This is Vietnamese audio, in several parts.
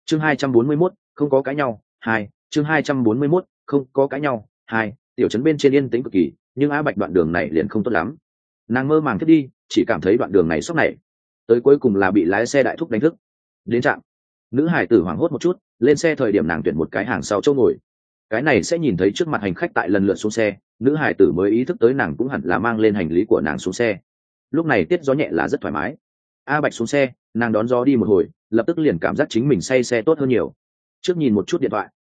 chương 241, không có cãi nhau hai chương 241, không có cãi nhau hai tiểu trấn bên trên yên tĩnh cực kỳ, nhưng A Bạch đoạn đường này liền không tốt lắm. Nàng mơ màng thiết đi, chỉ cảm thấy đoạn đường này sốc này tới cuối cùng là bị lái xe đại thúc đánh thức. Đến trạm, nữ hải tử hoảng hốt một chút, lên xe thời điểm nàng tuyển một cái hàng sau chỗ ngồi, cái này sẽ nhìn thấy trước mặt hành khách tại lần lượt xuống xe, nữ hải tử mới ý thức tới nàng cũng hẳn là mang lên hành lý của nàng xuống xe. Lúc này tiết gió nhẹ là rất thoải mái. A Bạch xuống xe, nàng đón gió đi một hồi, lập tức liền cảm giác chính mình say xe tốt hơn nhiều. Trước nhìn một chút điện thoại,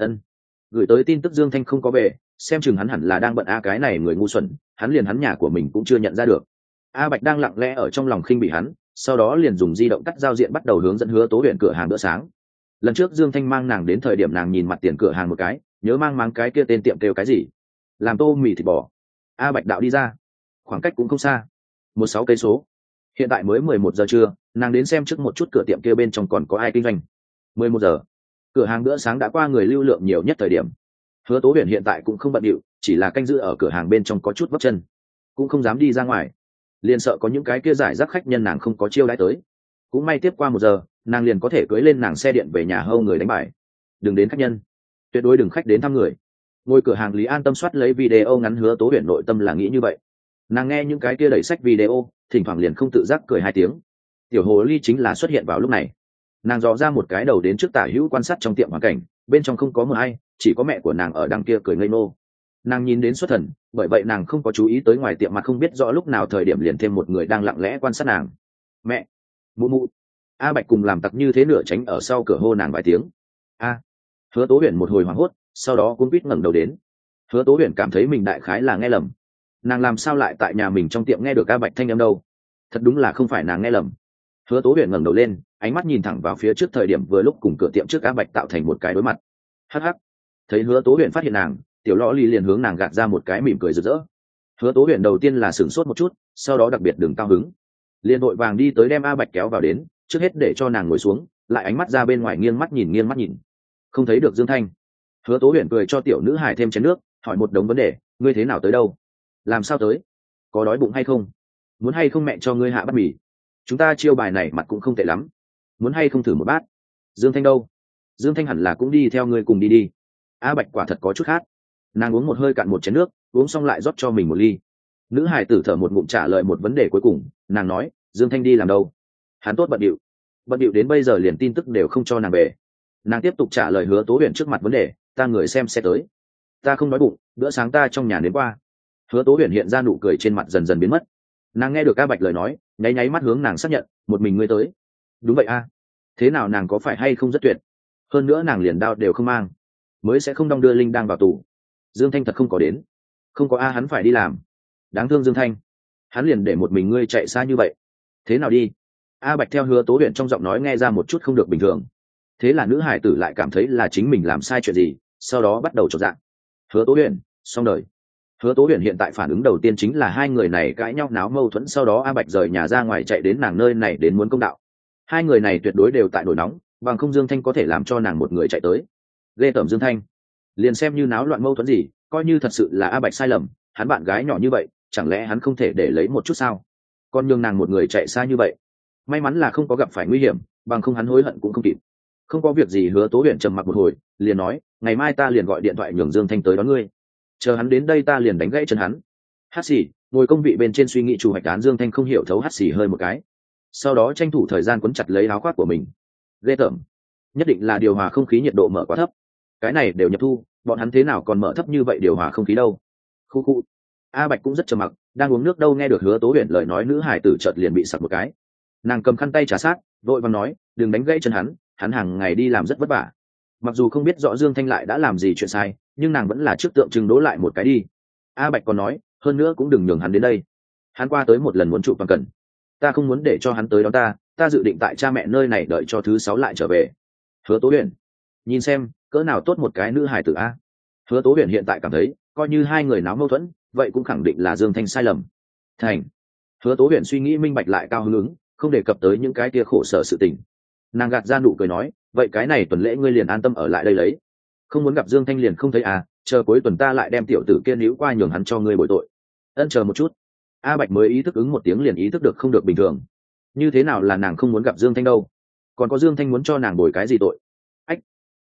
gửi tới tin tức Dương Thanh không có về, xem chừng hắn hẳn là đang bận. Cái này người ngu xuẩn, hắn liền hắn nhà của mình cũng chưa nhận ra được. A Bạch đang lặng lẽ ở trong lòng khinh bỉ hắn, sau đó liền dùng di động cắt giao diện bắt đầu hướng dẫn Hứa Tố Huyền cửa hàng bữa sáng. Lần trước Dương Thanh mang nàng đến thời điểm nàng nhìn mặt tiền cửa hàng một cái, nhớ mang cái kia tên tiệm kêu cái gì, làm tô mì thịt bò. A Bạch đạo đi ra, khoảng cách cũng không xa, 16 cây số. Hiện tại mới 11 giờ trưa, nàng đến xem trước một chút cửa tiệm kia bên trong còn có ai kinh doanh. 11 giờ, cửa hàng bữa sáng đã qua người lưu lượng nhiều nhất thời điểm. Hứa Tố Huyền hiện tại cũng không bận điệu, chỉ là canh giữ ở cửa hàng bên trong có chút vấp chân, cũng không dám đi ra ngoài, liền sợ có những cái kia giải rác khách nhân nàng không có chiêu đãi tới. Cũng may tiếp qua 1 giờ, nàng liền có thể cưỡi lên nàng xe điện về nhà hâu người đánh bài. Đừng đến khách nhân, tuyệt đối đừng khách đến thăm người. Ngồi cửa hàng Lý An Tâm soát lấy video ngắn, Hứa Tố Huyền nội tâm là nghĩ như vậy. Nàng nghe những cái kia đẩy sách video, thỉnh thoảng liền không tự giác cười 2 tiếng. Tiểu hồ ly chính là xuất hiện vào lúc này. Nàng dò ra một cái đầu đến trước tả hữu quan sát trong tiệm hoàn cảnh, bên trong không có một ai, chỉ có mẹ của nàng ở đằng kia cười ngây ngô. Nàng nhìn đến xuất thần, bởi vậy nàng không có chú ý tới ngoài tiệm mặt không biết rõ lúc nào thời điểm liền thêm một người đang lặng lẽ quan sát nàng. Mẹ, mụ mụ. A Bạch cùng làm tặc như thế nửa tránh ở sau cửa hô nàng vài tiếng. A. Hứa Tố Huyền một hồi hoảng hốt, sau đó cũng quýt ngẩng đầu đến. Hứa Tố Huyền cảm thấy mình đại khái là nghe lầm. Nàng làm sao lại tại nhà mình trong tiệm nghe được A Bạch thanh âm đâu? Thật đúng là không phải nàng nghe lầm. Hứa Tố Huyền ngẩng đầu lên, ánh mắt nhìn thẳng vào phía trước thời điểm vừa lúc cùng cửa tiệm trước A Bạch tạo thành một cái đối mặt. Hắc hắc. Thấy Hứa Tố Huyền phát hiện nàng, tiểu lõ ly liền hướng nàng gạt ra một cái mỉm cười rực rỡ. Hứa Tố Huyền đầu tiên là sửng sốt một chút, sau đó đặc biệt đừng cao hứng, liền vội vàng đi tới đem A Bạch kéo vào đến, trước hết để cho nàng ngồi xuống, lại ánh mắt ra bên ngoài nghiêng mắt nhìn, không thấy được Dương Thanh. Hứa Tố Huyền cười cho tiểu nữ hài thêm chén nước, hỏi một đống vấn đề. Ngươi thế nào tới đâu? Làm sao tới? Có đói bụng hay không? Muốn hay không mẹ cho ngươi hạ bát mì? Chúng ta chiêu bài này mặt cũng không tệ lắm, muốn hay không thử một bát? Dương Thanh đâu? Dương Thanh hẳn là cũng đi theo ngươi cùng đi. A Bạch quả thật có chút khát, nàng uống một hơi cạn một chén nước, uống xong lại rót cho mình một ly. Nữ hài tử thở một ngụm trả lời một vấn đề cuối cùng, nàng nói, Dương Thanh đi làm đâu? Hắn tốt bận điệu đến bây giờ liền tin tức đều không cho nàng về. Nàng tiếp tục trả lời Hứa Tố Huyền trước mặt vấn đề, ta người xem sẽ tới. Ta không đói bụng, bữa sáng ta trong nhà đến qua. Hứa Tố Huyền hiện ra nụ cười trên mặt dần dần biến mất. Nàng nghe được A Bạch lời nói, nháy mắt hướng nàng xác nhận, một mình ngươi tới? Đúng vậy a. Thế nào, nàng có phải hay không rất tuyệt? Hơn nữa nàng liền đao đều không mang, mới sẽ không đong đưa linh đang vào tù. Dương Thanh thật không có đến? Không có a, hắn phải đi làm. Đáng thương Dương Thanh, hắn liền để một mình ngươi chạy xa như vậy. Thế nào đi? A Bạch theo Hứa Tố Huyền trong giọng nói nghe ra một chút không được bình thường. Thế là nữ hải tử lại cảm thấy là chính mình làm sai chuyện gì, sau đó bắt đầu chột dạ. Hứa Tố Huyền, xong đời. Hứa Tố Huyền hiện tại phản ứng đầu tiên chính là hai người này cãi nhau náo mâu thuẫn, sau đó A Bạch rời nhà ra ngoài chạy đến nàng nơi này đến muốn công đạo. Hai người này tuyệt đối đều tại nổi nóng, bằng không Dương Thanh có thể làm cho nàng một người chạy tới. Ghê tởm Dương Thanh, liền xem như náo loạn mâu thuẫn gì, coi như thật sự là A Bạch sai lầm, hắn bạn gái nhỏ như vậy, chẳng lẽ hắn không thể để lấy một chút sao? Còn nhường nàng một người chạy xa như vậy. May mắn là không có gặp phải nguy hiểm, bằng không hắn hối hận cũng không kịp. Không có việc gì. Hứa Tố Huyền trầm mặc một hồi, liền nói, ngày mai ta liền gọi điện thoại nhường Dương Thanh tới đón ngươi. Chờ hắn đến đây ta liền đánh gãy chân hắn. Hát xì ngồi công vị bên trên suy nghĩ chủ hoạch án Dương Thanh không hiểu thấu, hát xì hơi một cái, sau đó tranh thủ thời gian quấn chặt lấy áo khoác của mình. Ghê tởm, nhất định là điều hòa không khí nhiệt độ mở quá thấp. Cái này đều nhập thu, bọn hắn thế nào còn mở thấp như vậy điều hòa không khí đâu? Khu khu. A Bạch cũng rất trầm mặc, đang uống nước đâu nghe được Hứa Tố Huyền lời nói, nữ hải tử chợt liền bị sặc một cái. Nàng cầm khăn tay trà sát, vội vàng nói, đừng đánh gãy chân hắn hàng ngày đi làm rất vất vả. Mặc dù không biết rõ Dương Thanh lại đã làm gì chuyện sai, nhưng nàng vẫn là trước tượng trưng đố lại một cái đi. A Bạch còn nói, hơn nữa cũng đừng nhường hắn đến đây, hắn qua tới một lần muốn chụp bằng cần, ta không muốn để cho hắn tới đón ta dự định tại cha mẹ nơi này đợi cho thứ 6 lại trở về. Hứa Tố Huyền, nhìn xem cỡ nào tốt một cái nữ hài tử a. Hứa Tố Huyền hiện tại cảm thấy, coi như hai người náo mâu thuẫn, vậy cũng khẳng định là Dương Thanh sai lầm. Thành. Hứa Tố Huyền suy nghĩ minh bạch lại cao hứng ứng, không đề cập tới những cái kia khổ sở sự tình. Nàng gạt ra nụ cười nói, vậy cái này tuần lễ ngươi liền an tâm ở lại đây lấy, không muốn gặp Dương Thanh liền không thấy à, chờ cuối tuần ta lại đem tiểu tử kia níu qua nhường hắn cho ngươi bồi tội. Chờ một chút. A Bạch mới ý thức ứng một tiếng liền ý thức được không được bình thường. Như thế nào là nàng không muốn gặp Dương Thanh đâu? Còn có Dương Thanh muốn cho nàng bồi cái gì tội?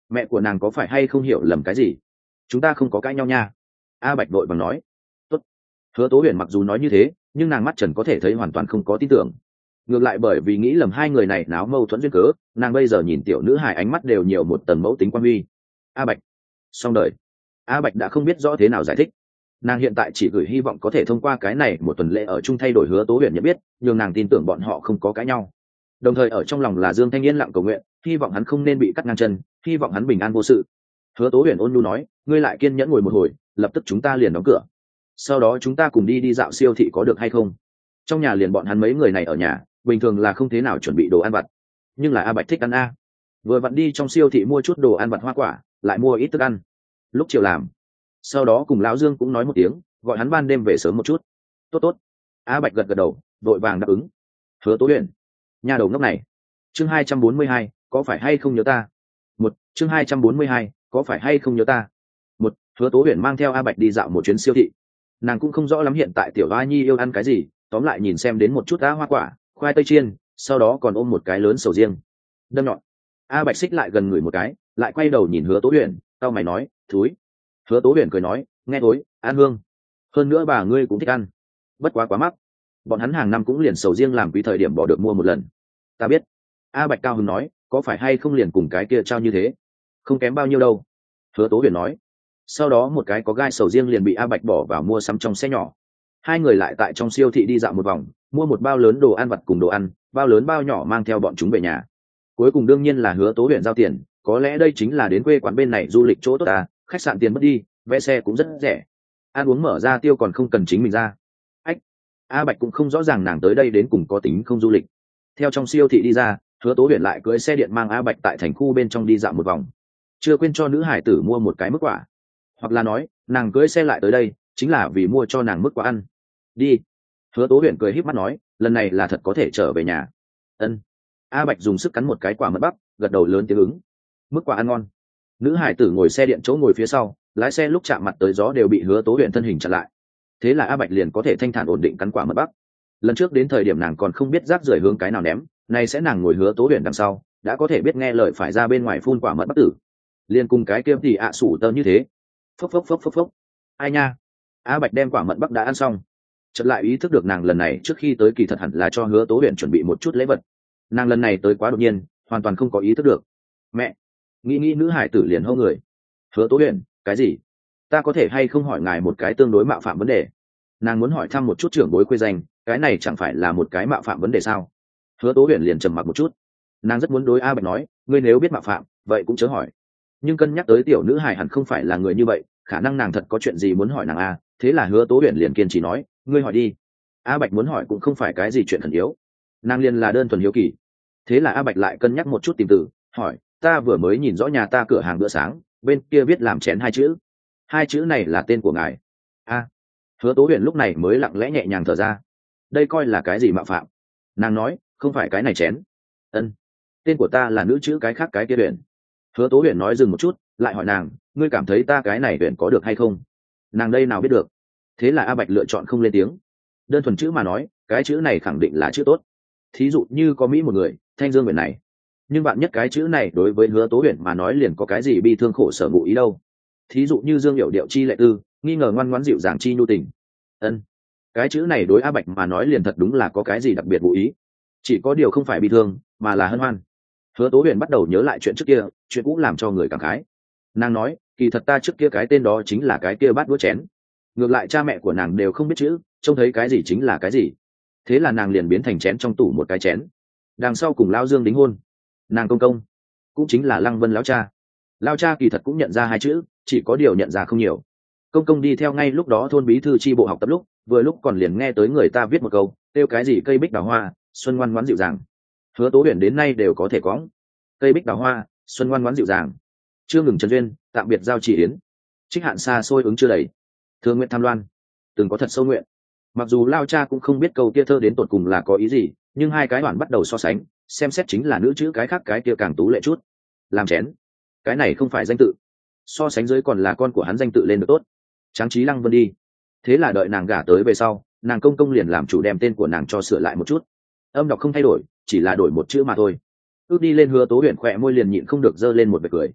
mẹ của nàng có phải hay không hiểu lầm cái gì? Chúng ta không có cãi nhau nha. A Bạch đội bằng nói. Tốt. Hứa Tố Huyền mặc dù nói như thế, nhưng nàng mắt trần có thể thấy hoàn toàn không có tin tưởng. Ngược lại bởi vì nghĩ lầm hai người này náo mâu thuẫn duyên cớ, nàng bây giờ nhìn tiểu nữ hài ánh mắt đều nhiều một tầng mẫu tính quan huy. A Bạch. Xong đời. A Bạch đã không biết rõ thế nào giải thích. Nàng hiện tại chỉ gửi hy vọng có thể thông qua cái này một tuần lễ ở chung thay đổi Hứa Tố Huyền nhận biết, nhưng nàng tin tưởng bọn họ không có cãi nhau. Đồng thời ở trong lòng là Dương Thanh Yên lặng cầu nguyện, hy vọng hắn không nên bị cắt ngang chân, hy vọng hắn bình an vô sự. Hứa Tố Huyền ôn nhu nói, ngươi lại kiên nhẫn ngồi một hồi, lập tức chúng ta liền đóng cửa. Sau đó chúng ta cùng đi dạo siêu thị có được hay không? Trong nhà liền bọn hắn mấy người này ở nhà, bình thường là không thế nào chuẩn bị đồ ăn vặt, nhưng là A Bạch thích ăn a. Vừa vặn đi trong siêu thị mua chút đồ ăn vặt hoa quả, lại mua ít thức ăn. Lúc chiều làm, sau đó cùng lão Dương cũng nói một tiếng, gọi hắn ban đêm về sớm một chút. Tốt tốt. A Bạch gật gật đầu, vội vàng đáp ứng. Hứa Tố Huyền, nhà đầu ngốc này. Chương 242, có phải hay không nhớ ta? Chương 242, có phải hay không nhớ ta? Hứa Tố Huyền mang theo A Bạch đi dạo một chuyến siêu thị. Nàng cũng không rõ lắm hiện tại tiểu A Nhi yêu ăn cái gì, tóm lại nhìn xem đến một chút á hoa quả, khoai tây chiên, sau đó còn ôm một cái lớn sầu riêng. Đâm nhọn. A Bạch xích lại gần người một cái, lại quay đầu nhìn Hứa Tố Huyền, tao mày nói, thúi. Hứa Tố Huyền cười nói, nghe thối, ăn hương. Hơn nữa bà ngươi cũng thích ăn. Bất quá quá mắc. Bọn hắn hàng năm cũng liền sầu riêng làm quý thời điểm bỏ được mua một lần. Ta biết. A Bạch cao hứng nói, có phải hay không liền cùng cái kia trao như thế? Không kém bao nhiêu đâu. Hứa Tố Huyền nói. Sau đó một cái có gai sầu riêng liền bị A Bạch bỏ vào mua sắm trong xe nhỏ. Hai người lại tại trong siêu thị đi dạo một vòng, mua một bao lớn đồ ăn vặt cùng đồ ăn, bao lớn bao nhỏ mang theo bọn chúng về nhà. Cuối cùng đương nhiên là Hứa Tố Huyền giao tiền, có lẽ đây chính là đến quê quán bên này du lịch chỗ tốt à, khách sạn tiền mất đi, vé xe cũng rất rẻ. Ăn uống mở ra tiêu còn không cần chính mình ra. Ách. A Bạch cũng không rõ ràng nàng tới đây đến cùng có tính không du lịch. Theo trong siêu thị đi ra, Hứa Tố Huyền lại cưỡi xe điện mang A Bạch tại thành khu bên trong đi dạo một vòng. Chưa quên cho nữ hải tử mua một cái mức quả. Hoặc là nói, nàng cưỡi xe lại tới đây chính là vì mua cho nàng mức quả ăn. Đi. Hứa Tố Huyền cười híp mắt nói, lần này là thật có thể trở về nhà. Ân. A Bạch dùng sức cắn một cái quả mật bắp, gật đầu lớn tiếng ứng. Mức quả ăn ngon. Nữ hải tử ngồi xe điện chỗ ngồi phía sau, lái xe lúc chạm mặt tới gió đều bị Hứa Tố Huyền thân hình chặn lại. Thế là A Bạch liền có thể thanh thản ổn định cắn quả mật bắp. Lần trước đến thời điểm nàng còn không biết rác rưởi hướng cái nào ném, nay sẽ nàng ngồi Hứa Tố Huyền đằng sau, đã có thể biết nghe lời phải ra bên ngoài phun quả mật bắp tử. Liên cùng cái kia thì sủ tơ như thế. Phốc phốc phốc phốc phốc. Ai nha. A Bạch đem quả mận bắc đã ăn xong, chợt lại ý thức được nàng lần này trước khi tới kỳ thật hẳn là cho Hứa Tố Huyền chuẩn bị một chút lễ vật. Nàng lần này tới quá đột nhiên, hoàn toàn không có ý thức được. Mẹ. Nghĩ nữ hải tử liền hô người. Hứa Tố Huyền, cái gì? Ta có thể hay không hỏi ngài một cái tương đối mạo phạm vấn đề? Nàng muốn hỏi thăm một chút trưởng bối quê danh, cái này chẳng phải là một cái mạo phạm vấn đề sao? Hứa Tố Huyền liền trầm mặc một chút. Nàng rất muốn đối A Bạch nói, ngươi nếu biết mạo phạm, vậy cũng chớ hỏi. Nhưng cân nhắc tới tiểu nữ hài hẳn không phải là người như vậy, khả năng nàng thật có chuyện gì muốn hỏi nàng a, thế là Hứa Tố Huyền liền kiên trì nói, ngươi hỏi đi. A Bạch muốn hỏi cũng không phải cái gì chuyện khẩn yếu, nàng liền là đơn thuần hiếu kỳ. Thế là A Bạch lại cân nhắc một chút tìm từ hỏi, ta vừa mới nhìn rõ nhà ta cửa hàng bữa sáng bên kia viết làm chén hai chữ này là tên của ngài? A. Hứa Tố Huyền lúc này mới lặng lẽ nhẹ nhàng thở ra. Đây coi là cái gì mạo phạm? Nàng nói, không phải cái này chén. Ân. Tên của ta là nữ chữ cái khác cái kia Huyền. Hứa Tố Huyền nói dừng một chút, lại hỏi nàng, ngươi cảm thấy ta cái này Huyền có được hay không? Nàng đây nào biết được. Thế là A Bạch lựa chọn không lên tiếng. Đơn thuần chữ mà nói, cái chữ này khẳng định là chữ tốt. Thí dụ như có Mỹ một người, Thanh Dương Huyền này. Nhưng bạn nhất cái chữ này đối với Hứa Tố Huyền mà nói liền có cái gì bi thương khổ sở ngụ ý đâu. Thí dụ như Dương Hiểu Điệu chi lệ tư, nghi ngờ ngoan ngoãn dịu dàng chi nhu tình. Ân. Cái chữ này đối A Bạch mà nói liền thật đúng là có cái gì đặc biệt ngụ ý. Chỉ có điều không phải bi thương, mà là hân hoan. Hứa Tố Huyền bắt đầu nhớ lại chuyện trước kia, chuyện cũ làm cho người cảm khái. Nàng nói, kỳ thật ta trước kia cái tên đó chính là cái kia bát đũa chén. Ngược lại cha mẹ của nàng đều không biết chữ, trông thấy cái gì chính là cái gì. Thế là nàng liền biến thành chén trong tủ một cái chén. Đằng sau cùng Lao Dương đính hôn. Nàng công công cũng chính là Lăng Vân lão cha. Lao cha kỳ thật cũng nhận ra hai chữ, chỉ có điều nhận ra không nhiều. Công công đi theo ngay lúc đó thôn bí thư chi bộ học tập lúc, vừa lúc còn liền nghe tới người ta viết một câu, kêu cái gì cây bích đào hoa, xuân ngoan ngoãn dịu dàng. Hứa Tố Huyền đến nay đều có thể cõng. Cây bích đào hoa, xuân ngoan ngoãn dịu dàng. Chưa ngừng trần duyên, tạm biệt giao chỉ yến. Trích hạn xa xôi ứng chưa đầy. Thương nguyện tham loan, từng có thật sâu nguyện. Mặc dù Lao cha cũng không biết câu kia thơ đến tột cùng là có ý gì, nhưng hai cái đoạn bắt đầu so sánh, xem xét chính là nữ chữ cái khác cái kia càng tú lệ chút. Làm chén, cái này không phải danh tự. So sánh dưới còn là con của hắn danh tự lên được tốt. Tráng trí Lăng Vân đi. Thế là đợi nàng gả tới về sau, nàng công công liền làm chủ đem tên của nàng cho sửa lại một chút. Âm đọc không thay đổi, chỉ là đổi một chữ mà thôi. Ước đi lên Hứa Tố Huyền khỏe môi liền nhịn không được giơ lên một vệt cười.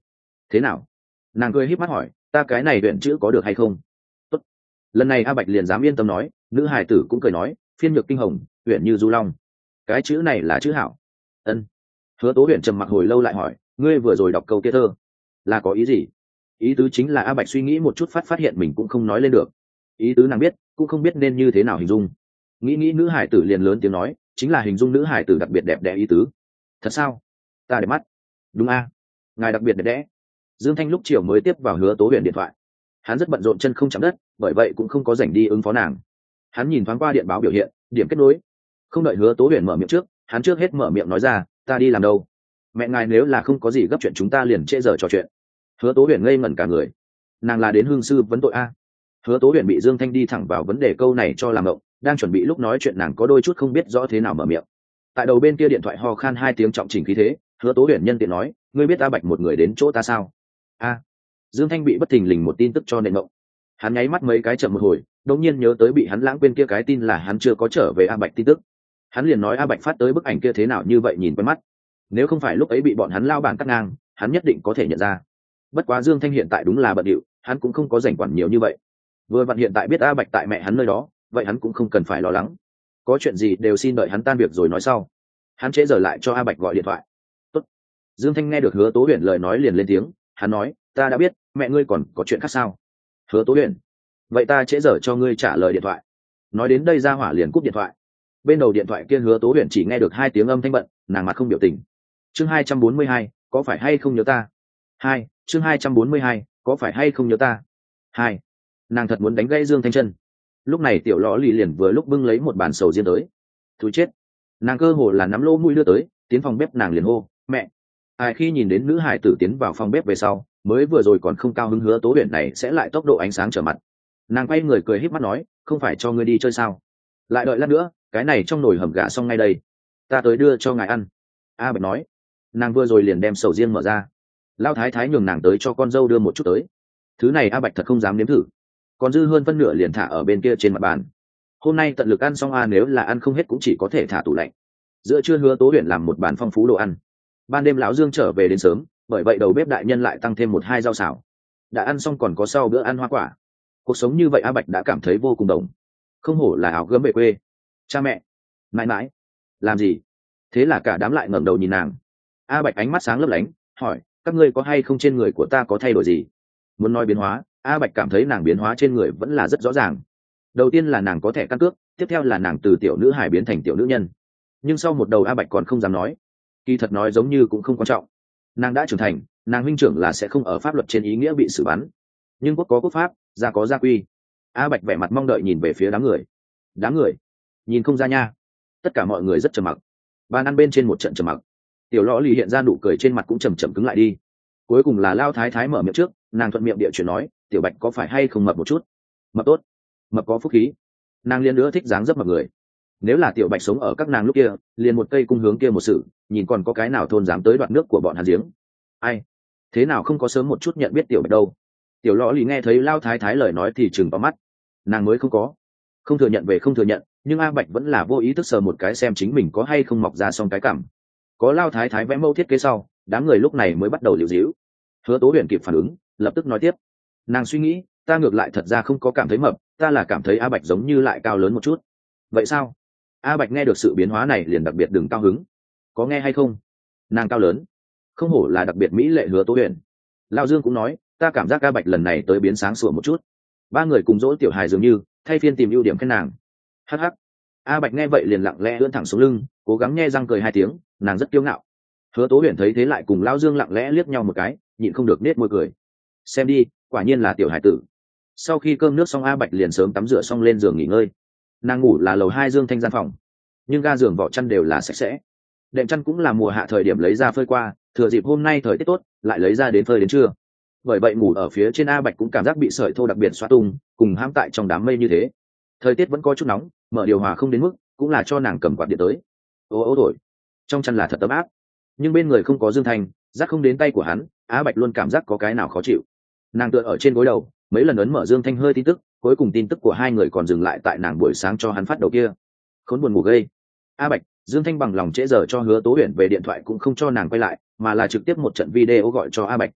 thế nào? Nàng cười híp mắt hỏi, ta cái này huyện chữ có được hay không? Tốt. Lần này A Bạch liền dám yên tâm nói, nữ hài tử cũng cười nói, phiên nhược kinh hồng, huyện như du long. Cái chữ này là chữ hảo. Ân. Hứa Tố Huyền trầm mặc hồi lâu lại hỏi, ngươi vừa rồi đọc câu kia thơ là có ý gì? Ý tứ chính là A Bạch suy nghĩ một chút phát hiện mình cũng không nói lên được. Ý tứ nàng biết, cũng không biết nên như thế nào hình dung. Nghĩ nữ hải tử liền lớn tiếng nói, chính là hình dung nữ hải tử đặc biệt đẹp đẽ ý tứ. Thật sao? Ta đẹp mắt. Đúng a, ngài đặc biệt đẹp đẽ. Dương Thanh lúc chiều mới tiếp vào Hứa Tố Huyền điện thoại. Hắn rất bận rộn chân không chạm đất, bởi vậy cũng không có rảnh đi ứng phó nàng. Hắn nhìn thoáng qua điện báo biểu hiện, điểm kết nối. Không đợi Hứa Tố Huyền mở miệng trước, hắn trước hết mở miệng nói ra, ta đi làm đâu? Mẹ ngài nếu là không có gì gấp chuyện chúng ta liền trễ giờ trò chuyện. Hứa Tố Huyền ngây ngẩn cả người. Nàng là đến hương sư vấn tội a? Hứa Tố Huyền bị Dương Thanh đi thẳng vào vấn đề câu này cho làm ngộng, đang chuẩn bị lúc nói chuyện nàng có đôi chút không biết rõ thế nào mở miệng. Tại đầu bên kia điện thoại ho khan 2 tiếng trọng chỉnh khí thế, Hứa Tố Huyền nhân tiện nói, ngươi biết A Bạch một người đến chỗ ta sao? A. Dương Thanh bị bất thình lình một tin tức cho nện ngộng. Hắn nháy mắt mấy cái chậm một hồi, đột nhiên nhớ tới bị hắn lãng quên kia cái tin là hắn chưa có trở về A Bạch tin tức. Hắn liền nói A Bạch phát tới bức ảnh kia thế nào như vậy nhìn quen mắt. Nếu không phải lúc ấy bị bọn hắn lao bản cắt ngang, hắn nhất định có thể nhận ra. Bất quá Dương Thanh hiện tại đúng là bận điệu, hắn cũng không có rảnh quản nhiều như vậy. Vừa vặn hiện tại biết A Bạch tại mẹ hắn nơi đó, vậy hắn cũng không cần phải lo lắng. Có chuyện gì đều xin đợi hắn tan việc rồi nói sau. Hắn trễ giờ lại cho A Bạch gọi điện thoại. Tốt. Dương Thanh nghe được Hứa Tố Huyền lời nói liền lên tiếng, hắn nói, ta đã biết, mẹ ngươi còn có chuyện khác sao? Hứa Tố Huyền, vậy ta trễ giờ cho ngươi trả lời điện thoại. Nói đến đây ra hỏa liền cúp điện thoại. Bên đầu điện thoại kia Hứa Tố Huyền chỉ nghe được 2 tiếng âm thanh bận, nàng mặt không biểu tình. Chương 242, có phải hay không nhớ ta? 2, chương 242, có phải hay không nhớ ta? 2. Nàng thật muốn đánh gãy Dương Thanh chân. Lúc này tiểu lõ lì liền vừa lúc bưng lấy một bàn sầu riêng tới. Thúi chết. Nàng cơ hồ là nắm lỗ mũi đưa tới, tiến phòng bếp nàng liền hô, mẹ. Ai khi nhìn đến nữ hải tử tiến vào phòng bếp về sau, mới vừa rồi còn không cao hứng Hứa Tố Huyền này sẽ lại tốc độ ánh sáng trở mặt. Nàng quay người cười híp mắt nói, không phải cho ngươi đi chơi sao? Lại đợi lát nữa, cái này trong nồi hầm gà xong ngay đây. Ta tới đưa cho ngài ăn. A Bạch nói. Nàng vừa rồi liền đem sầu riêng mở ra. Lao thái thái nhường nàng tới cho con dâu đưa một chút tới. Thứ này A Bạch thật không dám nếm thử, còn dư hơn phân nửa liền thả ở bên kia trên mặt bàn. Hôm nay tận lực ăn xong nếu là ăn không hết cũng chỉ có thể thả tủ lạnh. Giữa trưa Hứa Tố Huyền làm một bàn phong phú đồ ăn. Ban đêm lão Dương trở về đến sớm, bởi vậy đầu bếp đại nhân lại tăng thêm 1-2 rau xào. Đã ăn xong còn có sau bữa ăn hoa quả. Cuộc sống như vậy A Bạch đã cảm thấy vô cùng đồng. Không hổ là áo gấm về quê. Cha mẹ, mãi mãi, làm gì? Thế là cả đám lại ngẩng đầu nhìn nàng. A Bạch ánh mắt sáng lấp lánh, hỏi, các ngươi có hay không trên người của ta có thay đổi gì? Muốn nói biến hóa, A Bạch cảm thấy nàng biến hóa trên người vẫn là rất rõ ràng. Đầu tiên là nàng có thẻ căn cước, tiếp theo là nàng từ tiểu nữ hải biến thành tiểu nữ nhân. Nhưng sau một đầu A Bạch còn không dám nói. Kỳ thật nói giống như cũng không quan trọng. Nàng đã trưởng thành, nàng huynh trưởng là sẽ không ở pháp luật trên ý nghĩa bị xử bắn. Nhưng quốc có quốc pháp, gia có gia quy. A Bạch vẻ mặt mong đợi nhìn về phía đám người. Đám người nhìn không ra nha. Tất cả mọi người rất trầm mặc. Bàn ăn bên trên một trận trầm mặc. Tiểu lõ lì hiện ra nụ cười trên mặt cũng chầm chậm cứng lại đi. Cuối cùng là Lao thái thái mở miệng trước, nàng thuận miệng địa chuyển nói, tiểu Bạch có phải hay không mập một chút? Mập tốt, mập có phúc khí. Nàng liên nữa thích dáng dấp mập người. Nếu là tiểu Bạch sống ở các nàng lúc kia, liền một cây cung hướng kia một sự, nhìn còn có cái nào thôn dám tới đoạt nước của bọn hắn giếng. Ai thế nào không có sớm một chút nhận biết tiểu Bạch đâu. Tiểu lõ lì nghe thấy Lao thái thái lời nói thì chừng vào mắt. Nàng mới không thừa nhận về không thừa nhận, nhưng A Bạch vẫn là vô ý thức sờ một cái xem chính mình có hay không mọc ra xong cái cảm. Có Lao thái thái vẽ mẫu thiết kế sau, đám người lúc này mới bắt đầu liễu díu. Hứa Tố Huyền kịp phản ứng, lập tức nói tiếp. Nàng suy nghĩ, ta ngược lại thật ra không có cảm thấy mập, ta là cảm thấy A Bạch giống như lại cao lớn một chút. Vậy sao? A Bạch nghe được sự biến hóa này liền đặc biệt đừng cao hứng. Có nghe hay không? Nàng cao lớn, không hổ là đặc biệt mỹ lệ Hứa Tố Huyền. Lao Dương cũng nói, ta cảm giác A Bạch lần này tới biến sáng sủa một chút. Ba người cùng dỗ tiểu hài dường như thay phiên tìm ưu điểm khen nàng. Hắc hắc. A Bạch nghe vậy liền lặng lẽ ưỡn thẳng xuống lưng, cố gắng nhe răng cười 2 tiếng, nàng rất kiêu ngạo. Hứa Tố Huyền thấy thế lại cùng Lao Dương lặng lẽ liếc nhau một cái, nhịn không được nết môi cười. Xem đi, quả nhiên là tiểu hải tử. Sau khi cơm nước xong A Bạch liền sớm tắm rửa xong lên giường nghỉ ngơi. Nàng ngủ là lầu 2 Dương Thanh gian phòng, nhưng ga giường vỏ chăn đều là sạch sẽ. Đệm chăn cũng là mùa hạ thời điểm lấy ra phơi qua, thừa dịp hôm nay thời tiết tốt, lại lấy ra đến phơi đến trưa. Bởi vậy ngủ ở phía trên A Bạch cũng cảm giác bị sợi thô đặc biệt xóa tung, cùng hãm tại trong đám mây như thế. Thời tiết vẫn có chút nóng, mở điều hòa không đến mức, cũng là cho nàng cầm quạt điện tới. Ô ô thổi, trong chăn là thật ấm áp. Nhưng bên người không có Dương Thanh, rác không đến tay của hắn, A Bạch luôn cảm giác có cái nào khó chịu. Nàng tựa ở trên gối đầu, mấy lần ấn mở Dương Thanh hơi tin tức, cuối cùng tin tức của hai người còn dừng lại tại nàng buổi sáng cho hắn phát đầu kia. Khốn buồn ngủ gây. A Bạch, Dương Thanh bằng lòng trễ giờ cho Hứa Tố Huyền về điện thoại cũng không cho nàng quay lại, mà là trực tiếp một trận video gọi cho A Bạch.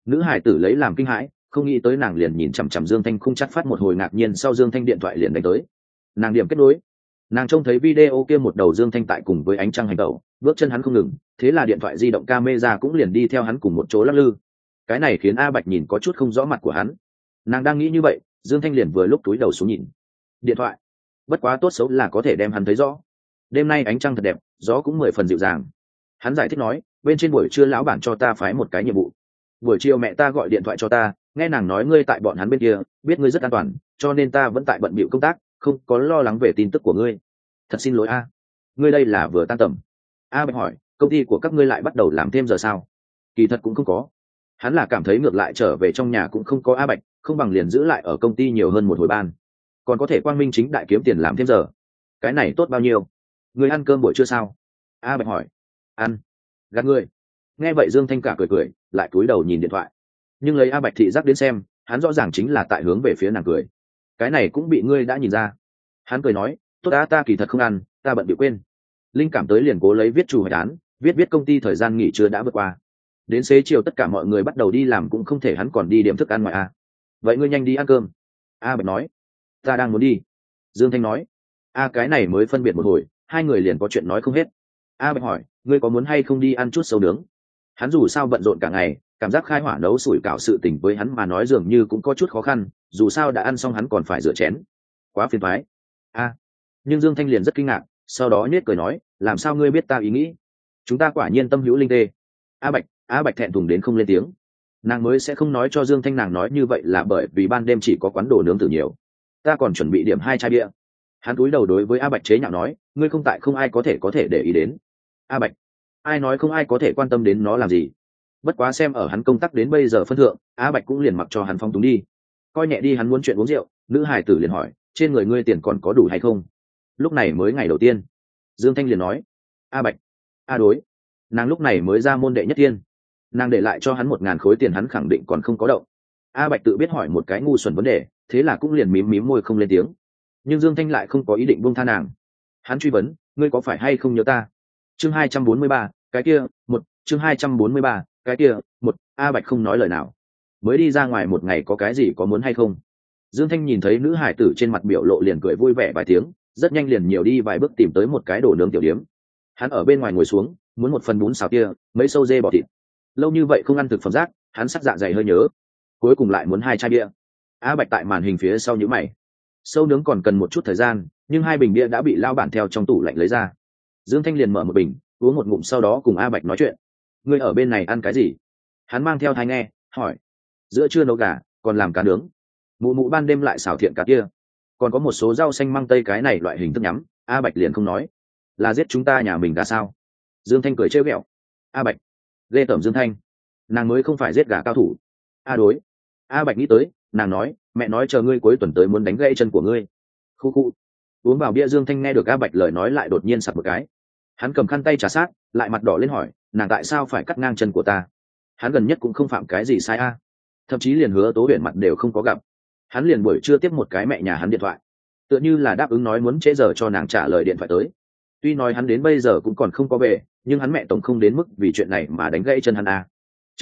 Nữ hải tử lấy làm kinh hãi, không nghĩ tới nàng liền nhìn chằm chằm Dương Thanh khung chắc phát một hồi ngạc nhiên, sau Dương Thanh điện thoại liền đánh tới. Nàng điểm kết nối, nàng trông thấy video kia một đầu Dương Thanh tại cùng với ánh trăng hành tẩu, bước chân hắn không ngừng, thế là điện thoại di động camera cũng liền đi theo hắn cùng một chỗ lắc lư. Cái này khiến A Bạch nhìn có chút không rõ mặt của hắn. Nàng đang nghĩ như vậy, Dương Thanh liền vừa lúc túi đầu xuống nhìn điện thoại, bất quá tốt xấu là có thể đem hắn thấy rõ. Đêm nay ánh trăng thật đẹp, gió cũng 10 phần dịu dàng. Hắn giải thích nói, bên trên buổi trưa lão bản cho ta phái một cái nhiệm vụ, buổi chiều mẹ ta gọi điện thoại cho ta, nghe nàng nói ngươi tại bọn hắn bên kia, biết ngươi rất an toàn, cho nên ta vẫn tại bận bịu công tác, không có lo lắng về tin tức của ngươi. Thật xin lỗi a. Ngươi đây là vừa tan tầm. A Bạch hỏi, công ty của các ngươi lại bắt đầu làm thêm giờ sao? Kỳ thật cũng không có. Hắn là cảm thấy ngược lại trở về trong nhà cũng không có A Bạch, không bằng liền giữ lại ở công ty nhiều hơn một hồi ban, còn có thể quang minh chính đại kiếm tiền làm thêm giờ. Cái này tốt bao nhiêu? Ngươi ăn cơm buổi trưa sao? A Bạch hỏi. Ăn. Gạt ngươi. Nghe vậy Dương Thanh cả cười cười, lại cúi đầu nhìn điện thoại. Nhưng lấy A Bạch thị giác đến xem, hắn rõ ràng chính là tại hướng về phía nàng cười. Cái này cũng bị ngươi đã nhìn ra. Hắn cười nói, tốt đã, ta kỳ thật không ăn, ta bận bị quên. Linh cảm tới liền cố lấy viết chủ hoạch án, viết công ty thời gian nghỉ trưa đã vượt qua. Đến xế chiều tất cả mọi người bắt đầu đi làm, cũng không thể hắn còn đi điểm thức ăn ngoài a. Vậy ngươi nhanh đi ăn cơm. A Bạch nói. Ta đang muốn đi. Dương Thanh nói. A cái này mới phân biệt một hồi, hai người liền có chuyện nói không hết. A Bạch hỏi, ngươi có muốn hay không đi ăn chút sâu nướng? Hắn dù sao bận rộn cả ngày, cảm giác khai hỏa nấu sủi cảo sự tình với hắn mà nói dường như cũng có chút khó khăn, dù sao đã ăn xong hắn còn phải rửa chén, quá phiền toái. A. Nhưng Dương Thanh liền rất kinh ngạc, sau đó nhếch cười nói, làm sao ngươi biết ta ý nghĩ? Chúng ta quả nhiên tâm hữu linh tê. A Bạch thẹn thùng đến không lên tiếng. Nàng mới sẽ không nói cho Dương Thanh nàng nói như vậy là bởi vì ban đêm chỉ có quán đồ nướng tử nhiều. Ta còn chuẩn bị điểm 2 chai bia. Hắn cúi đầu đối với A Bạch chế nhạo nói, ngươi không tại không ai có thể để ý đến. A Bạch, ai nói không ai có thể quan tâm đến nó làm gì? Bất quá xem ở hắn công tác đến bây giờ phân thượng, A Bạch cũng liền mặc cho hắn phong túng đi. Coi nhẹ đi hắn muốn chuyện uống rượu, nữ hài tử liền hỏi, trên người ngươi tiền còn có đủ hay không? Lúc này mới ngày đầu tiên. Dương Thanh liền nói, A Bạch, A đối. Nàng lúc này mới ra môn đệ nhất thiên. Nàng để lại cho hắn 1.000 khối tiền, hắn khẳng định còn không có động. A Bạch tự biết hỏi một cái ngu xuẩn vấn đề, thế là cũng liền mím mím môi không lên tiếng. Nhưng Dương Thanh lại không có ý định buông tha nàng. Hắn truy vấn, ngươi có phải hay không nhớ ta? Chương 243, cái kia, chương 243, cái kia, A Bạch không nói lời nào. Mới đi ra ngoài một ngày có cái gì có muốn hay không? Dương Thanh nhìn thấy nữ hải tử trên mặt biểu lộ liền cười vui vẻ vài tiếng, rất nhanh liền nhiều đi vài bước tìm tới một cái đồ nướng tiểu điếm. Hắn ở bên ngoài ngồi xuống, muốn một phần bún xào kia, mấy sâu dê bò thịt. Lâu như vậy không ăn thực phẩm rác, hắn sắc dạ dày hơi nhớ. Cuối cùng lại muốn 2 chai bia. A Bạch tại màn hình phía sau nhíu mày. Sâu nướng còn cần một chút thời gian, nhưng 2 bình bia đã bị lao bản theo trong tủ lạnh lấy ra. Dương Thanh liền mở một bình, uống một ngụm, sau đó cùng A Bạch nói chuyện. Ngươi ở bên này ăn cái gì? Hắn mang theo tai nghe, hỏi. Giữa trưa nấu gà, còn làm cá nướng. Mụ mụ ban đêm lại xào thiện cá kia. Còn có một số rau xanh măng tây, cái này loại hình thức nhắm. A Bạch liền không nói. Là giết chúng ta nhà mình gà sao? Dương Thanh cười trêu ghẹo. A Bạch, ghê tởm Dương Thanh. Nàng mới không phải giết gà cao thủ. A đối. A Bạch nghĩ tới, nàng nói, mẹ nói chờ ngươi cuối tuần tới muốn đánh gãy chân của ngươi. Khu khu. Uống vào bia, Dương Thanh nghe được A Bạch lời nói lại đột nhiên sặc một cái. Hắn cầm khăn tay trà sát, lại mặt đỏ lên hỏi, nàng tại sao phải cắt ngang chân của ta? Hắn gần nhất cũng không phạm cái gì sai a. Thậm chí liền Hứa Tố Huyền mặt đều không có gặp. Hắn liền buổi trưa tiếp một cái mẹ nhà hắn điện thoại, tựa như là đáp ứng nói muốn trễ giờ cho nàng trả lời điện thoại tới. Tuy nói hắn đến bây giờ cũng còn không có về, nhưng hắn mẹ tổng không đến mức vì chuyện này mà đánh gãy chân hắn a.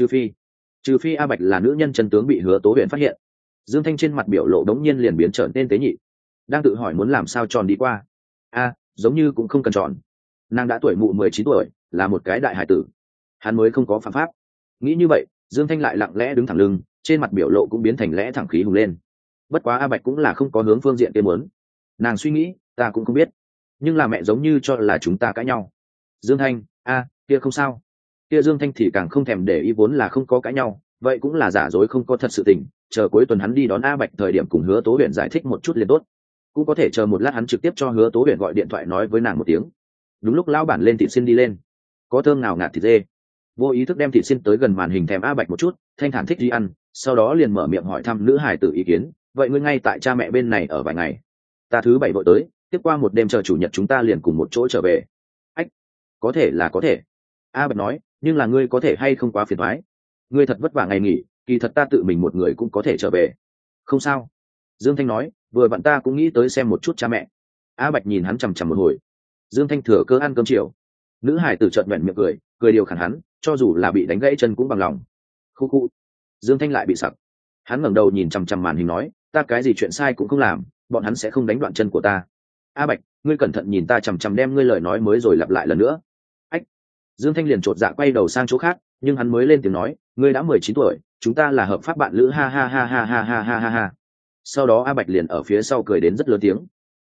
Trừ phi A Bạch là nữ nhân chân tướng bị Hứa Tố Huyền phát hiện. Dương Thanh trên mặt biểu lộ đống nhiên liền biến trở nên tế nhị, đang tự hỏi muốn làm sao tròn đi qua. A, giống như cũng không cần tròn. Nàng đã tuổi mụ 19 tuổi, là một cái đại hải tử, hắn mới không có phạm pháp. Nghĩ như vậy, Dương Thanh lại lặng lẽ đứng thẳng lưng, trên mặt biểu lộ cũng biến thành lẽ thẳng khí hùng lên. Bất quá A Bạch cũng là không có hướng phương diện kia muốn. Nàng suy nghĩ, ta cũng không biết, nhưng là mẹ giống như cho là chúng ta cãi nhau. Dương Thanh, kia không sao. Kia Dương Thanh thì càng không thèm để ý, vốn là không có cãi nhau, vậy cũng là giả dối không có thật sự tình. Chờ cuối tuần hắn đi đón A Bạch thời điểm cùng Hứa Tố Huyền giải thích một chút liền tốt. Cũng có thể chờ một lát hắn trực tiếp cho Hứa Tố Huyền gọi điện thoại nói với nàng một tiếng. Đúng lúc lão bản lên thịt xiên đi lên, có thơm nào ngạt thịt dê. Vô ý thức đem thịt xiên tới gần màn hình, thèm A Bạch một chút, thanh thản thích đi ăn, sau đó liền mở miệng hỏi thăm nữ hài tử ý kiến. Vậy ngươi ngay tại cha mẹ bên này ở vài ngày? Ta thứ 7 vội tới, tiếp qua một đêm, chờ chủ nhật chúng ta liền cùng một chỗ trở về. Ách, có thể là có thể. A Bạch nói, nhưng là ngươi có thể hay không quá phiền toái? Ngươi thật vất vả ngày nghỉ, kỳ thật ta tự mình một người cũng có thể trở về. Không sao. Dương Thanh nói, vừa vặn ta cũng nghĩ tới xem một chút cha mẹ. A Bạch nhìn hắn chằm chằm một hồi. Dương Thanh thừa cơ ăn cơm chiều. Nữ hải tử chợt nhoẻn miệng cười, cười điều khản hắn, cho dù là bị đánh gãy chân cũng bằng lòng. Khu khu. Dương Thanh lại bị sặc. Hắn ngẩng đầu nhìn chằm chằm màn hình nói, ta cái gì chuyện sai cũng không làm, bọn hắn sẽ không đánh đoạn chân của ta. A Bạch, ngươi cẩn thận nhìn ta chằm chằm, đem ngươi lời nói mới rồi lặp lại lần nữa. Ách. Dương Thanh liền chột dạ quay đầu sang chỗ khác, nhưng hắn mới lên tiếng nói, ngươi đã 19 tuổi, chúng ta là hợp pháp bạn lữ, ha ha ha ha ha ha ha ha ha. Sau đó A Bạch liền ở phía sau cười đến rất lớn tiếng.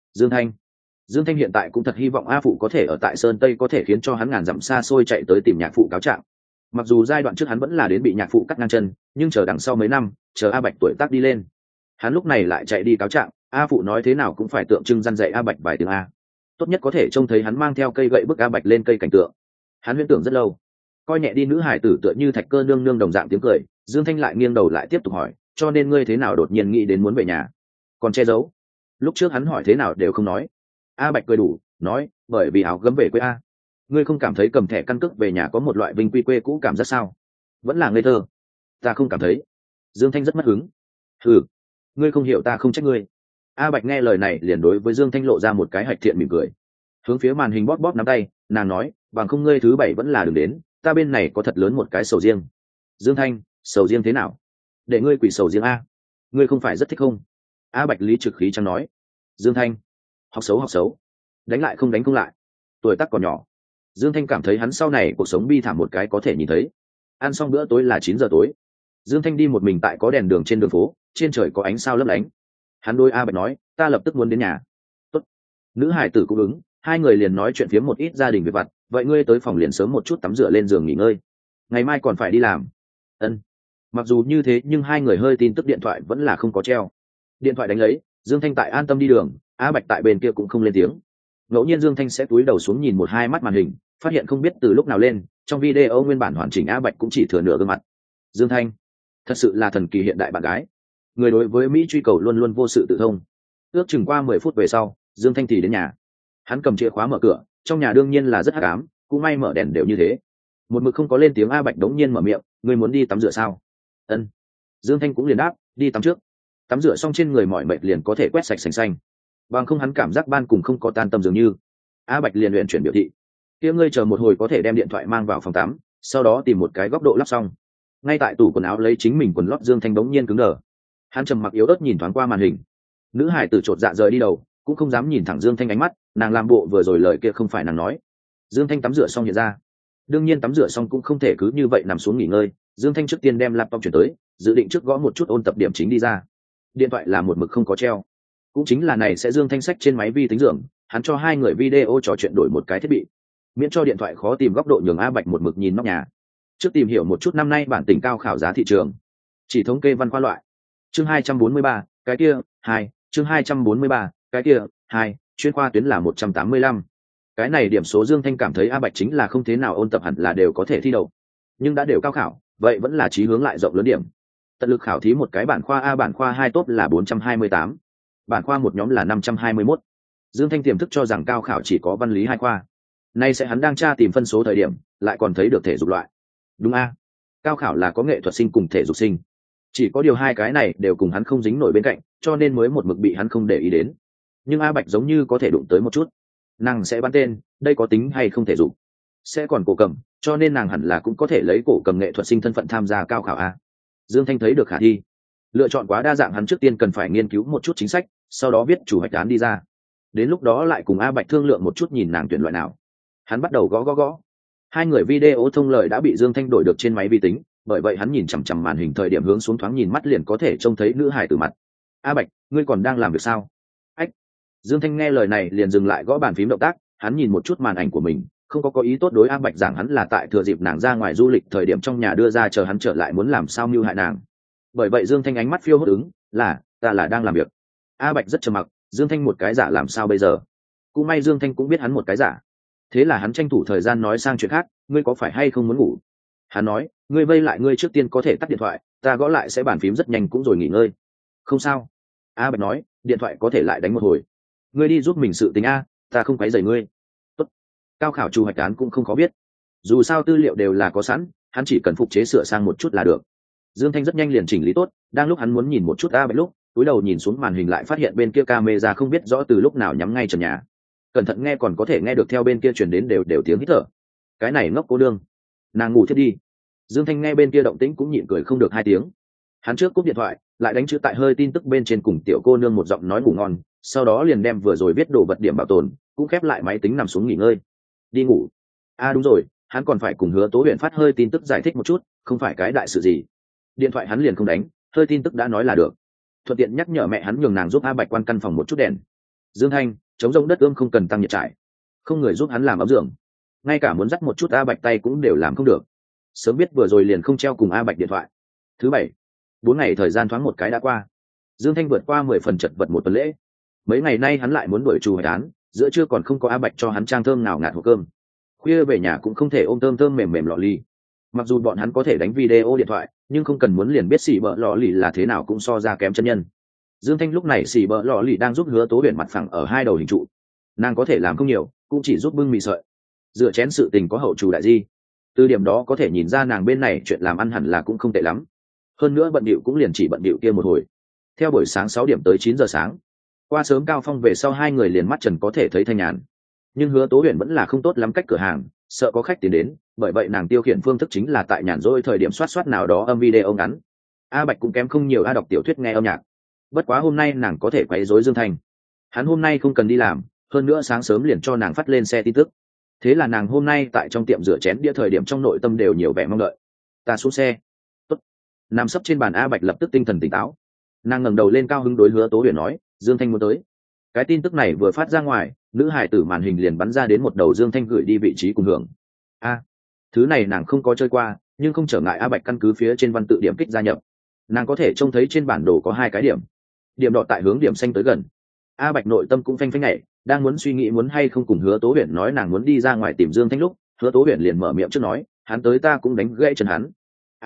Dương Thanh hiện tại cũng thật hy vọng A Phụ có thể ở tại Sơn Tây, có thể khiến cho hắn ngàn dặm xa xôi chạy tới tìm nhạc phụ cáo trạng. Mặc dù giai đoạn trước hắn vẫn là đến bị nhạc phụ cắt ngang chân, nhưng chờ đằng sau mấy năm, chờ A Bạch tuổi tác đi lên, hắn lúc này lại chạy đi cáo trạng, A Phụ nói thế nào cũng phải tượng trưng răn dạy A Bạch vài tiếng A. Tốt nhất có thể trông thấy hắn mang theo cây gậy bức A Bạch lên cây cảnh tượng. Hắn huyễn tưởng rất lâu, coi nhẹ đi nữ hải tử tựa như thạch cơ nương nương đồng dạng tiếng cười. Dương Thanh lại nghiêng đầu lại tiếp tục hỏi, cho nên ngươi thế nào đột nhiên nghĩ đến muốn về nhà, còn che giấu? Lúc trước hắn hỏi thế nào đều không nói. A Bạch cười đủ, nói, bởi vì áo gấm về quê A. Ngươi không cảm thấy cầm thẻ căn cước về nhà có một loại vinh quy quê cũ cảm giác sao? Vẫn là ngây thơ. Ta không cảm thấy. Dương Thanh rất mất hứng. Ừ, ngươi không hiểu ta không trách ngươi. A Bạch nghe lời này liền đối với Dương Thanh lộ ra một cái hạch thiện mỉm cười, hướng phía màn hình bóp bóp nắm tay, nàng nói, bằng không ngươi thứ bảy vẫn là đừng đến, ta bên này có thật lớn một cái sầu riêng. Dương Thanh, sầu riêng thế nào? Để ngươi quỷ sầu riêng A. Ngươi không phải rất thích không? A Bạch lý trực khí chẳng nói. Dương Thanh, học xấu, đánh lại không đánh không lại, tuổi tác còn nhỏ. Dương Thanh cảm thấy hắn sau này cuộc sống bi thảm một cái có thể nhìn thấy. Ăn xong bữa tối là 9 giờ tối. Dương Thanh đi một mình tại có đèn đường trên đường phố, trên trời có ánh sao lấp lánh. Hắn đôi A Bạch nói, ta lập tức muốn đến nhà. Tốt. Nữ hải tử cũng ứng, hai người liền nói chuyện phiếm một ít gia đình việc vặt. Vậy ngươi tới phòng liền sớm một chút tắm rửa lên giường nghỉ ngơi, ngày mai còn phải đi làm. Ân. Mặc dù như thế nhưng hai người hơi tin tức điện thoại vẫn là không có treo. Điện thoại đánh lấy, Dương Thanh tại an tâm đi đường, A Bạch tại bên kia cũng không lên tiếng. Ngẫu nhiên Dương Thanh sẽ túi đầu xuống nhìn một hai mắt màn hình, phát hiện không biết từ lúc nào lên, trong video nguyên bản hoàn chỉnh A Bạch cũng chỉ thừa nửa gương mặt. Dương Thanh, thật sự là thần kỳ hiện đại bạn gái. Người đối với Mỹ truy cầu luôn luôn vô sự tự thông. Ước chừng qua 10 phút về sau, Dương Thanh thì đến nhà. Hắn cầm chìa khóa mở cửa, trong nhà đương nhiên là rất hắc ám, cũng may mở đèn đều như thế. Một mực không có lên tiếng A Bạch đống nhiên mở miệng, ngươi muốn đi tắm rửa sao? Ân. Dương Thanh cũng liền đáp, đi tắm trước. Tắm rửa xong trên người mỏi mệt liền có thể quét sạch sành xanh. Bằng không hắn cảm giác ban cùng không có tan tâm dường như. A Bạch liền luyện chuyển biểu thị, kia ngươi chờ một hồi có thể đem điện thoại mang vào phòng tắm, sau đó tìm một cái góc độ lắp xong. Ngay tại tủ quần áo lấy chính mình quần lót, Dương Thanh đống nhiên cứng đờ. Hắn trầm mặc yếu ớt nhìn thoáng qua màn hình. Nữ hải tử chột dạ rời đi đầu, cũng không dám nhìn thẳng Dương Thanh ánh mắt, nàng làm bộ vừa rồi lời kia không phải nàng nói. Dương Thanh tắm rửa xong hiện ra. Đương nhiên tắm rửa xong cũng không thể cứ như vậy nằm xuống nghỉ ngơi, Dương Thanh trước tiên đem laptop chuyển tới, dự định trước gõ một chút ôn tập điểm chính đi ra. Điện thoại là một mực không có treo, cũng chính là này sẽ Dương Thanh sách trên máy vi tính giường, hắn cho hai người video trò chuyện đổi một cái thiết bị, miễn cho điện thoại khó tìm góc độ, nhường A Bạch một mực nhìn nóc nhà. Trước tìm hiểu một chút năm nay bản tỉnh cao khảo giá thị trường, chỉ thống kê văn khoa loại. Chương 243, cái kia 2, chương 243, cái kia 2, chuyên khoa tuyến là 185. Cái này điểm số Dương Thanh cảm thấy A Bạch chính là không thế nào ôn tập hẳn là đều có thể thi đậu, nhưng đã đều cao khảo, vậy vẫn là chí hướng lại rộng lớn điểm. Tận lực khảo thí một cái bản khoa A, bản khoa 2 tốt là 428, bản khoa một nhóm là 521. Dương Thanh tiềm thức cho rằng cao khảo chỉ có văn lý hai khoa. Nay sẽ hắn đang tra tìm phân số thời điểm, lại còn thấy được thể dục loại. Đúng A, cao khảo là có nghệ thuật sinh cùng thể dục sinh. Chỉ có điều hai cái này đều cùng hắn không dính nổi bên cạnh, cho nên mới một mực bị hắn không để ý đến. Nhưng A Bạch giống như có thể đụng tới một chút. Nàng sẽ bắn tên, đây có tính hay không thể dục? Sẽ còn cổ cầm, cho nên nàng hẳn là cũng có thể lấy cổ cầm nghệ thuật sinh thân phận tham gia cao khảo A. Dương Thanh thấy được khả thi. Lựa chọn quá đa dạng, hắn trước tiên cần phải nghiên cứu một chút chính sách, sau đó viết chủ hoạch án đi ra. Đến lúc đó lại cùng A Bạch thương lượng một chút nhìn nàng tuyển loại nào. Hắn bắt đầu gõ. Hai người video thông lời đã bị Dương Thanh đổi được trên máy vi tính, bởi vậy hắn nhìn chằm chằm màn hình thời điểm hướng xuống thoáng nhìn mắt liền có thể trông thấy nữ hài từ mặt. A Bạch, ngươi còn đang làm việc sao? Ách. Dương Thanh nghe lời này liền dừng lại gõ bàn phím động tác, hắn nhìn một chút màn ảnh của mình, không có ý tốt đối A Bạch giảng hắn là tại thừa dịp nàng ra ngoài du lịch thời điểm trong nhà đưa ra chờ hắn trở lại muốn làm sao mưu hại nàng. Bởi vậy Dương Thanh ánh mắt phiêu hốt ứng, ta là đang làm việc. A Bạch rất trầm mặc, Dương Thanh một cái giả làm sao bây giờ? Cũng may Dương Thanh cũng biết hắn một cái giả. Thế là hắn tranh thủ thời gian nói sang chuyện khác, ngươi có phải hay không muốn ngủ? Hắn nói, ngươi vây lại, ngươi trước tiên có thể tắt điện thoại, ta gõ lại sẽ bàn phím rất nhanh cũng rồi nghỉ ngơi. Không sao. A Bạch nói, điện thoại có thể lại đánh một hồi. Ngươi đi giúp mình sự tình A, ta không quấy rầy ngươi. Tốt. Cao khảo chủ hoạch án cũng không có biết. Dù sao tư liệu đều là có sẵn, hắn chỉ cần phục chế sửa sang một chút là được. Dương Thanh rất nhanh liền chỉnh lý tốt, đang lúc hắn muốn nhìn một chút A Bạch lúc, cúi đầu nhìn xuống màn hình lại phát hiện bên kia camera không biết rõ từ lúc nào nhắm ngay trần nhà. Cẩn thận nghe còn có thể nghe được theo bên kia truyền đến đều tiếng hít thở. Cái này ngốc cô đương, nàng ngủ thiết đi. Dương Thanh nghe bên kia động tĩnh cũng nhịn cười không được hai tiếng, Hắn trước cúp điện thoại, lại đánh chữ tại hơi tin tức bên trên cùng tiểu cô nương một giọng nói ngủ ngon, sau đó liền đem vừa rồi viết đồ vật điểm bảo tồn, cũng khép lại máy tính nằm xuống nghỉ ngơi. Đi ngủ. Đúng rồi, hắn còn phải cùng Hứa Tố Huyền phát hơi tin tức giải thích một chút, không phải cái đại sự gì. Điện thoại hắn liền không đánh, hơi tin tức đã nói là được. Thuận tiện nhắc nhở mẹ hắn nhường nàng giúp A Bạch quan căn phòng một chút đèn. Dương Thanh, chống rông đất ươm không cần tăng nhiệt trải, không người giúp hắn làm ấm giường, ngay cả muốn dắt một chút A Bạch tay cũng đều làm không được. Sớm biết vừa rồi liền không treo cùng A Bạch điện thoại. Thứ bảy, 4 ngày thời gian thoáng một cái đã qua. Dương Thanh vượt qua 10 phần chật vật một tuần lễ. Mấy ngày nay hắn lại muốn đuổi trù hải án, giữa trưa còn không có A Bạch cho hắn trang thơm nào ngạt hộp cơm. Khuya về nhà cũng không thể ôm thơm thơm mềm mềm lọ ly. Mặc dù bọn hắn có thể đánh video điện thoại, nhưng không cần muốn liền biết xỉ bợ lọ lì là thế nào cũng so ra kém chân nhân. Dương Thanh lúc này xỉ bợ lọ lì đang giúp Hứa Tố Huyền mặt phẳng ở hai đầu hình trụ. Nàng có thể làm không nhiều, cũng chỉ giúp bưng mì sợi. Dựa chén sự tình có hậu chủ đại di. Từ điểm đó có thể nhìn ra nàng bên này chuyện làm ăn hẳn là cũng không tệ lắm. Hơn nữa bận bịu cũng liền chỉ bận bịu kia một hồi. Theo buổi sáng 6 điểm tới 9 giờ sáng, qua sớm cao phong về sau hai người liền mắt trần có thể thấy thanh nhàn. Nhưng Hứa Tố Huyền vẫn là không tốt lắm cách cửa hàng, sợ có khách tiến đến, bởi vậy nàng tiêu khiển phương thức chính là tại nhàn rỗi thời điểm soát nào đó âm video ngắn. A Bạch cũng kém không nhiều đọc tiểu thuyết nghe âm nhạc. Bất quá hôm nay nàng có thể quấy rối Dương Thanh. Hắn hôm nay không cần đi làm, hơn nữa sáng sớm liền cho nàng phát lên xe tin tức. Thế là nàng hôm nay tại trong tiệm rửa chén đĩa thời điểm trong nội tâm đều nhiều vẻ mong đợi. Ta xuống xe. Tốt. Nằm sấp trên bàn A Bạch lập tức tinh thần tỉnh táo. Nàng ngẩng đầu lên cao hứng đối Hứa Tố Huyền nói, Dương Thanh muốn tới. Cái tin tức này vừa phát ra ngoài, nữ hải tử màn hình liền bắn ra đến một đầu Dương Thanh gửi đi vị trí cùng hưởng. Thứ này nàng không có chơi qua, nhưng không trở ngại A Bạch căn cứ phía trên văn tự điểm kích gia nhập. Nàng có thể trông thấy trên bản đồ có 2 cái điểm. Điểm đỏ tại hướng điểm xanh tới gần. A Bạch nội tâm cũng phanh phanh nhảy, đang muốn suy nghĩ muốn hay không cùng Hứa Tố Huyền nói nàng muốn đi ra ngoài tìm Dương Thanh lúc, Hứa Tố Huyền liền mở miệng trước nói, hắn tới ta cũng đánh gãy chân hắn.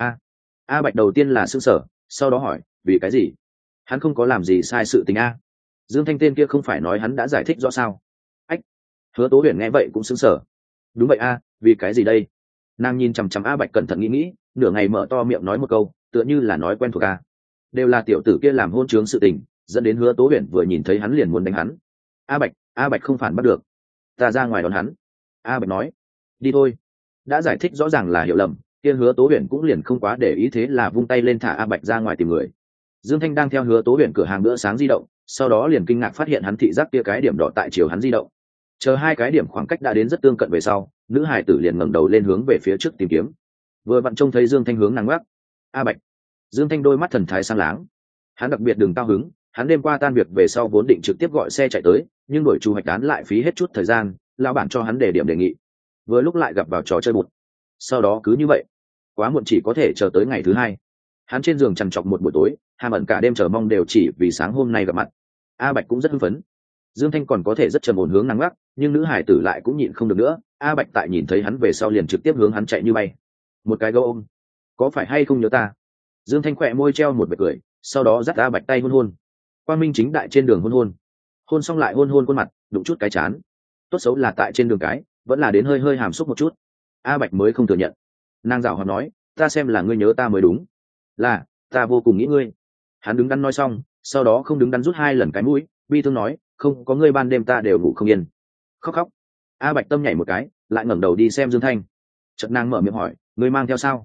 A Bạch đầu tiên là sững sờ, sau đó hỏi, vì cái gì? Hắn không có làm gì sai sự tình a. Dương Thanh tên kia không phải nói hắn đã giải thích rõ sao? Ách. Hứa Tố Huyền nghe vậy cũng sững sờ. Đúng vậy a, vì cái gì đây? Nàng nhìn chằm chằm A Bạch cẩn thận nghĩ, nửa ngày mở to miệng nói một câu, tựa như là nói quen thuộc a. Đều là tiểu tử kia làm hôn trướng sự tình, dẫn đến Hứa Tố Huyền vừa nhìn thấy hắn liền muốn đánh hắn. A Bạch không phản bắt được. Ta ra ngoài đón hắn. A Bạch nói. Đi thôi. Đã giải thích rõ ràng là hiểu lầm, kia Hứa Tố Huyền cũng liền không quá để ý, thế là vung tay lên thả A Bạch ra ngoài tìm người. Dương Thanh đang theo Hứa Tố Huyền cửa hàng bữa sáng di động, sau đó liền kinh ngạc phát hiện hắn thị giác kia cái điểm đỏ tại chiều hắn di động. Chờ 2 cái điểm khoảng cách đã đến rất tương cận về sau, nữ hải tử liền ngẩng đầu lên hướng về phía trước tìm kiếm. Vừa vặn trông thấy Dương Thanh hướng nàng ngoắc. A Bạch. Dương Thanh đôi mắt thần thái sáng láng. Hắn đặc biệt đừng cao hứng, hắn đêm qua tan việc về sau vốn định trực tiếp gọi xe chạy tới, nhưng đổi chủ hoạch án lại phí hết chút thời gian, lão bản cho hắn để điểm đề nghị. Vừa lúc lại gặp vào trò chơi bụt. Sau đó cứ như vậy, quá muộn chỉ có thể chờ tới ngày thứ 2. Hắn trên giường trằn trọc một buổi tối, hàm ẩn cả đêm chờ mong đều chỉ vì sáng hôm nay gặp mặt. A Bạch cũng rất hưng phấn. Dương Thanh còn có thể rất trầm ổn hướng nàng ngoắc, nhưng nữ hải tử lại cũng nhịn không được nữa. A Bạch tại nhìn thấy hắn về sau liền trực tiếp hướng hắn chạy như bay. Một cái gấu ôm. Có phải hay không nhớ ta? Dương Thanh khỏe môi treo một vệt cười, sau đó dắt A Bạch tay hôn. Quang minh chính đại trên đường hôn. Hôn xong lại hôn khuôn mặt, đụng chút cái chán. Tốt xấu là tại trên đường cái, vẫn là đến hơi hơi hàm xúc một chút. A Bạch mới không thừa nhận. Nàng giảo hoạt nói, ta xem là ngươi nhớ ta mới đúng. Là, ta vô cùng nghĩ ngươi. Hắn đứng đắn nói xong, sau đó không đứng đắn rút 2 lần cái mũi, bi thương nói, không có ngươi ban đêm ta đều ngủ không yên. Khóc. A Bạch tâm nhảy một cái, lại ngẩng đầu đi xem Dương Thanh. Chợt nàng mở miệng hỏi, ngươi mang theo sao?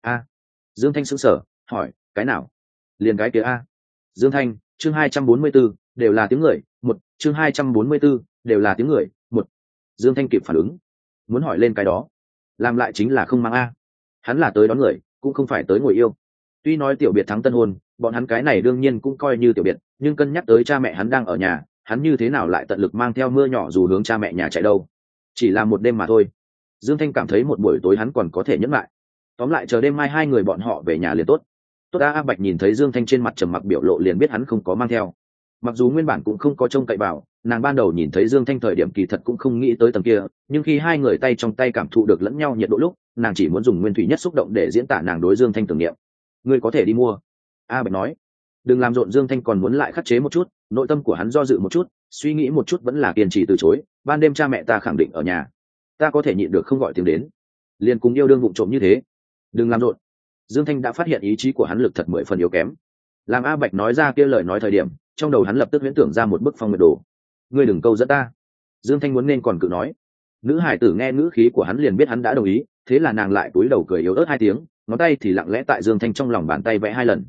Dương Thanh sững sờ, hỏi, cái nào? Liền cái kia a. Dương Thanh, chương 244, đều là tiếng người, chương 244, đều là tiếng người, Dương Thanh kịp phản ứng, muốn hỏi lên cái đó, làm lại chính là không mang a. Hắn là tới đón người, cũng không phải tới ngồi yêu. Tuy nói tiểu biệt thắng tân hôn, bọn hắn cái này đương nhiên cũng coi như tiểu biệt, nhưng cân nhắc tới cha mẹ hắn đang ở nhà, hắn như thế nào lại tận lực mang theo mưa nhỏ dù hướng cha mẹ nhà chạy đâu. Chỉ là một đêm mà thôi. Dương Thanh cảm thấy một buổi tối hắn còn có thể nhẫn lại. Tóm lại chờ đêm mai 2 người bọn họ về nhà liền tốt. Tốt. A Bạch nhìn thấy Dương Thanh trên mặt trầm mặc biểu lộ liền biết hắn không có mang theo. Mặc dù nguyên bản cũng không có trông cậy vào, nàng ban đầu nhìn thấy Dương Thanh thời điểm kỳ thật cũng không nghĩ tới tầng kia, nhưng khi 2 người tay trong tay cảm thụ được lẫn nhau nhiệt độ lúc, nàng chỉ muốn dùng nguyên thủy nhất xúc động để diễn tả nàng đối Dương Thanh tưởng niệm. Ngươi có thể đi mua. A Bạch nói. Đừng làm rộn. Dương Thanh còn muốn lại khắc chế một chút, nội tâm của hắn do dự một chút, suy nghĩ một chút vẫn là kiên trì từ chối. Ban đêm cha mẹ ta khẳng định ở nhà, ta có thể nhịn được không gọi tiếng đến, liền cùng yêu đương vụng trộm như thế. Đừng làm rộn. Dương Thanh đã phát hiện ý chí của hắn lực thật 10 phần yếu kém. Làm A Bạch nói ra kia lời nói thời điểm, trong đầu hắn lập tức huyễn tưởng ra một bức phong nguyệt đồ. Ngươi đừng câu dẫn ta. Dương Thanh muốn nên còn cự nói. Nữ hải tử nghe ngữ khí của hắn liền biết hắn đã đồng ý, thế là nàng lại cúi đầu cười yếu ớt 2 tiếng, ngón tay thì lặng lẽ tại Dương Thanh trong lòng bàn tay vẽ 2 lần.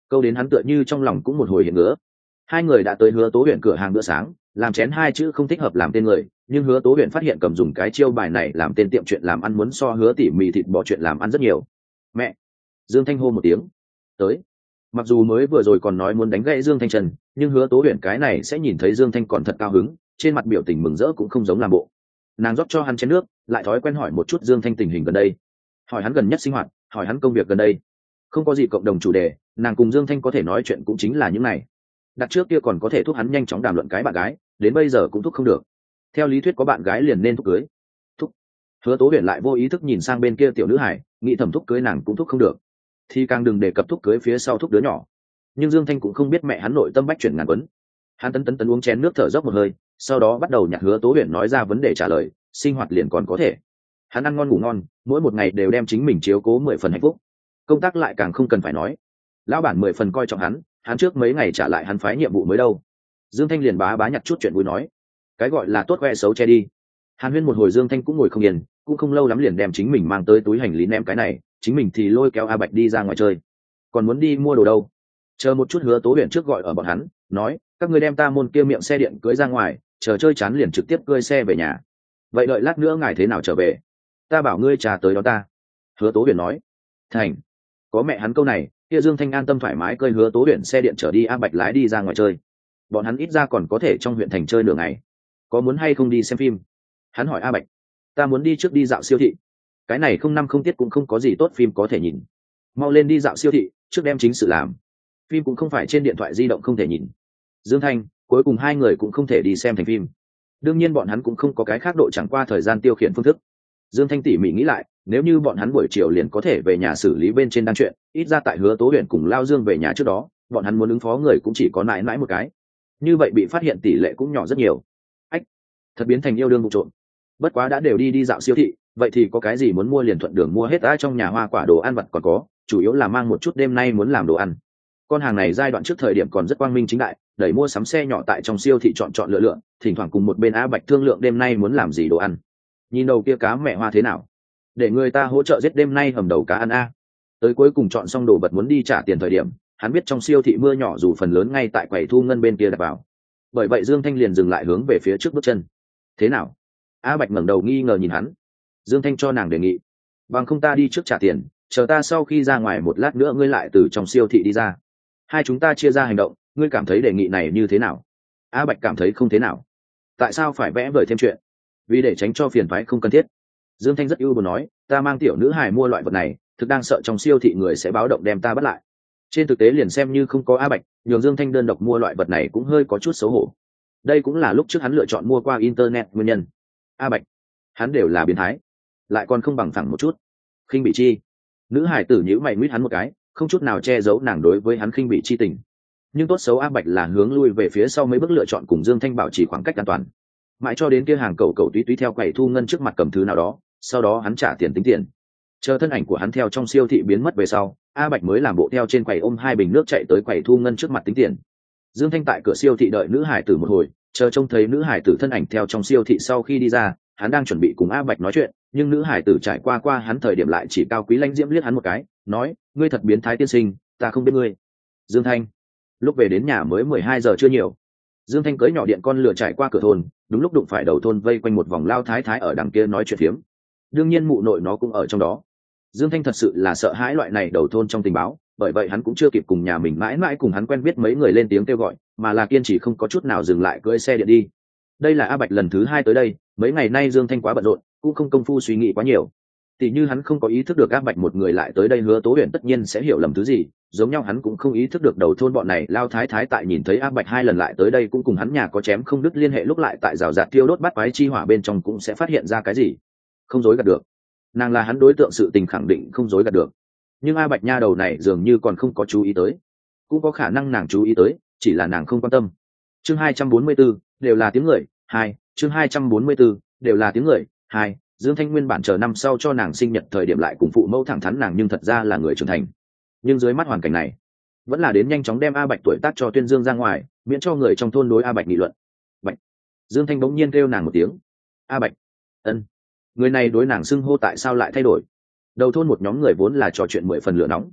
câu đến hắn tựa như trong lòng cũng một hồi hiện ngứa. Hai người đã tới Hứa Tố Huyền cửa hàng bữa sáng, làm chén hai chữ không thích hợp làm tên người, nhưng Hứa Tố Huyền phát hiện cầm dùng cái chiêu bài này làm tên tiệm chuyện làm ăn muốn so Hứa tỉ mì thịt bò chuyện làm ăn rất nhiều. Mẹ! Dương Thanh hô một tiếng. Tới. Mặc dù mới vừa rồi còn nói muốn đánh gãy Dương Thanh Trần, nhưng Hứa Tố Huyền cái này sẽ nhìn thấy Dương Thanh còn thật cao hứng, trên mặt biểu tình mừng rỡ cũng không giống làm bộ. Nàng rót cho hắn chén nước, lại thói quen hỏi một chút Dương Thanh tình hình gần đây, hỏi hắn gần nhất sinh hoạt, hỏi hắn công việc gần đây. Không có gì cộng đồng chủ đề, nàng cùng Dương Thanh có thể nói chuyện cũng chính là những này. Đặt trước kia còn có thể thúc hắn nhanh chóng đàm luận cái bạn gái, đến bây giờ cũng thúc không được. Theo lý thuyết có bạn gái liền nên thúc cưới. Thúc. Hứa Tố Huyền lại vô ý thức nhìn sang bên kia tiểu nữ hải, nghĩ thầm thúc cưới nàng cũng thúc không được, thì càng đừng đề cập thúc cưới phía sau thúc đứa nhỏ. Nhưng Dương Thanh cũng không biết mẹ hắn nội tâm bách chuyển ngàn quấn. Hắn tấn uống chén nước thở dốc một hơi, sau đó bắt đầu nhặt Hứa Tố Huyền nói ra vấn đề trả lời, sinh hoạt liền còn có thể. Hắn ăn ngon ngủ ngon, mỗi một ngày đều đem chính mình chiếu cố 10 phần hạnh phúc. Công tác lại càng không cần phải nói, lão bản 10 phần coi trọng hắn trước mấy ngày trả lại hắn phái nhiệm vụ mới đâu. Dương Thanh liền bá nhặt chút chuyện vui nói, cái gọi là tốt khoe xấu che đi. Hàn Huyên một hồi, Dương Thanh cũng ngồi không yên, cũng không lâu lắm liền đem chính mình mang tới túi hành lý ném cái này, chính mình thì lôi kéo A Bạch đi ra ngoài chơi. Còn muốn đi mua đồ đâu? Chờ một chút. Hứa Tố Huyền trước gọi ở bọn hắn, nói, các ngươi đem ta môn kia miệng xe điện cưới ra ngoài, chờ chơi chán liền trực tiếp cưới xe về nhà. Vậy đợi lát nữa ngài thế nào trở về? Ta bảo ngươi trà tới đó ta. Hứa Tố Huyền nói. Thành. Có mẹ hắn câu này, kia Dương Thanh an tâm thoải mái cơi Hứa Tố Huyền xe điện chở đi A Bạch lái đi ra ngoài chơi. Bọn hắn ít ra còn có thể trong huyện thành chơi nửa ngày. Có muốn hay không đi xem phim? Hắn hỏi A Bạch. Ta muốn đi trước đi dạo siêu thị. Cái này không năm không tiết cũng không có gì tốt phim có thể nhìn. Mau lên đi dạo siêu thị, trước đem chính sự làm. Phim cũng không phải trên điện thoại di động không thể nhìn. Dương Thanh, cuối cùng hai người cũng không thể đi xem thành phim. Đương nhiên bọn hắn cũng không có cái khác độ chẳng qua thời gian tiêu khiển phương thức. Dương Thanh tỉ mỉ nghĩ lại, nếu như bọn hắn buổi chiều liền có thể về nhà xử lý bên trên đăng chuyện, ít ra tại Hứa Tố Huyền cùng Lao Dương về nhà trước đó, bọn hắn muốn ứng phó người cũng chỉ có nãi nãi một cái. Như vậy bị phát hiện tỷ lệ cũng nhỏ rất nhiều. Ách, thật biến thành yêu đương vụ trộm. Bất quá đã đều đi dạo siêu thị, vậy thì có cái gì muốn mua liền thuận đường mua hết. Ai trong nhà hoa quả đồ ăn vặt còn có, chủ yếu là mang một chút đêm nay muốn làm đồ ăn. Con hàng này giai đoạn trước thời điểm còn rất quang minh chính đại, đẩy mua sắm xe nhỏ tại trong siêu thị chọn lựa, thỉnh thoảng cùng một bên A Bạch thương lượng đêm nay muốn làm gì đồ ăn. Nhìn đầu kia cá mẹ hoa thế nào, để người ta hỗ trợ giết đêm nay hầm đầu cá ăn a. Tới cuối cùng chọn xong đồ vật muốn đi trả tiền thời điểm, hắn biết trong siêu thị mưa nhỏ dù phần lớn ngay tại quầy thu ngân bên kia đặt vào. Bởi vậy Dương Thanh liền dừng lại hướng về phía trước bước chân. Thế nào? A Bạch ngẩng đầu nghi ngờ nhìn hắn. Dương Thanh cho nàng đề nghị, bằng không ta đi trước trả tiền, chờ ta sau khi ra ngoài một lát nữa ngươi lại từ trong siêu thị đi ra, hai chúng ta chia ra hành động. Ngươi cảm thấy đề nghị này như thế nào? A Bạch cảm thấy không thế nào. Tại sao phải vẽ vời thêm chuyện? Vì để tránh cho phiền toái không cần thiết. Dương Thanh rất ưu buồn nói, ta mang tiểu nữ hài mua loại vật này, thực đang sợ trong siêu thị người sẽ báo động đem ta bắt lại. Trên thực tế liền xem như không có A Bạch, nhường Dương Thanh đơn độc mua loại vật này cũng hơi có chút xấu hổ. Đây cũng là lúc trước hắn lựa chọn mua qua internet nguyên nhân. A Bạch, hắn đều là biến thái, lại còn không bằng phẳng một chút. Khinh bị chi? Nữ hài tử nhíu mày nguyết hắn một cái, không chút nào che giấu nàng đối với hắn khinh bị chi tình. Nhưng tốt xấu A Bạch là hướng lui về phía sau mấy bước lựa chọn cùng Dương Thanh bảo trì khoảng cách an toàn. Mãi cho đến kia hàng cậu túy theo quầy thu ngân trước mặt cầm thứ nào đó, sau đó hắn trả tiền tính tiền. Chờ thân ảnh của hắn theo trong siêu thị biến mất về sau, A Bạch mới làm bộ theo trên quầy ôm hai bình nước chạy tới quầy thu ngân trước mặt tính tiền. Dương Thanh tại cửa siêu thị đợi nữ hải tử một hồi, chờ trông thấy nữ hải tử thân ảnh theo trong siêu thị sau khi đi ra, hắn đang chuẩn bị cùng A Bạch nói chuyện, nhưng nữ hải tử trải qua hắn thời điểm lại chỉ cao quý lãnh diễm liếc hắn một cái, nói, ngươi thật biến thái tiên sinh, ta không biết ngươi. Dương Thanh. Lúc về đến nhà mới 12 giờ chưa nhiều. Dương Thanh cưỡi nhỏ điện con lửa chạy qua cửa thôn, đúng lúc đụng phải đầu thôn vây quanh một vòng lao thái thái ở đằng kia nói chuyện phiếm. Đương nhiên mụ nội nó cũng ở trong đó. Dương Thanh thật sự là sợ hãi loại này đầu thôn trong tình báo, bởi vậy hắn cũng chưa kịp cùng nhà mình mãi mãi cùng hắn quen biết mấy người lên tiếng kêu gọi, mà là kiên trì không có chút nào dừng lại cưỡi xe điện đi. Đây là A Bạch lần thứ 2 tới đây, mấy ngày nay Dương Thanh quá bận rộn, cũng không công phu suy nghĩ quá nhiều. Tỷ như hắn không có ý thức được A Bạch một người lại tới đây, Hứa Tố Huyền tất nhiên sẽ hiểu lầm thứ gì, giống nhau hắn cũng không ý thức được đầu thôn bọn này lao thái thái tại nhìn thấy A Bạch 2 lần lại tới đây cũng cùng hắn nhà có chém không đứt liên hệ, lúc lại tại rào rạt tiêu đốt bắt quái chi hỏa bên trong cũng sẽ phát hiện ra cái gì. Không dối gạt được, nàng là hắn đối tượng sự tình khẳng định không dối gạt được. Nhưng A Bạch nha đầu này dường như còn không có chú ý tới, cũng có khả năng nàng chú ý tới, chỉ là nàng không quan tâm. Chương 244, đều là tiếng người. 2, chương 244, đều là tiếng người. 2, Dương Thanh nguyên bản chờ năm sau cho nàng sinh nhật thời điểm lại cùng phụ mẫu thẳng thắn nàng, nhưng thật ra là người trưởng thành. Nhưng dưới mắt hoàn cảnh này, vẫn là đến nhanh chóng đem A Bạch tuổi tác cho tuyên dương ra ngoài, miễn cho người trong thôn đối A Bạch nghị luận. Bạch. Dương Thanh bỗng nhiên kêu nàng một tiếng. A Bạch. Ân. Người này đối nàng xưng hô tại sao lại thay đổi? Đầu thôn một nhóm người vốn là trò chuyện 10 phần lửa nóng,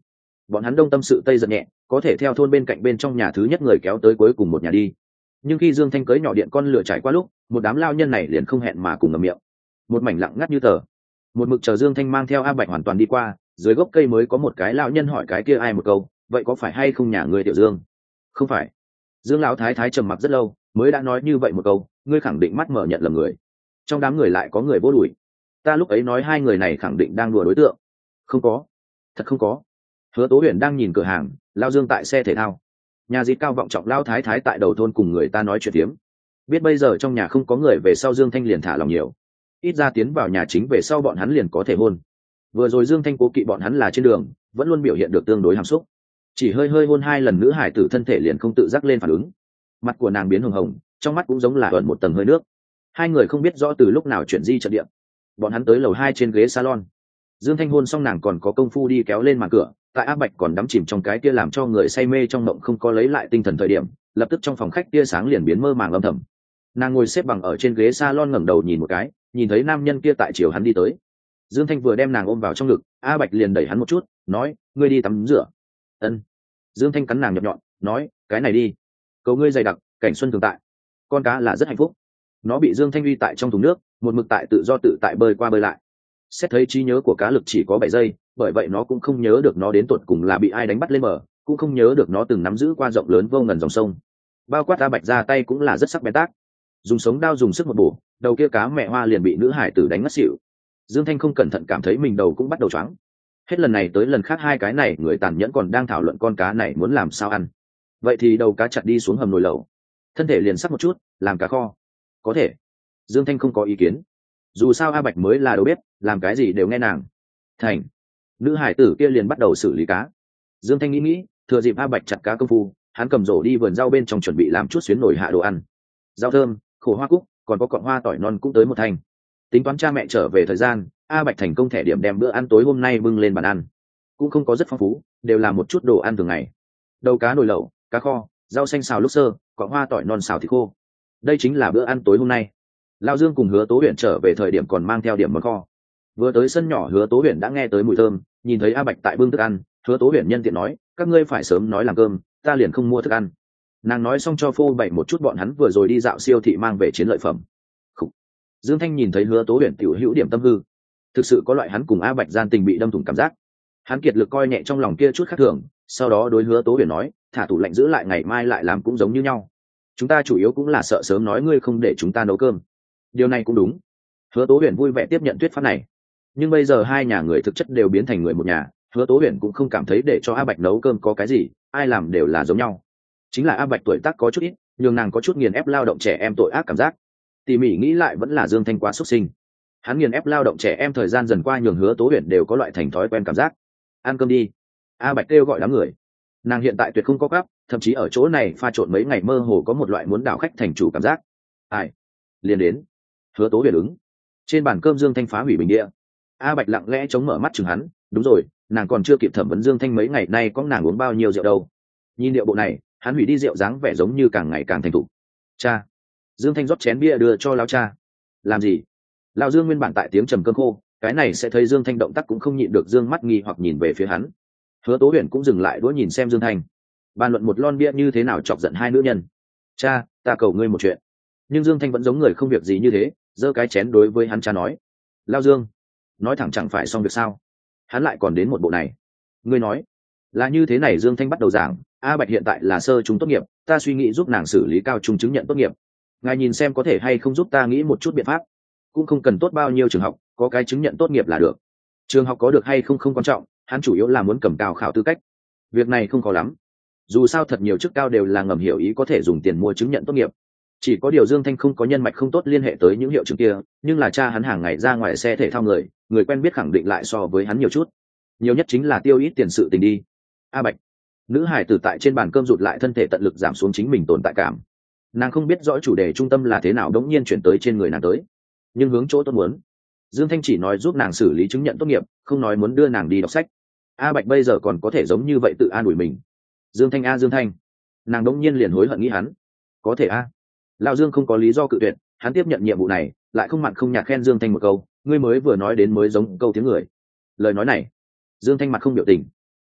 bọn hắn đông tâm sự tây giận nhẹ, có thể theo thôn bên cạnh bên trong nhà thứ nhất người kéo tới cuối cùng một nhà đi. Nhưng khi Dương Thanh cưỡi nhỏ điện con lửa trải qua lúc, một đám lao nhân này liền không hẹn mà cùng ngậm miệng. Một mảnh lặng ngắt như tờ. Một mực chờ Dương Thanh mang theo A Bạch hoàn toàn đi qua, dưới gốc cây mới có một cái lão nhân hỏi cái kia ai một câu, vậy có phải hay không nhà ngươi Tiểu Dương? Không phải. Dương lão thái thái trầm mặc rất lâu, mới đã nói như vậy một câu, ngươi khẳng định mắt mở nhận lầm người. Trong đám người lại có người vô đuổi. Ta lúc ấy nói hai người này khẳng định đang đùa đối tượng. Không có, thật không có. Hứa Tố Huyền đang nhìn cửa hàng, Lao Dương tại xe thể thao. Nhà dịt cao vọng trọng Lao thái thái tại đầu thôn cùng người ta nói chuyện tiếm. Biết bây giờ trong nhà không có người về sau, Dương Thanh liền thả lòng nhiều. Ít ra tiến vào nhà chính về sau bọn hắn liền có thể hôn. Vừa rồi Dương Thanh cố kỵ bọn hắn là trên đường, vẫn luôn biểu hiện được tương đối hàm xúc. Chỉ hơi hơi hôn hai lần, nữ hải tử thân thể liền không tự giác lên phản ứng. Mặt của nàng biến hồng hồng, trong mắt cũng giống là ẩn một tầng hơi nước. Hai người không biết rõ từ lúc nào chuyển di trận địa. Bọn hắn tới lầu 2 trên ghế salon. Dương Thanh hôn xong nàng còn có công phu đi kéo lên màn cửa, tại A Bạch còn đắm chìm trong cái kia làm cho người say mê trong mộng không có lấy lại tinh thần thời điểm, lập tức trong phòng khách tia sáng liền biến mơ màng âm thầm. Nàng ngồi xếp bằng ở trên ghế salon ngẩng đầu nhìn một cái, nhìn thấy nam nhân kia tại chiều hắn đi tới. Dương Thanh vừa đem nàng ôm vào trong ngực, A Bạch liền đẩy hắn một chút, nói, ngươi đi tắm rửa. Ân. Dương Thanh cắn nàng nhập nhọn, nói, cái này đi. Cầu ngươi dày đặc, cảnh xuân thường tại. Con cá là rất hạnh phúc. Nó bị Dương Thanh uy tại trong thùng nước, một mực tại tự do tự tại bơi qua bơi lại. Xét thấy trí nhớ của cá lực chỉ có 7 giây, bởi vậy nó cũng không nhớ được nó đến tột cùng là bị ai đánh bắt lên bờ, cũng không nhớ được nó từng nắm giữ qua rộng lớn vô ngần dòng sông. Bao quát A Bạch ra tay cũng là rất sắc bén tác, dùng sống đao dùng sức một bổ, đầu kia cá mẹ hoa liền bị nữ hải tử đánh ngất xỉu. Dương Thanh không cẩn thận cảm thấy mình đầu cũng bắt đầu choáng. Hết lần này tới lần khác hai cái này người tàn nhẫn còn đang thảo luận con cá này muốn làm sao ăn. Vậy thì đầu cá chặt đi xuống hầm nồi lẩu, thân thể liền sắc một chút, làm cá kho. Có thể. Dương Thanh không có ý kiến. Dù sao A Bạch mới là đầu bếp, làm cái gì đều nghe nàng. Thành. Nữ hải tử kia liền bắt đầu xử lý cá. Dương Thanh nghĩ, thừa dịp A Bạch chặt cá công phu, hắn cầm rổ đi vườn rau bên trong chuẩn bị làm chút xuyến nổi hạ đồ ăn. Rau thơm, khổ hoa cúc, còn có cọng hoa tỏi non cũng tới một thành. Tính toán cha mẹ trở về thời gian, A Bạch thành công thẻ điểm đem bữa ăn tối hôm nay bưng lên bàn ăn. Cũng không có rất phong phú, đều là một chút đồ ăn thường ngày. Đầu cá nồi lẩu, cá kho, rau xanh xào lúc sơ, cọng hoa tỏi non xào thịt khô. Đây chính là bữa ăn tối hôm nay. Lao Dương cùng Hứa Tố Huyền trở về thời điểm còn mang theo điểm món kho. Vừa tới sân nhỏ, Hứa Tố Huyền đã nghe tới mùi thơm, nhìn thấy A Bạch tại bưng thức ăn, Hứa Tố Huyền nhân tiện nói, các ngươi phải sớm nói làm cơm, ta liền không mua thức ăn. Nàng nói xong cho phô bày một chút bọn hắn vừa rồi đi dạo siêu thị mang về chiến lợi phẩm. Khủ. Dương Thanh nhìn thấy Hứa Tố Huyền tiểu hữu điểm tâm hư, thực sự có loại hắn cùng A Bạch gian tình bị đâm thủng cảm giác. Hắn kiệt lực coi nhẹ trong lòng kia chút khác thường, sau đó đối Hứa Tố Huyền nói, thả tủ lạnh giữ lại ngày mai lại làm cũng giống như nhau. Chúng ta chủ yếu cũng là sợ sớm nói ngươi không để chúng ta nấu cơm. Điều này cũng đúng. Hứa Tố Huyền vui vẻ tiếp nhận thuyết pháp này. Nhưng bây giờ hai nhà người thực chất đều biến thành người một nhà, Hứa Tố Huyền cũng không cảm thấy để cho A Bạch nấu cơm có cái gì, ai làm đều là giống nhau. Chính là A Bạch tuổi tác có chút ít, nhưng nàng có chút nghiền ép lao động trẻ em tội ác cảm giác. Tỉ mỉ nghĩ lại vẫn là Dương Thanh quá xuất sinh. Hắn nghiền ép lao động trẻ em thời gian dần qua nhường Hứa Tố Huyền đều có loại thành thói quen cảm giác. Ăn cơm đi. A Bạch kêu gọi đám người. Nàng hiện tại tuyệt không có gấp, thậm chí ở chỗ này pha trộn mấy ngày mơ hồ có một loại muốn đảo khách thành chủ cảm giác. Ai? Liền đến. Hứa Tố Huyền ứng. Trên bàn cơm Dương Thanh phá hủy bình địa. A Bạch lặng lẽ chống mở mắt chừng hắn, đúng rồi, nàng còn chưa kịp thẩm vấn Dương Thanh mấy ngày nay có nàng uống bao nhiêu rượu đâu. Nhìn điệu bộ này, hắn hủy đi rượu dáng vẻ giống như càng ngày càng thành thục. Cha. Dương Thanh rót chén bia đưa cho lão cha. Làm gì? Lão Dương nguyên bản tại tiếng trầm cơm khô, cái này sẽ thấy Dương Thanh động tác cũng không nhịn được dương mắt nghi hoặc nhìn về phía hắn. Hứa Tố Huyền cũng dừng lại đũa nhìn xem Dương Thanh. Bàn luận một lon bia như thế nào chọc giận hai nữ nhân. Cha, ta cầu ngươi một chuyện. Nhưng Dương Thanh vẫn giống người không việc gì như thế, giơ cái chén đối với hắn cha nói. Lão Dương, nói thẳng chẳng phải xong việc sao? Hắn lại còn đến một bộ này. Ngươi nói là như thế này. Dương Thanh bắt đầu giảng, A Bạch hiện tại là sơ trung tốt nghiệp, ta suy nghĩ giúp nàng xử lý cao trung chứng nhận tốt nghiệp. Ngài nhìn xem có thể hay không giúp ta nghĩ một chút biện pháp. Cũng không cần tốt bao nhiêu trường học, có cái chứng nhận tốt nghiệp là được. Trường học có được hay không không quan trọng, hắn chủ yếu là muốn cầm cao khảo tư cách. Việc này không khó lắm. Dù sao thật nhiều chức cao đều là ngầm hiểu ý có thể dùng tiền mua chứng nhận tốt nghiệp. Chỉ có điều Dương Thanh không có nhân mạch không tốt liên hệ tới những hiệu trường kia, nhưng là cha hắn hàng ngày ra ngoài xe thể thao người quen biết khẳng định lại so với hắn nhiều chút. Nhiều nhất chính là tiêu ít tiền sự tình đi. A Bạch. Nữ hải tử tại trên bàn cơm rụt lại thân thể tận lực giảm xuống chính mình tồn tại cảm. Nàng không biết rõ chủ đề trung tâm là thế nào đống nhiên chuyển tới trên người nàng tới, nhưng hướng chỗ tốt muốn. Dương Thanh chỉ nói giúp nàng xử lý chứng nhận tốt nghiệp, không nói muốn đưa nàng đi đọc sách. A Bạch bây giờ còn có thể giống như vậy tự an ủi mình. Dương Thanh a Dương Thanh. Nàng đống nhiên liền hối hận nghĩ hắn. Có thể a. Lão Dương không có lý do cự tuyệt, hắn tiếp nhận nhiệm vụ này, lại không mặn không nhạt khen Dương Thanh một câu, ngươi mới vừa nói đến mới giống câu tiếng người. Lời nói này, Dương Thanh mặt không biểu tình.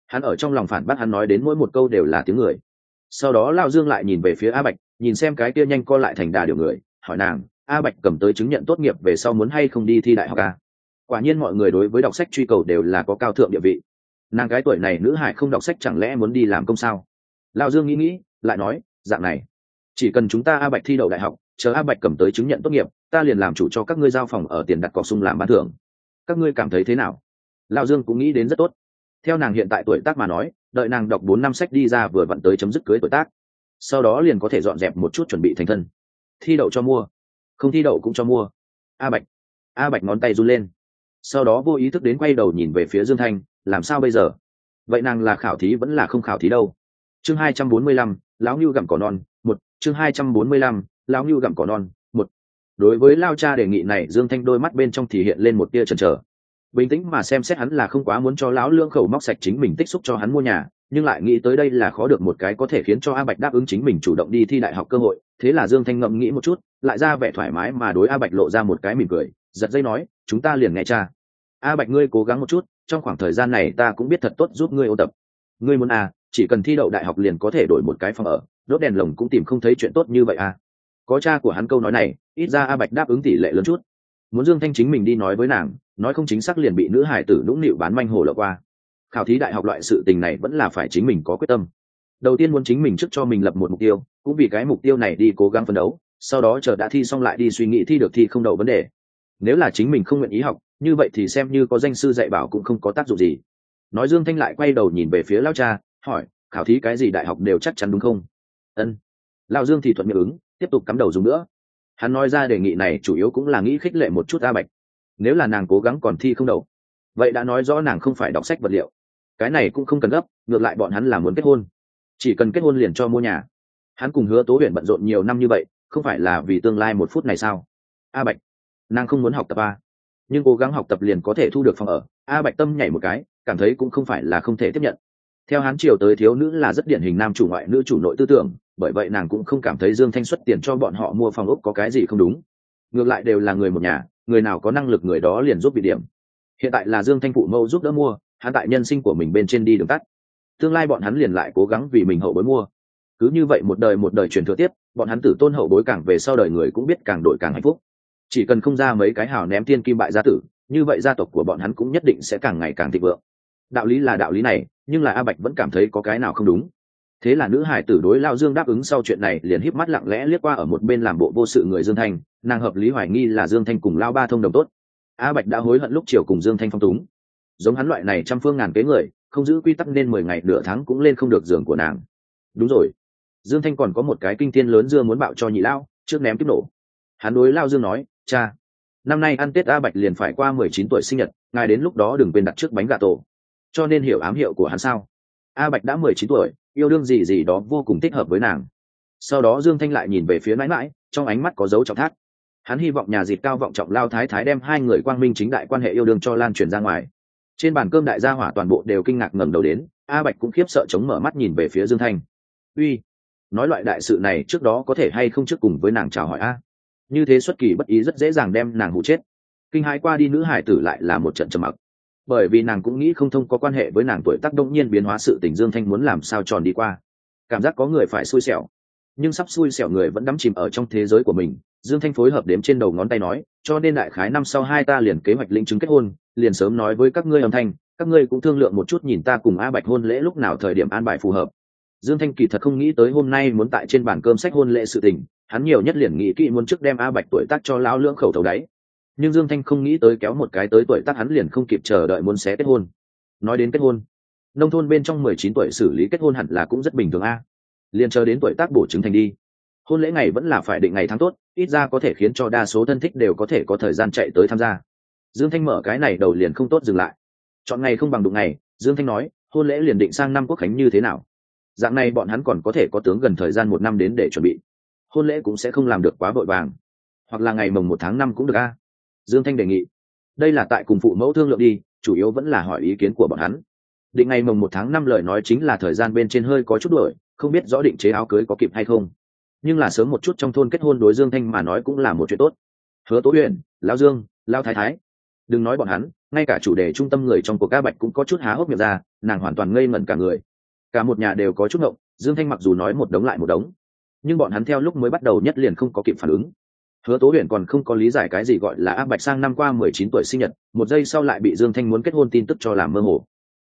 Hắn ở trong lòng phản bác, hắn nói đến mỗi một câu đều là tiếng người. Sau đó Lao Dương lại nhìn về phía A Bạch, nhìn xem cái kia nhanh co lại thành đà điều người, hỏi nàng, A Bạch cầm tới chứng nhận tốt nghiệp về sau muốn hay không đi thi đại học à? Quả nhiên mọi người đối với đọc sách truy cầu đều là có cao thượng địa vị. Nàng cái tuổi này nữ hải không đọc sách chẳng lẽ muốn đi làm công sao? Lao Dương nghĩ lại nói, dạng này, chỉ cần chúng ta A Bạch thi đậu đại học, chờ A Bạch cầm tới chứng nhận tốt nghiệp, ta liền làm chủ cho các ngươi giao phòng ở tiền đặt cọc sung làm bán thưởng. Các ngươi cảm thấy thế nào? Lao Dương cũng nghĩ đến rất tốt. Theo nàng hiện tại tuổi tác mà nói, đợi nàng đọc 4 năm sách đi ra vừa vặn tới chấm dứt cưới tuổi tác, sau đó liền có thể dọn dẹp một chút chuẩn bị thành thân. Thi đậu cho mua, không thi đậu cũng cho mua. A Bạch ngón tay run lên, sau đó vô ý thức đến quay đầu nhìn về phía Dương Thanh, làm sao bây giờ? Vậy nàng là khảo thí vẫn là không khảo thí đâu? Chương 245, lão Nưu gặm cỏ non, 1, chương 245, lão Nưu gặm cỏ non, 1. Đối với Lao cha đề nghị này, Dương Thanh đôi mắt bên trong thì hiện lên một tia chần chờ. Bình tĩnh mà xem xét, hắn là không quá muốn cho lão Lương Khẩu móc sạch chính mình tích xúc cho hắn mua nhà, nhưng lại nghĩ tới đây là khó được một cái có thể khiến cho A Bạch đáp ứng chính mình chủ động đi thi đại học cơ hội, thế là Dương Thanh ngẫm nghĩ một chút, lại ra vẻ thoải mái mà đối A Bạch lộ ra một cái mỉm cười, giật dây nói, chúng ta liền nghe cha. A Bạch, ngươi cố gắng một chút, trong khoảng thời gian này ta cũng biết thật tốt giúp ngươi ôn tập. Ngươi muốn à, chỉ cần thi đậu đại học liền có thể đổi một cái phòng ở, đốt đèn lồng cũng tìm không thấy chuyện tốt như vậy à. Có cha của hắn câu nói này, ít ra A Bạch đáp ứng tỷ lệ lớn chút. Muốn Dương Thanh chính mình đi nói với nàng, nói không chính xác liền bị nữ hải tử nũng nịu bán manh hồ lộ qua. Khảo thí đại học loại sự tình này vẫn là phải chính mình có quyết tâm. Đầu tiên muốn chính mình trước cho mình lập một mục tiêu, cũng vì cái mục tiêu này đi cố gắng phấn đấu, sau đó chờ đã thi xong lại đi suy nghĩ thi được thi không đậu vấn đề. Nếu là chính mình không nguyện ý học, như vậy thì xem như có danh sư dạy bảo cũng không có tác dụng gì. Nói, Dương Thanh lại quay đầu nhìn về phía Lão cha, hỏi, khảo thí cái gì đại học đều chắc chắn đúng không? Ân. Lão Dương thì thuận miệng ứng, tiếp tục cắm đầu dùng nữa. Hắn nói ra đề nghị này chủ yếu cũng là nghĩ khích lệ một chút A Bạch. Nếu là nàng cố gắng còn thi không đậu, vậy đã nói rõ nàng không phải đọc sách vật liệu. Cái này cũng không cần gấp, ngược lại bọn hắn là muốn kết hôn, chỉ cần kết hôn liền cho mua nhà. Hắn cùng Hứa Tố Huyền bận rộn nhiều năm như vậy, không phải là vì tương lai một phút này sao? A Bạch, nàng không muốn học tập à? Nhưng cố gắng học tập liền có thể thu được phòng ở. A Bạch tâm nhảy một cái, cảm thấy cũng không phải là không thể tiếp nhận. Theo Hán triều tới thiếu nữ là rất điển hình nam chủ ngoại nữ chủ nội tư tưởng, bởi vậy nàng cũng không cảm thấy Dương Thanh xuất tiền cho bọn họ mua phòng ốc có cái gì không đúng. Ngược lại đều là người một nhà, người nào có năng lực người đó liền giúp bị điểm. Hiện tại là Dương Thanh phụ mẫu giúp đỡ mua, hắn tại nhân sinh của mình bên trên đi đường tắt, tương lai bọn hắn liền lại cố gắng vì mình hậu bối mua. Cứ như vậy một đời truyền thừa tiếp, bọn hắn tử tôn hậu bối càng về sau đời người cũng biết càng đổi càng hạnh phúc. Chỉ cần không ra mấy cái hào ném tiên kim bại gia tử, như vậy gia tộc của bọn hắn cũng nhất định sẽ càng ngày càng thịnh vượng. Đạo lý là đạo lý này, nhưng là A Bạch vẫn cảm thấy có cái nào không đúng. Thế là nữ hải tử đối Lao Dương đáp ứng sau chuyện này liền híp mắt lặng lẽ liếc qua ở một bên làm bộ vô sự người Dương Thanh, nàng hợp lý hoài nghi là Dương Thanh cùng Lao ba thông đồng tốt. A Bạch đã hối hận lúc chiều cùng Dương Thanh phong túng. Giống hắn loại này trăm phương ngàn kế người, không giữ quy tắc nên 10 ngày nửa tháng cũng lên không được giường của nàng. Đúng rồi, Dương Thanh còn có một cái kinh thiên lớn dưa muốn bạo cho nhị lao, trước ném kiếp nổ. Hắn đối Lao Dương nói, cha, năm nay ăn Tết A Bạch liền phải qua 19 tuổi sinh nhật, ngài đến lúc đó đừng quên đặt trước bánh gà tổ. Cho nên hiểu ám hiệu của hắn sao? A Bạch đã 19 tuổi, yêu đương gì gì đó vô cùng thích hợp với nàng. Sau đó Dương Thanh lại nhìn về phía nãi nãi, trong ánh mắt có dấu trọng thác. Hắn hy vọng nhà dịp cao vọng trọng Lao thái thái đem hai người quang minh chính đại quan hệ yêu đương cho lan truyền ra ngoài. Trên bàn cơm đại gia hỏa toàn bộ đều kinh ngạc ngẩng đầu đến, A Bạch cũng khiếp sợ chống mở mắt nhìn về phía Dương Thanh. Uy, nói loại đại sự này trước đó có thể hay không trước cùng với nàng chào hỏi a? Như thế xuất kỳ bất ý rất dễ dàng đem nàng hụ chết. Kinh hãi qua đi, nữ hải tử lại là một trận trầm mặc, bởi vì nàng cũng nghĩ không thông có quan hệ với nàng tuổi tác đông nhiên biến hóa sự tình Dương Thanh muốn làm sao tròn đi qua. Cảm giác có người phải xui xẻo, nhưng sắp xui xẻo người vẫn đắm chìm ở trong thế giới của mình. Dương Thanh phối hợp đếm trên đầu ngón tay nói, cho nên đại khái năm sau hai ta liền kế hoạch lĩnh chứng kết hôn, liền sớm nói với các ngươi âm thanh, các ngươi cũng thương lượng một chút nhìn ta cùng A Bạch hôn lễ lúc nào thời điểm an bài phù hợp. Dương Thanh kỳ thật không nghĩ tới hôm nay muốn tại trên bàn cơm sách hôn lễ sự tình, hắn nhiều nhất liền nghĩ kỹ muốn trước đem A Bạch tuổi tác cho lão lưỡng khẩu thấu đáy. Nhưng Dương Thanh không nghĩ tới kéo một cái tới tuổi tác hắn liền không kịp chờ đợi muốn xé kết hôn. Nói đến kết hôn, nông thôn bên trong 19 tuổi xử lý kết hôn hẳn là cũng rất bình thường a. Liền chờ đến tuổi tác bổ chứng thành đi. Hôn lễ ngày vẫn là phải định ngày tháng tốt, ít ra có thể khiến cho đa số thân thích đều có thể có thời gian chạy tới tham gia. Dương Thanh mở cái này đầu liền không tốt dừng lại. Chọn ngày không bằng đụng ngày, Dương Thanh nói, hôn lễ liền định sang năm Quốc khánh như thế nào? Dạng này bọn hắn còn có thể có tướng gần thời gian 1 năm đến để chuẩn bị. Hôn lễ cũng sẽ không làm được quá vội vàng. Hoặc là ngày mồng 1 tháng 5 cũng được a. Dương Thanh đề nghị. Đây là tại cùng phụ mẫu thương lượng đi, chủ yếu vẫn là hỏi ý kiến của bọn hắn. Định ngày mồng 1 tháng 5 lời nói chính là thời gian bên trên hơi có chút đổi, không biết rõ định chế áo cưới có kịp hay không. Nhưng là sớm một chút trong thôn kết hôn đối Dương Thanh mà nói cũng là một chuyện tốt. Hứa Tố Huyền, Lão Dương, Lão Thái Thái, Đừng nói bọn hắn, ngay cả chủ đề trung tâm người trong cuộc A Bạch cũng có chút há hốc miệng ra, nàng hoàn toàn ngây ngẩn cả người. Cả một nhà đều có chút ngộng. Dương Thanh mặc dù nói một đống lại một đống, nhưng bọn hắn theo lúc mới bắt đầu nhất liền không có kịp phản ứng. Hứa Tố Huyền còn không có lý giải cái gì gọi là A Bạch sang năm qua 19 tuổi sinh nhật, một giây sau lại bị Dương Thanh muốn kết hôn tin tức cho làm mơ hồ.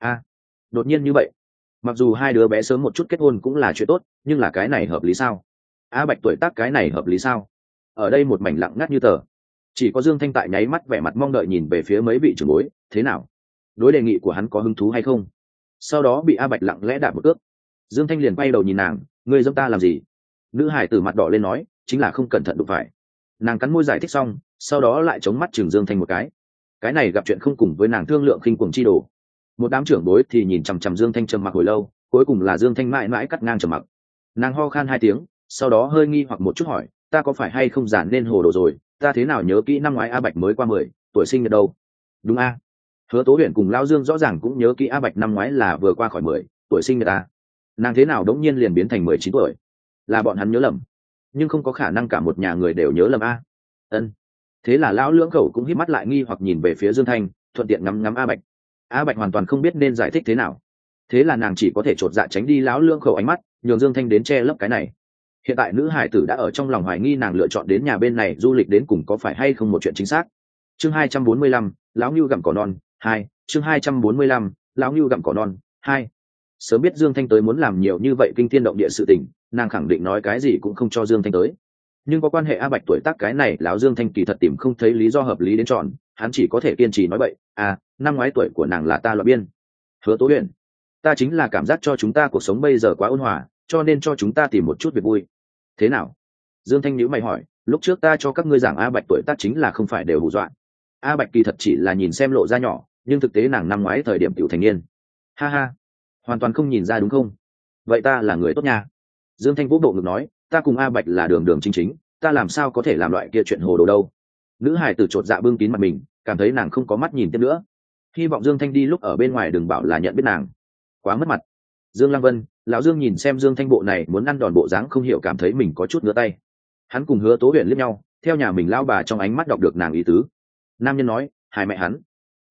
Đột nhiên như vậy. Mặc dù hai đứa bé sớm một chút kết hôn cũng là chuyện tốt, nhưng là cái này hợp lý sao? A Bạch tuổi tác cái này hợp lý sao? Ở đây một mảnh lặng ngắt như tờ. Chỉ có Dương Thanh tại nháy mắt vẻ mặt mong đợi nhìn về phía mấy vị trưởng bối, thế nào? Đối đề nghị của hắn có hứng thú hay không? Sau đó bị A Bạch lặng lẽ đạp một cước. Dương Thanh liền quay đầu nhìn nàng, ngươi giẫm ta làm gì? Nữ hải tử mặt đỏ lên nói, chính là không cẩn thận đụng phải. Nàng cắn môi giải thích xong, sau đó lại chống mắt chừng Dương Thanh một cái này gặp chuyện không cùng với nàng thương lượng khinh cuồng chi đồ. Một đám trưởng bối thì nhìn chằm chằm Dương Thanh trầm mặc hồi lâu, cuối cùng là Dương Thanh mãi mãi cắt ngang trầm mặc. Nàng ho khan 2 tiếng, sau đó hơi nghi hoặc một chút hỏi, ta có phải hay không giản nên hồ đồ rồi, ta thế nào nhớ kỹ năm ngoái A Bạch mới qua 10 tuổi sinh nhật đâu? Đúng a? Hứa Tố Huyền cùng Lão Dương rõ ràng cũng nhớ kỹ A Bạch năm ngoái là vừa qua khỏi 10 tuổi sinh nhật a. Nàng thế nào đống nhiên liền biến thành 19 tuổi? Là bọn hắn nhớ lầm, nhưng không có khả năng cả một nhà người đều nhớ lầm a. Ân. Thế là Lão Lưỡng Khẩu cũng híp mắt lại nghi hoặc nhìn về phía Dương Thanh, thuận tiện ngắm ngắm A Bạch. A Bạch hoàn toàn không biết nên giải thích thế nào, thế là nàng chỉ có thể chột dạ tránh đi Lão Lưỡng Khẩu ánh mắt, nhường Dương Thanh đến che lấp cái này. Hiện tại nữ hải tử đã ở trong lòng hoài nghi nàng lựa chọn đến nhà bên này du lịch đến cùng có phải hay không một chuyện chính xác. Chương 245, lão Nưu gặm cỏ non 2. Chương 245, lão Nưu gặm cỏ non 2. Sớm biết Dương Thanh tới muốn làm nhiều như vậy kinh thiên động địa sự tình, nàng khẳng định nói cái gì cũng không cho Dương Thanh tới. Nhưng có quan hệ A Bạch tuổi tác cái này, lão Dương Thanh kỳ thật tìm không thấy lý do hợp lý đến tròn, hắn chỉ có thể kiên trì nói vậy. Năm ngoái tuổi của nàng là ta loạn biên. Hứa Tố Huyền, ta chính là cảm giác cho chúng ta cuộc sống bây giờ quá ôn hòa, cho nên cho chúng ta tìm một chút việc vui. Thế nào? Dương Thanh nhíu mày hỏi, lúc trước ta cho các ngươi giảng A Bạch tuổi tác chính là không phải đều hù dọa. A Bạch kỳ thật chỉ là nhìn xem lộ ra nhỏ, nhưng thực tế nàng năm ngoái thời điểm tiểu thành niên. Ha ha, hoàn toàn không nhìn ra đúng không? Vậy ta là người tốt nha. Dương Thanh vũ bộ ngực nói, ta cùng A Bạch là đường đường chính chính, ta làm sao có thể làm loại kia chuyện hồ đồ đâu. Nữ hài tử chột dạ bưng kín mặt mình, cảm thấy nàng không có mắt nhìn tiếp nữa. Hy vọng Dương Thanh đi lúc ở bên ngoài đừng bảo là nhận biết nàng, quá mất mặt. Dương Lăng Vân, lão Dương nhìn xem Dương Thanh bộ này muốn ăn đòn bộ dáng không hiểu cảm thấy mình có chút ngứa tay. Hắn cùng Hứa Tố Huyền liếc nhau, theo nhà mình lao bà trong ánh mắt đọc được nàng ý tứ. Nam nhân nói, hai mẹ hắn,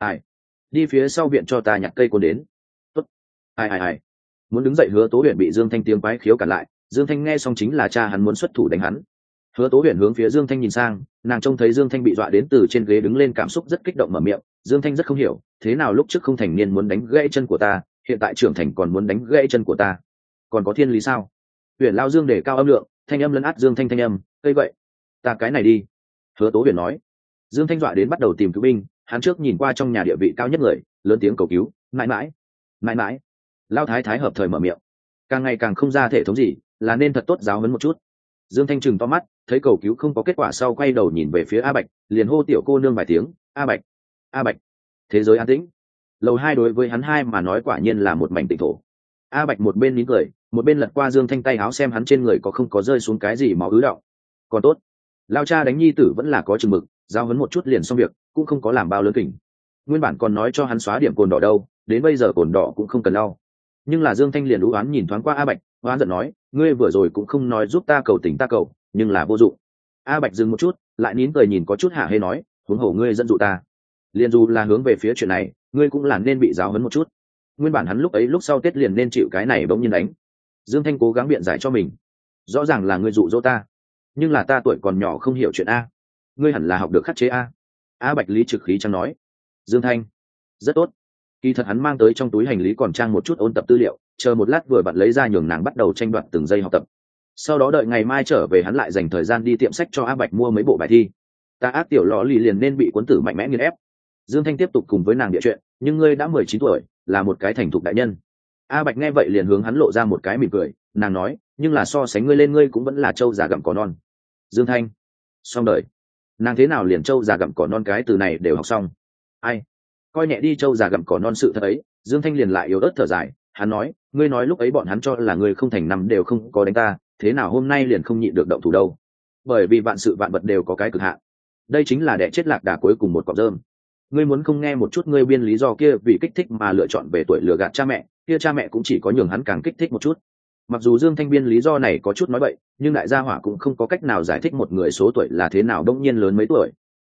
đi phía sau viện cho ta nhặt cây côn đến. Tốt. Ai. Muốn đứng dậy Hứa Tố Huyền bị Dương Thanh tiếng quái khiếu cản lại. Dương Thanh nghe xong chính là cha hắn muốn xuất thủ đánh hắn. Hứa Tố Huyền hướng phía Dương Thanh nhìn sang, nàng trông thấy Dương Thanh bị dọa đến từ trên ghế đứng lên, cảm xúc rất kích động mở miệng. Dương Thanh rất không hiểu, thế nào lúc trước không thành niên muốn đánh gãy chân của ta, hiện tại trưởng thành còn muốn đánh gãy chân của ta, còn có thiên lý sao? Huyền Lao Dương để cao âm lượng, thanh âm lấn át Dương Thanh thanh âm, cây vậy, ta cái này đi. Hứa Tố Huyền nói. Dương Thanh dọa đến bắt đầu tìm cứu binh, hắn trước nhìn qua trong nhà địa vị cao nhất người, lớn tiếng cầu cứu, mãi mãi. Lao Thái Thái hợp thời mở miệng, càng ngày càng không ra thể thống gì, là nên thật tốt giáo huấn một chút. Dương Thanh trừng to mắt, thấy cầu cứu không có kết quả sau quay đầu nhìn về phía A Bạch, liền hô tiểu cô nương vài tiếng, A Bạch. Thế giới an tĩnh. Lầu 2 đối với hắn hai mà nói quả nhiên là một mảnh tịnh thổ. A Bạch một bên nín cười, một bên lật qua Dương Thanh tay áo xem hắn trên người có không có rơi xuống cái gì máu ứ đọng. Còn tốt, lao cha đánh nhi tử vẫn là có chừng mực, giao huấn một chút liền xong việc, cũng không có làm bao lớn kỉnh. Nguyên bản còn nói cho hắn xóa điểm cồn đỏ đâu, đến bây giờ cồn đỏ cũng không cần lau. Nhưng là Dương Thanh liền ú oán nhìn thoáng qua A Bạch, oán giận nói, ngươi vừa rồi cũng không nói giúp ta cầu tình ta cầu, nhưng là vô dụng. A Bạch dừng một chút, lại nín cười nhìn có chút hả hê nói, huống hồ ngươi dẫn dụ ta, liền dù là hướng về phía chuyện này, ngươi cũng là nên bị giáo huấn một chút. Nguyên bản hắn lúc ấy lúc sau Tết liền nên chịu cái này bỗng nhiên đánh. Dương Thanh cố gắng biện giải cho mình, rõ ràng là ngươi dụ dỗ ta, nhưng là ta tuổi còn nhỏ không hiểu chuyện a, ngươi hẳn là học được khắc chế a. A Bạch lý trực khí chẳng nói. Dương Thanh, rất tốt. Kỳ thật hắn mang tới trong túi hành lý còn trang một chút ôn tập tư liệu, chờ một lát vừa bạn lấy ra nhường nàng bắt đầu tranh đoạt từng giây học tập. Sau đó đợi ngày mai trở về hắn lại dành thời gian đi tiệm sách cho A Bạch mua mấy bộ bài thi. Ta ác tiểu lọ lì liền nên bị cuốn tử mạnh mẽ nghiền ép. Dương Thanh tiếp tục cùng với nàng địa chuyện, nhưng ngươi đã 19 tuổi, là một cái thành thục đại nhân. A Bạch nghe vậy liền hướng hắn lộ ra một cái mỉm cười, nàng nói, nhưng là so sánh ngươi lên ngươi cũng vẫn là trâu già gặm cỏ non. Dương Thanh, xong đời. Nàng thế nào liền trâu già gặm cỏ non cái từ này đều học xong. Ai, coi nhẹ đi trâu già gặm cỏ non sự thật ấy. Dương Thanh liền lại yếu ớt thở dài, hắn nói, ngươi nói lúc ấy bọn hắn cho là ngươi không thành năm đều không có đánh ta, thế nào hôm nay liền không nhịn được động thủ đâu? Bởi vì vạn sự vạn vật đều có cái cực hạn, đây chính là đẻ chết lạc đà cuối cùng một cọng rơm. Ngươi muốn không nghe một chút ngươi biên lý do kia vì kích thích mà lựa chọn về tuổi lừa gạt cha mẹ, kia cha mẹ cũng chỉ có nhường hắn càng kích thích một chút. Mặc dù Dương Thanh biên lý do này có chút nói bậy, nhưng đại gia hỏa cũng không có cách nào giải thích một người số tuổi là thế nào đông nhiên lớn mấy tuổi.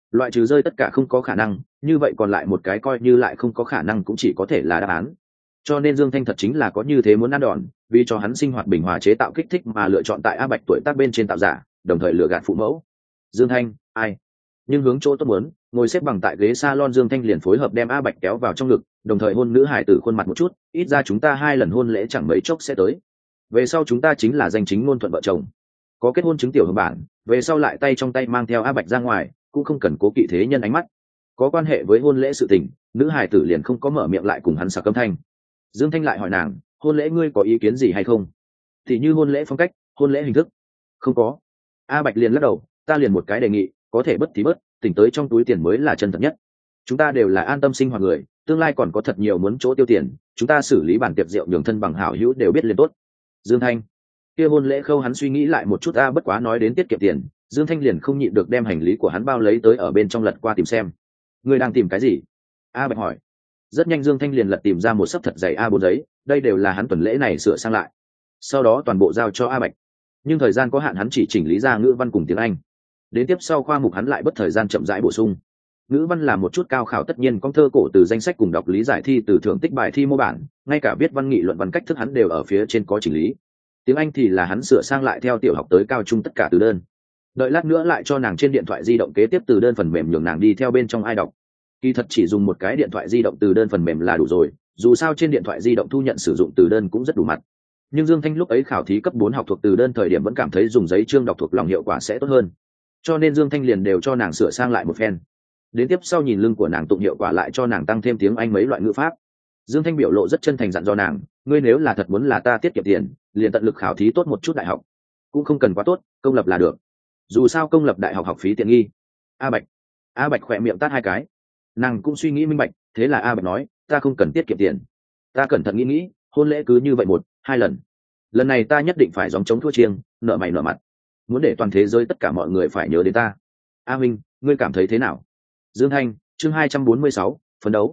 loại trừ rơi tất cả không có khả năng, như vậy còn lại một cái coi như lại không có khả năng cũng chỉ có thể là đáp án. Cho nên Dương Thanh thật chính là có như thế muốn ăn đòn, vì cho hắn sinh hoạt bình hòa chế tạo kích thích mà lựa chọn tại A Bạch tuổi tác bên trên tạo giả, đồng thời lừa gạt phụ mẫu. Dương Thanh, ai? Nhưng hướng chỗ tốt muốn, ngồi xếp bằng tại ghế salon Dương Thanh liền phối hợp đem A Bạch kéo vào trong ngực, đồng thời hôn nữ hải tử khuôn mặt một chút, ít ra chúng ta 2 lần hôn lễ chẳng mấy chốc sẽ tới. Về sau chúng ta chính là danh chính ngôn thuận vợ chồng. Có kết hôn chứng tiểu hưởng bản, về sau lại tay trong tay mang theo A Bạch ra ngoài, cũng không cần cố kỵ thế nhân ánh mắt. Có quan hệ với hôn lễ sự tình, nữ hải tử liền không có mở miệng lại cùng hắn sạc âm thanh. Dương Thanh lại hỏi nàng, hôn lễ ngươi có ý kiến gì hay không? Thì như hôn lễ phong cách, hôn lễ hình thức. Không có. A Bạch liền lắc đầu, ta liền một cái đề nghị, có thể bớt thì bớt, tỉnh tới trong túi tiền mới là chân thật nhất. Chúng ta đều là an tâm sinh hoạt người, tương lai còn có thật nhiều muốn chỗ tiêu tiền, chúng ta xử lý bản tiệc rượu nhường thân bằng hảo hữu đều biết liền tốt. Dương Thanh, kia hôn lễ khâu hắn suy nghĩ lại một chút, bất quá nói đến tiết kiệm tiền, Dương Thanh liền không nhịn được đem hành lý của hắn bao lấy tới ở bên trong lật qua tìm xem. Ngươi đang tìm cái gì? A Bạch hỏi. Rất nhanh Dương Thanh liền lật tìm ra một sấp thật dày A4 giấy, đây đều là hắn tuần lễ này sửa sang lại, sau đó toàn bộ giao cho A Bạch. Nhưng thời gian có hạn, hắn chỉ chỉnh lý ra ngữ văn cùng tiếng Anh. Đến tiếp sau khoa mục hắn lại bất thời gian chậm rãi bổ sung. Ngữ văn là một chút cao khảo tất nhiên con thơ cổ từ danh sách cùng đọc lý giải thi từ thưởng tích bài thi mô bản, ngay cả viết văn nghị luận văn cách thức hắn đều ở phía trên có chỉnh lý. Tiếng Anh thì là hắn sửa sang lại theo tiểu học tới cao trung tất cả từ đơn. Đợi lát nữa lại cho nàng trên điện thoại di động kế tiếp từ đơn phần mềm nhường nàng đi theo bên trong ai đọc. Kỳ thật chỉ dùng một cái điện thoại di động từ đơn phần mềm là đủ rồi, dù sao trên điện thoại di động thu nhận sử dụng từ đơn cũng rất đủ mặt. Nhưng Dương Thanh lúc ấy khảo thí cấp 4 học thuộc từ đơn thời điểm vẫn cảm thấy dùng giấy chương đọc thuộc lòng hiệu quả sẽ tốt hơn, cho nên Dương Thanh liền đều cho nàng sửa sang lại một phen. Đến tiếp sau nhìn lưng của nàng tụng hiệu quả lại cho nàng tăng thêm tiếng Anh mấy loại ngữ pháp. Dương Thanh biểu lộ rất chân thành dặn dò nàng, ngươi nếu là thật muốn là ta tiết kiệm tiền, liền tận lực khảo thí tốt một chút đại học, cũng không cần quá tốt, công lập là được, dù sao công lập đại học học phí tiện nghi. A Bạch khỏe miệng tát 2 cái, nàng cũng suy nghĩ minh bạch, thế là A Bạch nói, ta không cần tiết kiệm tiền, ta cẩn thận nghĩ, hôn lễ cứ như vậy 1-2 lần, lần này ta nhất định phải gióng trống thua chiêng, nợ mày nợ mặt, muốn để toàn thế giới tất cả mọi người phải nhớ đến ta. A Minh, ngươi cảm thấy thế nào? Dương Thanh, chương 246, phấn đấu.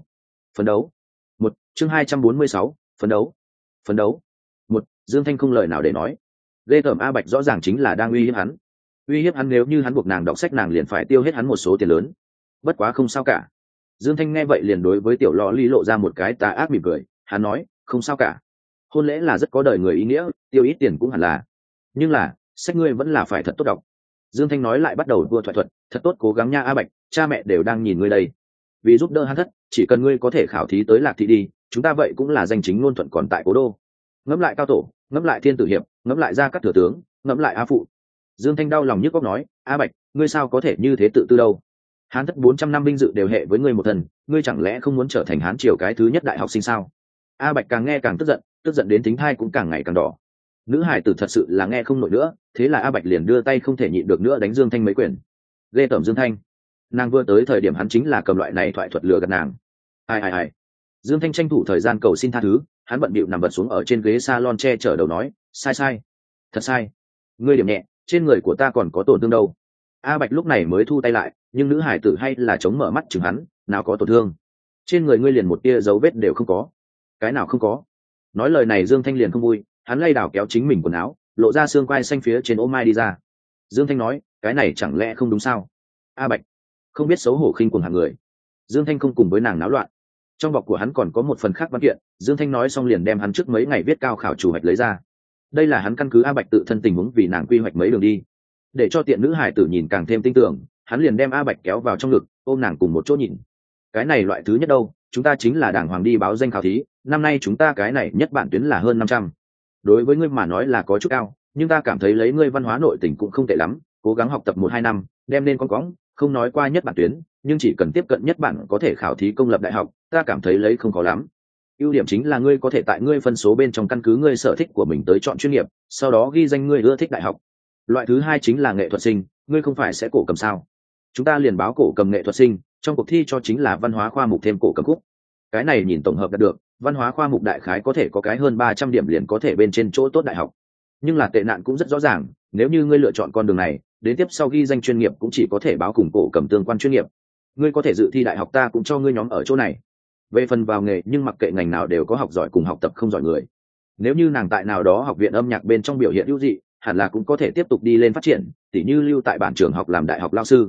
Chương 246, phấn đấu. Dương Thanh không lời nào để nói. Ghê tởm, A Bạch rõ ràng chính là đang uy hiếp hắn, nếu như hắn buộc nàng đọc sách nàng liền phải tiêu hết hắn một số tiền lớn. Bất quá không sao cả. Dương Thanh nghe vậy liền đối với tiểu lọ ly lộ ra một cái tà ác mỉm cười, hắn nói, không sao cả, hôn lễ là rất có đời người ý nghĩa, tiêu ít tiền cũng hẳn là, nhưng là sách ngươi vẫn là phải thật tốt đọc. Dương Thanh nói lại bắt đầu đua thoại thuật, thật tốt cố gắng nha A Bạch, cha mẹ đều đang nhìn ngươi đây, vì giúp đỡ hắn thất, chỉ cần ngươi có thể khảo thí tới Lạc Thị đi, chúng ta vậy cũng là danh chính ngôn thuận còn tại cố đô. Ngẫm lại Cao Tổ, ngẫm lại Thiên Tử Hiệp, ngẫm lại Gia Cát Thừa Tướng, ngẫm lại A Phụ. Dương Thanh đau lòng nhức óc nói, A Bạch, ngươi sao có thể như thế tự tư đâu? Hán thất 400 năm vinh dự đều hệ với ngươi một thần, ngươi chẳng lẽ không muốn trở thành Hán triều cái thứ nhất đại học sinh sao? A Bạch càng nghe càng tức giận đến thính thai cũng càng ngày càng đỏ. Nữ hải tử thật sự là nghe không nổi nữa, thế là A Bạch liền đưa tay không thể nhịn được nữa đánh Dương Thanh mấy quyền. Ghê tởm Dương Thanh, nàng vừa tới thời điểm hắn chính là cầm loại này thoại thuật lừa gạt nàng. Ai. Dương Thanh tranh thủ thời gian cầu xin tha thứ, hắn bận bịu nằm vật xuống ở trên ghế salon che chở đầu nói, sai, thật sai, ngươi điểm nhẹ, trên người của ta còn có tổn thương đâu. A Bạch lúc này mới thu tay lại, nhưng nữ hải tử hay là chống mở mắt chừng hắn, nào có tổn thương, trên người ngươi liền một tia dấu vết đều không có. Cái nào không có? Nói lời này Dương Thanh liền không vui, hắn lay đảo kéo chính mình quần áo, lộ ra xương quai xanh phía trên ô mai đi ra. Dương Thanh nói, cái này chẳng lẽ không đúng sao? A Bạch không biết xấu hổ khinh cuồng hạng người. Dương Thanh không cùng với nàng náo loạn, trong bọc của hắn còn có một phần khác văn kiện. Dương Thanh nói xong liền đem hắn trước mấy ngày viết cao khảo chủ hoạch lấy ra. Đây là hắn căn cứ A Bạch tự thân tình huống vì nàng quy hoạch mấy đường đi, để cho tiện nữ hải tử nhìn càng thêm tin tưởng. Hắn liền đem A Bạch kéo vào trong ngực, ôm nàng cùng một chỗ nhìn. Cái này loại thứ nhất đâu, chúng ta chính là đàng hoàng đi báo danh khảo thí, năm nay chúng ta cái này nhất bản tuyến là hơn 500. Đối với ngươi mà nói là có chút cao, nhưng ta cảm thấy lấy ngươi văn hóa nội tình cũng không tệ lắm, cố gắng học tập 1-2 năm, đem lên con cõng, không nói qua nhất bản tuyến, nhưng chỉ cần tiếp cận nhất bản có thể khảo thí công lập đại học, ta cảm thấy lấy không khó lắm. Ưu điểm chính là ngươi có thể tại ngươi phân số bên trong căn cứ ngươi sở thích của mình tới chọn chuyên nghiệp, sau đó ghi danh ngươi ưa thích đại học. Loại thứ hai chính là nghệ thuật sinh, ngươi không phải sẽ cổ cầm sao? Chúng ta liền báo cổ cầm nghệ thuật sinh, trong cuộc thi cho chính là văn hóa khoa mục thêm cổ cầm khúc. Cái này nhìn tổng hợp đạt được, văn hóa khoa mục đại khái có thể có cái hơn 300 điểm liền có thể bên trên chỗ tốt đại học. Nhưng là tệ nạn cũng rất rõ ràng, nếu như ngươi lựa chọn con đường này, đến tiếp sau ghi danh chuyên nghiệp cũng chỉ có thể báo cùng cổ cầm tương quan chuyên nghiệp. Ngươi có thể dự thi đại học, ta cũng cho ngươi nhóm ở chỗ này. Về phần vào nghề, nhưng mặc kệ ngành nào đều có học giỏi cùng học tập không giỏi người. Nếu như nàng tại nào đó học viện âm nhạc bên trong biểu hiện ưu dị, hẳn là cũng có thể tiếp tục đi lên phát triển, tỉ như lưu tại bản trường học làm đại học lao sư.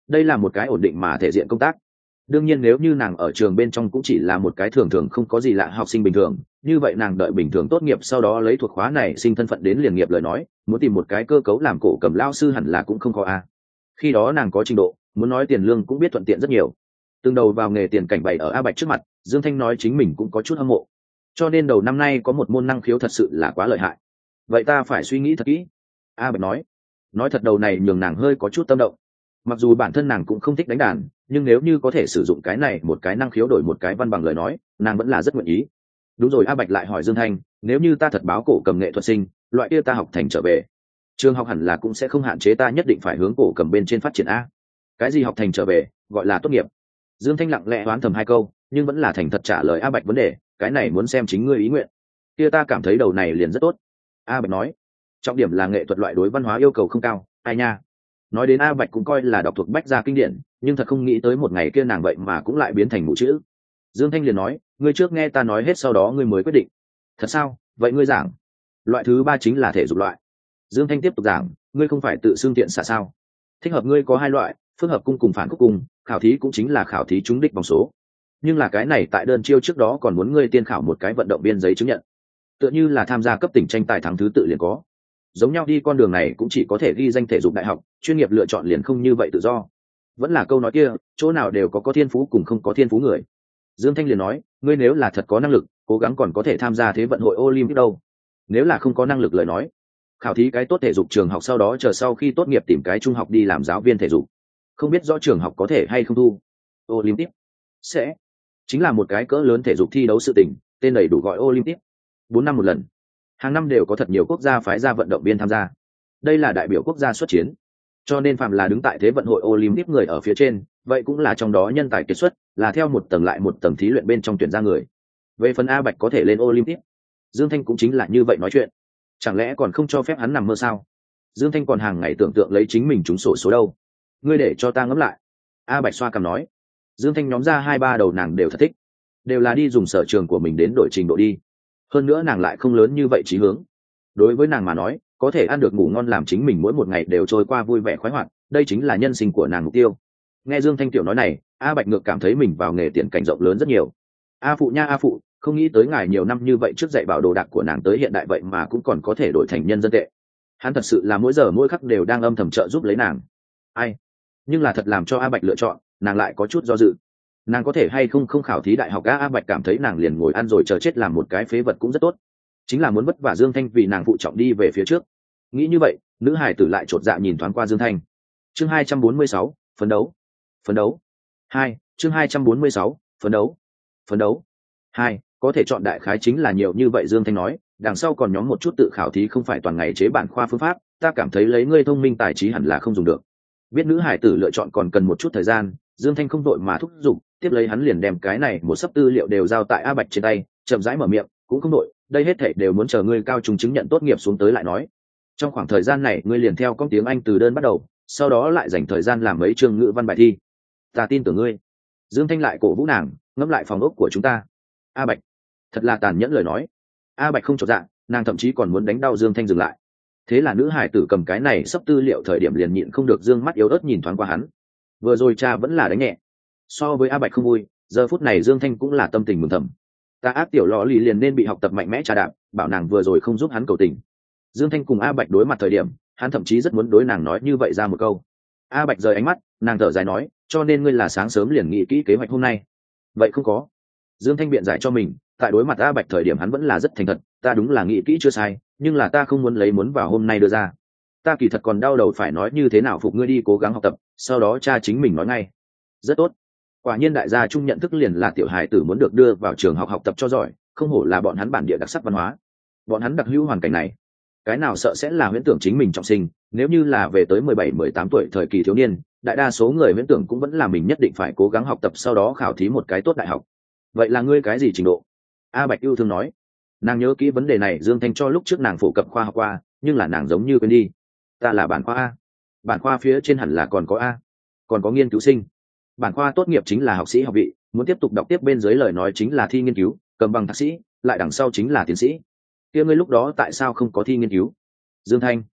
đây là một cái ổn định mà thể diện công tác. Đương nhiên nếu như nàng ở trường bên trong cũng chỉ là một cái thường thường không có gì lạ học sinh bình thường, như vậy nàng đợi bình thường tốt nghiệp sau đó lấy thuộc khóa này sinh thân phận đến liền nghiệp lời nói, muốn tìm một cái cơ cấu làm cổ cầm lao sư hẳn là cũng không khó a. Khi đó nàng có trình độ, muốn nói tiền lương cũng biết thuận tiện rất nhiều. Từng đầu vào nghề tiền cảnh bày ở A Bạch trước mặt, Dương Thanh nói chính mình cũng có chút hâm mộ. Cho nên đầu năm nay có một môn năng khiếu thật sự là quá lợi hại. Vậy ta phải suy nghĩ thật kỹ. A Bạch nói thật đầu này nhường nàng hơi có chút tâm động. Mặc dù bản thân nàng cũng không thích đánh đàn, nhưng nếu như có thể sử dụng cái này một cái năng khiếu đổi một cái văn bằng lời nói, nàng vẫn là rất nguyện ý. Đúng rồi, A Bạch lại hỏi Dương Thanh, nếu như ta thật báo cổ cầm nghệ thuật sinh, loại kia ta học thành trở về, trường học hẳn là cũng sẽ không hạn chế ta nhất định phải hướng cổ cầm bên trên phát triển a. Cái gì học thành trở về, gọi là tốt nghiệp. Dương Thanh lặng lẽ đoán thầm hai câu, nhưng vẫn là thành thật trả lời A Bạch vấn đề, cái này muốn xem chính ngươi ý nguyện. Kia ta cảm thấy đầu này liền rất tốt. A Bạch nói, trọng điểm là nghệ thuật loại đối văn hóa yêu cầu không cao, ai nha. Nói đến A Bạch cũng coi là đọc thuộc bách gia kinh điển, nhưng thật không nghĩ tới một ngày kia nàng vậy mà cũng lại biến thành mù chữ. Dương Thanh liền nói, ngươi trước nghe ta nói hết sau đó ngươi mới quyết định. Thật sao? Vậy ngươi giảng. Loại thứ ba chính là thể dục loại. Dương Thanh tiếp tục giảng, ngươi không phải tự xưng tiện xả sao? Thích hợp ngươi có hai loại, phức hợp cung cùng phản khúc cung, khảo thí cũng chính là khảo thí trúng đích vòng số. Nhưng là cái này tại đơn chiêu trước đó còn muốn ngươi tiên khảo một cái vận động viên giấy chứng nhận. Tựa như là tham gia cấp tỉnh tranh tài thắng thứ tự liền có. Giống nhau đi con đường này cũng chỉ có thể ghi danh thể dục đại học, chuyên nghiệp lựa chọn liền không như vậy tự do. Vẫn là câu nói kia, chỗ nào đều có thiên phú cùng không có thiên phú người. Dương Thanh liền nói, ngươi nếu là thật có năng lực, cố gắng còn có thể tham gia thế vận hội Olympic đâu. Nếu là không có năng lực lời nói, khảo thí cái tốt thể dục trường học sau đó chờ sau khi tốt nghiệp tìm cái trung học đi làm giáo viên thể dục. Không biết rõ trường học có thể hay không thu. Olympic sẽ chính là một cái cỡ lớn thể dục thi đấu sự tình, tên đầy đủ gọi Olympic. 4 năm một lần, hàng năm đều có thật nhiều quốc gia phái ra vận động viên tham gia. Đây là đại biểu quốc gia xuất chiến, cho nên phạm là đứng tại thế vận hội Olympic người ở phía trên, vậy cũng là trong đó nhân tài kiệt xuất, là theo một tầng lại một tầng thí luyện bên trong tuyển ra người. Về phần A Bạch có thể lên Olympic, Dương Thanh cũng chính là như vậy nói chuyện. Chẳng lẽ còn không cho phép hắn nằm mơ sao? Dương Thanh còn hàng ngày tưởng tượng lấy chính mình trúng sổ số đâu. Ngươi để cho ta ngẫm lại. A Bạch xoa cằm nói. Dương Thanh nhóm ra 2-3 đầu nàng đều thật thích, đều là đi dùng sở trường của mình đến đổi trình độ đi. Hơn nữa nàng lại không lớn như vậy chí hướng. Đối với nàng mà nói, có thể ăn được ngủ ngon làm chính mình mỗi một ngày đều trôi qua vui vẻ khoái hoạt, đây chính là nhân sinh của nàng mục tiêu. Nghe Dương Thanh tiểu nói này, A Bạch ngược cảm thấy mình vào nghề tiền cảnh rộng lớn rất nhiều. A phụ nha, A phụ, không nghĩ tới ngài nhiều năm như vậy trước dạy bảo đồ đạc của nàng tới hiện đại vậy mà cũng còn có thể đổi thành nhân dân tệ. Hắn thật sự là mỗi giờ mỗi khắc đều đang âm thầm trợ giúp lấy nàng. Ai? Nhưng là thật làm cho A Bạch lựa chọn, nàng lại có chút do dự. Nàng có thể hay không khảo thí đại học? A Bạch cảm thấy nàng liền ngồi ăn rồi chờ chết làm một cái phế vật cũng rất tốt. Chính là muốn vất vả Dương Thanh vì nàng phụ trọng đi về phía trước. Nghĩ như vậy, nữ hải tử lại chột dạ nhìn thoáng qua Dương Thanh. Chương 246, phấn đấu. Phấn đấu. 2, chương 246, phấn đấu. Phấn đấu. 2, có thể chọn đại khái chính là nhiều như vậy. Dương Thanh nói, đằng sau còn nhóm một chút tự khảo thí không phải toàn ngày chế bản khoa phương pháp, ta cảm thấy lấy ngươi thông minh tài trí hẳn là không dùng được. Biết nữ hải tử lựa chọn còn cần một chút thời gian, Dương Thanh không vội mà thúc giục, tiếp lấy hắn liền đem cái này một sấp tư liệu đều giao tại A Bạch trên tay, chậm rãi mở miệng, cũng không vội, đây hết thảy đều muốn chờ ngươi cao trung chứng nhận tốt nghiệp xuống tới lại nói. Trong khoảng thời gian này ngươi liền theo công tiếng Anh từ đơn bắt đầu, sau đó lại dành thời gian làm mấy chương ngữ văn bài thi. Ta tin tưởng ngươi. Dương Thanh lại cổ vũ nàng, ngẫm lại phòng ốc của chúng ta. A Bạch, thật là tàn nhẫn lời nói. A Bạch không chột dạ, nàng thậm chí còn muốn đánh đau Dương Thanh dừng lại. Thế là nữ hải tử cầm cái này sắp tư liệu thời điểm liền nhịn không được dương mắt yếu ớt nhìn thoáng qua hắn. Vừa rồi cha vẫn là đánh nhẹ. So với A Bạch không vui, giờ phút này Dương Thanh cũng là tâm tình mừng thầm. Ta ác tiểu lò lì liền nên bị học tập mạnh mẽ trà đạp, bảo nàng vừa rồi không giúp hắn cầu tình. Dương Thanh cùng A Bạch đối mặt thời điểm, hắn thậm chí rất muốn đối nàng nói như vậy ra một câu. A Bạch rời ánh mắt, nàng thở dài nói, cho nên ngươi là sáng sớm liền nghĩ kỹ kế hoạch hôm nay. Vậy không có. Dương Thanh biện giải cho mình, tại đối mặt A Bạch thời điểm hắn vẫn là rất thành thật, ta đúng là nghĩ kỹ chưa sai, nhưng là ta không muốn lấy muốn vào hôm nay đưa ra. Ta kỳ thật còn đau đầu phải nói như thế nào phục ngươi đi cố gắng học tập, sau đó cha chính mình nói ngay. Rất tốt. Quả nhiên đại gia chung nhận thức liền là tiểu hài tử muốn được đưa vào trường học học tập cho giỏi, không hổ là bọn hắn bản địa đặc sắc văn hóa. Bọn hắn đặc hữu hoàn cảnh này, cái nào sợ sẽ là huyễn tưởng chính mình trọng sinh, nếu như là về tới 17-18 tuổi thời kỳ thiếu niên, đại đa số người huyễn tưởng cũng vẫn là mình nhất định phải cố gắng học tập sau đó khảo thí một cái tốt đại học. Vậy là ngươi cái gì trình độ? A Bạch yêu thương nói. Nàng nhớ kỹ vấn đề này Dương Thanh cho lúc trước nàng phổ cập khoa học qua, nhưng là nàng giống như quên đi. Ta là bản khoa A. Bản khoa phía trên hẳn là còn có A, còn có nghiên cứu sinh. Bản khoa tốt nghiệp chính là học sĩ học vị, muốn tiếp tục đọc tiếp bên dưới lời nói chính là thi nghiên cứu, cầm bằng thạc sĩ, lại đằng sau chính là tiến sĩ. Kia ngươi lúc đó tại sao không có thi nghiên cứu? Dương Thanh,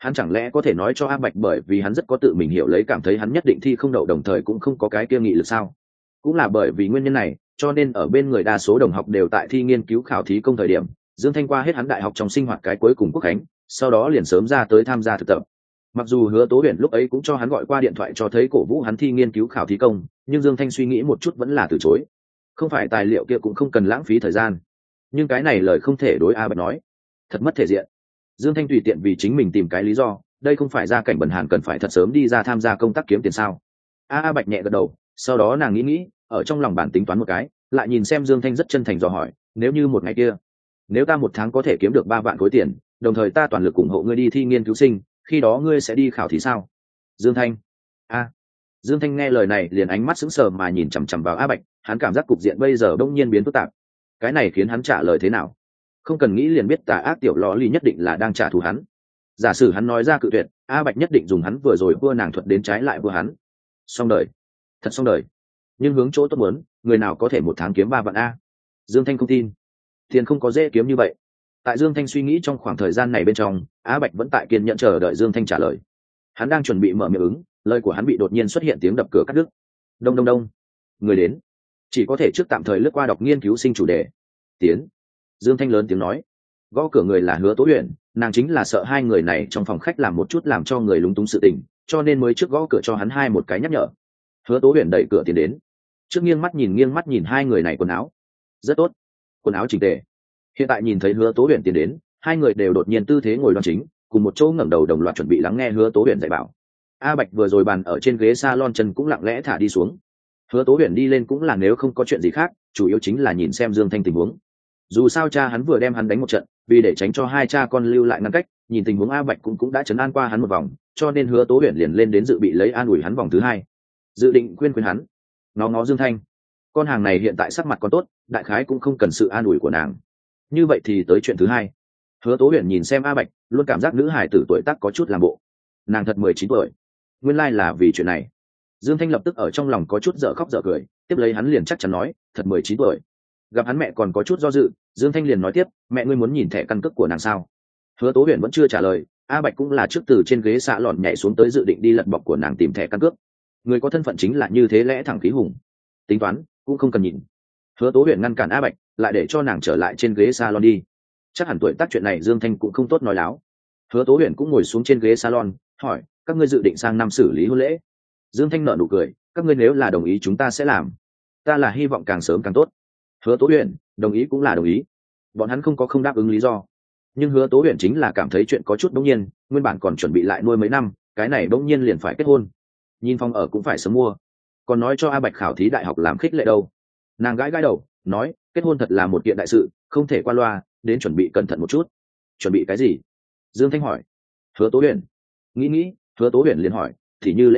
hắn chẳng lẽ có thể nói cho A Bạch bởi vì hắn rất có tự mình hiểu lấy cảm thấy hắn nhất định thi không đậu đồng thời cũng không có cái kia nghị lực sao? Cũng là bởi vì nguyên nhân này cho nên ở bên người đa số đồng học đều tại thi nghiên cứu khảo thí công thời điểm Dương Thanh qua hết hắn đại học trong sinh hoạt cái cuối cùng quốc khánh, sau đó liền sớm ra tới tham gia thực tập. Mặc dù Hứa Tố Huyền lúc ấy cũng cho hắn gọi qua điện thoại cho thấy cổ vũ hắn thi nghiên cứu khảo thí công, nhưng Dương Thanh suy nghĩ một chút vẫn là từ chối. Không phải tài liệu kia cũng không cần lãng phí thời gian, nhưng cái này lời không thể đối A Bạch nói, thật mất thể diện. Dương Thanh tùy tiện vì chính mình tìm cái lý do, đây không phải gia cảnh bần hàn cần phải thật sớm đi ra tham gia công tác kiếm tiền sao? A Bạch nhẹ gật đầu, sau đó nàng nghĩ, ở trong lòng bản tính toán một cái, lại nhìn xem Dương Thanh rất chân thành dò hỏi, nếu như một ngày kia, nếu ta một tháng có thể kiếm được 3 vạn khối tiền, đồng thời ta toàn lực ủng hộ ngươi đi thi nghiên cứu sinh, khi đó ngươi sẽ đi khảo thí sao? Dương Thanh. Dương Thanh nghe lời này liền ánh mắt sững sờ mà nhìn chằm chằm vào A Bạch, hắn cảm giác cục diện bây giờ bỗng nhiên biến phức tạp. Cái này khiến hắn trả lời thế nào? Không cần nghĩ liền biết tà ác tiểu lọ ly nhất định là đang trả thù hắn. Giả sử hắn nói ra cự tuyệt, A Bạch nhất định dùng hắn vừa rồi vua nàng thuật đến trái lại vua hắn. Xong đời, thật xong đời. Nhưng hướng chỗ tốt muốn, người nào có thể một tháng kiếm 3 vạn a? Dương Thanh không tin, tiền không có dễ kiếm như vậy. Tại Dương Thanh suy nghĩ trong khoảng thời gian này bên trong, A Bạch vẫn tại kiên nhẫn chờ đợi Dương Thanh trả lời. Hắn đang chuẩn bị mở miệng ứng, lời của hắn bị đột nhiên xuất hiện tiếng đập cửa cắt đứt. Đông đông đông, người đến. Chỉ có thể trước tạm thời lướt qua đọc nghiên cứu sinh chủ đề. Tiến. Dương Thanh lớn tiếng nói. Gõ cửa người là Hứa Tố Huyền, nàng chính là sợ hai người này trong phòng khách làm một chút làm cho người lúng túng sự tình, cho nên mới trước gõ cửa cho hắn hai một cái nhắc nhở. Hứa Tố Huyền đẩy cửa tiến đến, trước nghiêng mắt nhìn hai người này quần áo. Rất tốt, quần áo chỉnh tề. Hiện tại nhìn thấy Hứa Tố Huyền tiến đến, hai người đều đột nhiên tư thế ngồi đoan chính, cùng một chỗ ngẩng đầu đồng loạt chuẩn bị lắng nghe Hứa Tố Huyền dạy bảo. A Bạch vừa rồi bàn ở trên ghế salon chân cũng lặng lẽ thả đi xuống. Hứa Tố Huyền đi lên cũng là nếu không có chuyện gì khác, chủ yếu chính là nhìn xem Dương Thanh tình huống. Dù sao cha hắn vừa đem hắn đánh một trận, vì để tránh cho hai cha con lưu lại ngăn cách, nhìn tình huống A Bạch cũng đã trấn an qua hắn một vòng, cho nên Hứa Tố Huyền liền lên đến dự bị lấy an ủi hắn vòng thứ hai, dự định khuyên hắn. Ngó Dương Thanh, con hàng này hiện tại sắc mặt còn tốt, đại khái cũng không cần sự an ủi của nàng. Như vậy thì tới chuyện thứ hai. Hứa Tố Huyền nhìn xem A Bạch, luôn cảm giác nữ hài tử tuổi tác có chút làm bộ. Nàng thật 19 tuổi, nguyên lai là vì chuyện này. Dương Thanh lập tức ở trong lòng có chút dở khóc dở cười, tiếp lấy hắn liền chắc chắn nói, thật 19 tuổi. Gặp hắn mẹ còn có chút do dự, Dương Thanh liền nói tiếp, mẹ ngươi muốn nhìn thẻ căn cước của nàng sao? Hứa Tố Huyền vẫn chưa trả lời, A Bạch cũng là trước từ trên ghế xạ lòn nhảy xuống tới dự định đi lật bọc của nàng tìm thẻ căn cước. Người có thân phận chính là như thế lẽ thẳng khí hùng. Tính toán cũng không cần nhìn. Hứa Tố Huyền ngăn cản A Bạch, lại để cho nàng trở lại trên ghế salon đi. Chắc hẳn tuổi tác chuyện này Dương Thanh cũng không tốt nói láo. Hứa Tố Huyền cũng ngồi xuống trên ghế salon, hỏi, các ngươi dự định sang năm xử lý hôn lễ? Dương Thanh nở nụ cười, các ngươi nếu là đồng ý chúng ta sẽ làm. Ta là hy vọng càng sớm càng tốt. Hứa Tố Huyền, đồng ý cũng là đồng ý. Bọn hắn không đáp ứng lý do. Nhưng Hứa Tố Huyền chính là cảm thấy chuyện có chút bỗng nhiên, nguyên bản còn chuẩn bị lại nuôi mấy năm, cái này bỗng nhiên liền phải kết hôn. Nhìn phòng ở cũng phải sớm mua. Còn nói cho A Bạch khảo thí đại học làm khích lệ đâu. Nàng gãi đầu, nói, kết hôn thật là một kiện đại sự, không thể qua loa, đến chuẩn bị cẩn thận một chút. Chuẩn bị cái gì? Dương Thanh hỏi. Hứa Tố Huyền nghĩ, Hứa Tố Huyền liền hỏi, thì như lễ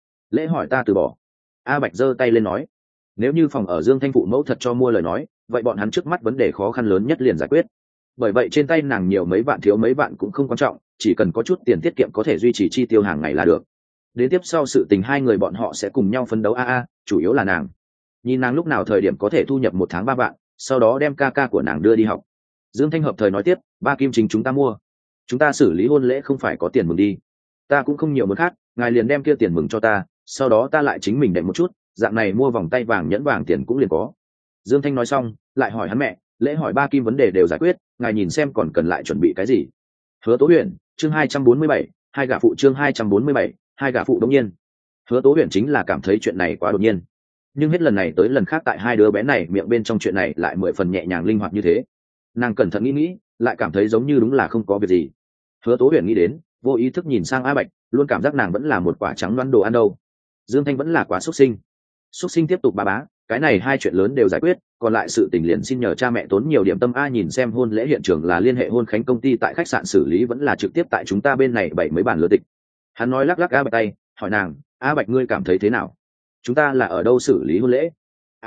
hỏi ta từ bỏ. A Bạch giơ tay lên nói, nếu như phòng ở Dương Thanh phụ mẫu thật cho mua lời nói, vậy bọn hắn trước mắt vấn đề khó khăn lớn nhất liền giải quyết. Bởi vậy trên tay nàng nhiều mấy vạn thiếu mấy vạn cũng không quan trọng, chỉ cần có chút tiền tiết kiệm có thể duy trì chi tiêu hàng ngày là được. Đến tiếp sau sự tình hai người bọn họ sẽ cùng nhau phấn đấu chủ yếu là nàng. Nhìn nàng lúc nào thời điểm có thể thu nhập 1 tháng 3 vạn, sau đó đem ca ca của nàng đưa đi học. Dương Thanh hợp thời nói tiếp, ba kim chính chúng ta mua. Chúng ta xử lý hôn lễ không phải có tiền mừng đi. Ta cũng không nhiều muốn khác, ngài liền đem kia tiền mừng cho ta, sau đó ta lại chính mình đệm một chút, dạng này mua vòng tay vàng nhẫn vàng tiền cũng liền có. Dương Thanh nói xong, lại hỏi hắn mẹ, lễ hỏi ba kim vấn đề đều giải quyết, ngài nhìn xem còn cần lại chuẩn bị cái gì. Hứa Tố Huyền, chương 247, hai gả phụ chương 247, hai gả phụ đột nhiên. Hứa Tố Huyền chính là cảm thấy chuyện này quá đột nhiên. Nhưng hết lần này tới lần khác tại hai đứa bé này miệng bên trong chuyện này lại 10 phần nhẹ nhàng linh hoạt như thế. Nàng cẩn thận nghĩ, lại cảm thấy giống như đúng là không có việc gì. Hứa Tố Huyền nghĩ đến, vô ý thức nhìn sang A Bạch, luôn cảm giác nàng vẫn là một quả trắng đoán đồ ăn đâu. Dương Thanh vẫn là quá xúc sinh tiếp tục bá, cái này hai chuyện lớn đều giải quyết, còn lại sự tình liền xin nhờ cha mẹ tốn nhiều điểm tâm a. Nhìn xem hôn lễ hiện trường là liên hệ hôn khánh công ty tại khách sạn xử lý vẫn là trực tiếp tại chúng ta bên này bảy mấy bàn lừa tịch. Hắn nói lắc A Bạch tay, hỏi nàng, A Bạch ngươi cảm thấy thế nào? Chúng ta là ở đâu xử lý hôn lễ?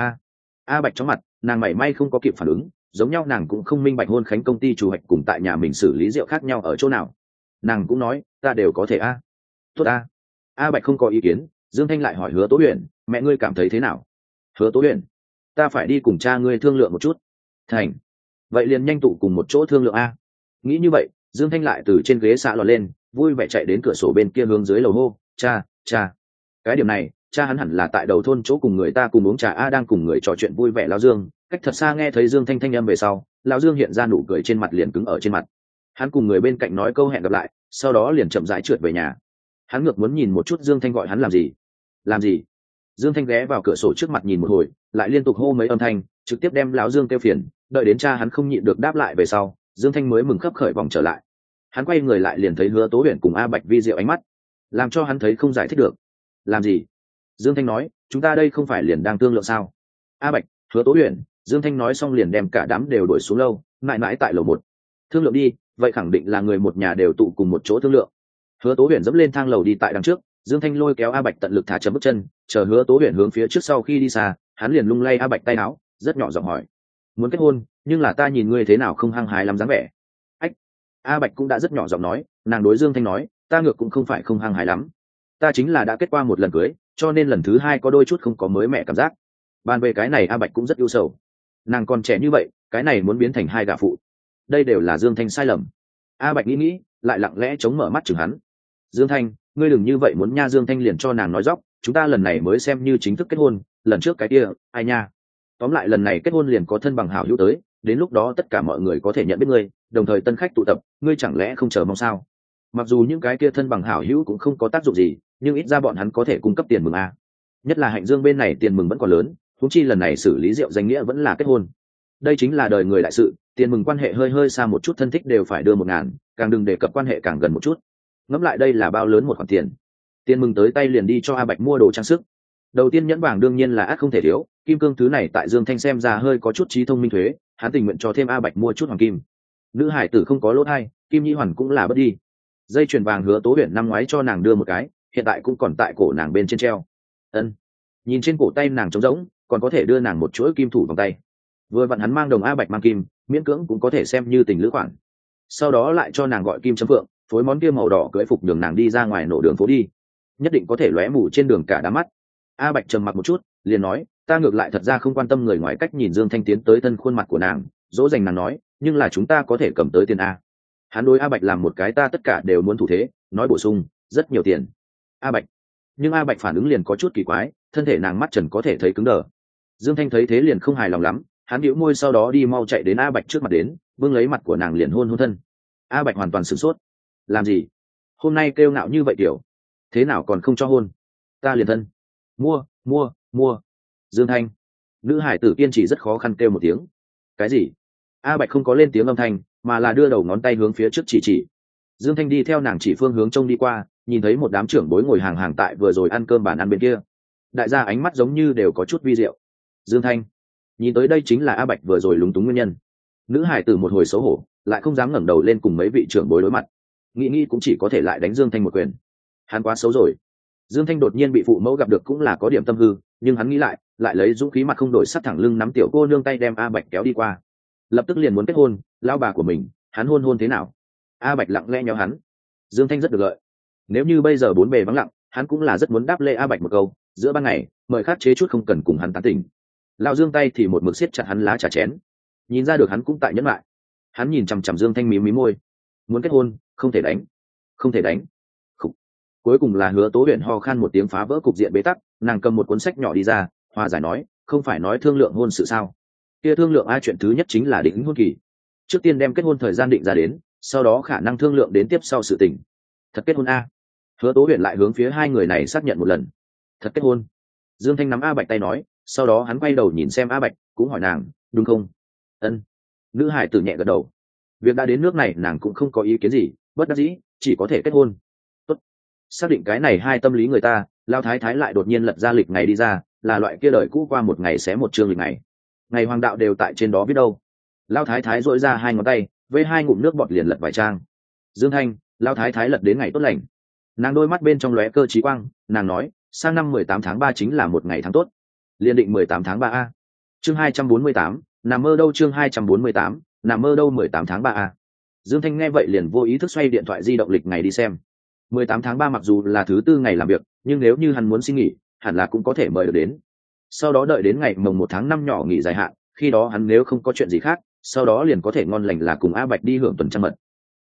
A Bạch chóng mặt, nàng mảy may không có kịp phản ứng, giống nhau nàng cũng không minh bạch hôn khánh công ty chủ hoạch cùng tại nhà mình xử lý rượu khác nhau ở chỗ nào. Nàng cũng nói, ta đều có thể tốt A Bạch không có ý kiến. Dương Thanh lại hỏi Hứa Tố Huyền, mẹ ngươi cảm thấy thế nào? Hứa Tố Huyền, ta phải đi cùng cha ngươi thương lượng một chút. Thành, vậy liền nhanh tụ cùng một chỗ thương lượng a. Nghĩ như vậy, Dương Thanh lại từ trên ghế xạ lọt lên, vui vẻ chạy đến cửa sổ bên kia hướng dưới lầu hô: cha, cha. Cái điểm này, cha hắn hẳn là tại đầu thôn chỗ cùng người ta cùng uống trà a, đang cùng người trò chuyện vui vẻ. Lão Dương cách thật xa nghe thấy Dương thanh âm về sau, lão Dương hiện ra nụ cười trên mặt liền cứng ở trên mặt. Hắn cùng người bên cạnh nói câu hẹn gặp lại, sau đó liền chậm rãi trượt về nhà. Hắn ngược muốn nhìn một chút Dương thanh gọi hắn làm gì. Làm gì? Dương thanh ghé vào cửa sổ trước mặt nhìn một hồi, lại liên tục hô mấy âm thanh, trực tiếp đem lão Dương kêu phiền. Đợi đến cha hắn không nhịn được đáp lại về sau, Dương thanh mới mừng khấp khởi vòng trở lại. Hắn quay người lại liền thấy Hứa Tố Huyền cùng A Bạch vi diệu ánh mắt, làm cho hắn thấy không giải thích được. Làm gì? Dương thanh nói, chúng ta đây không phải liền đang thương lượng sao? A Bạch, Hứa Tố Huyền, Dương thanh nói xong liền đem cả đám đều đuổi xuống lâu, mãi mãi tại lầu 1. Thương lượng đi, vậy khẳng định là người một nhà đều tụ cùng một chỗ thương lượng. Hứa Tố Huyền dẫm lên thang lầu đi tại đằng trước, Dương thanh lôi kéo A Bạch tận lực thả chậm bước chân, chờ Hứa Tố Huyền hướng phía trước. Sau khi đi xa, hắn liền lung lay A Bạch tay áo, rất nhỏ giọng hỏi: muốn kết hôn, nhưng là ta nhìn ngươi thế nào không hăng hái lắm dáng vẻ. Ách. A Bạch cũng đã rất nhỏ giọng nói, nàng đối Dương thanh nói, ta ngược cũng không phải không hăng hái lắm, ta chính là đã kết qua một lần cưới, cho nên lần thứ hai có đôi chút không có mới mẹ cảm giác. Bàn về cái này A Bạch cũng rất ưu sầu, nàng còn trẻ như vậy, cái này muốn biến thành hai gả phụ, đây đều là Dương thanh sai lầm. A Bạch nghĩ, lại lặng lẽ chống mở mắt chừng hắn. Dương thanh, ngươi đừng như vậy muốn nha. Dương thanh liền cho nàng nói dóc, chúng ta lần này mới xem như chính thức kết hôn, lần trước cái kia ai nha. Tóm lại lần này kết hôn liền có thân bằng hảo hữu tới, đến lúc đó tất cả mọi người có thể nhận biết ngươi, đồng thời tân khách tụ tập, ngươi chẳng lẽ không chờ mong sao? Mặc dù những cái kia thân bằng hảo hữu cũng không có tác dụng gì, nhưng ít ra bọn hắn có thể cung cấp tiền mừng a. Nhất là Hạnh Dương bên này tiền mừng vẫn còn lớn, huống chi lần này xử lý rượu danh nghĩa vẫn là kết hôn, đây chính là đời người đại sự, tiền mừng quan hệ hơi hơi xa một chút thân thích đều phải đưa 1.000, càng đừng đề cập quan hệ càng gần một chút. Ngẫm lại đây là bao lớn một khoản tiền. Tiền mừng tới tay liền đi cho A Bạch mua đồ trang sức. Đầu tiên nhẫn vàng đương nhiên là ắt không thể thiếu, kim cương thứ này tại Dương thanh xem ra hơi có chút trí thông minh thuế, hắn tình nguyện cho thêm A Bạch mua chút hoàng kim. Nữ hải tử không có lỗ thay, kim nhi hoàn cũng là bất đi. Dây chuyền vàng Hứa Tố Huyền năm ngoái cho nàng đưa một cái, hiện tại cũng còn tại cổ nàng bên trên treo. Ân. Nhìn trên cổ tay nàng trống rỗng, còn có thể đưa nàng một chuỗi kim thủ vòng tay. Vừa vặn hắn mang đồng A Bạch mang kim, miễn cưỡng cũng có thể xem như tình lữ khoản. Sau đó lại cho nàng gọi kim chấm phượng, phối món kia màu đỏ cưỡi phục đường nàng đi ra ngoài nổ đường phố đi, nhất định có thể lóe mù trên đường cả đám mắt. A Bạch trầm mặc một chút, liền nói, ta ngược lại thật ra không quan tâm người ngoài cách nhìn. Dương thanh tiến tới thân khuôn mặt của nàng, dỗ dành nàng nói, nhưng là chúng ta có thể cầm tới tiền a. Hắn đối A Bạch làm một cái ta tất cả đều muốn thủ thế, nói bổ sung, rất nhiều tiền. A Bạch. Nhưng A Bạch phản ứng liền có chút kỳ quái, thân thể nàng mắt trần có thể thấy cứng đờ. Dương thanh thấy thế liền không hài lòng lắm, hắn nhíu môi sau đó đi mau chạy đến A Bạch trước mặt đến, vương lấy mặt của nàng liền hôn hôn thân. A Bạch hoàn toàn sửng sốt. Làm gì? Hôm nay kêu ngạo như vậy tiểu, thế nào còn không cho hôn? Ta liền thân. Mua. Dương thanh. Nữ hải tử kiên trì rất khó khăn kêu một tiếng. Cái gì? A Bạch không có lên tiếng âm thanh, mà là đưa đầu ngón tay hướng phía trước chỉ. Dương thanh đi theo nàng chỉ phương hướng trông đi qua, nhìn thấy một đám trưởng bối ngồi hàng hàng tại vừa rồi ăn cơm bàn ăn bên kia. Đại gia ánh mắt giống như đều có chút vi diệu. Dương thanh. Nhìn tới đây chính là A Bạch vừa rồi lúng túng nguyên nhân. Nữ hải tử một hồi xấu hổ, lại không dám ngẩng đầu lên cùng mấy vị trưởng bối đối mặt, nghĩ cũng chỉ có thể lại đánh Dương thanh một quyền. Hắn quá xấu rồi. Dương thanh đột nhiên bị phụ mẫu gặp được cũng là có điểm tâm hư, nhưng hắn nghĩ lại lấy dũng khí mặt không đổi sắt thẳng lưng nắm tiểu cô nương tay đem A Bạch kéo đi qua. Lập tức liền muốn kết hôn, lao bà của mình, hắn hôn thế nào? A Bạch lặng lẽ nhéo hắn. Dương thanh rất được lợi. Nếu như bây giờ bốn bề vắng lặng, hắn cũng là rất muốn đáp lễ A Bạch một câu, giữa ban ngày mời khắc chế chút không cần cùng hắn tán tỉnh. Lão Dương tay thì một mực siết chặt hắn lá trà chén, nhìn ra được hắn cũng tại nhẫn lại. Hắn nhìn chằm chằm Dương thanh mí môi, muốn kết hôn không thể đánh. Cuối cùng là Hứa Tố Huyền ho khan một tiếng phá vỡ cục diện bế tắc, nàng cầm một cuốn sách nhỏ đi ra, hòa giải nói, không phải nói thương lượng hôn sự sao? Kia thương lượng ai chuyện thứ nhất chính là định hôn kỳ, trước tiên đem kết hôn thời gian định ra đến, sau đó khả năng thương lượng đến tiếp sau sự tình. Thật kết hôn a? Hứa Tố Huyền lại hướng phía hai người này xác nhận một lần. Thật kết hôn. Dương thanh nắm A Bạch tay nói, sau đó hắn quay đầu nhìn xem A Bạch, cũng hỏi nàng, đúng không? Ân. Nữ hải tử nhẹ gật đầu. Việc đã đến nước này nàng cũng không có ý kiến gì, bất đắc dĩ chỉ có thể kết hôn. Tốt. Xác định cái này hai tâm lý người ta, Lao Thái Thái lại đột nhiên lật ra lịch ngày đi ra, là loại kia đời cũ qua một ngày xé một chương lịch ngày. Ngày hoàng đạo đều tại trên đó biết đâu. Lao Thái Thái dội ra hai ngón tay, với hai ngụm nước bọt liền lật vài trang. Dương thanh, Lao Thái Thái lật đến ngày tốt lành. Nàng đôi mắt bên trong lóe cơ trí quang, nàng nói, sang năm 18 tháng 3 chính là một ngày tháng tốt. Liên định 18 tháng 3 a. Chương 248, nằm mơ đâu? Chương 248, nằm mơ đâu? 18 tháng 3 a. Dương thanh nghe vậy liền vô ý thức xoay điện thoại di động lịch ngày đi xem. 18 tháng 3 mặc dù là thứ tư ngày làm việc, nhưng nếu như hắn muốn xin nghỉ, hẳn là cũng có thể mời được đến. Sau đó đợi đến ngày mồng 1 tháng 5 nhỏ nghỉ dài hạn, khi đó hắn nếu không có chuyện gì khác, sau đó liền có thể ngon lành là cùng A Bạch đi hưởng tuần trăng mật.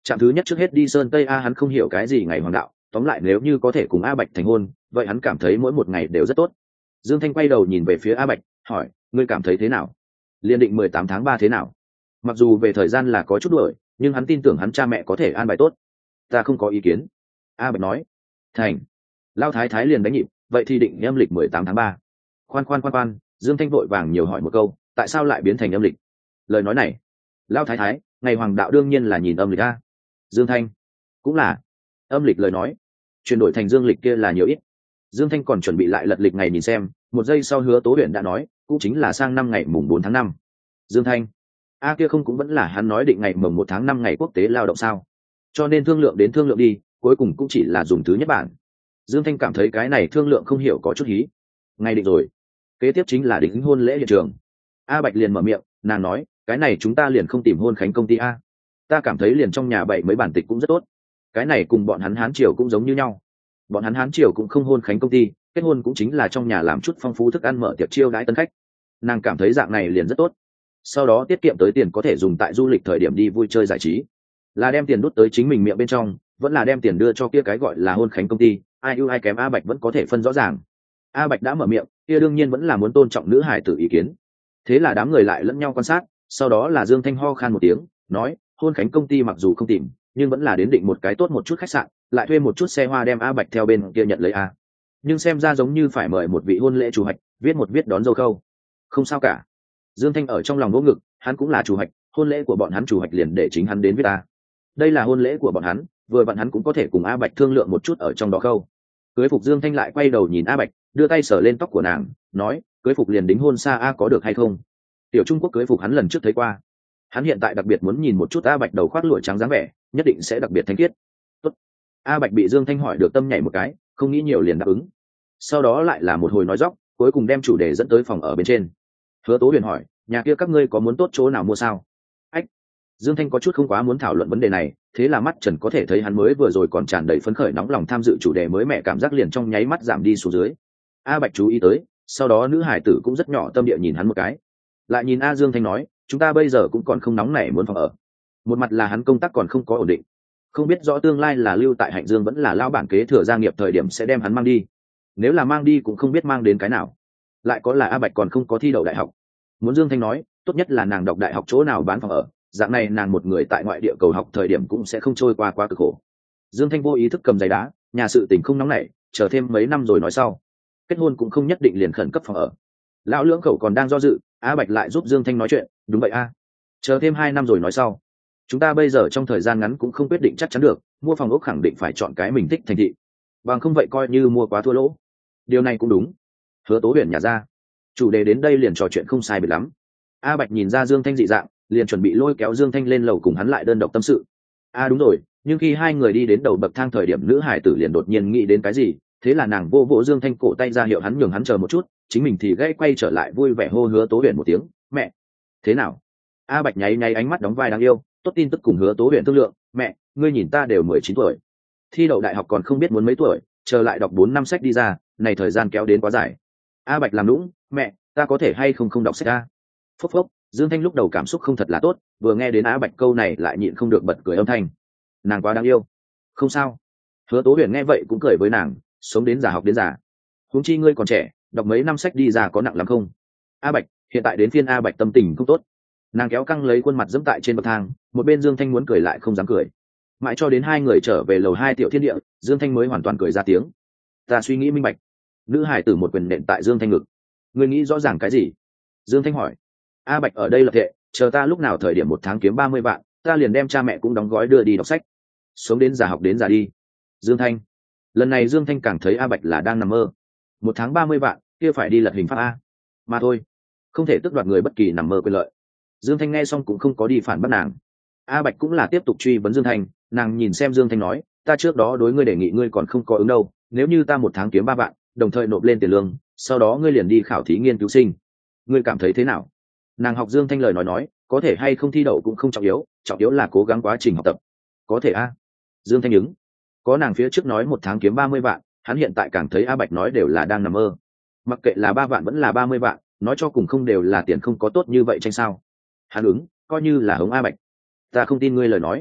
trạm thứ nhất trước hết đi sơn tây a, hắn không hiểu cái gì ngày hoàng đạo, tóm lại nếu như có thể cùng A Bạch thành hôn vậy hắn cảm thấy mỗi một ngày đều rất tốt. Dương Thanh quay đầu nhìn về phía A Bạch hỏi, ngươi cảm thấy thế nào? Liên định 18/3 thế nào? Mặc dù về thời gian là có chút đuổi, nhưng hắn tin tưởng hắn cha mẹ có thể an bài tốt. Ta không có ý kiến. A Bạch nói. Thành. Lao thái thái liền đánh nhịp, vậy thì định âm lịch 18/3. Khoan, Dương Thanh vội vàng nhiều hỏi một câu, tại sao lại biến thành âm lịch? Lời nói này, Lao thái thái, ngày hoàng đạo đương nhiên là nhìn âm lịch a. Dương Thanh, cũng là âm lịch lời nói, chuyển đổi thành dương lịch kia là nhiều ít. Dương Thanh còn chuẩn bị lại lật lịch ngày nhìn xem, một giây sau Hứa Tố Huyền đã nói, cũng chính là sang năm ngày mùng 4 tháng 5. Dương Thanh, a kia không cũng vẫn là hắn nói định ngày mùng 1 tháng 5 ngày quốc tế lao động sao? Cho nên thương lượng đến thương lượng đi, cuối cùng cũng chỉ là dùng thứ nhất bản. Dương Thanh cảm thấy cái này thương lượng không hiểu có chút hí. Ngày định rồi, kế tiếp chính là đính hôn lễ hiện trường. A Bạch liền mở miệng, nàng nói, cái này chúng ta liền không tìm hôn khánh công ty a. Ta cảm thấy liền trong nhà bày mấy bản tịch cũng rất tốt. Cái này cùng bọn hắn Hán Triều cũng giống như nhau. Bọn hắn Hán Triều cũng không hôn khánh công ty, kết hôn cũng chính là trong nhà làm chút phong phú thức ăn mở tiệc chiêu đãi tân khách. Nàng cảm thấy dạng này liền rất tốt. Sau đó tiết kiệm tới tiền có thể dùng tại du lịch thời điểm đi vui chơi giải trí. Là đem tiền đút tới chính mình miệng bên trong, vẫn là đem tiền đưa cho kia cái gọi là hôn khánh công ty, ai ưu ai kém A Bạch vẫn có thể phân rõ ràng. A Bạch đã mở miệng, kia đương nhiên vẫn là muốn tôn trọng nữ hài tử ý kiến. Thế là đám người lại lẫn nhau quan sát, sau đó là Dương Thanh ho khan một tiếng, nói, hôn khánh công ty mặc dù không tìm, nhưng vẫn là đến định một cái tốt một chút khách sạn, lại thuê một chút xe hoa đem A Bạch theo bên kia nhận lấy A. Nhưng xem ra giống như phải mời một vị hôn lễ chủ hạch, viết một viết đón dâu khâu. Không sao cả. Dương Thanh ở trong lòng vỗ ngực, hắn cũng là chủ hạch, hôn lễ của bọn hắn chủ hạch liền để chính hắn đến viết A. Đây là hôn lễ của bọn hắn, vừa bọn hắn cũng có thể cùng A Bạch thương lượng một chút ở trong đó khâu. Cưới phục Dương Thanh lại quay đầu nhìn A Bạch, đưa tay sờ lên tóc của nàng, nói, cưới phục liền đính hôn xa A có được hay không? Tiểu Trung Quốc cưới phục hắn lần trước thấy qua, hắn hiện tại đặc biệt muốn nhìn một chút A Bạch đầu khoác lụa trắng dáng vẻ, nhất định sẽ đặc biệt thanh khiết. Tốt. A Bạch bị Dương Thanh hỏi được tâm nhảy một cái, không nghĩ nhiều liền đáp ứng. Sau đó lại là một hồi nói dóc, cuối cùng đem chủ đề dẫn tới phòng ở bên trên. Hứa Tố Huyền hỏi, nhà kia các ngươi có muốn tốt chỗ nào mua sao? Ách. Dương Thanh có chút không quá muốn thảo luận vấn đề này, thế là mắt Trần có thể thấy hắn mới vừa rồi còn tràn đầy phấn khởi nóng lòng tham dự chủ đề mới mẻ, cảm giác liền trong nháy mắt giảm đi xuống dưới. A Bạch chú ý tới, sau đó nữ hải tử cũng rất nhỏ tâm địa nhìn hắn một cái, lại nhìn A Dương Thanh nói, chúng ta bây giờ cũng còn không nóng nảy muốn phòng ở. Một mặt là hắn công tác còn không có ổn định, không biết rõ tương lai là lưu tại Hạnh Dương vẫn là lao bản kế thừa gia nghiệp thời điểm sẽ đem hắn mang đi, nếu là mang đi cũng không biết mang đến cái nào. Lại có là A Bạch còn không có thi đậu đại học, muốn Dương Thanh nói tốt nhất là nàng đọc đại học chỗ nào bán phòng ở, dạng này nàng một người tại ngoại địa cầu học thời điểm cũng sẽ không trôi qua quá cực khổ. Dương Thanh vô ý thức cầm giày đá, nhà sự tình không nóng nảy, chờ thêm mấy năm rồi nói sau. Kết hôn cũng không nhất định liền khẩn cấp phòng ở. Lão lưỡng khẩu còn đang do dự, A Bạch lại giúp Dương Thanh nói chuyện, đúng vậy a, chờ thêm 2 năm rồi nói sau. Chúng ta bây giờ trong thời gian ngắn cũng không quyết định chắc chắn được, mua phòng ốc khẳng định phải chọn cái mình thích thành thị, bằng không vậy coi như mua quá thua lỗ. Điều này cũng đúng. Hứa Tố Huyền nhà ra, chủ đề đến đây liền trò chuyện không sai biệt lắm. A Bạch nhìn ra Dương Thanh dị dạng, liền chuẩn bị lôi kéo Dương Thanh lên lầu cùng hắn lại đơn độc tâm sự. Đúng rồi, nhưng khi hai người đi đến đầu bậc thang thời điểm nữ hải tử liền đột nhiên nghĩ đến cái gì, thế là nàng vô vỗ Dương Thanh cổ tay ra hiệu hắn nhường hắn chờ một chút, chính mình thì gãy quay trở lại vui vẻ hô Hứa Tố Huyền một tiếng, mẹ. Thế nào? A Bạch nháy nháy ánh mắt đóng vai đáng yêu, tốt tin tức cùng Hứa Tố Huyền thương lượng, mẹ, ngươi nhìn ta đều 19 tuổi, thi đậu đại học còn không biết muốn mấy tuổi, chờ lại đọc 4 năm sách đi ra, này thời gian kéo đến quá dài. A Bạch làm nũng, mẹ, ta có thể hay không đọc sách a? Phốc phốc, Dương Thanh lúc đầu cảm xúc không thật là tốt, vừa nghe đến A Bạch câu này lại nhịn không được bật cười âm thanh. Nàng quá đáng yêu. Không sao. Hứa Tố Huyền nghe vậy cũng cười với nàng, sống đến già học đến già. Huống chi ngươi còn trẻ, đọc mấy năm sách đi ra có nặng lắm không? A Bạch, hiện tại đến phiên A Bạch tâm tình không tốt. Nàng kéo căng lấy khuôn mặt dẫm tại trên bậc thang, một bên Dương Thanh muốn cười lại không dám cười. Mãi cho đến hai người trở về lầu 2 tiểu thiên địa, Dương Thanh mới hoàn toàn cười ra tiếng. Ta suy nghĩ minh bạch. Nữ hải tử một quyền nện tại Dương Thanh ngực. Ngươi nghĩ rõ ràng cái gì? Dương Thanh hỏi. A Bạch ở đây lập thệ, chờ ta lúc nào thời điểm 1 tháng kiếm 30 vạn, ta liền đem cha mẹ cũng đóng gói đưa đi đọc sách, sống đến già học đến già đi. Dương Thanh, lần này Dương Thanh càng thấy A Bạch là đang nằm mơ. 1 tháng 30 vạn, kia phải đi lật hình pháp a, mà thôi, không thể tước đoạt người bất kỳ nằm mơ quyền lợi. Dương Thanh nghe xong cũng không có đi phản bác nàng. A Bạch cũng là tiếp tục truy vấn Dương Thanh, nàng nhìn xem Dương Thanh nói, ta trước đó đối ngươi đề nghị ngươi còn không có ứng đâu, nếu như ta 1 tháng kiếm 3 vạn, đồng thời nộp lên tiền lương, sau đó ngươi liền đi khảo thí nghiên cứu sinh, ngươi cảm thấy thế nào? Nàng học Dương Thanh lời nói, có thể hay không thi đậu cũng không trọng yếu là cố gắng quá trình học tập. Có thể a. Dương Thanh ứng. Có nàng phía trước nói 1 tháng kiếm 30 vạn, hắn hiện tại càng thấy A Bạch nói đều là đang nằm mơ. Mặc kệ là 3 vạn vẫn là 30 vạn, nói cho cùng không đều là tiền không có tốt như vậy tranh sao? Hắn ứng, coi như là hống A Bạch. Ta không tin ngươi lời nói.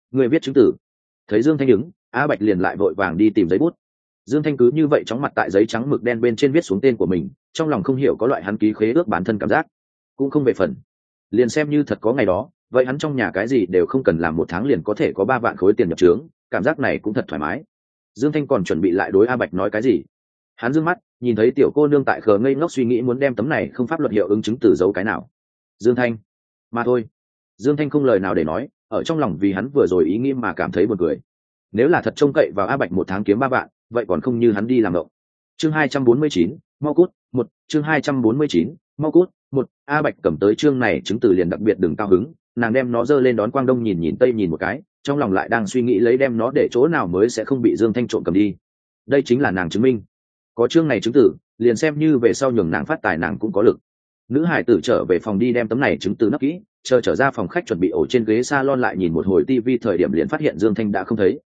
Người viết chứng tử. Thấy Dương Thanh ứng, A Bạch liền lại vội vàng đi tìm giấy bút. Dương Thanh cứ như vậy chóng mặt tại giấy trắng mực đen bên trên viết xuống tên của mình, trong lòng không hiểu có loại hắn ký khế ước bản thân cảm giác. Cũng không về phần, liền xem như thật có ngày đó, vậy hắn trong nhà cái gì đều không cần làm, một tháng liền có thể có 3 vạn khối tiền nhập trướng, cảm giác này cũng thật thoải mái. Dương Thanh còn chuẩn bị lại đối A Bạch nói cái gì, hắn dương mắt nhìn thấy tiểu cô nương tại khờ ngây ngốc suy nghĩ muốn đem tấm này không pháp luật hiệu ứng chứng từ giấu cái nào. Dương Thanh mà thôi. Dương Thanh không lời nào để nói, ở trong lòng vì hắn vừa rồi ý nghĩ mà cảm thấy buồn cười. Nếu là thật trông cậy vào A Bạch một tháng kiếm 3 vạn, vậy còn không như hắn đi làm động. Chương 249, mau cút, 1, chương 249, mau cút, 1. A Bạch cầm tới chương này chứng từ liền đặc biệt đừng cao hứng, nàng đem nó giơ lên đón Quang Đông nhìn nhìn tây nhìn một cái, trong lòng lại đang suy nghĩ lấy đem nó để chỗ nào mới sẽ không bị Dương Thanh trộm cầm đi. Đây chính là nàng chứng minh. Có chương này chứng từ, liền xem như về sau nhường nàng phát tài nàng cũng có lực. Nữ hải tử trở về phòng đi đem tấm này chứng từ nấp kỹ, chờ trở ra phòng khách chuẩn bị ổ trên ghế salon lại nhìn một hồi tivi thời điểm liền phát hiện Dương Thanh đã không thấy.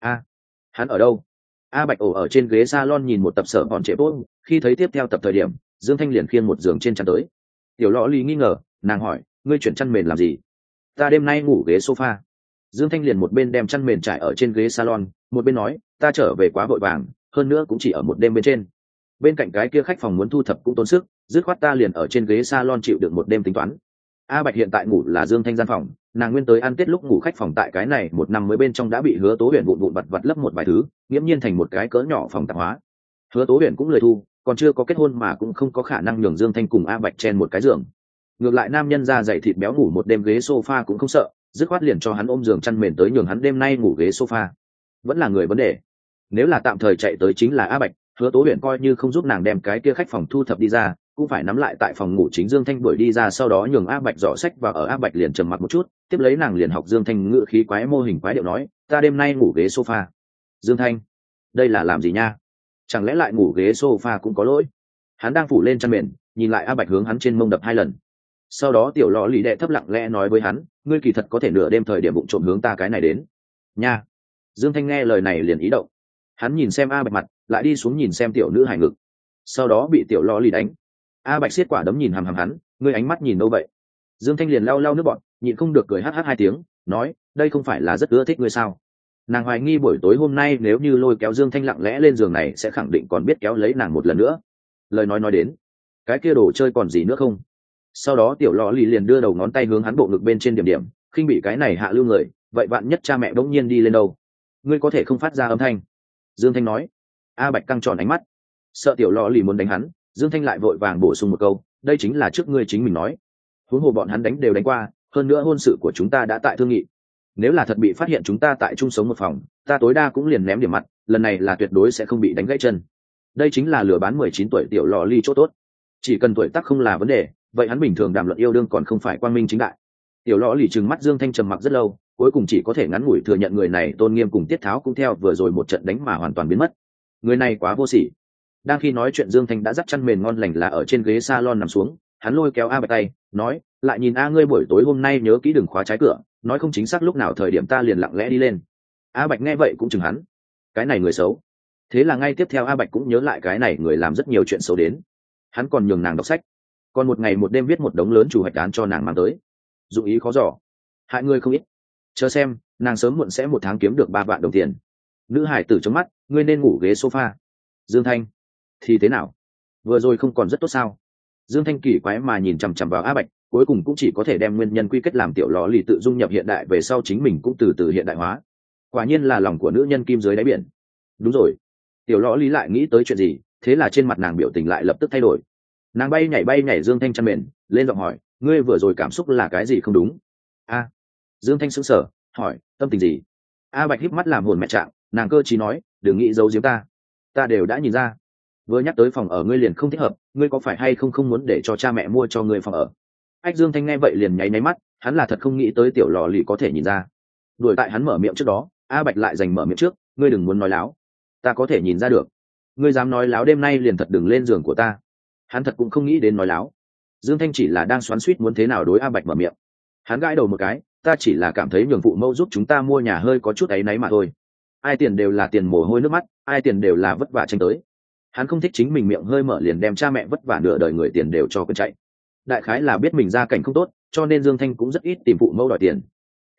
Hắn ở đâu? A Bạch ổ ở trên ghế salon nhìn một tập sở bọn trẻ bốt, khi thấy tiếp theo tập thời điểm, Dương Thanh liền khiêng một giường trên chăn tới. Tiểu Lọ Ly nghi ngờ, nàng hỏi, ngươi chuyển chăn mền làm gì? Ta đêm nay ngủ ghế sofa. Dương Thanh liền một bên đem chăn mền trải ở trên ghế salon, một bên nói, ta trở về quá vội vàng, hơn nữa cũng chỉ ở một đêm bên trên. Bên cạnh cái kia khách phòng muốn thu thập cũng tốn sức, dứt khoát ta liền ở trên ghế salon chịu được một đêm tính toán. A Bạch hiện tại ngủ là Dương Thanh gian phòng, nàng nguyên tới ăn tết lúc ngủ khách phòng tại cái này một năm mới bên trong đã bị Hứa Tố Huyền vụn vụn vặt vặt lấp một vài thứ, nghiễm nhiên thành một cái cỡ nhỏ phòng tạp hóa. Hứa Tố Huyền cũng lời thu, còn chưa có kết hôn mà cũng không có khả năng nhường Dương Thanh cùng A Bạch chen một cái giường. Ngược lại nam nhân da dày thịt béo ngủ một đêm ghế sofa cũng không sợ, dứt khoát liền cho hắn ôm giường chăn mền tới nhường hắn đêm nay ngủ ghế sofa. Vẫn là người vấn đề. Nếu là tạm thời chạy tới chính là A Bạch, Hứa Tố Huyền coi như không giúp nàng đem cái kia khách phòng thu thập đi ra, cũng phải nắm lại tại phòng ngủ chính Dương Thanh đuổi đi ra, sau đó nhường A Bạch dọ sách và ở A Bạch liền trầm mặc một chút, tiếp lấy nàng liền học Dương Thanh ngữ khí quái mô hình quái điệu nói, ta đêm nay ngủ ghế sofa. Dương Thanh, đây là làm gì nha? Chẳng lẽ lại ngủ ghế sofa cũng có lỗi? Hắn đang phủ lên chăn mền, nhìn lại A Bạch hướng hắn trên mông đập 2 lần. Sau đó tiểu Lọ Lì đệ thấp lặng lẽ nói với hắn, ngươi kỳ thật có thể nửa đêm thời điểm bụng trộm hướng ta cái này đến. Nha. Dương Thanh nghe lời này liền ý động. Hắn nhìn xem A Bạch mặt, lại đi xuống nhìn xem tiểu nữ hài ngực. Sau đó bị tiểu Lọ Lì đánh. A Bạch siết quả đấm nhìn hằm hằm hắn, ngươi ánh mắt nhìn đâu vậy? Dương Thanh liền lau lau nước bọt, nhịn không được cười hh 2 tiếng, nói, đây không phải là rất ưa thích ngươi sao? Nàng hoài nghi buổi tối hôm nay nếu như lôi kéo Dương Thanh lặng lẽ lên giường này sẽ khẳng định còn biết kéo lấy nàng một lần nữa. Lời nói đến, cái kia đồ chơi còn gì nữa không? Sau đó tiểu Lọ Lì liền đưa đầu ngón tay hướng hắn bộ ngực bên trên điểm điểm, khinh bị cái này hạ lưu người, vậy bạn nhất cha mẹ bỗng nhiên đi lên đâu? Ngươi có thể không phát ra âm thanh. Dương Thanh nói. A Bạch căng tròn ánh mắt, sợ tiểu Lọ Lì muốn đánh hắn. Dương Thanh lại vội vàng bổ sung một câu, đây chính là trước ngươi chính mình nói. Huống hồ bọn hắn đánh đều đánh qua, hơn nữa hôn sự của chúng ta đã tại thương nghị. Nếu là thật bị phát hiện chúng ta tại chung sống một phòng, ta tối đa cũng liền ném điểm mặt, lần này là tuyệt đối sẽ không bị đánh gãy chân. Đây chính là lừa bán 19 tuổi tiểu Lọ Ly chỗ tốt. Chỉ cần tuổi tác không là vấn đề, vậy hắn bình thường đàm luận yêu đương còn không phải quang minh chính đại. Tiểu Lọ Lì trừng mắt Dương Thanh trầm mặc rất lâu, cuối cùng chỉ có thể ngắn ngủi thừa nhận người này tôn nghiêm cùng tiết tháo cũng theo vừa rồi một trận đánh mà hoàn toàn biến mất. Người này quá vô sỉ. Đang khi nói chuyện Dương Thanh đã dắt chăn mền ngon lành là ở trên ghế salon nằm xuống, hắn lôi kéo A Bạch tay, nói, lại nhìn A ngươi buổi tối hôm nay nhớ kỹ đừng khóa trái cửa, nói không chính xác lúc nào thời điểm ta liền lặng lẽ đi lên. A Bạch nghe vậy cũng chừng hắn, cái này người xấu. Thế là ngay tiếp theo A Bạch cũng nhớ lại cái này người làm rất nhiều chuyện xấu đến. Hắn còn nhường nàng đọc sách, còn một ngày một đêm viết một đống lớn chủ hoạch án cho nàng mang tới, dụng ý khó dò, hại ngươi không ít. Chờ xem, nàng sớm muộn sẽ 1 tháng kiếm được 3 vạn đồng tiền. Nữ hải tử trong mắt, ngươi nên ngủ ghế sofa. Dương Thanh, thì thế nào? Vừa rồi không còn rất tốt sao? Dương Thanh kỳ quái mà nhìn chằm chằm vào A Bạch, cuối cùng cũng chỉ có thể đem nguyên nhân quy kết làm tiểu Lọ Lì tự dung nhập hiện đại về sau chính mình cũng từ từ hiện đại hóa. Quả nhiên là lòng của nữ nhân kim dưới đáy biển. Đúng rồi. Tiểu Lọ Lì lại nghĩ tới chuyện gì, thế là trên mặt nàng biểu tình lại lập tức thay đổi. Nàng bay nhảy Dương Thanh chăn mền, lên giọng hỏi, ngươi vừa rồi cảm xúc là cái gì không đúng? A. Dương Thanh sững sờ, hỏi, tâm tình gì? A Bạch híp mắt làm hồn mẹ trạng, nàng cơ trí nói, đừng nghĩ giấu giếm ta đều đã nhìn ra. Vừa nhắc tới phòng ở ngươi liền không thích hợp, ngươi có phải hay không muốn để cho cha mẹ mua cho ngươi phòng ở? Ách Dương Thanh nghe vậy liền nháy mắt, hắn là thật không nghĩ tới tiểu Lọ Lì có thể nhìn ra. Đuổi tại hắn mở miệng trước đó, A Bạch lại giành mở miệng trước, ngươi đừng muốn nói láo, ta có thể nhìn ra được. Ngươi dám nói láo đêm nay liền thật đừng lên giường của ta. Hắn thật cũng không nghĩ đến nói láo. Dương Thanh chỉ là đang xoắn xuýt muốn thế nào đối A Bạch mở miệng. Hắn gãi đầu một cái, ta chỉ là cảm thấy nhường phụ mẫu giúp chúng ta mua nhà hơi có chút áy náy mà thôi. Ai tiền đều là tiền mồ hôi nước mắt, ai tiền đều là vất vả tranh tới. Hắn không thích chính mình miệng hơi mở liền đem cha mẹ vất vả nửa đời người tiền đều cho con chạy. Đại khái là biết mình gia cảnh không tốt, cho nên Dương Thanh cũng rất ít tìm phụ mẫu đòi tiền.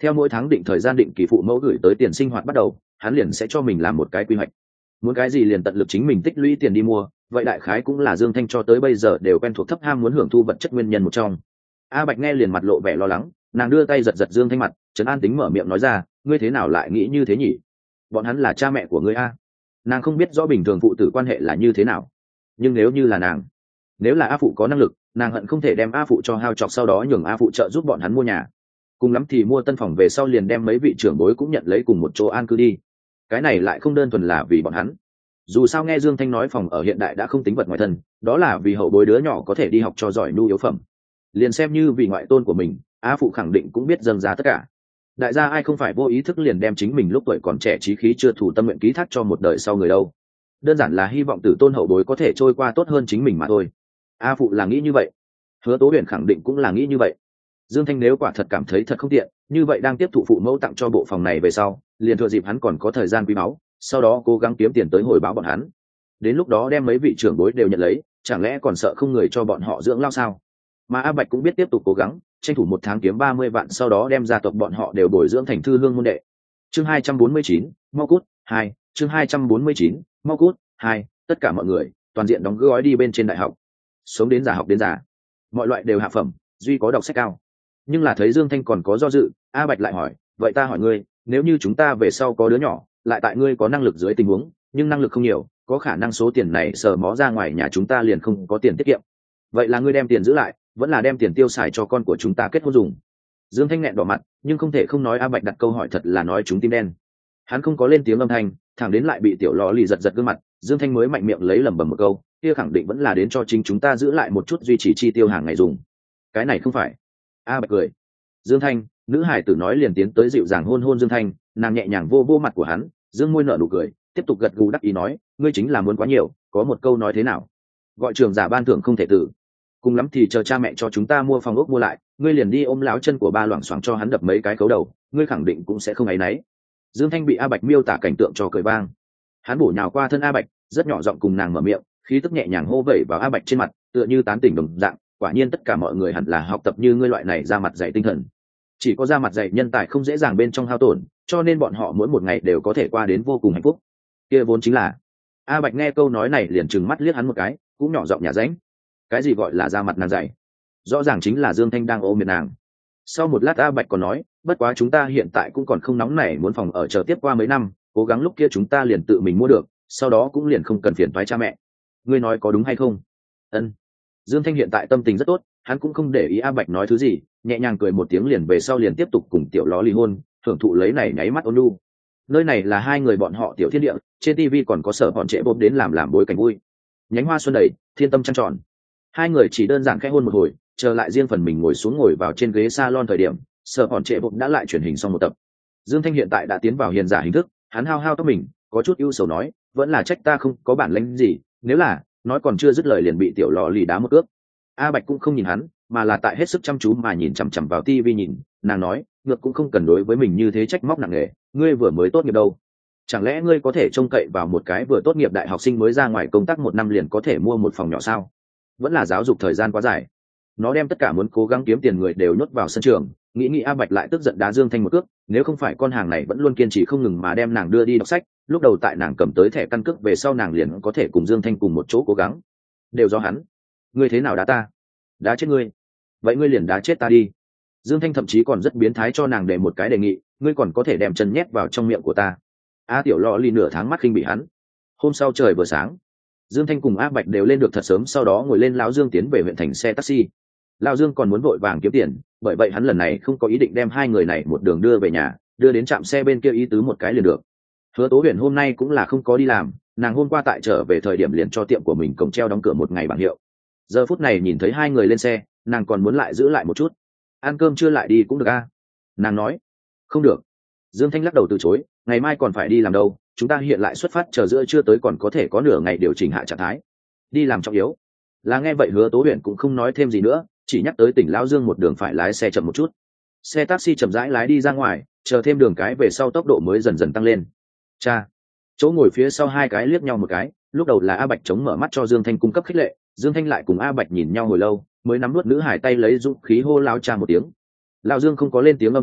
Theo mỗi tháng định thời gian định kỳ phụ mẫu gửi tới tiền sinh hoạt bắt đầu, hắn liền sẽ cho mình làm một cái quy hoạch, muốn cái gì liền tận lực chính mình tích lũy tiền đi mua. Vậy đại khái cũng là Dương Thanh cho tới bây giờ đều quen thuộc thấp ham muốn hưởng thu vật chất nguyên nhân một trong. A Bạch nghe liền mặt lộ vẻ lo lắng, nàng đưa tay giật giật Dương Thanh mặt, trấn an tính mở miệng nói ra, ngươi thế nào lại nghĩ như thế nhỉ? Bọn hắn là cha mẹ của ngươi a. Nàng không biết rõ bình thường phụ tử quan hệ là như thế nào, nhưng nếu như là nàng, nếu là A phụ có năng lực, nàng hận không thể đem A phụ cho hao chọc, sau đó nhường A phụ trợ giúp bọn hắn mua nhà, cùng lắm thì mua tân phòng về sau liền đem mấy vị trưởng bối cũng nhận lấy cùng một chỗ an cư đi. Cái này lại không đơn thuần là vì bọn hắn, dù sao nghe Dương Thanh nói phòng ở hiện đại đã không tính vật ngoài thân, đó là vì hậu bối đứa nhỏ có thể đi học cho giỏi nhu yếu phẩm, liền xem như vì ngoại tôn của mình, A phụ khẳng định cũng biết dâng ra tất cả. Đại gia ai không phải vô ý thức liền đem chính mình lúc tuổi còn trẻ trí khí chưa thủ tâm nguyện ký thác cho một đời sau người đâu, đơn giản là hy vọng tử tôn hậu bối có thể trôi qua tốt hơn chính mình mà thôi. A phụ là nghĩ như vậy, Hứa Tố Huyền khẳng định cũng là nghĩ như vậy. Dương Thanh nếu quả thật cảm thấy thật không tiện, như vậy đang tiếp thụ phụ mẫu tặng cho bộ phòng này về sau, liền thừa dịp hắn còn có thời gian quý báu, sau đó cố gắng kiếm tiền tới hồi báo bọn hắn. Đến lúc đó đem mấy vị trưởng bối đều nhận lấy, chẳng lẽ còn sợ không người cho bọn họ dưỡng lao sao? Mà A Bạch cũng biết tiếp tục cố gắng, tranh thủ một tháng kiếm 30 vạn, sau đó đem gia tộc bọn họ đều bồi dưỡng thành thư hương môn đệ. Chương 249, mau cút 2, chương 249, mau cút 2, tất cả mọi người toàn diện đóng gói đi bên trên đại học. Sống đến già học đến già, mọi loại đều hạ phẩm, duy có đọc sách cao. Nhưng là thấy Dương Thanh còn có do dự, A Bạch lại hỏi, vậy ta hỏi ngươi, nếu như chúng ta về sau có đứa nhỏ, lại tại ngươi có năng lực dưới tình huống, nhưng năng lực không nhiều, có khả năng số tiền này sờ mó ra ngoài nhà chúng ta liền không có tiền tiết kiệm, vậy là ngươi đem tiền giữ lại, vẫn là đem tiền tiêu xài cho con của chúng ta kết hôn dùng? Dương Thanh nghẹn đỏ mặt, nhưng không thể không nói A Bạch đặt câu hỏi thật là nói chúng tim đen. Hắn không có lên tiếng âm thanh, thẳng đến lại bị tiểu lò lì giật giật gương mặt, Dương Thanh mới mạnh miệng lấy lẩm bẩm một câu, kia khẳng định vẫn là đến cho chính chúng ta giữ lại một chút duy trì chi tiêu hàng ngày dùng. Cái này không phải. A Bạch cười. Dương Thanh, nữ hải tử nói liền tiến tới dịu dàng hôn hôn Dương Thanh, nàng nhẹ nhàng vô vô mặt của hắn, Dương môi nở nụ cười, tiếp tục gật gù đắc ý nói, ngươi chính là muốn quá nhiều, có một câu nói thế nào, gọi trường giả ban thưởng không thể tử, cùng lắm thì chờ cha mẹ cho chúng ta mua phòng ốc mua lại, ngươi liền đi ôm láo chân của ba loảng xoảng cho hắn đập mấy cái cấu đầu, ngươi khẳng định cũng sẽ không áy náy. Dương Thanh bị A Bạch miêu tả cảnh tượng cho cười vang, hắn bổ nhào qua thân A Bạch, rất nhỏ giọng cùng nàng mở miệng, khí tức nhẹ nhàng hô vẩy vào A Bạch trên mặt, tựa như tán tỉnh đồng dạng. Quả nhiên tất cả mọi người hẳn là học tập như ngươi loại này ra mặt dạy tinh thần, chỉ có ra mặt dạy nhân tài không dễ dàng bên trong hao tổn, cho nên bọn họ mỗi một ngày đều có thể qua đến vô cùng hạnh phúc. Kia vốn chính là. A Bạch nghe câu nói này liền trừng mắt liếc hắn một cái, cũng nhỏ giọng nhả ránh, cái gì gọi là ra mặt nàng dạy, rõ ràng chính là Dương Thanh đang ôm miệng nàng. Sau một lát A Bạch còn nói, bất quá chúng ta hiện tại cũng còn không nóng nảy muốn phòng ở, chờ tiếp qua mấy năm, cố gắng lúc kia chúng ta liền tự mình mua được, sau đó cũng liền không cần phiền toái cha mẹ. Ngươi nói có đúng hay không? Ân. Dương Thanh hiện tại tâm tình rất tốt, hắn cũng không để ý A Bạch nói thứ gì, nhẹ nhàng cười một tiếng liền về sau liền tiếp tục cùng tiểu ló ly hôn, thưởng thụ lấy này nháy mắt ôn nhu. Nơi này là hai người bọn họ tiểu thiên địa, trên TV còn có sở bọn trễ bốp đến làm bối cảnh vui. Nhánh hoa xuân đầy, thiên tâm trăng tròn. Hai người chỉ đơn giản khẽ hôn một hồi, chờ lại riêng phần mình ngồi xuống ngồi vào trên ghế salon thời điểm, sở bọn trễ bốp đã lại truyền hình xong một tập. Dương Thanh hiện tại đã tiến vào hiền giả hình thức, hắn hao hao tóc mình, có chút ưu sầu nói, vẫn là trách ta không có bản lĩnh gì, nếu là, nói còn chưa dứt lời liền bị tiểu lò lì đá một cước. A Bạch cũng không nhìn hắn, mà là tại hết sức chăm chú mà nhìn chằm chằm vào TV nhìn, nàng nói, ngược cũng không cần đối với mình như thế trách móc nặng nề, ngươi vừa mới tốt nghiệp đâu, chẳng lẽ ngươi có thể trông cậy vào một cái vừa tốt nghiệp đại học sinh mới ra ngoài công tác 1 năm liền có thể mua một phòng nhỏ sao? Vẫn là giáo dục thời gian quá dài. Nó đem tất cả muốn cố gắng kiếm tiền người đều nhốt vào sân trường, nghĩ A Bạch lại tức giận đá Dương Thanh một cước, nếu không phải con hàng này vẫn luôn kiên trì không ngừng mà đem nàng đưa đi đọc sách, lúc đầu tại nàng cầm tới thẻ căn cước về sau nàng liền có thể cùng Dương Thanh cùng một chỗ cố gắng. Đều do hắn. Ngươi thế nào đá ta? Đá chết ngươi. Vậy ngươi liền đá chết ta đi. Dương Thanh thậm chí còn rất biến thái cho nàng để một cái đề nghị, ngươi còn có thể đem chân nhét vào trong miệng của ta. A tiểu lọ ly nửa tháng mắt khinh bị hắn. Hôm sau trời vừa sáng, Dương Thanh cùng A Bạch đều lên được thật sớm, sau đó ngồi lên lão Dương tiến về huyện thành xe taxi. Lão Dương còn muốn vội vàng kiếm tiền, bởi vậy hắn lần này không có ý định đem hai người này một đường đưa về nhà, đưa đến trạm xe bên kia ý tứ một cái liền được. Hứa Tố Huyền hôm nay cũng là không có đi làm, nàng hôm qua tại trở về thời điểm liền cho tiệm của mình cổng treo đóng cửa một ngày bảng hiệu. Giờ phút này nhìn thấy hai người lên xe, nàng còn muốn lại giữ lại một chút. Ăn cơm chưa lại đi cũng được a. Nàng nói. Không được. Dương Thanh lắc đầu từ chối, ngày mai còn phải đi làm đâu, chúng ta hiện lại xuất phát, chờ giữa trưa tới còn có thể có nửa ngày điều chỉnh hạ trạng thái. Đi làm trọng yếu. Là nghe vậy Hứa Tố Huyền cũng không nói thêm gì nữa, chỉ nhắc tới tỉnh Lão Dương một đường phải lái xe chậm một chút. Xe taxi chậm rãi lái đi ra ngoài, chờ thêm đường cái về sau tốc độ mới dần dần tăng lên. Cha. Chỗ ngồi phía sau hai cái liếc nhau một cái, lúc đầu là A Bạch chống mở mắt cho Dương Thanh cung cấp khích lệ, Dương Thanh lại cùng A Bạch nhìn nhau hồi lâu, mới nắm nuốt nữ hải tay lấy dũng khí hô lao cha một tiếng. Lão Dương không có lên tiếng âm thanh,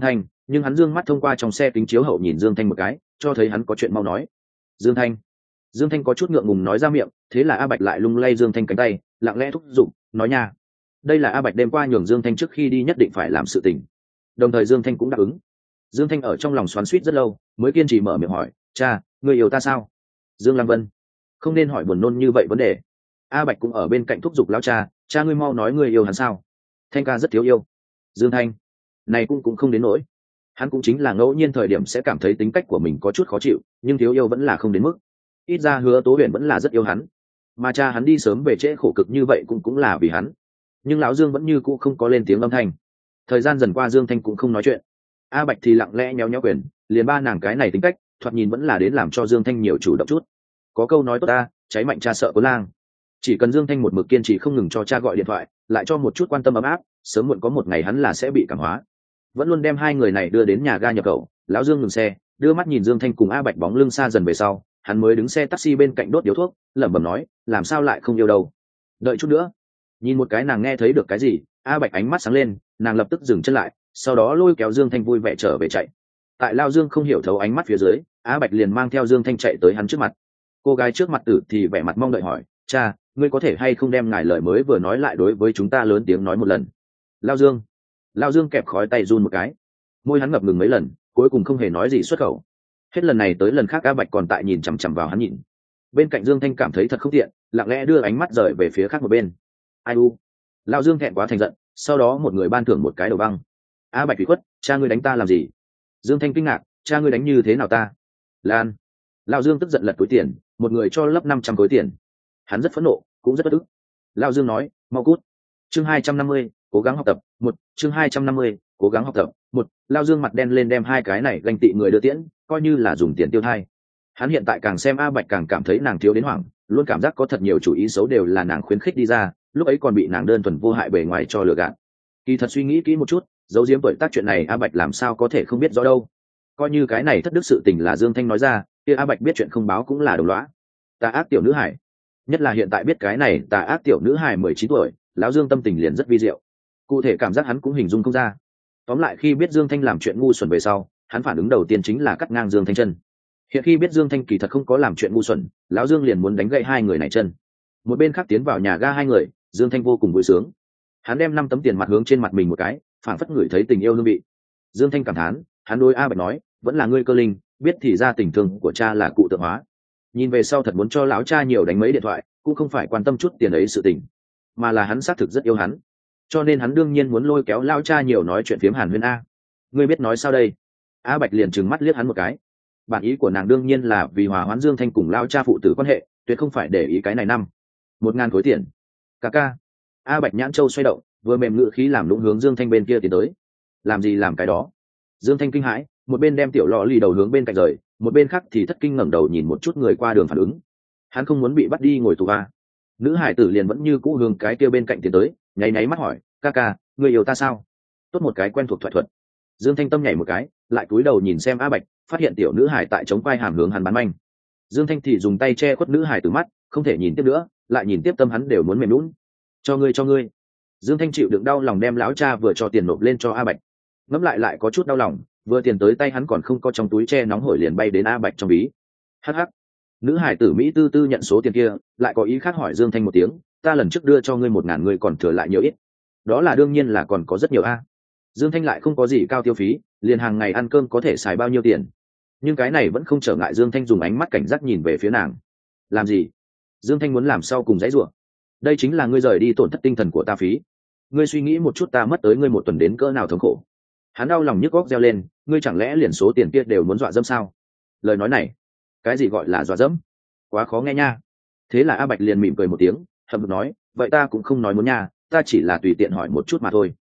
nhưng hắn dương mắt thông qua trong xe kính chiếu hậu nhìn Dương Thanh một cái, cho thấy hắn có chuyện mau nói. Dương Thanh có chút ngượng ngùng nói ra miệng, thế là A Bạch lại lung lay Dương Thanh cánh tay, lặng lẽ thúc giục, nói nha. Đây là A Bạch đêm qua nhường Dương Thanh trước khi đi nhất định phải làm sự tình. Đồng thời Dương Thanh cũng đáp ứng. Dương Thanh ở trong lòng xoắn xuýt rất lâu, mới kiên trì mở miệng hỏi, cha, người yêu ta sao? Dương Lam Vân, không nên hỏi buồn nôn như vậy vấn đề. A Bạch cũng ở bên cạnh thúc giục lão cha, cha ngươi mau nói ngươi yêu hắn sao? Thanh ca rất thiếu yêu. Dương Thanh, này cũng không đến nỗi. Hắn cũng chính là ngẫu nhiên thời điểm sẽ cảm thấy tính cách của mình có chút khó chịu, nhưng thiếu yêu vẫn là không đến mức. Ít ra Hứa Tố Huyền vẫn là rất yêu hắn, mà cha hắn đi sớm về trễ khổ cực như vậy cũng là vì hắn. Nhưng lão Dương vẫn như cũ không có lên tiếng âm thanh. Thời gian dần qua Dương Thanh cũng không nói chuyện. A Bạch thì lặng lẽ nhéo nhéo quyền, liền ba nàng cái này tính cách, thoạt nhìn vẫn là đến làm cho Dương Thanh nhiều chủ động chút. Có câu nói tốt ta, cháy mạnh cha sợ có lang. Chỉ cần Dương Thanh một mực kiên trì không ngừng cho cha gọi điện thoại, lại cho một chút quan tâm ấm áp, sớm muộn có một ngày hắn là sẽ bị cảm hóa. Vẫn luôn đem hai người này đưa đến nhà ga nhập khẩu, lão Dương ngừng xe, đưa mắt nhìn Dương Thanh cùng A Bạch bóng lưng xa dần về sau, hắn mới đứng xe taxi bên cạnh đốt điếu thuốc, lẩm bẩm nói, làm sao lại không yêu đâu. Đợi chút nữa. Nhìn một cái nàng nghe thấy được cái gì, A Bạch ánh mắt sáng lên, nàng lập tức dừng chân lại, sau đó lôi kéo Dương Thanh vui vẻ trở về chạy. Tại Lao Dương không hiểu thấu ánh mắt phía dưới, A Bạch liền mang theo Dương Thanh chạy tới hắn trước mặt. Cô gái trước mặt tử thì vẻ mặt mong đợi hỏi, cha, ngươi có thể hay không đem ngài lời mới vừa nói lại đối với chúng ta lớn tiếng nói một lần. Lao Dương kẹp khói tay run một cái, môi hắn ngập ngừng mấy lần, cuối cùng không hề nói gì xuất khẩu. Hết lần này tới lần khác A Bạch còn tại nhìn chằm chằm vào hắn nhìn. Bên cạnh Dương Thanh cảm thấy thật không tiện, lặng lẽ đưa ánh mắt rời về phía khác một bên. Ai u? Lao Dương thẹn quá thành giận, sau đó một người ban thưởng một cái đầu băng. A Bạch bị khuất, cha ngươi đánh ta làm gì? Dương Thanh kinh ngạc, cha ngươi đánh như thế nào ta? Lan. Lao Dương tức giận lật túi tiền, một người cho lấp 500 khối tiền. Hắn rất phẫn nộ, cũng rất bất ức. Lao Dương nói, mau cút. Chương 250, cố gắng học tập. Chương 250, cố gắng học tập. Lao Dương mặt đen lên đem hai cái này ganh tị người đưa tiễn, coi như là dùng tiền tiêu thai. Hắn hiện tại càng xem A Bạch càng cảm thấy nàng thiếu đến hoảng, luôn cảm giác có thật nhiều chủ ý xấu đều là nàng khuyến khích đi ra, lúc ấy còn bị nàng đơn thuần vô hại bề ngoài cho lừa gạt. Kỳ thật suy nghĩ kỹ một chút, giấu giếm tuổi tác chuyện này A Bạch làm sao có thể không biết rõ đâu. Coi như cái này thất đức sự tình là Dương Thanh nói ra, kia A Bạch biết chuyện không báo cũng là đồng lõa. Tà ác tiểu nữ hải, nhất là hiện tại biết cái này tà ác tiểu nữ hải 19 tuổi, lão Dương tâm tình liền rất vi diệu. Cụ thể cảm giác hắn cũng hình dung không ra. Tóm lại khi biết Dương Thanh làm chuyện ngu xuẩn về sau, hắn phản ứng đầu tiên chính là cắt ngang Dương Thanh chân. Hiện khi biết Dương Thanh kỳ thật không có làm chuyện ngu xuẩn, lão Dương liền muốn đánh gãy hai người này chân. Một bên khác tiến vào nhà ga hai người, Dương Thanh vô cùng vui sướng. Hắn đem 5 tấm tiền mặt hướng trên mặt mình một cái, phảng phất ngửi thấy tình yêu hương vị. Dương Thanh cảm thán, hắn đối A Bạch nói, vẫn là ngươi cơ linh, biết thì ra tình thương của cha là cụ tượng hóa. Nhìn về sau thật muốn cho lão cha nhiều đánh mấy điện thoại, cũng không phải quan tâm chút tiền ấy sự tình, mà là hắn xác thực rất yêu hắn, cho nên hắn đương nhiên muốn lôi kéo lão cha nhiều nói chuyện phiếm Hàn Huyên. A, ngươi biết nói sao đây? A Bạch liền trừng mắt liếc hắn một cái. Bản ý của nàng đương nhiên là vì hòa hoãn Dương Thanh cùng lão cha phụ tử quan hệ, tuyệt không phải để ý cái này. 1.000 khối tiền. Ca. A Bạch nhãn châu xoay động, vừa mềm ngữ khí làm lũng hướng Dương Thanh bên kia tiến tới. Làm gì làm cái đó? Dương Thanh kinh hãi, một bên đem tiểu lọ lì đầu hướng bên cạnh rời, một bên khác thì thất kinh ngẩng đầu nhìn một chút người qua đường phản ứng. Hắn không muốn bị bắt đi ngồi tù a. Nữ hải tử liền vẫn như cũ hướng cái kia bên cạnh tiến tới, nháy nháy mắt hỏi, ca, người yêu ta sao? Tốt một cái quen thuộc thoại thuật. Dương Thanh tâm nhảy một cái, lại cúi đầu nhìn xem A Bạch, phát hiện tiểu nữ hải tại chống quai hàm hướng hắn bắn manh. Dương Thanh thì dùng tay che khuất nữ hải tử mắt, không thể nhìn tiếp nữa, lại nhìn tiếp tâm hắn đều muốn mềm lún. Cho ngươi. Dương Thanh chịu đựng đau lòng đem lão cha vừa cho tiền nộp lên cho A Bạch. Ngẫm lại có chút đau lòng, vừa tiền tới tay hắn còn không có trong túi che nóng hổi liền bay đến A Bạch trong ví. Hắc. Nữ hải tử Mỹ tư tư nhận số tiền kia, lại có ý khác hỏi Dương Thanh một tiếng, ta lần trước đưa cho ngươi 1.000 ngươi còn thừa lại nhiều ít? Đó là đương nhiên là còn có rất nhiều a. Dương Thanh lại không có gì cao tiêu phí, liền hàng ngày ăn cơm có thể xài bao nhiêu tiền. Nhưng cái này vẫn không trở ngại Dương Thanh dùng ánh mắt cảnh giác nhìn về phía nàng. Làm gì? Dương Thanh muốn làm sau cùng dãy rủa. Đây chính là ngươi rời đi tổn thất tinh thần của ta phí. Ngươi suy nghĩ một chút ta mất tới ngươi một tuần đến cỡ nào thống khổ. Hắn đau lòng nhức góc reo lên, ngươi chẳng lẽ liền số tiền kia đều muốn dọa dẫm sao? Lời nói này, cái gì gọi là dọa dẫm? Quá khó nghe nha. Thế là A Bạch liền mỉm cười một tiếng, hậm hực nói, vậy ta cũng không nói muốn nha, ta chỉ là tùy tiện hỏi một chút mà thôi.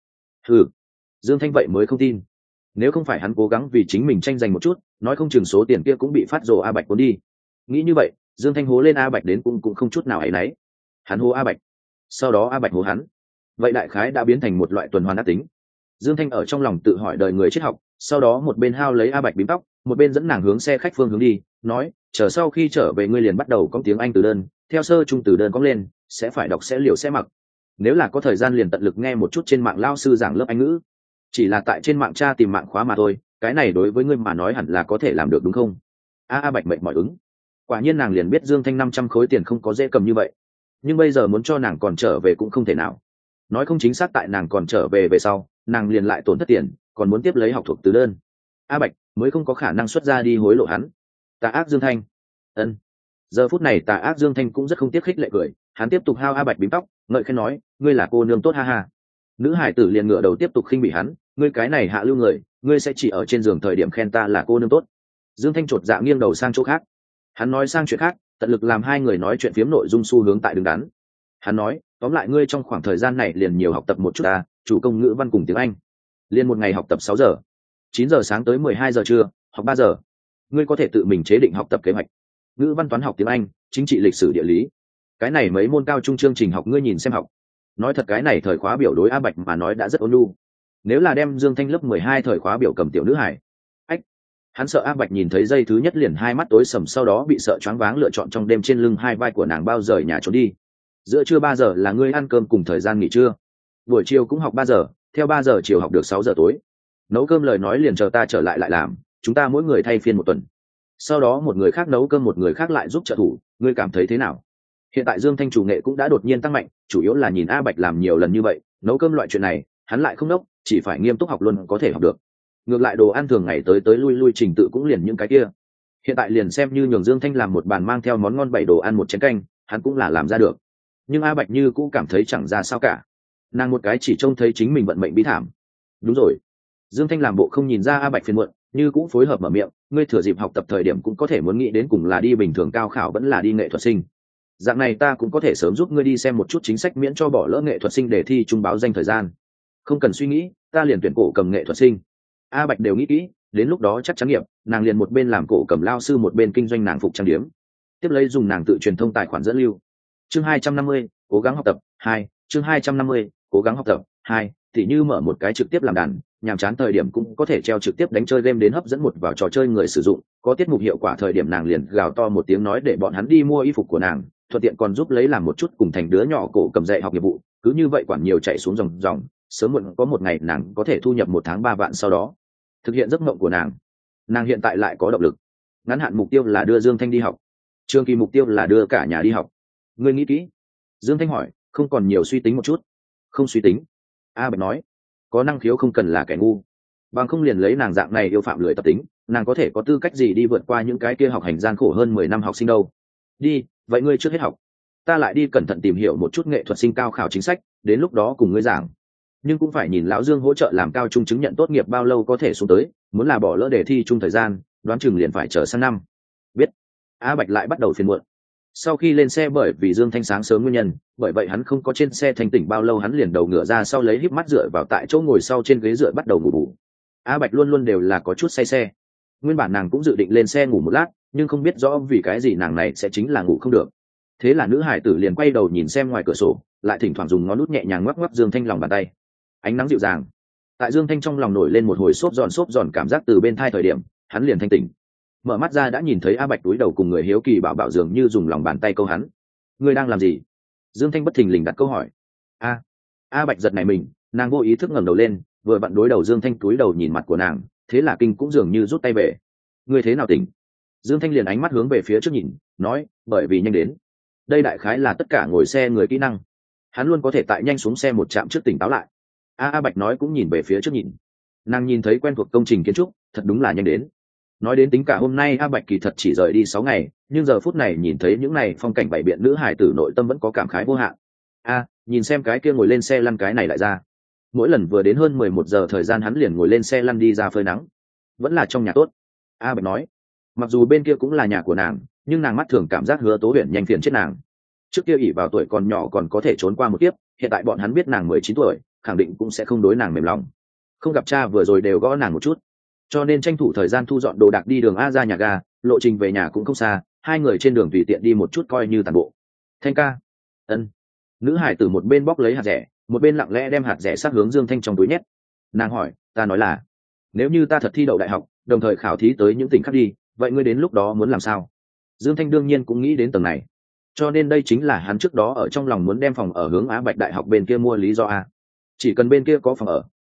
Dương Thanh vậy mới không tin. Nếu không phải hắn cố gắng vì chính mình tranh giành một chút, nói không chừng số tiền kia cũng bị phát rồ A Bạch cuốn đi. Nghĩ như vậy, Dương Thanh hố lên A Bạch đến cũng không chút nào áy náy. Hắn hố A Bạch, sau đó A Bạch hố hắn. Vậy đại khái đã biến thành một loại tuần hoàn ác tính. Dương Thanh ở trong lòng tự hỏi đời người triết học, sau đó một bên hao lấy A Bạch bím tóc, một bên dẫn nàng hướng xe khách phương hướng đi, nói, chờ sau khi trở về ngươi liền bắt đầu cõng tiếng Anh từ đơn, theo sơ trung từ đơn cõng lên, sẽ phải đọc sẽ liều sẽ mặc. Nếu là có thời gian liền tận lực nghe một chút trên mạng lao sư giảng lớp Anh ngữ. Chỉ là tại trên mạng tra tìm mạng khóa mà thôi, cái này đối với ngươi mà nói hẳn là có thể làm được đúng không? A Bạch mệt mỏi ứng. Quả nhiên nàng liền biết Dương Thanh 500 khối tiền không có dễ cầm như vậy, nhưng bây giờ muốn cho nàng còn trở về cũng không thể nào. Nói không chính xác tại nàng còn trở về về sau, nàng liền lại tổn thất tiền, còn muốn tiếp lấy học thuộc từ đơn. A Bạch mới không có khả năng xuất ra đi hối lộ hắn. Tà ác Dương Thanh. Ân. Giờ phút này Tà ác Dương Thanh cũng rất không tiếc khích lệ cười, hắn tiếp tục hao A Bạch bím tóc, ngợi khen nói, ngươi là cô nương tốt ha ha. Nữ hải tử liền ngửa đầu tiếp tục khinh bỉ hắn, ngươi cái này hạ lưu người, ngươi sẽ chỉ ở trên giường thời điểm khen ta là cô nương tốt. Dương Thanh chột dạ nghiêng đầu sang chỗ khác. Hắn nói sang chuyện khác, tận lực làm hai người nói chuyện phiếm nội dung xu hướng tại đứng đắn. Hắn nói, tóm lại ngươi trong khoảng thời gian này liền nhiều học tập một chút ta, chủ công ngữ văn cùng tiếng Anh. Liên một ngày học tập 6 giờ, 9 giờ sáng tới 12 giờ trưa, học 3 giờ. Ngươi có thể tự mình chế định học tập kế hoạch. Ngữ văn toán học tiếng Anh, chính trị lịch sử địa lý. Cái này mấy môn cao trung chương trình học ngươi nhìn xem học. Nói thật cái này thời khóa biểu đối A Bạch mà nói đã rất ôn nhu. Nếu là đem Dương Thanh lớp 12 thời khóa biểu cầm tiểu nữ hải, hắn sợ A Bạch nhìn thấy dây thứ nhất liền hai mắt tối sầm, sau đó bị sợ choáng váng lựa chọn trong đêm trên lưng hai vai của nàng bao rời nhà trốn đi. Giữa trưa 3 giờ là ngươi ăn cơm cùng thời gian nghỉ trưa, buổi chiều cũng học 3 giờ, theo 3 giờ chiều học được 6 giờ tối. Nấu cơm lời nói liền chờ ta trở lại lại làm, chúng ta mỗi người thay phiên một tuần, sau đó một người khác nấu cơm một người khác lại giúp trợ thủ, ngươi cảm thấy thế nào? Hiện tại Dương Thanh chủ nghệ cũng đã đột nhiên tăng mạnh, chủ yếu là nhìn A Bạch làm nhiều lần như vậy, nấu cơm loại chuyện này hắn lại không đốc, chỉ phải nghiêm túc học luôn có thể học được. Ngược lại đồ ăn thường ngày tới tới lui lui trình tự cũng liền những cái kia, hiện tại liền xem như nhường Dương Thanh làm một bàn mang theo món ngon 7 đồ ăn một chén canh, hắn cũng là làm ra được. Nhưng A Bạch như cũng cảm thấy chẳng ra sao cả, nàng một cái chỉ trông thấy chính mình vận mệnh bi thảm. Đúng rồi, Dương Thanh làm bộ không nhìn ra A Bạch phiền muộn, như cũng phối hợp mở miệng, ngươi thừa dịp học tập thời điểm cũng có thể muốn nghĩ đến cùng là đi bình thường cao khảo vẫn là đi nghệ thuật sinh. Dạng này ta cũng có thể sớm giúp ngươi đi xem một chút chính sách miễn cho bỏ lỡ nghệ thuật sinh để thi trung báo danh thời gian. Không cần suy nghĩ, ta liền tuyển cổ cầm nghệ thuật sinh. A Bạch đều nghĩ kỹ, đến lúc đó chắc chắn nghiệp, nàng liền một bên làm cổ cầm lao sư một bên kinh doanh nàng phục trang điếm, tiếp lấy dùng nàng tự truyền thông tài khoản dẫn lưu. Chương 250, cố gắng học tập 2, chương 250, cố gắng học tập 2, thì như mở một cái trực tiếp làm đàn, nhàm chán thời điểm cũng có thể treo trực tiếp đánh chơi game đến hấp dẫn một vào trò chơi người sử dụng, có tiết mục hiệu quả thời điểm nàng liền gào to một tiếng nói để bọn hắn đi mua y phục của nàng, thuận tiện còn giúp lấy làm một chút cùng thành đứa nhỏ cổ cầm dạy học nghiệp vụ, cứ như vậy quản nhiều chạy xuống dòng dòng, sớm muộn có một ngày nàng có thể thu nhập 1 tháng 3 vạn, sau đó thực hiện giấc mộng của nàng hiện tại lại có động lực. Ngắn hạn mục tiêu là đưa Dương Thanh đi học, trường kỳ mục tiêu là đưa cả nhà đi học. Ngươi nghĩ kỹ? Dương Thanh hỏi, không còn nhiều suy tính một chút. Không suy tính. A Bạch nói, có năng khiếu không cần là kẻ ngu, bằng không liền lấy nàng dạng này yêu phạm lười tập tính, nàng có thể có tư cách gì đi vượt qua những cái kia học hành gian khổ hơn 10 năm học sinh đâu. Đi, vậy ngươi trước hết học, ta lại đi cẩn thận tìm hiểu một chút nghệ thuật sinh cao khảo chính sách, đến lúc đó cùng ngươi giảng. Nhưng cũng phải nhìn lão Dương hỗ trợ làm cao trung chứng nhận tốt nghiệp bao lâu có thể xuống tới, muốn là bỏ lỡ đề thi chung thời gian, đoán chừng liền phải chờ sang năm. Biết. A Bạch lại bắt đầu phiền muộn. Sau khi lên xe, bởi vì Dương Thanh sáng sớm nguyên nhân, bởi vậy hắn không có trên xe thanh tỉnh bao lâu, hắn liền đầu ngửa ra sau lấy híp mắt dựa vào tại chỗ ngồi sau trên ghế dựa bắt đầu ngủ bù. A Bạch luôn luôn đều là có chút say xe, nguyên bản nàng cũng dự định lên xe ngủ một lát, nhưng không biết rõ vì cái gì nàng này sẽ chính là ngủ không được. Thế là nữ hải tử liền quay đầu nhìn xem ngoài cửa sổ, lại thỉnh thoảng dùng ngón nút nhẹ nhàng ngoắc ngoắc Dương Thanh lòng bàn tay. Ánh nắng dịu dàng, tại Dương Thanh trong lòng nổi lên một hồi xốp giòn cảm giác từ bên thai thời điểm, hắn liền thanh tỉnh. Mở mắt ra đã nhìn thấy A Bạch túi đầu cùng người hiếu kỳ bảo bảo dường như dùng lòng bàn tay câu hắn. Ngươi đang làm gì? Dương Thanh bất thình lình đặt câu hỏi. A Bạch giật nảy mình, nàng vô ý thức ngẩng đầu lên, vừa vặn đối đầu Dương Thanh túi đầu nhìn mặt của nàng, thế là kinh cũng dường như rút tay về. Ngươi thế nào tỉnh? Dương Thanh liền ánh mắt hướng về phía trước nhìn, nói, bởi vì nhanh đến. Đây đại khái là tất cả ngồi xe người kỹ năng, hắn luôn có thể tại nhanh xuống xe một trạm trước tỉnh táo lại. A Bạch nói cũng nhìn về phía trước nhìn, nàng nhìn thấy quen thuộc công trình kiến trúc, thật đúng là nhanh đến. Nói đến tính cả hôm nay A Bạch kỳ thật chỉ rời đi 6 ngày, nhưng giờ phút này nhìn thấy những này phong cảnh bảy biện nữ hải tử nội tâm vẫn có cảm khái vô hạn. Nhìn xem cái kia ngồi lên xe lăn cái này lại ra. Mỗi lần vừa đến hơn 11 giờ thời gian hắn liền ngồi lên xe lăn đi ra phơi nắng. Vẫn là trong nhà tốt. A Bạch nói, mặc dù bên kia cũng là nhà của nàng, nhưng nàng mắt thường cảm giác Hứa Tố Huyền nhanh phiền chết nàng. Trước kia ỷ vào tuổi còn nhỏ còn có thể trốn qua một kiếp, hiện tại bọn hắn biết nàng 19 tuổi, khẳng định cũng sẽ không đối nàng mềm lòng. Không gặp cha vừa rồi đều gõ nàng một chút, cho nên tranh thủ thời gian thu dọn đồ đạc đi đường A ra nhà ga, lộ trình về nhà cũng không xa, hai người trên đường tùy tiện đi một chút coi như tàn bộ. Thanh ca. Ân. Nữ hải tử một bên bóc lấy hạt rẻ, một bên lặng lẽ đem hạt rẻ sát hướng Dương Thanh trong túi nhét. Nàng hỏi, ta nói là, nếu như ta thật thi đậu đại học, đồng thời khảo thí tới những tỉnh khác đi, vậy ngươi đến lúc đó muốn làm sao? Dương Thanh đương nhiên cũng nghĩ đến tầng này, cho nên đây chính là hắn trước đó ở trong lòng muốn đem phòng ở hướng Á Bạch đại học bên kia mua lý do A. Chỉ cần bên kia có phòng ở,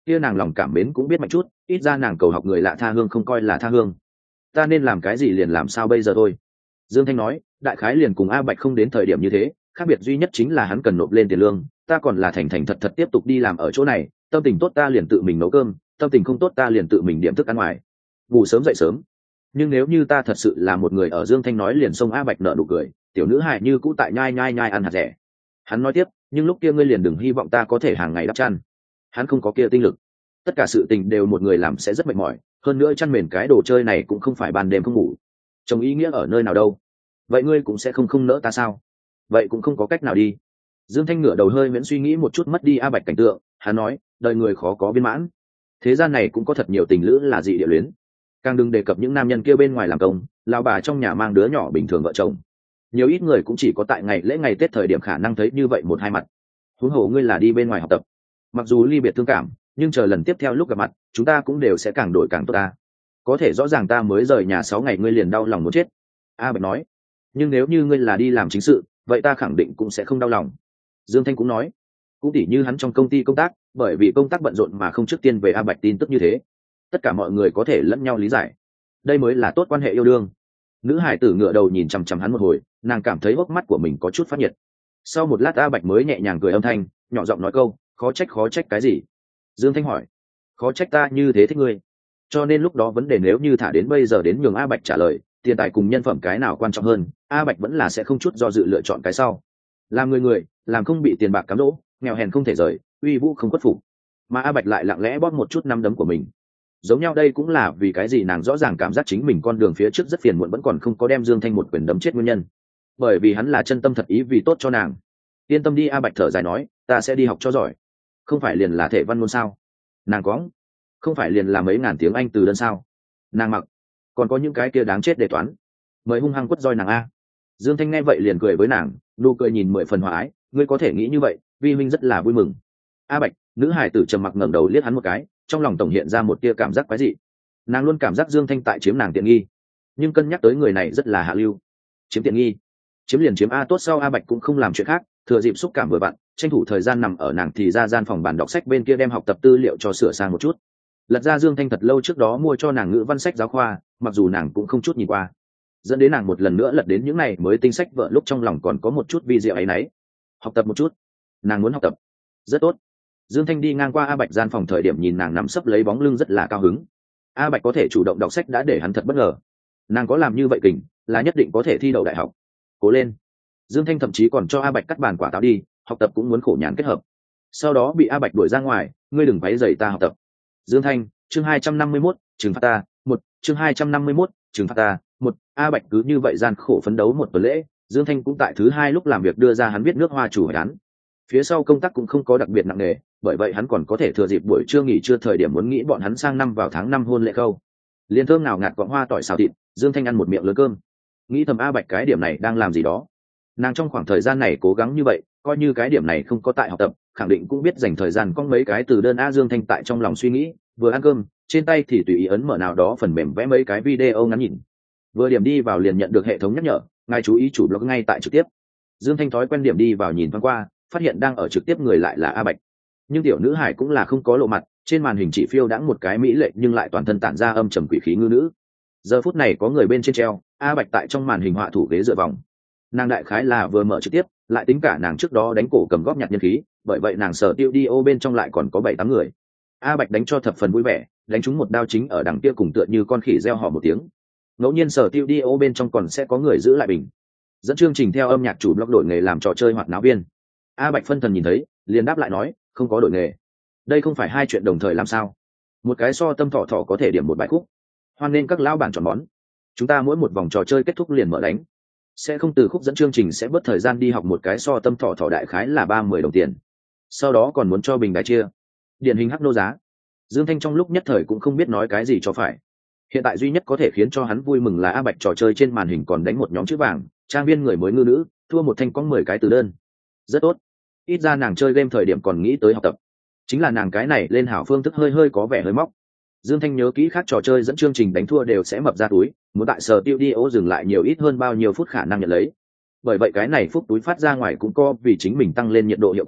kia nàng lòng cảm mến cũng biết mạnh chút, ít ra nàng cầu học người lạ tha hương không coi là tha hương. Ta nên làm cái gì liền làm sao bây giờ thôi. Dương Thanh nói, đại khái liền cùng A Bạch không đến thời điểm như thế, khác biệt duy nhất chính là hắn cần nộp lên tiền lương, ta còn là thành thành thật thật tiếp tục đi làm ở chỗ này, tâm tình tốt ta liền tự mình nấu cơm, tâm tình không tốt ta liền tự mình điểm thức ăn ngoài, ngủ sớm dậy sớm. Nhưng nếu như ta thật sự là một người ở, Dương Thanh nói liền xông A Bạch nở nụ cười, tiểu nữ hài như cũ tại nhai nhai nhai ăn hạt rẻ. Hắn nói tiếp, nhưng lúc kia ngươi liền đừng hy vọng ta có thể hàng ngày đắp chăn. Hắn không có kia tinh lực, tất cả sự tình đều một người làm sẽ rất mệt mỏi, hơn nữa chăn mền cái đồ chơi này cũng không phải ban đêm không ngủ. Chồng ý nghĩa ở nơi nào đâu? Vậy ngươi cũng sẽ không nỡ ta sao? Vậy cũng không có cách nào đi. Dương Thanh ngửa đầu hơi miễn suy nghĩ một chút mất đi A Bạch cảnh tượng, hắn nói, đời người khó có viên mãn, thế gian này cũng có thật nhiều tình lữ là dị địa luyến, càng đừng đề cập những nam nhân kia bên ngoài làm công, lao bà trong nhà mang đứa nhỏ bình thường vợ chồng, nhiều ít người cũng chỉ có tại ngày lễ ngày Tết thời điểm khả năng thấy như vậy một hai mặt. Huống hồ ngươi là đi bên ngoài học tập, mặc dù ly biệt thương cảm, nhưng chờ lần tiếp theo lúc gặp mặt chúng ta cũng đều sẽ càng đổi càng tốt ta. Có thể rõ ràng ta mới rời nhà 6 ngày ngươi liền đau lòng muốn chết. A Bạch nói, nhưng nếu như ngươi là đi làm chính sự, vậy ta khẳng định cũng sẽ không đau lòng. Dương Thanh cũng nói, cũng tỉ như hắn trong công ty công tác, bởi vì công tác bận rộn mà không trước tiên về A Bạch tin tức như thế, tất cả mọi người có thể lẫn nhau lý giải, đây mới là tốt quan hệ yêu đương. Nữ hải tử ngựa đầu nhìn chằm chằm hắn một hồi, nàng cảm thấy hốc mắt của mình có chút phát nhiệt. Sau một lát A Bạch mới nhẹ nhàng cười âm thanh, nhỏ giọng nói câu, khó trách cái gì? Dương Thanh hỏi, khó trách ta như thế thích ngươi. Cho nên lúc đó vấn đề nếu như thả đến bây giờ đến nhường A Bạch trả lời, tiền tài cùng nhân phẩm cái nào quan trọng hơn, A Bạch vẫn là sẽ không chút do dự lựa chọn cái sau. Làm người làm không bị tiền bạc cám dỗ, nghèo hèn không thể rời, uy vũ không khuất phục. Mà A Bạch lại lặng lẽ bóp một chút nắm đấm của mình. Giống nhau, đây cũng là vì cái gì nàng rõ ràng cảm giác chính mình con đường phía trước rất phiền muộn vẫn còn không có đem Dương Thanh một quyền đấm chết nguyên nhân, bởi vì hắn là chân tâm thật ý vì tốt cho nàng. Yên tâm đi, A Bạch thở dài nói, ta sẽ đi học cho giỏi. Không phải liền là thể văn môn sao? Nàng có. Không phải liền là mấy ngàn tiếng Anh từ đơn sao? Nàng mặc. Còn có những cái kia đáng chết đề toán. Mời hung hăng quất roi nàng A. Dương Thanh nghe vậy liền cười với nàng, nụ cười nhìn 10 phần hòa ái, ngươi có thể nghĩ như vậy, vi huynh rất là vui mừng. A Bạch, nữ hải tử trầm mặc ngẩng đầu liếc hắn một cái, trong lòng tổng hiện ra một tia cảm giác quái dị. Nàng luôn cảm giác Dương Thanh tại chiếm nàng tiện nghi, nhưng cân nhắc tới người này rất là hạ lưu. Chiếm tiện nghi, chiếm liền chiếm A tốt sau. A Bạch cũng không làm chuyện khác, thừa dịp xúc cảm vừa vặn, tranh thủ thời gian nằm ở nàng thì ra gian phòng bàn đọc sách bên kia đem học tập tư liệu cho sửa sang một chút. Lật ra Dương Thanh thật lâu trước đó mua cho nàng ngữ văn sách giáo khoa, mặc dù nàng cũng không chút nhìn qua, dẫn đến nàng một lần nữa lật đến những này mới tinh sách vợ lúc trong lòng còn có một chút vi diệu ấy nấy. Học tập một chút, nàng muốn học tập, rất tốt. Dương Thanh đi ngang qua A Bạch gian phòng thời điểm nhìn nàng nằm sấp lấy bóng lưng rất là cao hứng. A Bạch có thể chủ động đọc sách đã để hắn thật bất ngờ, nàng có làm như vậy kình là nhất định có thể thi đậu đại học. Cố lên. Dương Thanh thậm chí còn cho A Bạch cắt bàn quả táo đi, học tập cũng muốn khổ nhàn kết hợp. Sau đó bị A Bạch đuổi ra ngoài, ngươi đừng quấy rầy ta học tập. Dương Thanh, chương 251, trừng phạt ta, một, chương 251, trừng phạt ta, một. A Bạch cứ như vậy gian khổ phấn đấu một tuần lễ, Dương Thanh cũng tại thứ hai lúc làm việc đưa ra hắn viết nước hoa chủ án. Phía sau công tác cũng không có đặc biệt nặng nề, bởi vậy hắn còn có thể thừa dịp buổi trưa nghỉ trưa thời điểm muốn nghĩ bọn hắn sang năm vào tháng 5 hôn lễ khâu. Liên thơm nào ngạt quặng hoa tỏi xào thịt, Dương Thanh ăn một miệng lớn cơm. Nghĩ thầm A Bạch cái điểm này đang làm gì đó. Nàng trong khoảng thời gian này cố gắng như vậy, coi như cái điểm này không có tại học tập, khẳng định cũng biết dành thời gian con mấy cái từ đơn. A Dương Thanh tại trong lòng suy nghĩ, vừa ăn cơm, trên tay thì tùy ý ấn mở nào đó phần mềm vẽ mấy cái video ngắn nhìn. Vừa điểm đi vào liền nhận được hệ thống nhắc nhở, ngài chú ý chủ blog ngay tại trực tiếp. Dương Thanh thói quen điểm đi vào nhìn thoáng qua, phát hiện đang ở trực tiếp người lại là A Bạch. Nhưng tiểu nữ hải cũng là không có lộ mặt, trên màn hình chỉ phiêu đãng một cái mỹ lệ nhưng lại toàn thân tản ra âm trầm quỷ khí ngư nữ. Giờ phút này có người bên trên treo, A Bạch tại trong màn hình họa thủ ghế dựa vòng. Nàng đại khái là vừa mở trực tiếp, lại tính cả nàng trước đó đánh cổ cầm góp nhặt nhân khí, bởi vậy nàng sở tiêu đi ô bên trong lại còn có 7-8 người. A Bạch đánh cho thập phần vui vẻ, đánh trúng một đao chính ở đằng kia cùng tựa như con khỉ reo hò một tiếng. Ngẫu nhiên sở tiêu đi ô bên trong còn sẽ có người giữ lại bình. Dẫn chương trình theo âm nhạc chủ blog đổi nghề làm trò chơi hoạt náo viên. A Bạch phân thần nhìn thấy, liền đáp lại nói, không có đổi nghề. Đây không phải hai chuyện đồng thời làm sao? Một cái so tâm thọ có thể điểm một bài khúc. Hoan nên các lão bản chọn món. Chúng ta mỗi một vòng trò chơi kết thúc liền mở đánh. Sẽ không từ khúc dẫn chương trình sẽ bớt thời gian đi học một cái so tâm thọ đại khái là 30 đồng tiền. Sau đó còn muốn cho bình đài chia. Điển hình hắc nô giá. Dương Thanh trong lúc nhất thời cũng không biết nói cái gì cho phải. Hiện tại duy nhất có thể khiến cho hắn vui mừng là A Bạch trò chơi trên màn hình còn đánh một nhóm chữ vàng, trang viên người mới ngư nữ, thua một thanh có 10 cái từ đơn. Rất tốt. Ít ra nàng chơi game thời điểm còn nghĩ tới học tập. Chính là nàng cái này lên hảo phương thức hơi có vẻ hơi móc. Dương Thanh nhớ kỹ khác trò chơi dẫn chương trình đánh thua đều sẽ mập ra túi, muốn tại sở tiêu đi ô dừng lại nhiều ít hơn bao nhiêu phút khả năng nhận lấy. Bởi vậy cái này phút túi phát ra ngoài cũng có vì chính mình tăng lên nhiệt độ hiệu quả,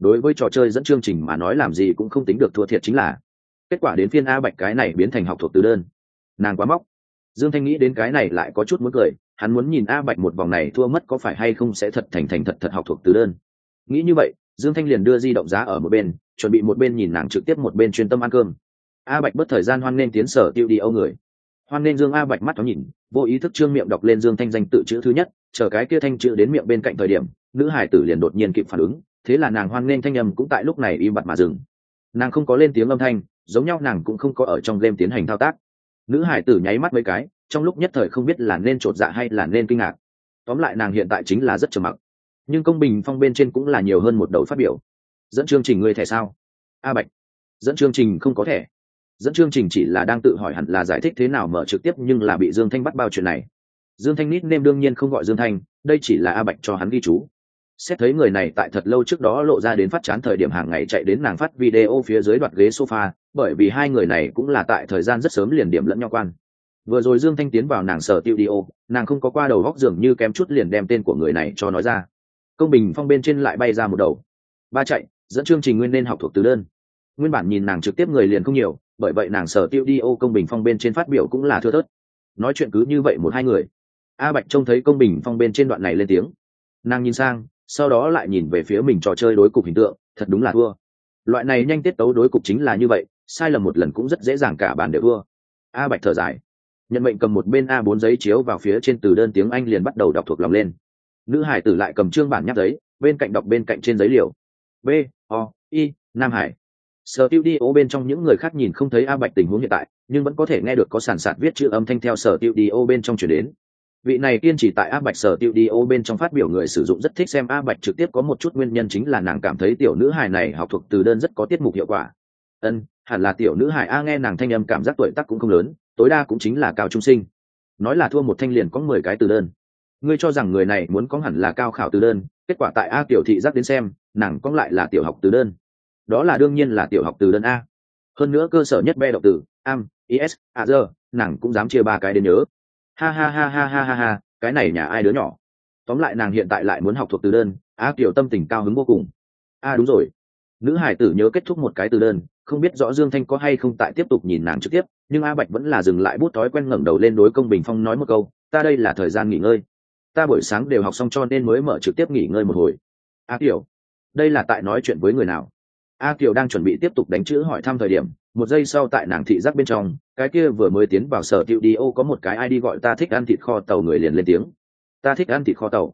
đối với trò chơi dẫn chương trình mà nói làm gì cũng không tính được thua thiệt chính là kết quả đến phiên A Bạch cái này biến thành học thuộc từ đơn. Nàng quá móc. Dương Thanh nghĩ đến cái này lại có chút muốn cười, hắn muốn nhìn A Bạch một vòng này thua mất có phải hay không sẽ thật thành thật học thuộc từ đơn. Nghĩ như vậy, Dương Thanh liền đưa di động giá ở một bên, chuẩn bị một bên nhìn nàng trực tiếp một bên chuyên tâm ăn cơm. A Bạch bất thời gian hoan nên tiến sở tiêu đi âu người. Hoan nên Dương A Bạch mắt thoáng nhìn, vô ý thức trương miệng đọc lên Dương Thanh danh tự chữ thứ nhất, chờ cái kia thanh chữ đến miệng bên cạnh thời điểm, nữ hải tử liền đột nhiên kịp phản ứng, thế là nàng hoan nên thanh âm cũng tại lúc này im bặt mà dừng. Nàng không có lên tiếng âm thanh, giống nhau nàng cũng không có ở trong game tiến hành thao tác. Nữ hải tử nháy mắt mấy cái, trong lúc nhất thời không biết là nên chột dạ hay là nên kinh ngạc. Tóm lại nàng hiện tại chính là rất trầm mặc. Nhưng công bình phong bên trên cũng là nhiều hơn một đầu phát biểu. Dẫn chương trình ngươi thẻ sao? A Bạch. Dẫn chương trình không có thẻ. Dẫn chương trình chỉ là đang tự hỏi hẳn là giải thích thế nào mở trực tiếp nhưng là bị Dương Thanh bắt bao chuyện này. Dương Thanh nickname đương nhiên không gọi Dương Thanh, đây chỉ là A Bạch cho hắn ghi chú. Xét thấy người này tại thật lâu trước đó lộ ra đến phát chán thời điểm hàng ngày chạy đến nàng phát video phía dưới đoạt ghế sofa, bởi vì hai người này cũng là tại thời gian rất sớm liền điểm lẫn nhau quan. Vừa rồi Dương Thanh tiến vào nàng sở studio, nàng không có qua đầu góc dường như kém chút liền đem tên của người này cho nói ra. Công bình phong bên trên lại bay ra một đầu. Ba chạy, dẫn chương trình nguyên nên học thuộc từ đơn. Nguyên bản nhìn nàng trực tiếp người liền không nhiều, bởi vậy nàng sở studio công bình phong bên trên phát biểu cũng là thưa thớt. Nói chuyện cứ như vậy một hai người. A Bạch trông thấy công bình phong bên trên đoạn này lên tiếng. Nàng nhìn sang, sau đó lại nhìn về phía mình trò chơi đối cục hình tượng, thật đúng là thua. Loại này nhanh tiết tấu đối cục chính là như vậy, sai lầm một lần cũng rất dễ dàng cả bàn đều thua. A Bạch thở dài, nhận mệnh cầm một bên A4 giấy chiếu vào phía trên từ đơn tiếng Anh liền bắt đầu đọc thuộc lòng lên. Nữ hải tử lại cầm trương bản nháp giấy, bên cạnh đọc bên cạnh trên giấy liều. B O I Nam Hải. Sở studio bên trong những người khác nhìn không thấy A Bạch tình huống hiện tại, nhưng vẫn có thể nghe được có sàn sạt viết chữ âm thanh theo sở studio bên trong chuyển đến. Vị này kiên trì tại A Bạch sở studio bên trong phát biểu người sử dụng rất thích xem A Bạch trực tiếp, có một chút nguyên nhân chính là nàng cảm thấy tiểu nữ hài này học thuộc từ đơn rất có tiết mục hiệu quả. Hẳn là tiểu nữ hài A, nghe nàng thanh âm cảm giác tuổi tác cũng không lớn, tối đa cũng chính là cao trung sinh. Nói là thua một thanh liền có 10 cái từ đơn. Ngươi cho rằng người này muốn có hẳn là cao khảo từ đơn, kết quả tại A tiểu thị giác đến xem, nàng có lại là tiểu học từ đơn. Đó là đương nhiên là tiểu học từ đơn A. Hơn nữa cơ sở nhất be động từ am, is, giờ, nàng cũng dám chia 3 cái đến nhớ. Ha ha ha ha ha ha ha, cái này nhà ai đứa nhỏ. Tóm lại nàng hiện tại lại muốn học thuộc từ đơn, A tiểu tâm tình cao hứng vô cùng. Đúng rồi, nữ hải tử nhớ kết thúc một cái từ đơn, không biết rõ Dương Thanh có hay không tại tiếp tục nhìn nàng trực tiếp, nhưng A Bạch vẫn là dừng lại bút thói quen ngẩng đầu lên đối công bình phong nói một câu, ta đây là thời gian nghỉ ngơi, ta buổi sáng đều học xong cho nên mới mở trực tiếp nghỉ ngơi một hồi. A Kiều, đây là tại nói chuyện với người nào? A Kiều đang chuẩn bị tiếp tục đánh chữ hỏi thăm thời điểm, một giây sau tại nàng thị giác bên trong, cái kia vừa mới tiến vào sở tiệu đi ô có một cái ID gọi ta thích ăn thịt kho tàu người liền lên tiếng. Ta thích ăn thịt kho tàu.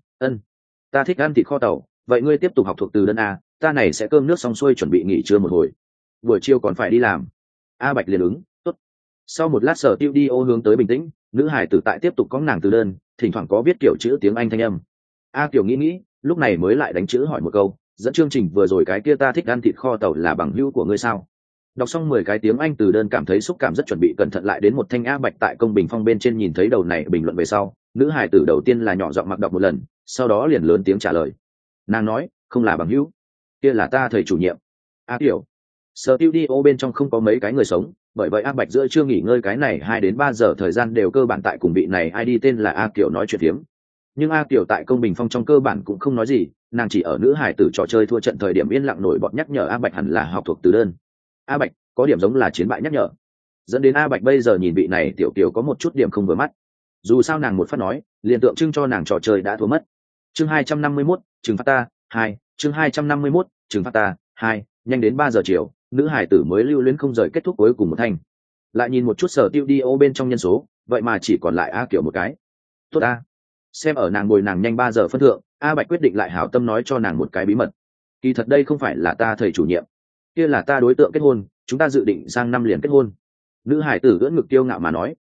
Ta thích ăn thịt kho tàu, vậy ngươi tiếp tục học thuộc từ đơn A, ta này sẽ cơm nước xong xuôi chuẩn bị nghỉ trưa một hồi, buổi chiều còn phải đi làm. A Bạch liền ứng, tốt. Sau một lát sở tiêu đi ô hướng tới bình tĩnh, nữ hải tử tại tiếp tục có nàng từ đơn, thỉnh thoảng có viết kiểu chữ tiếng Anh thanh âm. A Kiều nghĩ, lúc này mới lại đánh chữ hỏi một câu, dẫn chương trình vừa rồi cái kia ta thích ăn thịt kho tàu là bằng hữu của ngươi sao? Đọc xong 10 cái tiếng Anh từ đơn cảm thấy xúc cảm rất chuẩn bị cẩn thận lại đến một thanh. A Bạch tại công bình phong bên trên nhìn thấy đầu này bình luận về sau, nữ hải tử đầu tiên là nhỏ giọng mặc đọc một lần, sau đó liền lớn tiếng trả lời. Nàng nói, không là bằng hữu, kia là ta thầy chủ nhiệm. A Kiều, studio bên trong không có mấy cái người sống, bởi vậy A Bạch giữa chưa nghỉ ngơi cái này 2 đến 3 giờ thời gian đều cơ bản tại cùng vị này ID tên là A Kiều nói chuyện phiếm. Nhưng A Kiều tại công bình phong trong cơ bản cũng không nói gì, nàng chỉ ở nữ hải tử trò chơi thua trận thời điểm yên lặng nổi bọt nhắc nhở A Bạch hẳn là học thuộc từ đơn. A Bạch có điểm giống là chiến bại nhắc nhở, dẫn đến A Bạch bây giờ nhìn vị này tiểu Kiều có một chút điểm không vừa mắt. Dù sao nàng một phát nói, liền tượng trưng cho nàng trò chơi đã thua mất. Chương 251, trừng phạt ta 2, chương 251, trừng phạt ta 2, nhanh đến 3 giờ chiều, nữ hải tử mới lưu luyến không rời kết thúc cuối cùng một thanh. Lại nhìn một chút sở tiêu đi ô bên trong nhân số, vậy mà chỉ còn lại A Kiều một cái. Tốt A. Xem ở nàng ngồi nàng nhanh 3 giờ phân thượng, A Bạch quyết định lại hảo tâm nói cho nàng một cái bí mật. Kỳ thật đây không phải là ta thầy chủ nhiệm, kia là ta đối tượng kết hôn, chúng ta dự định sang năm liền kết hôn. Nữ hải tử ưỡn ngực kiêu ngạo mà nói.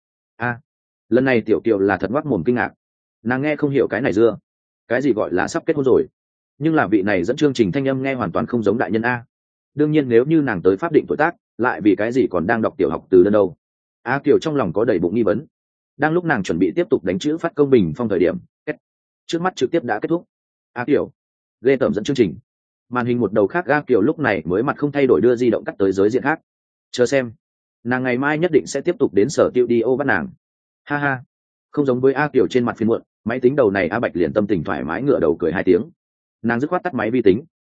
Lần này tiểu Kiều là thật ngoác mồm kinh ngạc, nàng nghe không hiểu cái này dưa, cái gì gọi là sắp kết hôn rồi. Nhưng là vị này dẫn chương trình thanh âm nghe hoàn toàn không giống đại nhân A. Đương nhiên nếu như nàng tới pháp định tuổi tác, lại vì cái gì còn đang đọc tiểu học từ đơn đâu. A Kiều trong lòng có đầy bụng nghi vấn. Đang lúc nàng chuẩn bị tiếp tục đánh chữ phát công bình phong thời điểm, trước mắt trực tiếp đã kết thúc. A Kiều, ghê tởm dẫn chương trình. Màn hình một đầu khác, A Kiều lúc này mới mặt không thay đổi đưa di động cắt tới giới diện khác. Chờ xem, nàng ngày mai nhất định sẽ tiếp tục đến sở tiêu đi ô bắt nàng. Ha ha, không giống với A Kiều trên mặt phiền muộn, máy tính đầu này A Bạch liền tâm tình thoải mái ngửa đầu cười 2 tiếng. Nàng dứt khoát tắt máy vi tính,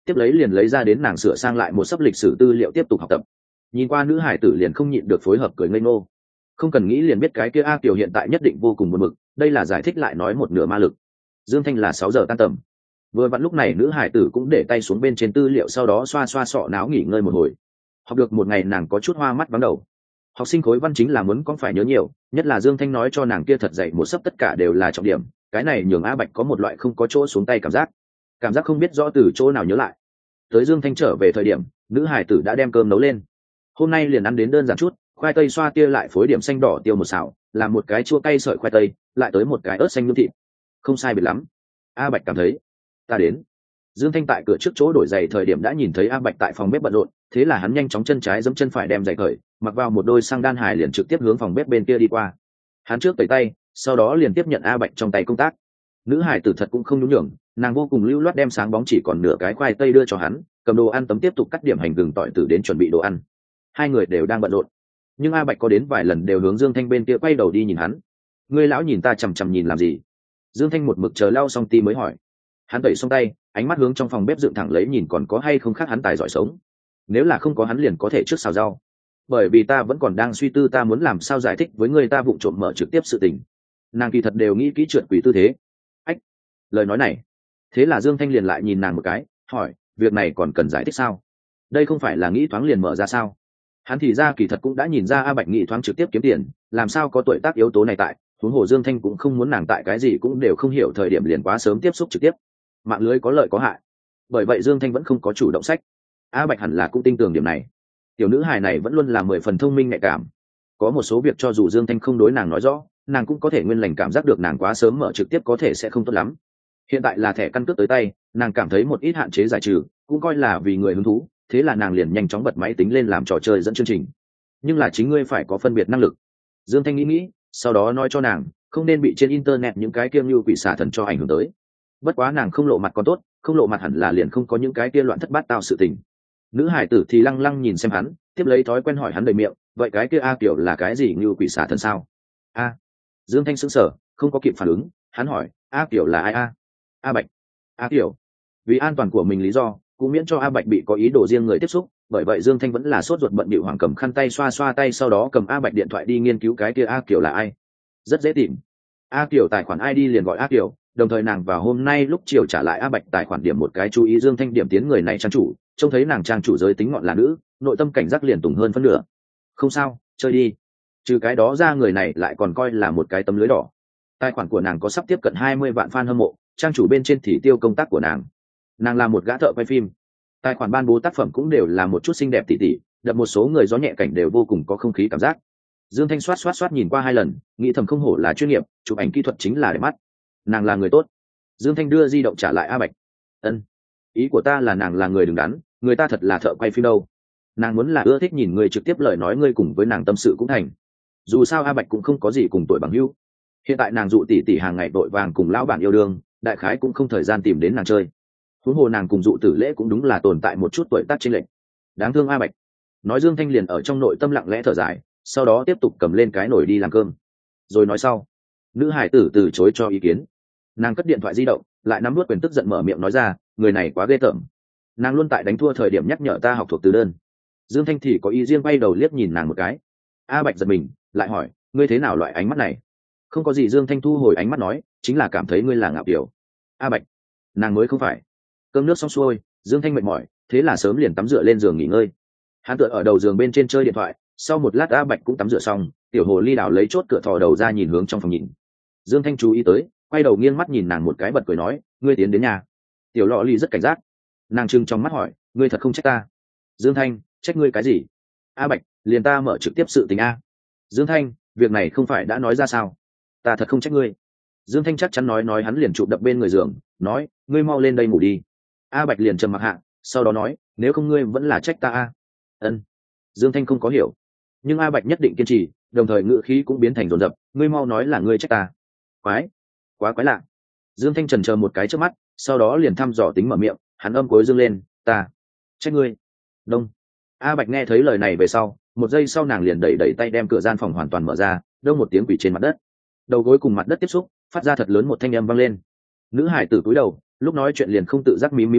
tiếp lấy liền lấy ra đến nàng sửa sang lại một sấp lịch sử tư liệu tiếp tục học tập. Nhìn qua nữ hải tử liền không nhịn được phối hợp cười ngây ngô. Không cần nghĩ liền biết cái kia A Kiều hiện tại nhất định vô cùng buồn bực, đây là giải thích lại nói một nửa ma lực. Dương Thanh là 6 giờ tan tầm. Vừa vặn lúc này nữ hải tử cũng để tay xuống bên trên tư liệu, sau đó xoa xoa sọ não nghỉ ngơi một hồi. Học được một ngày nàng có chút hoa mắt vắng đầu. Học sinh khối văn chính là muốn có phải nhớ nhiều, nhất là Dương Thanh nói cho nàng kia thật dạy một sấp tất cả đều là trọng điểm, cái này nhường A Bạch có một loại không có chỗ xuống tay cảm giác không biết rõ từ chỗ nào nhớ lại. Tới Dương Thanh trở về thời điểm, nữ hải tử đã đem cơm nấu lên. Hôm nay liền ăn đến đơn giản chút, khoai tây xoa tia lại phối điểm xanh đỏ tiêu một xào, làm một cái chua cay sợi khoai tây, lại tới một cái ớt xanh nướng thịt. Không sai biệt lắm. A Bạch cảm thấy, ta đến. Dương Thanh tại cửa trước chỗ đổi giày thời điểm đã nhìn thấy A Bạch tại phòng bếp bận rộn, thế là hắn nhanh chóng chân trái giẫm chân phải đem giày cởi, mặc vào một đôi sang đan hài liền trực tiếp hướng phòng bếp bên kia đi qua. Hắn trước tẩy tay, sau đó liền tiếp nhận A Bạch trong tay công tác. Nữ hải tử thật cũng không nhún nhường, nàng vô cùng lưu loát đem sáng bóng chỉ còn nửa cái khoai tây đưa cho hắn, cầm đồ ăn tấm tiếp tục cắt điểm hành gừng tỏi tử đến chuẩn bị đồ ăn. Hai người đều đang bận rộn, nhưng A Bạch có đến vài lần đều hướng Dương Thanh bên kia quay đầu đi nhìn hắn. Ngươi lão nhìn ta chằm chằm nhìn làm gì? Dương Thanh một mực chờ lau xong ti mới hỏi. Hắn tẩy xong tay, ánh mắt hướng trong phòng bếp dựng thẳng lấy nhìn còn có hay không khác hắn tài giỏi sống. Nếu là không có hắn liền có thể trước xào rau. Bởi vì ta vẫn còn đang suy tư ta muốn làm sao giải thích với người ta vụng trộm mở trực tiếp sự tình. Nàng kỳ thật đều nghĩ kỹ trượt quỷ tư thế. Ách, lời nói này. Thế là Dương Thanh liền lại nhìn nàng một cái, hỏi, việc này còn cần giải thích sao? Đây không phải là nghĩ thoáng liền mở ra sao? Hắn thì ra kỳ thật cũng đã nhìn ra A Bạch nghĩ thoáng trực tiếp kiếm tiền, làm sao có tuổi tác yếu tố này tại, huống hồ Dương Thanh cũng không muốn nàng tại cái gì cũng đều không hiểu thời điểm liền quá sớm tiếp xúc trực tiếp. Mạng lưới có lợi có hại. Bởi vậy Dương Thanh vẫn không có chủ động sách. A Bạch hẳn là cũng tin tưởng điểm này. Tiểu nữ hài này vẫn luôn là 10 phần thông minh nhạy cảm. Có một số việc cho dù Dương Thanh không đối nàng nói rõ, nàng cũng có thể nguyên lành cảm giác được nàng quá sớm mở trực tiếp có thể sẽ không tốt lắm. Hiện tại là thẻ căn cước tới tay, nàng cảm thấy một ít hạn chế giải trừ, cũng coi là vì người hứng thú, thế là nàng liền nhanh chóng bật máy tính lên làm trò chơi dẫn chương trình. Nhưng là chính ngươi phải có phân biệt năng lực. Dương Thanh nghĩ, sau đó nói cho nàng, không nên bị trên internet những cái kiêng như quỷ xà thần cho ảnh hưởng tới. Bất quá nàng không lộ mặt còn tốt, không lộ mặt hẳn là liền không có những cái kia loạn thất bát tao sự tình. Nữ hải tử thì lăng lăng nhìn xem hắn, tiếp lấy thói quen hỏi hắn đầy miệng, vậy cái kia A Kiều là cái gì như quỷ xà thần sao? A. Dương Thanh sững sờ, không có kịp phản ứng, hắn hỏi, A Kiều là ai a? A Bạch. A Kiều. Vì an toàn của mình lý do, cũng miễn cho A Bạch bị có ý đồ riêng người tiếp xúc, bởi vậy Dương Thanh vẫn là sốt ruột bận bịu hoàng cầm khăn tay xoa xoa tay, sau đó cầm A Bạch điện thoại đi nghiên cứu cái kia A Kiều là ai. Rất dễ tìm. A Kiều tài khoản ID liền gọi A Kiều, đồng thời nàng vào hôm nay lúc chiều trả lại A Bạch tài khoản điểm một cái chú ý Dương Thanh điểm tiến người này trang chủ, trông thấy nàng trang chủ giới tính ngọn là nữ, nội tâm cảnh giác liền tùng hơn phân nửa. Không sao, chơi đi. Trừ cái đó ra người này lại còn coi là một cái tấm lưới đỏ. Tài khoản của nàng có sắp tiếp cận 20 vạn fan hâm mộ, trang chủ bên trên thì tiêu công tác của nàng. Nàng là một gã thợ quay phim. Tài khoản ban bố tác phẩm cũng đều là một chút xinh đẹp tỉ tỉ, đập một số người gió nhẹ cảnh đều vô cùng có không khí cảm giác. Dương Thanh soát nhìn qua 2 lần, nghĩ thầm không hổ là chuyên nghiệp, chụp ảnh kỹ thuật chính là đẹp mắt. Nàng là người tốt. Dương Thanh đưa di động trả lại A Bạch. Ân, ý của ta là nàng là người đứng đắn, người ta thật là thợ quay phim đâu. Nàng muốn là ưa thích nhìn người trực tiếp lời nói ngươi cùng với nàng tâm sự cũng thành. Dù sao A Bạch cũng không có gì cùng tuổi bằng hữu. Hiện tại nàng dụ tỷ tỷ hàng ngày vội vàng cùng lão bản yêu đương, đại khái cũng không thời gian tìm đến nàng chơi. Huống hồ nàng cùng dụ tử lễ cũng đúng là tồn tại một chút tuổi tác chênh lệch. Đáng thương A Bạch. Nói Dương Thanh liền ở trong nội tâm lặng lẽ thở dài, sau đó tiếp tục cầm lên cái nồi đi làm cơm. Rồi nói sau. Nữ hải tử từ chối cho ý kiến. Nàng cất điện thoại di động, lại nắm nuốt quyền tức giận mở miệng nói ra, người này quá ghê tởm. Nàng luôn tại đánh thua thời điểm nhắc nhở ta học thuộc từ đơn. Dương Thanh thì có ý riêng bay đầu liếc nhìn nàng một cái. A Bạch giật mình, lại hỏi, ngươi thế nào loại ánh mắt này? Không có gì. Dương Thanh thu hồi ánh mắt nói, chính là cảm thấy ngươi là ngạo kiểu. A Bạch, nàng mới không phải. Cơm nước xong xuôi, Dương Thanh mệt mỏi, thế là sớm liền tắm rửa lên giường nghỉ ngơi. Hắn tựa ở đầu giường bên trên chơi điện thoại, sau một lát A Bạch cũng tắm rửa xong, tiểu hồ ly đảo lấy chốt cửa thò đầu ra nhìn hướng trong phòng nhìn. Dương Thanh chú ý tới, quay đầu nghiêng mắt nhìn nàng một cái bật cười nói, ngươi tiến đến nhà. Tiểu lọ ly rất cảnh giác, nàng trừng trong mắt hỏi, ngươi thật không trách ta? Dương Thanh, trách ngươi cái gì? A Bạch, liền ta mở trực tiếp sự tình A. Dương Thanh, việc này không phải đã nói ra sao? Ta thật không trách ngươi. Dương Thanh chắc chắn nói hắn liền chụp đập bên người giường, nói, ngươi mau lên đây ngủ đi. A Bạch liền trầm mặc hạ, sau đó nói, nếu không ngươi vẫn là trách ta A. Ân. Dương Thanh không có hiểu, nhưng A Bạch nhất định kiên trì, đồng thời ngữ khí cũng biến thành dồn dập, ngươi mau nói là ngươi trách ta. Quái, quá quái lạ. Dương Thanh chần chờ một cái trước mắt, sau đó liền thăm dò tính mở miệng, hắn âm cuối dương lên, ta trách ngươi. Đông. A Bạch nghe thấy lời này về sau, một giây sau nàng liền đẩy tay đem cửa gian phòng hoàn toàn mở ra, đông một tiếng quỷ trên mặt đất. Đầu gối cùng mặt đất tiếp xúc, phát ra thật lớn một thanh âm vang lên. Nữ hải tử cúi đầu, lúc nói chuyện liền không tự giác mí mí môi,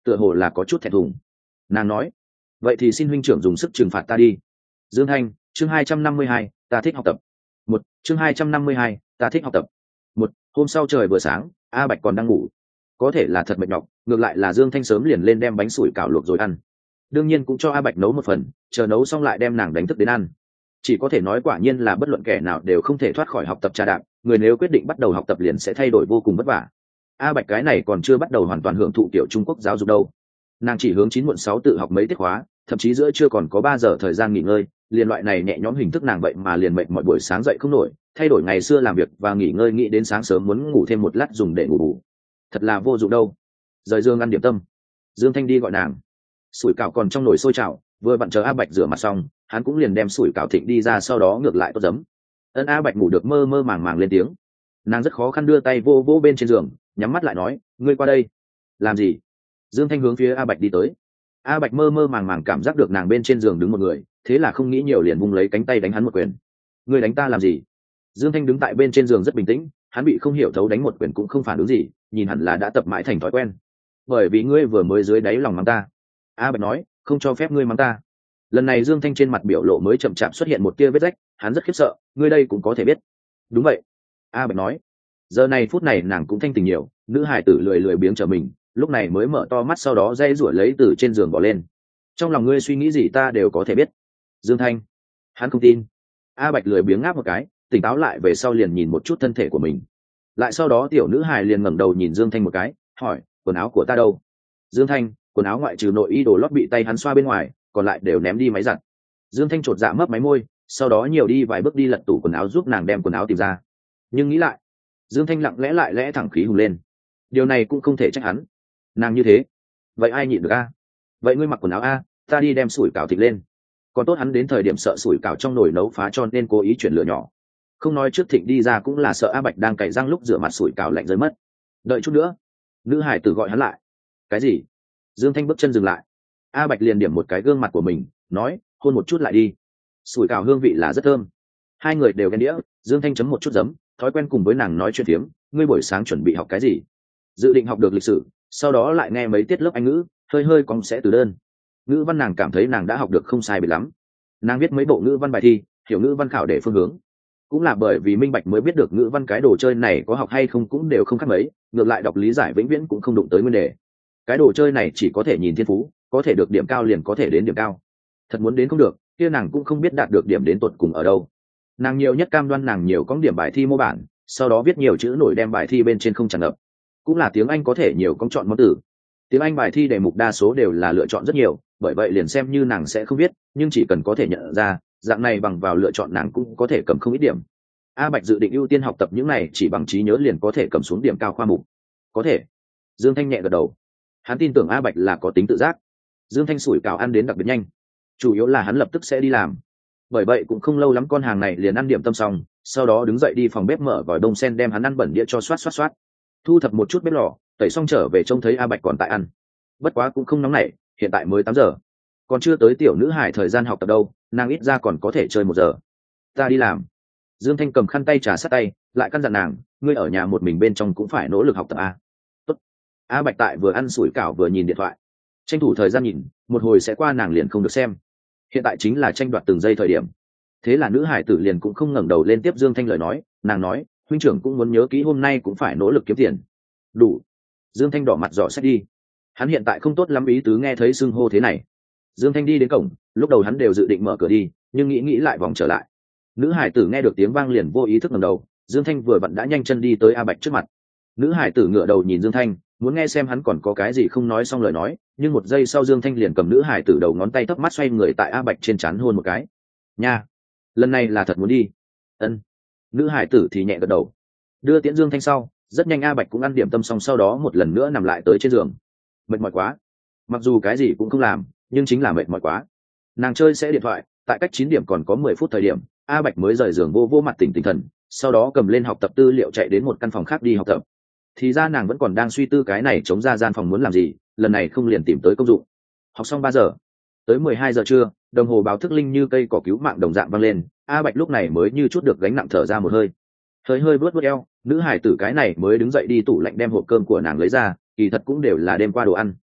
tựa hồ là có chút thẹn thùng. Nàng nói, vậy thì xin huynh trưởng dùng sức trừng phạt ta đi. Dương Thanh, chương 252, ta thích học tập. Chương 252, ta thích học tập. Hôm sau trời vừa sáng, A Bạch còn đang ngủ. Có thể là thật mệt nhọc, ngược lại là Dương Thanh sớm liền lên đem bánh sủi cảo luộc rồi ăn. Đương nhiên cũng cho A Bạch nấu một phần, chờ nấu xong lại đem nàng đánh thức đến ăn. Chỉ có thể nói quả nhiên là bất luận kẻ nào đều không thể thoát khỏi học tập trà đạp, người nếu quyết định bắt đầu học tập liền sẽ thay đổi vô cùng vất vả. A Bạch cái này còn chưa bắt đầu hoàn toàn hưởng thụ kiểu Trung Quốc giáo dục đâu. Nàng chỉ hướng 9-6 tự học mấy tiết khóa, thậm chí giữa trưa còn có 3 giờ thời gian nghỉ ngơi, liền loại này nhẹ nhõm hình thức nàng vậy mà liền mệt mọi buổi sáng dậy không nổi, thay đổi ngày xưa làm việc và nghỉ ngơi nghĩ đến sáng sớm muốn ngủ thêm một lát dùng để ngủ bù. Thật là vô dụng đâu. Rời giường ăn điểm tâm. Dương Thanh đi gọi nàng. Sủi cảo còn trong nồi sôi trào, vừa vặn chờ A Bạch rửa mặt xong, hắn cũng liền đem sủi cảo thịnh đi ra, sau đó ngược lại tốt giấm. A Bạch ngủ được mơ mơ màng màng lên tiếng. Nàng rất khó khăn đưa tay vô vô bên trên giường, nhắm mắt lại nói, ngươi qua đây. Làm gì? Dương Thanh hướng phía A Bạch đi tới. A Bạch mơ mơ màng màng cảm giác được nàng bên trên giường đứng một người, thế là không nghĩ nhiều liền vung lấy cánh tay đánh hắn một quyền. Ngươi đánh ta làm gì? Dương Thanh đứng tại bên trên giường rất bình tĩnh, hắn bị không hiểu thấu đánh một quyền cũng không phản ứng gì, nhìn hẳn là đã tập mãi thành thói quen. Bởi vì ngươi vừa mới dưới đáy lòng mắng ta. A Bạch nói, không cho phép ngươi mắng ta. Lần này Dương Thanh trên mặt biểu lộ mới chậm chạp xuất hiện một tia vết rách, hắn rất khiếp sợ, ngươi đây cũng có thể biết. Đúng vậy. A Bạch nói. Giờ này phút này nàng cũng thanh tỉnh nhiều, nữ hài tử lười lười biếng trở mình, lúc này mới mở to mắt, sau đó dây rủi lấy từ trên giường bỏ lên. Trong lòng ngươi suy nghĩ gì ta đều có thể biết. Dương Thanh. Hắn không tin. A Bạch lười biếng ngáp một cái, tỉnh táo lại về sau liền nhìn một chút thân thể của mình. Lại sau đó tiểu nữ hài liền ngẩng đầu nhìn Dương Thanh một cái, hỏi, quần áo của ta đâu? Dương Thanh, quần áo ngoại trừ nội y đồ lót bị tay hắn xoa bên ngoài, còn lại đều ném đi máy giặt. Dương Thanh chột dạ mấp máy môi, sau đó nhiều đi vài bước đi lật tủ quần áo giúp nàng đem quần áo tìm ra. Nhưng nghĩ lại, Dương Thanh lặng lẽ lại lẽ thẳng khí hùng lên. Điều này cũng không thể trách hắn. Nàng như thế, vậy ai nhịn được a? Vậy ngươi mặc quần áo a, ta đi đem sủi cảo thịt lên. Còn tốt hắn đến thời điểm sợ sủi cảo trong nồi nấu phá cho nên cố ý chuyển lửa nhỏ. Không nói trước Thịnh đi ra cũng là sợ A Bạch đang cày răng lúc rửa mặt sủi cảo lạnh rơi mất. Đợi chút nữa. Nữ hải tử gọi hắn lại. Cái gì? Dương Thanh bước chân dừng lại. A Bạch liền điểm một cái gương mặt của mình, nói, hôn một chút lại đi. Sủi cảo hương vị là rất thơm. Hai người đều ghen đĩa, Dương Thanh chấm một chút giấm, thói quen cùng với nàng nói chuyện phiếm, ngươi buổi sáng chuẩn bị học cái gì? Dự định học được lịch sử, sau đó lại nghe mấy tiết lớp Anh ngữ, hơi hơi cong sẽ từ đơn. Ngữ văn nàng cảm thấy nàng đã học được không sai biệt lắm. Nàng viết mấy bộ ngữ văn bài thi, hiểu ngữ văn khảo để phương hướng. Cũng là bởi vì minh bạch mới biết được ngữ văn cái đồ chơi này có học hay không cũng đều không khác mấy, ngược lại đọc lý giải vĩnh viễn cũng không đụng tới nguyên đề. Cái đồ chơi này chỉ có thể nhìn thiên phú, có thể được điểm cao liền có thể đến điểm cao. Thật muốn đến không được, kia nàng cũng không biết đạt được điểm đến tột cùng ở đâu. Nàng nhiều nhất cam đoan nàng nhiều có điểm bài thi mô bản, sau đó viết nhiều chữ nổi đem bài thi bên trên không tràn ngập. Cũng là tiếng Anh có thể nhiều công chọn món từ. Tiếng Anh bài thi đề mục đa số đều là lựa chọn rất nhiều, bởi vậy liền xem như nàng sẽ không viết, nhưng chỉ cần có thể nhận ra, dạng này bằng vào lựa chọn nàng cũng có thể cầm không ít điểm. A Bạch dự định ưu tiên học tập những này chỉ bằng trí nhớ liền có thể cầm xuống điểm cao khoa mục. Có thể. Dương Thanh nhẹ gật đầu. Hắn tin tưởng A Bạch là có tính tự giác. Dương Thanh sủi cảo ăn đến đặc biệt nhanh, chủ yếu là hắn lập tức sẽ đi làm. Bởi vậy cũng không lâu lắm con hàng này liền ăn điểm tâm xong, sau đó đứng dậy đi phòng bếp mở vòi bông sen đem hắn ăn bẩn đĩa cho xoát. Thu thập một chút bếp lò, tẩy xong trở về trông thấy A Bạch còn tại ăn. Bất quá cũng không nóng nảy, hiện tại mới 8 giờ. Còn chưa tới tiểu nữ hải thời gian học tập đâu, nàng ít ra còn có thể chơi 1 giờ. Ta đi làm. Dương Thanh cầm khăn tay trà sát tay, lại căn dặn nàng, ngươi ở nhà một mình bên trong cũng phải nỗ lực học tập a. Tốt. A Bạch tại vừa ăn sủi cảo vừa nhìn điện thoại. Tranh thủ thời gian nhìn, một hồi sẽ qua nàng liền không được xem. Hiện tại chính là tranh đoạt từng giây thời điểm. Thế là nữ hải tử liền cũng không ngẩng đầu lên tiếp Dương Thanh lời nói, nàng nói, huynh trưởng cũng muốn nhớ kỹ hôm nay cũng phải nỗ lực kiếm tiền. Đủ. Dương Thanh đỏ mặt dò xét đi. Hắn hiện tại không tốt lắm ý tứ nghe thấy xưng hô thế này. Dương Thanh đi đến cổng, lúc đầu hắn đều dự định mở cửa đi, nhưng nghĩ lại vòng trở lại. Nữ hải tử nghe được tiếng vang liền vô ý thức ngẩng đầu, Dương Thanh vừa vặn đã nhanh chân đi tới A Bạch trước mặt. Nữ hải tử ngửa đầu nhìn Dương Thanh, muốn nghe xem hắn còn có cái gì không nói xong lời nói, nhưng một giây sau Dương Thanh liền cầm nữ hải tử đầu ngón tay thấp mắt xoay người tại A Bạch trên trán hôn một cái. Nha, lần này là thật muốn đi. Ân. Nữ hải tử thì nhẹ gật đầu. Đưa tiễn Dương Thanh sau, rất nhanh A Bạch cũng ăn điểm tâm xong, sau đó một lần nữa nằm lại tới trên giường. Mệt mỏi quá. Mặc dù cái gì cũng không làm, nhưng chính là mệt mỏi quá. Nàng chơi sẽ điện thoại, tại cách 9 điểm còn có 10 phút thời điểm, A Bạch mới rời giường vô mặt tỉnh thần, sau đó cầm lên học tập tư liệu chạy đến một căn phòng khác đi học tập. Thì ra nàng vẫn còn đang suy tư cái này chống ra gian phòng muốn làm gì, lần này không liền tìm tới công dụng. Học xong 3 giờ, tới 12 giờ trưa, đồng hồ báo thức linh như cây cỏ cứu mạng đồng dạng vang lên, A Bạch lúc này mới như chút được gánh nặng thở ra một hơi. Hơi vuốt eo, nữ hải tử cái này mới đứng dậy đi tủ lạnh đem hộp cơm của nàng lấy ra, kỳ thật cũng đều là đêm qua đồ ăn.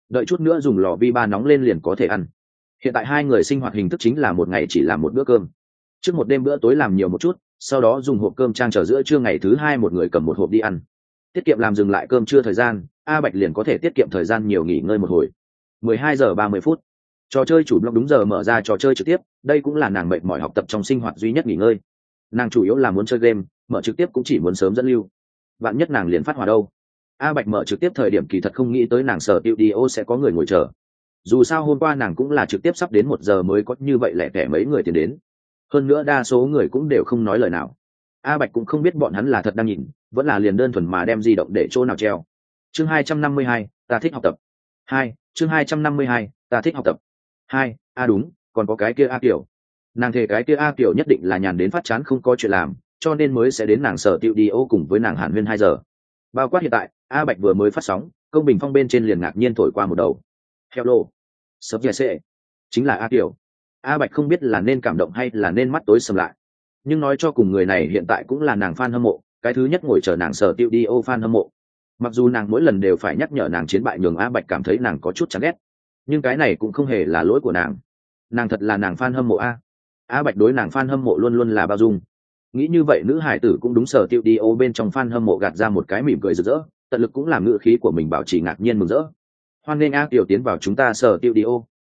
đợi chút nữa dùng lò vi ba nóng lên liền có thể ăn. Hiện tại hai người sinh hoạt hình thức chính là một ngày chỉ làm một bữa cơm, trước một đêm bữa tối làm nhiều một chút, sau đó dùng hộp cơm trang trở giữa trưa ngày thứ hai một người cầm một hộp đi ăn. Tiết kiệm làm dừng lại cơm trưa thời gian, A Bạch liền có thể tiết kiệm thời gian nhiều nghỉ ngơi một hồi. 12:30, trò chơi chủ blog đúng giờ mở ra trò chơi trực tiếp, đây cũng là nàng mệt mỏi học tập trong sinh hoạt duy nhất nghỉ ngơi. Nàng chủ yếu là muốn chơi game, mở trực tiếp cũng chỉ muốn sớm dẫn lưu, vạn nhất nàng liền phát hỏa đâu. A Bạch mở trực tiếp thời điểm kỳ thật không nghĩ tới nàng sở studio sẽ có người ngồi chờ, dù sao hôm qua nàng cũng là trực tiếp sắp đến 1 giờ mới có như vậy lẻ tẻ mấy người tiến đến, hơn nữa đa số người cũng đều không nói lời nào. A Bạch cũng không biết bọn hắn là thật đang nhìn vẫn là liền đơn thuần mà đem di động để chỗ nào treo. Chương 252, ta thích học tập. 2, chương 252, ta thích học tập. 2, đúng, còn có cái kia A Kiều. Nàng thề cái kia A Kiều nhất định là nhàn đến phát chán không có chuyện làm, cho nên mới sẽ đến nàng sở studio cùng với nàng hàn huyên 2 giờ. Bao quát hiện tại, A Bạch vừa mới phát sóng, công bình phong bên trên liền ngạc nhiên thổi qua một đầu. Hello, sớm giờ sẽ chính là A Kiều. A Bạch không biết là nên cảm động hay là nên mắt tối sầm lại, nhưng nói cho cùng người này hiện tại cũng là nàng fan hâm mộ, cái thứ nhất ngồi chờ nàng sở studio fan hâm mộ. Mặc dù nàng mỗi lần đều phải nhắc nhở nàng chiến bại nhường A Bạch cảm thấy nàng có chút chán ghét, nhưng cái này cũng không hề là lỗi của nàng. Nàng thật là nàng fan hâm mộ A Bạch đối nàng fan hâm mộ luôn luôn là bao dung. Nghĩ như vậy nữ hải tử cũng đúng, sở studio bên trong fan hâm mộ gạt ra một cái mỉm cười rực rỡ, tận lực cũng làm ngữ khí của mình bảo trì ngạc nhiên mừng rỡ. Hoan nghênh A Kiều tiến vào chúng ta sở studio.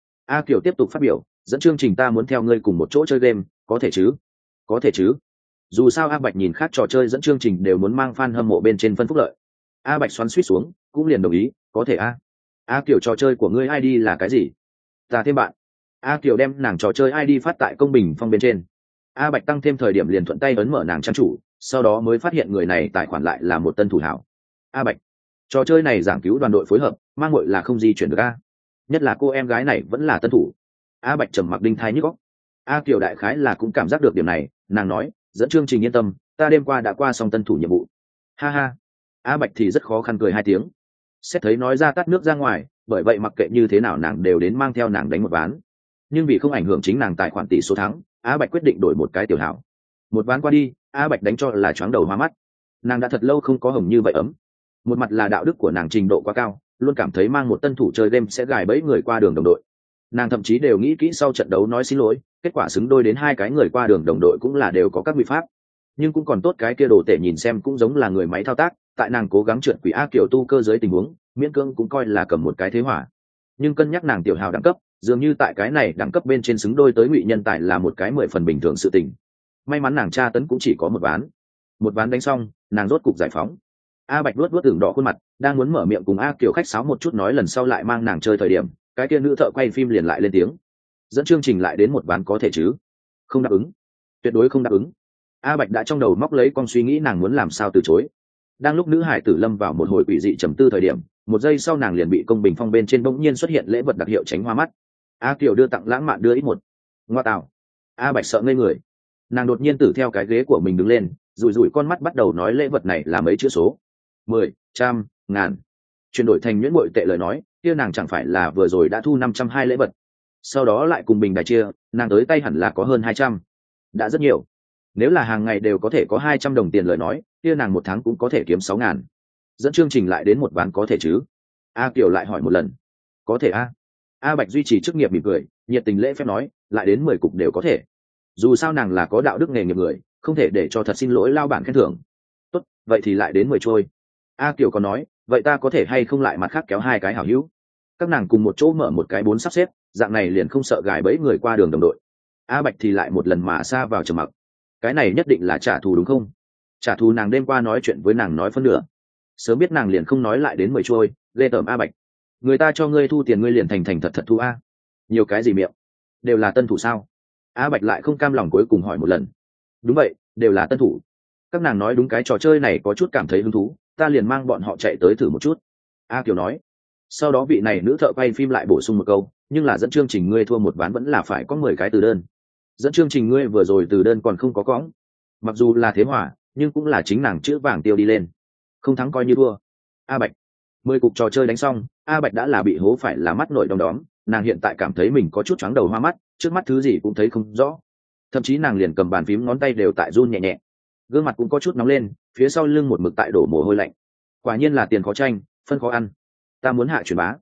A Kiều tiếp tục phát biểu, dẫn chương trình ta muốn theo ngươi cùng một chỗ chơi game, có thể chứ? Có thể chứ? Dù sao A Bạch nhìn khác trò chơi dẫn chương trình đều muốn mang fan hâm mộ bên trên phân phúc lợi. A Bạch xoắn suýt xuống, cũng liền đồng ý, có thể A Kiều trò chơi của ngươi ID là cái gì? Ta thêm bạn. A Kiều đem nàng trò chơi ID phát tại công bình phong bên trên. A Bạch tăng thêm thời điểm liền thuận tay ấn mở nàng trang chủ, sau đó mới phát hiện người này tài khoản lại là một tân thủ hảo. A Bạch, trò chơi này giảng cứu đoàn đội phối hợp, mang ngội là không di chuyển được nhất là cô em gái này vẫn là tân thủ. A Bạch trầm mặc đinh thai nhức óc. A Kiều đại khái là cũng cảm giác được điểm này, nàng nói, dẫn chương trình yên tâm, ta đêm qua đã qua xong tân thủ nhiệm vụ. Ha ha. A Bạch thì rất khó khăn cười 2 tiếng. Xét thấy nói ra tắt nước ra ngoài, bởi vậy mặc kệ như thế nào nàng đều đến mang theo nàng đánh một ván. Nhưng vì không ảnh hưởng chính nàng tài khoản tỷ số thắng, A Bạch quyết định đổi một cái tiểu hảo. Một ván qua đi, A Bạch đánh cho là choáng đầu hoa mắt. Nàng đã thật lâu không có hồng như vậy ấm. Một mặt là đạo đức của nàng trình độ quá cao, luôn cảm thấy mang một tân thủ chơi game sẽ gài bẫy người qua đường đồng đội. Nàng thậm chí đều nghĩ kỹ sau trận đấu nói xin lỗi, kết quả xứng đôi đến 2 cái người qua đường đồng đội cũng là đều có các biện pháp. Nhưng cũng còn tốt cái kia đồ tể nhìn xem cũng giống là người máy thao tác, tại nàng cố gắng trượt quỷ A Kiều tu cơ dưới tình huống, miễn cưỡng cũng coi là cầm một cái thế hỏa. Nhưng cân nhắc nàng tiểu hào đẳng cấp, dường như tại cái này đẳng cấp bên trên xứng đôi tới ngụy nhân tài là một cái 10 phần bình thường sự tình. May mắn nàng tra tấn cũng chỉ có một ván đánh xong, nàng rốt cục giải phóng. A Bạch luốt ửng đỏ khuôn mặt, đang muốn mở miệng cùng A Kiều khách sáo một chút nói lần sau lại mang nàng chơi thời điểm, cái kia nữ thợ quay phim liền lại lên tiếng, dẫn chương trình lại đến một ván có thể chứ? Không đáp ứng, tuyệt đối không đáp ứng. A Bạch đã trong đầu móc lấy con suy nghĩ nàng muốn làm sao từ chối. Đang lúc nữ hải tử lâm vào một hồi quỷ dị trầm tư thời điểm, một giây sau nàng liền bị công bình phong bên trên bỗng nhiên xuất hiện lễ vật đặc hiệu tránh hoa mắt. A Kiều đưa tặng lãng mạn đưa ít một. Ngoa tạo. A Bạch sợ ngây người. Nàng đột nhiên tử theo cái ghế của mình đứng lên, rủi rủi con mắt bắt đầu nói lễ vật này là mấy chữ số. 10, trăm, ngàn. Chuyển đổi thành nhuyễn bội tệ lời nói, kia nàng chẳng phải là vừa rồi đã thu 520 lễ vật. Sau đó lại cùng bình đài chia, nàng tới tay hẳn là có hơn 200. Đã rất nhiều. Nếu là hàng ngày đều có thể có 200 đồng tiền lời nói, kia nàng một tháng cũng có thể kiếm 6.000. Dẫn chương trình lại đến một ván có thể chứ? A Kiều lại hỏi một lần. Có thể A Bạch duy trì chức nghiệp mỉm cười, nhiệt tình lễ phép nói, lại đến 10 cục đều có thể. Dù sao nàng là có đạo đức nghề nghiệp người, không thể để cho thật xin lỗi lao bản khen thưởng. Tốt, vậy thì lại đến 10 trôi. A Kiều còn nói, vậy ta có thể hay không lại mặt khác kéo 2 cái hảo hữu? Các nàng cùng một chỗ mở một cái 4 sắp xếp, dạng này liền không sợ gài bẫy người qua đường đồng đội. A Bạch thì lại một lần mà xa vào trầm mặc. Cái này nhất định là trả thù đúng không? Trả thù nàng đêm qua nói chuyện với nàng nói phân nửa. Sớm biết nàng liền không nói lại đến 10 trôi, ghê tởm A Bạch. Người ta cho ngươi thu tiền ngươi liền thành thật thu A. Nhiều cái gì miệng? Đều là tân thủ sao? A Bạch lại không cam lòng cuối cùng hỏi một lần. Đúng vậy, đều là tân thủ. Các nàng nói đúng cái trò chơi này có chút cảm thấy hứng thú, ta liền mang bọn họ chạy tới thử một chút. A Kiều nói. Sau đó vị này nữ thợ quay phim lại bổ sung một câu, nhưng là dẫn chương trình ngươi thua một ván vẫn là phải có 10 cái từ đơn. Dẫn chương trình ngươi vừa rồi từ đơn còn không có cõng. Mặc dù là thế hỏa, nhưng cũng là chính nàng chữ vàng tiêu đi lên. Không thắng coi như thua. A Bạch. 10 cục trò chơi đánh xong, A Bạch đã là bị hố phải là mắt nổi đom đóm, nàng hiện tại cảm thấy mình có chút chóng đầu hoa mắt, trước mắt thứ gì cũng thấy không rõ. Thậm chí nàng liền cầm bàn phím ngón tay đều tại run nhẹ nhẹ. Gương mặt cũng có chút nóng lên, phía sau lưng một mực tại đổ mồ hôi lạnh. Quả nhiên là tiền khó tranh, phân khó ăn. Ta muốn hạ truyền bá.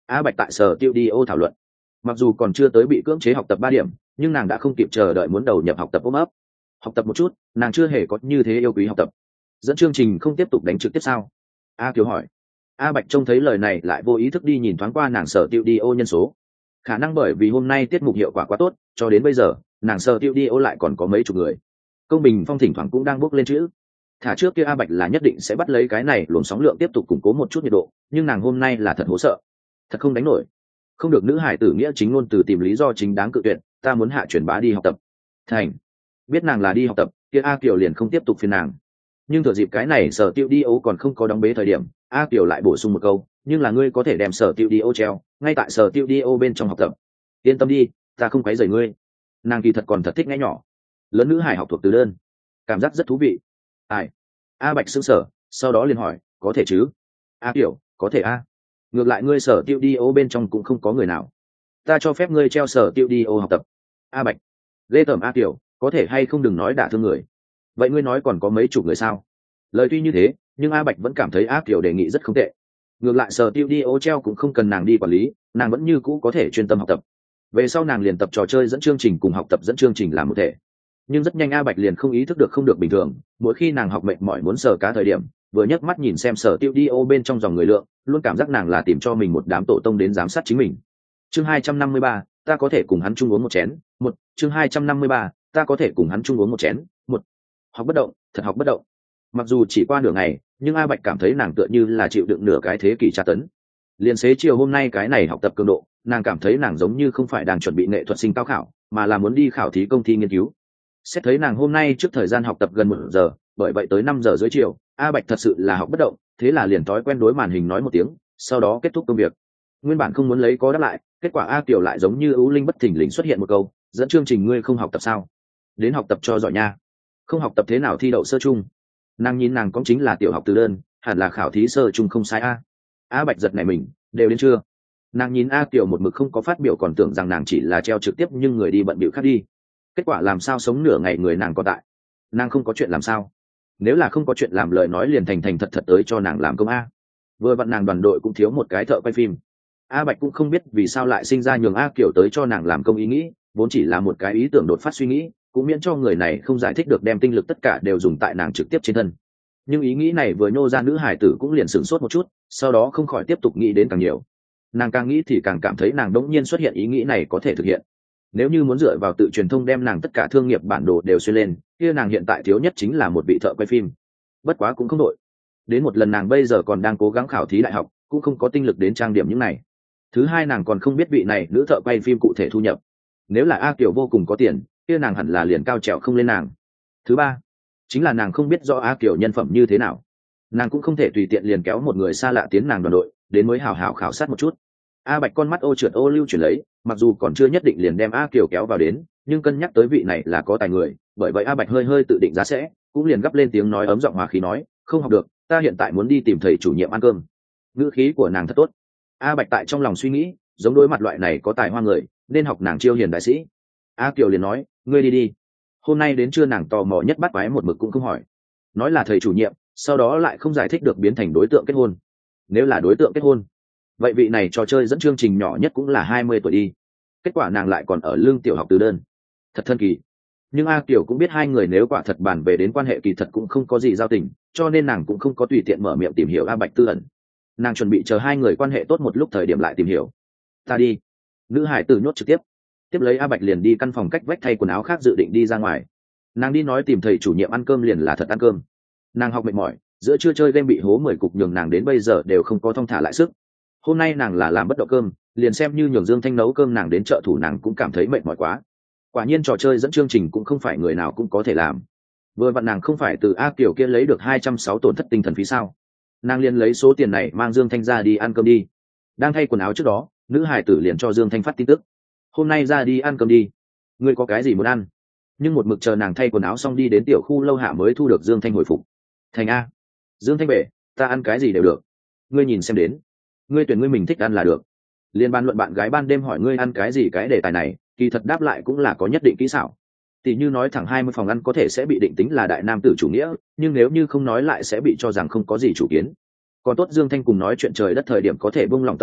A Bạch tại sở tiêu đi ô thảo luận, mặc dù còn chưa tới bị cưỡng chế học tập 3 điểm, nhưng nàng đã không kịp chờ đợi muốn đầu nhập học tập ôm ấp. Học tập một chút, nàng chưa hề có như thế yêu quý học tập. Dẫn chương trình không tiếp tục đánh trực tiếp sao? A Kiều hỏi. A Bạch trông thấy lời này lại vô ý thức đi nhìn thoáng qua nàng sở tiêu đi ô nhân số. Khả năng bởi vì hôm nay tiết mục hiệu quả quá tốt, cho đến bây giờ nàng sở tiêu đi ô lại còn có mấy chục người. Công bình phong thỉnh thoảng cũng đang bốc lên chữ. Thả trước kia A Bạch là nhất định sẽ bắt lấy cái này luồng sóng lượng tiếp tục củng cố một chút nhiệt độ, nhưng nàng hôm nay là thật hố sợ, thật không đánh nổi. Không được nữ hải tử nghĩa chính ngôn từ tìm lý do chính đáng cự tuyệt, ta muốn hạ truyền bá đi học tập. Thành biết nàng là đi học tập, kia A Kiều liền không tiếp tục phiền nàng. Nhưng thừa dịp cái này sở tiêu đi ô còn không có đóng bế thời điểm, A Kiều lại bổ sung một câu, nhưng là ngươi có thể đem sở tiêu đi ô treo ngay tại sở tiêu đi ô bên trong học tập. Yên tâm đi, ta không quấy rầy ngươi. Nàng kỳ thật còn thật thích nghe nhỏ lớn nữ hải học thuộc từ đơn, cảm giác rất thú vị. Ai? A Bạch sững sờ, sau đó liền hỏi, có thể chứ? A Kiều, có thể a. Ngược lại ngươi sở tiêu đi ô bên trong cũng không có người nào, ta cho phép ngươi treo sở tiêu đi ô học tập. A Bạch, ghê tởm. A Kiều, có thể hay không đừng nói đả thương người. Vậy ngươi nói còn có mấy chục người sao? Lời tuy như thế, nhưng A Bạch vẫn cảm thấy A Kiều đề nghị rất không tệ. Ngược lại sở tiêu đi ô treo cũng không cần nàng đi quản lý, nàng vẫn như cũ có thể chuyên tâm học tập. Về sau nàng liền tập trò chơi dẫn chương trình cùng học tập dẫn chương trình làm một thể. Nhưng rất nhanh A Bạch liền không ý thức được không được bình thường, mỗi khi nàng học mệt mỏi muốn sờ cá thời điểm, vừa nhấc mắt nhìn xem sở tiêu đi ô bên trong dòng người lượng, luôn cảm giác nàng là tìm cho mình một đám tổ tông đến giám sát chính mình. Chương 253, ta có thể cùng hắn chung uống một chén. Chương 253, ta có thể cùng hắn chung uống một chén. Học bất động, thật học bất động. Mặc dù chỉ qua nửa ngày, nhưng A Bạch cảm thấy nàng tựa như là chịu đựng nửa cái thế kỷ tra tấn. Liền xế chiều hôm nay cái này học tập cường độ, nàng cảm thấy nàng giống như không phải đang chuẩn bị nghệ thuật sinh cao khảo, mà là muốn đi khảo thí công thi nghiên cứu. Xét thấy nàng hôm nay trước thời gian học tập gần 1 giờ, bởi vậy tới 5 giờ dưới chiều, A Bạch thật sự là học bất động, thế là liền thói quen đối màn hình nói một tiếng, sau đó kết thúc công việc. Nguyên bản không muốn lấy có đáp lại, kết quả A Kiều lại giống như ưu linh bất thình lình xuất hiện một câu, dẫn chương trình ngươi không học tập sao? Đến học tập cho giỏi nha. Không học tập thế nào thi đậu sơ trung? Nàng nhìn nàng cũng chính là tiểu học từ đơn, hẳn là khảo thí sơ trung không sai a. A Bạch giật nảy mình, đều đến chưa? Nàng nhìn A Kiều một mực không có phát biểu còn tưởng rằng nàng chỉ là treo trực tiếp nhưng người đi bận bịu khác đi. Kết quả làm sao sống nửa ngày người nàng còn tại. Nàng không có chuyện làm sao? Nếu là không có chuyện làm lời nói liền thành thành thật thật tới cho nàng làm công a. Vừa vặn nàng đoàn đội cũng thiếu một cái thợ quay phim. A Bạch cũng không biết vì sao lại sinh ra nhường A Kiều tới cho nàng làm công ý nghĩ, vốn chỉ là một cái ý tưởng đột phát suy nghĩ, cũng miễn cho người này không giải thích được đem tinh lực tất cả đều dùng tại nàng trực tiếp trên thân. Nhưng ý nghĩ này vừa nhô ra nữ hải tử cũng liền sửng sốt một chút, sau đó không khỏi tiếp tục nghĩ đến càng nhiều. Nàng càng nghĩ thì càng cảm thấy nàng đống nhiên xuất hiện ý nghĩ này có thể thực hiện. Nếu như muốn dựa vào tự truyền thông đem nàng tất cả thương nghiệp bản đồ đều xuyên lên, kia nàng hiện tại thiếu nhất chính là một vị thợ quay phim. Bất quá cũng không đội. Đến một lần nàng bây giờ còn đang cố gắng khảo thí đại học, cũng không có tinh lực đến trang điểm những này. Thứ hai nàng còn không biết vị này nữ thợ quay phim cụ thể thu nhập. Nếu là A Kiều vô cùng có tiền, kia nàng hẳn là liền cao trèo không lên nàng. Thứ ba chính là nàng không biết rõ A Kiều nhân phẩm như thế nào, nàng cũng không thể tùy tiện liền kéo một người xa lạ tiến nàng đoàn đội, đến mới hào hào khảo sát một chút. A Bạch con mắt ô trượt ô lưu chuyển lấy, mặc dù còn chưa nhất định liền đem A Kiều kéo vào đến, nhưng cân nhắc tới vị này là có tài người, bởi vậy A Bạch hơi hơi tự định giá sẽ, cũng liền gấp lên tiếng nói ấm giọng hòa khí nói, không học được, ta hiện tại muốn đi tìm thầy chủ nhiệm ăn cơm. Ngữ khí của nàng thật tốt. A Bạch tại trong lòng suy nghĩ, giống đối mặt loại này có tài hoa người, nên học nàng chiêu hiền đại sĩ. A Kiều liền nói, ngươi đi đi. Hôm nay đến trưa nàng tò mò nhất bắt quái một mực cũng không hỏi, nói là thầy chủ nhiệm, sau đó lại không giải thích được biến thành đối tượng kết hôn. Nếu là đối tượng kết hôn, vậy vị này trò chơi dẫn chương trình nhỏ nhất cũng là 20 tuổi đi. Kết quả nàng lại còn ở lương tiểu học từ đơn, thật thân kỳ. Nhưng A Kiều cũng biết hai người nếu quả thật bàn về đến quan hệ kỳ thật cũng không có gì giao tình, cho nên nàng cũng không có tùy tiện mở miệng tìm hiểu A Bạch tư ẩn. Nàng chuẩn bị chờ hai người quan hệ tốt một lúc thời điểm lại tìm hiểu. Ta đi. Nữ hải tử nhốt trực tiếp. Tiếp lấy A Bạch liền đi căn phòng cách vách thay quần áo khác dự định đi ra ngoài. Nàng đi nói tìm thầy chủ nhiệm ăn cơm liền là thật ăn cơm. Nàng học mệt mỏi, giữa trưa chơi game bị hố 10 cục nhường nàng đến bây giờ đều không có thong thả lại sức. Hôm nay nàng là làm bất động cơm, liền xem như nhường Dương Thanh nấu cơm nàng đến trợ thủ nàng cũng cảm thấy mệt mỏi quá. Quả nhiên trò chơi dẫn chương trình cũng không phải người nào cũng có thể làm. Vừa vặn nàng không phải từ A Kiều kia lấy được 206 tổn thất tinh thần phí sao? Nàng liền lấy số tiền này mang Dương Thanh ra đi ăn cơm đi. Đang thay quần áo trước đó, nữ hải tử liền cho Dương Thanh phát tin tức. Hôm nay ra đi ăn cơm đi. Ngươi có cái gì muốn ăn? Nhưng một mực chờ nàng thay quần áo xong đi đến tiểu khu lâu hạ mới thu được Dương Thanh hồi phục. Thành A. Dương Thanh bể, ta ăn cái gì đều được. Ngươi nhìn xem đến. Ngươi tuyển ngươi mình thích ăn là được. Liên ban luận bạn gái ban đêm hỏi ngươi ăn cái gì, cái đề tài này kỳ thật đáp lại cũng là có nhất định kỹ xảo. Tỷ như nói thẳng 20 phòng ăn có thể sẽ bị định tính là đại nam tử chủ nghĩa, nhưng nếu như không nói lại sẽ bị cho rằng không có gì chủ kiến. Còn tốt Dương Thanh cùng nói chuyện trời đất thời điểm có thể buông lòng tâm tình,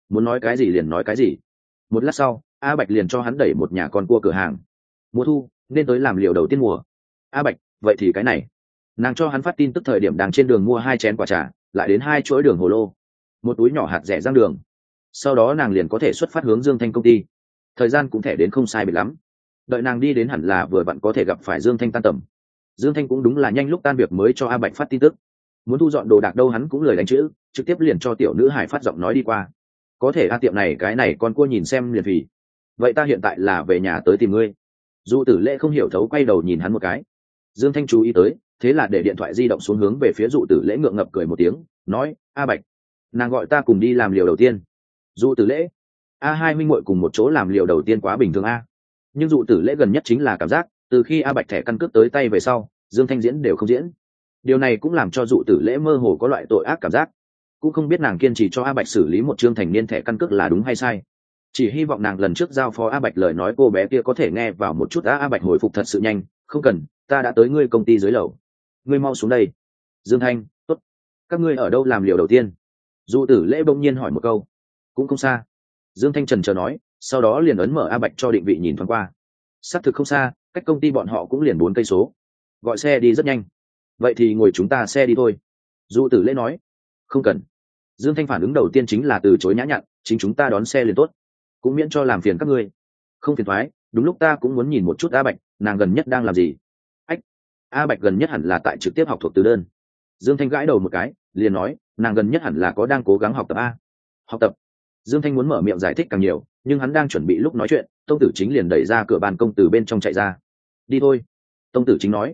muốn nói cái gì liền nói cái gì. Một lát sau A Bạch liền cho hắn đẩy một nhà con cua cửa hàng. Mùa thu nên tới làm liều đầu tiên mùa. A Bạch, vậy thì cái này. Nàng cho hắn phát tin tức thời điểm đang trên đường mua 2 chén quả trà, lại đến 2 chuỗi đường hồ lô, một túi nhỏ hạt rẻ rang đường. Sau đó nàng liền có thể xuất phát hướng Dương Thanh công ty. Thời gian cũng thể đến không sai biệt lắm. Đợi nàng đi đến hẳn là vừa vặn có thể gặp phải Dương Thanh tan tầm. Dương Thanh cũng đúng là nhanh lúc tan việc mới cho A Bạch phát tin tức. Muốn thu dọn đồ đạc đâu hắn cũng lười đánh chữ, trực tiếp liền cho tiểu nữ hải phát giọng nói đi qua. Có thể A tiệm này cái này con cua nhìn xem liền vì. Vậy ta hiện tại là về nhà tới tìm ngươi. Dụ Tử Lễ không hiểu thấu quay đầu nhìn hắn một cái. Dương Thanh chú ý tới, thế là để điện thoại di động xuống hướng về phía Dụ Tử Lễ ngượng ngập cười một tiếng, nói: A Bạch, nàng gọi ta cùng đi làm liều đầu tiên. Dụ Tử Lễ, hai huynh muội cùng một chỗ làm liều đầu tiên quá bình thường a. Nhưng Dụ Tử Lễ gần nhất chính là cảm giác, từ khi A Bạch thẻ căn cước tới tay về sau, Dương Thanh diễn đều không diễn. Điều này cũng làm cho Dụ Tử Lễ mơ hồ có loại tội ác cảm giác, cũng không biết nàng kiên trì cho A Bạch xử lý một chương thành niên thẻ căn cước là đúng hay sai. Chỉ hy vọng nàng lần trước giao phó A Bạch lời nói cô bé kia có thể nghe vào một chút. A Bạch hồi phục thật sự nhanh: không cần, ta đã tới ngươi công ty dưới lầu, ngươi mau xuống đây. Dương Thanh: tốt. Các ngươi ở đâu làm liều đầu tiên? Dụ Tử Lễ bỗng nhiên hỏi một câu. Cũng không xa. Dương Thanh trần chờ nói, sau đó liền ấn mở A Bạch cho định vị nhìn thoáng qua. Xác thực không xa, cách công ty bọn họ cũng liền 4 cây số. Gọi xe đi rất nhanh. Vậy thì ngồi chúng ta xe đi thôi. Dụ Tử Lễ nói. Không cần. Dương Thanh phản ứng đầu tiên chính là từ chối nhã nhặn, chính chúng ta đón xe liền tốt, cũng miễn cho làm phiền các ngươi. Không phiền thoái, đúng lúc ta cũng muốn nhìn một chút A Bạch, nàng gần nhất đang làm gì. Ách, A Bạch gần nhất hẳn là tại trực tiếp học thuộc từ đơn. Dương Thanh gãi đầu một cái, liền nói, nàng gần nhất hẳn là có đang cố gắng học tập A. Học tập. Dương Thanh muốn mở miệng giải thích càng nhiều, nhưng hắn đang chuẩn bị lúc nói chuyện, Tông Tử Chính liền đẩy ra cửa ban công từ bên trong chạy ra. Đi thôi. Tông Tử Chính nói.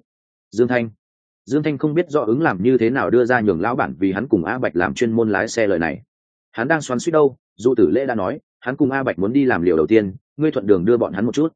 Dương Thanh không biết rõ ứng làm như thế nào đưa ra nhường lão bản vì hắn cùng A Bạch làm chuyên môn lái xe lời này. Hắn đang xoắn suýt đâu, Dụ Tử Lễ đã nói, hắn cùng A Bạch muốn đi làm liều đầu tiên, ngươi thuận đường đưa bọn hắn một chút.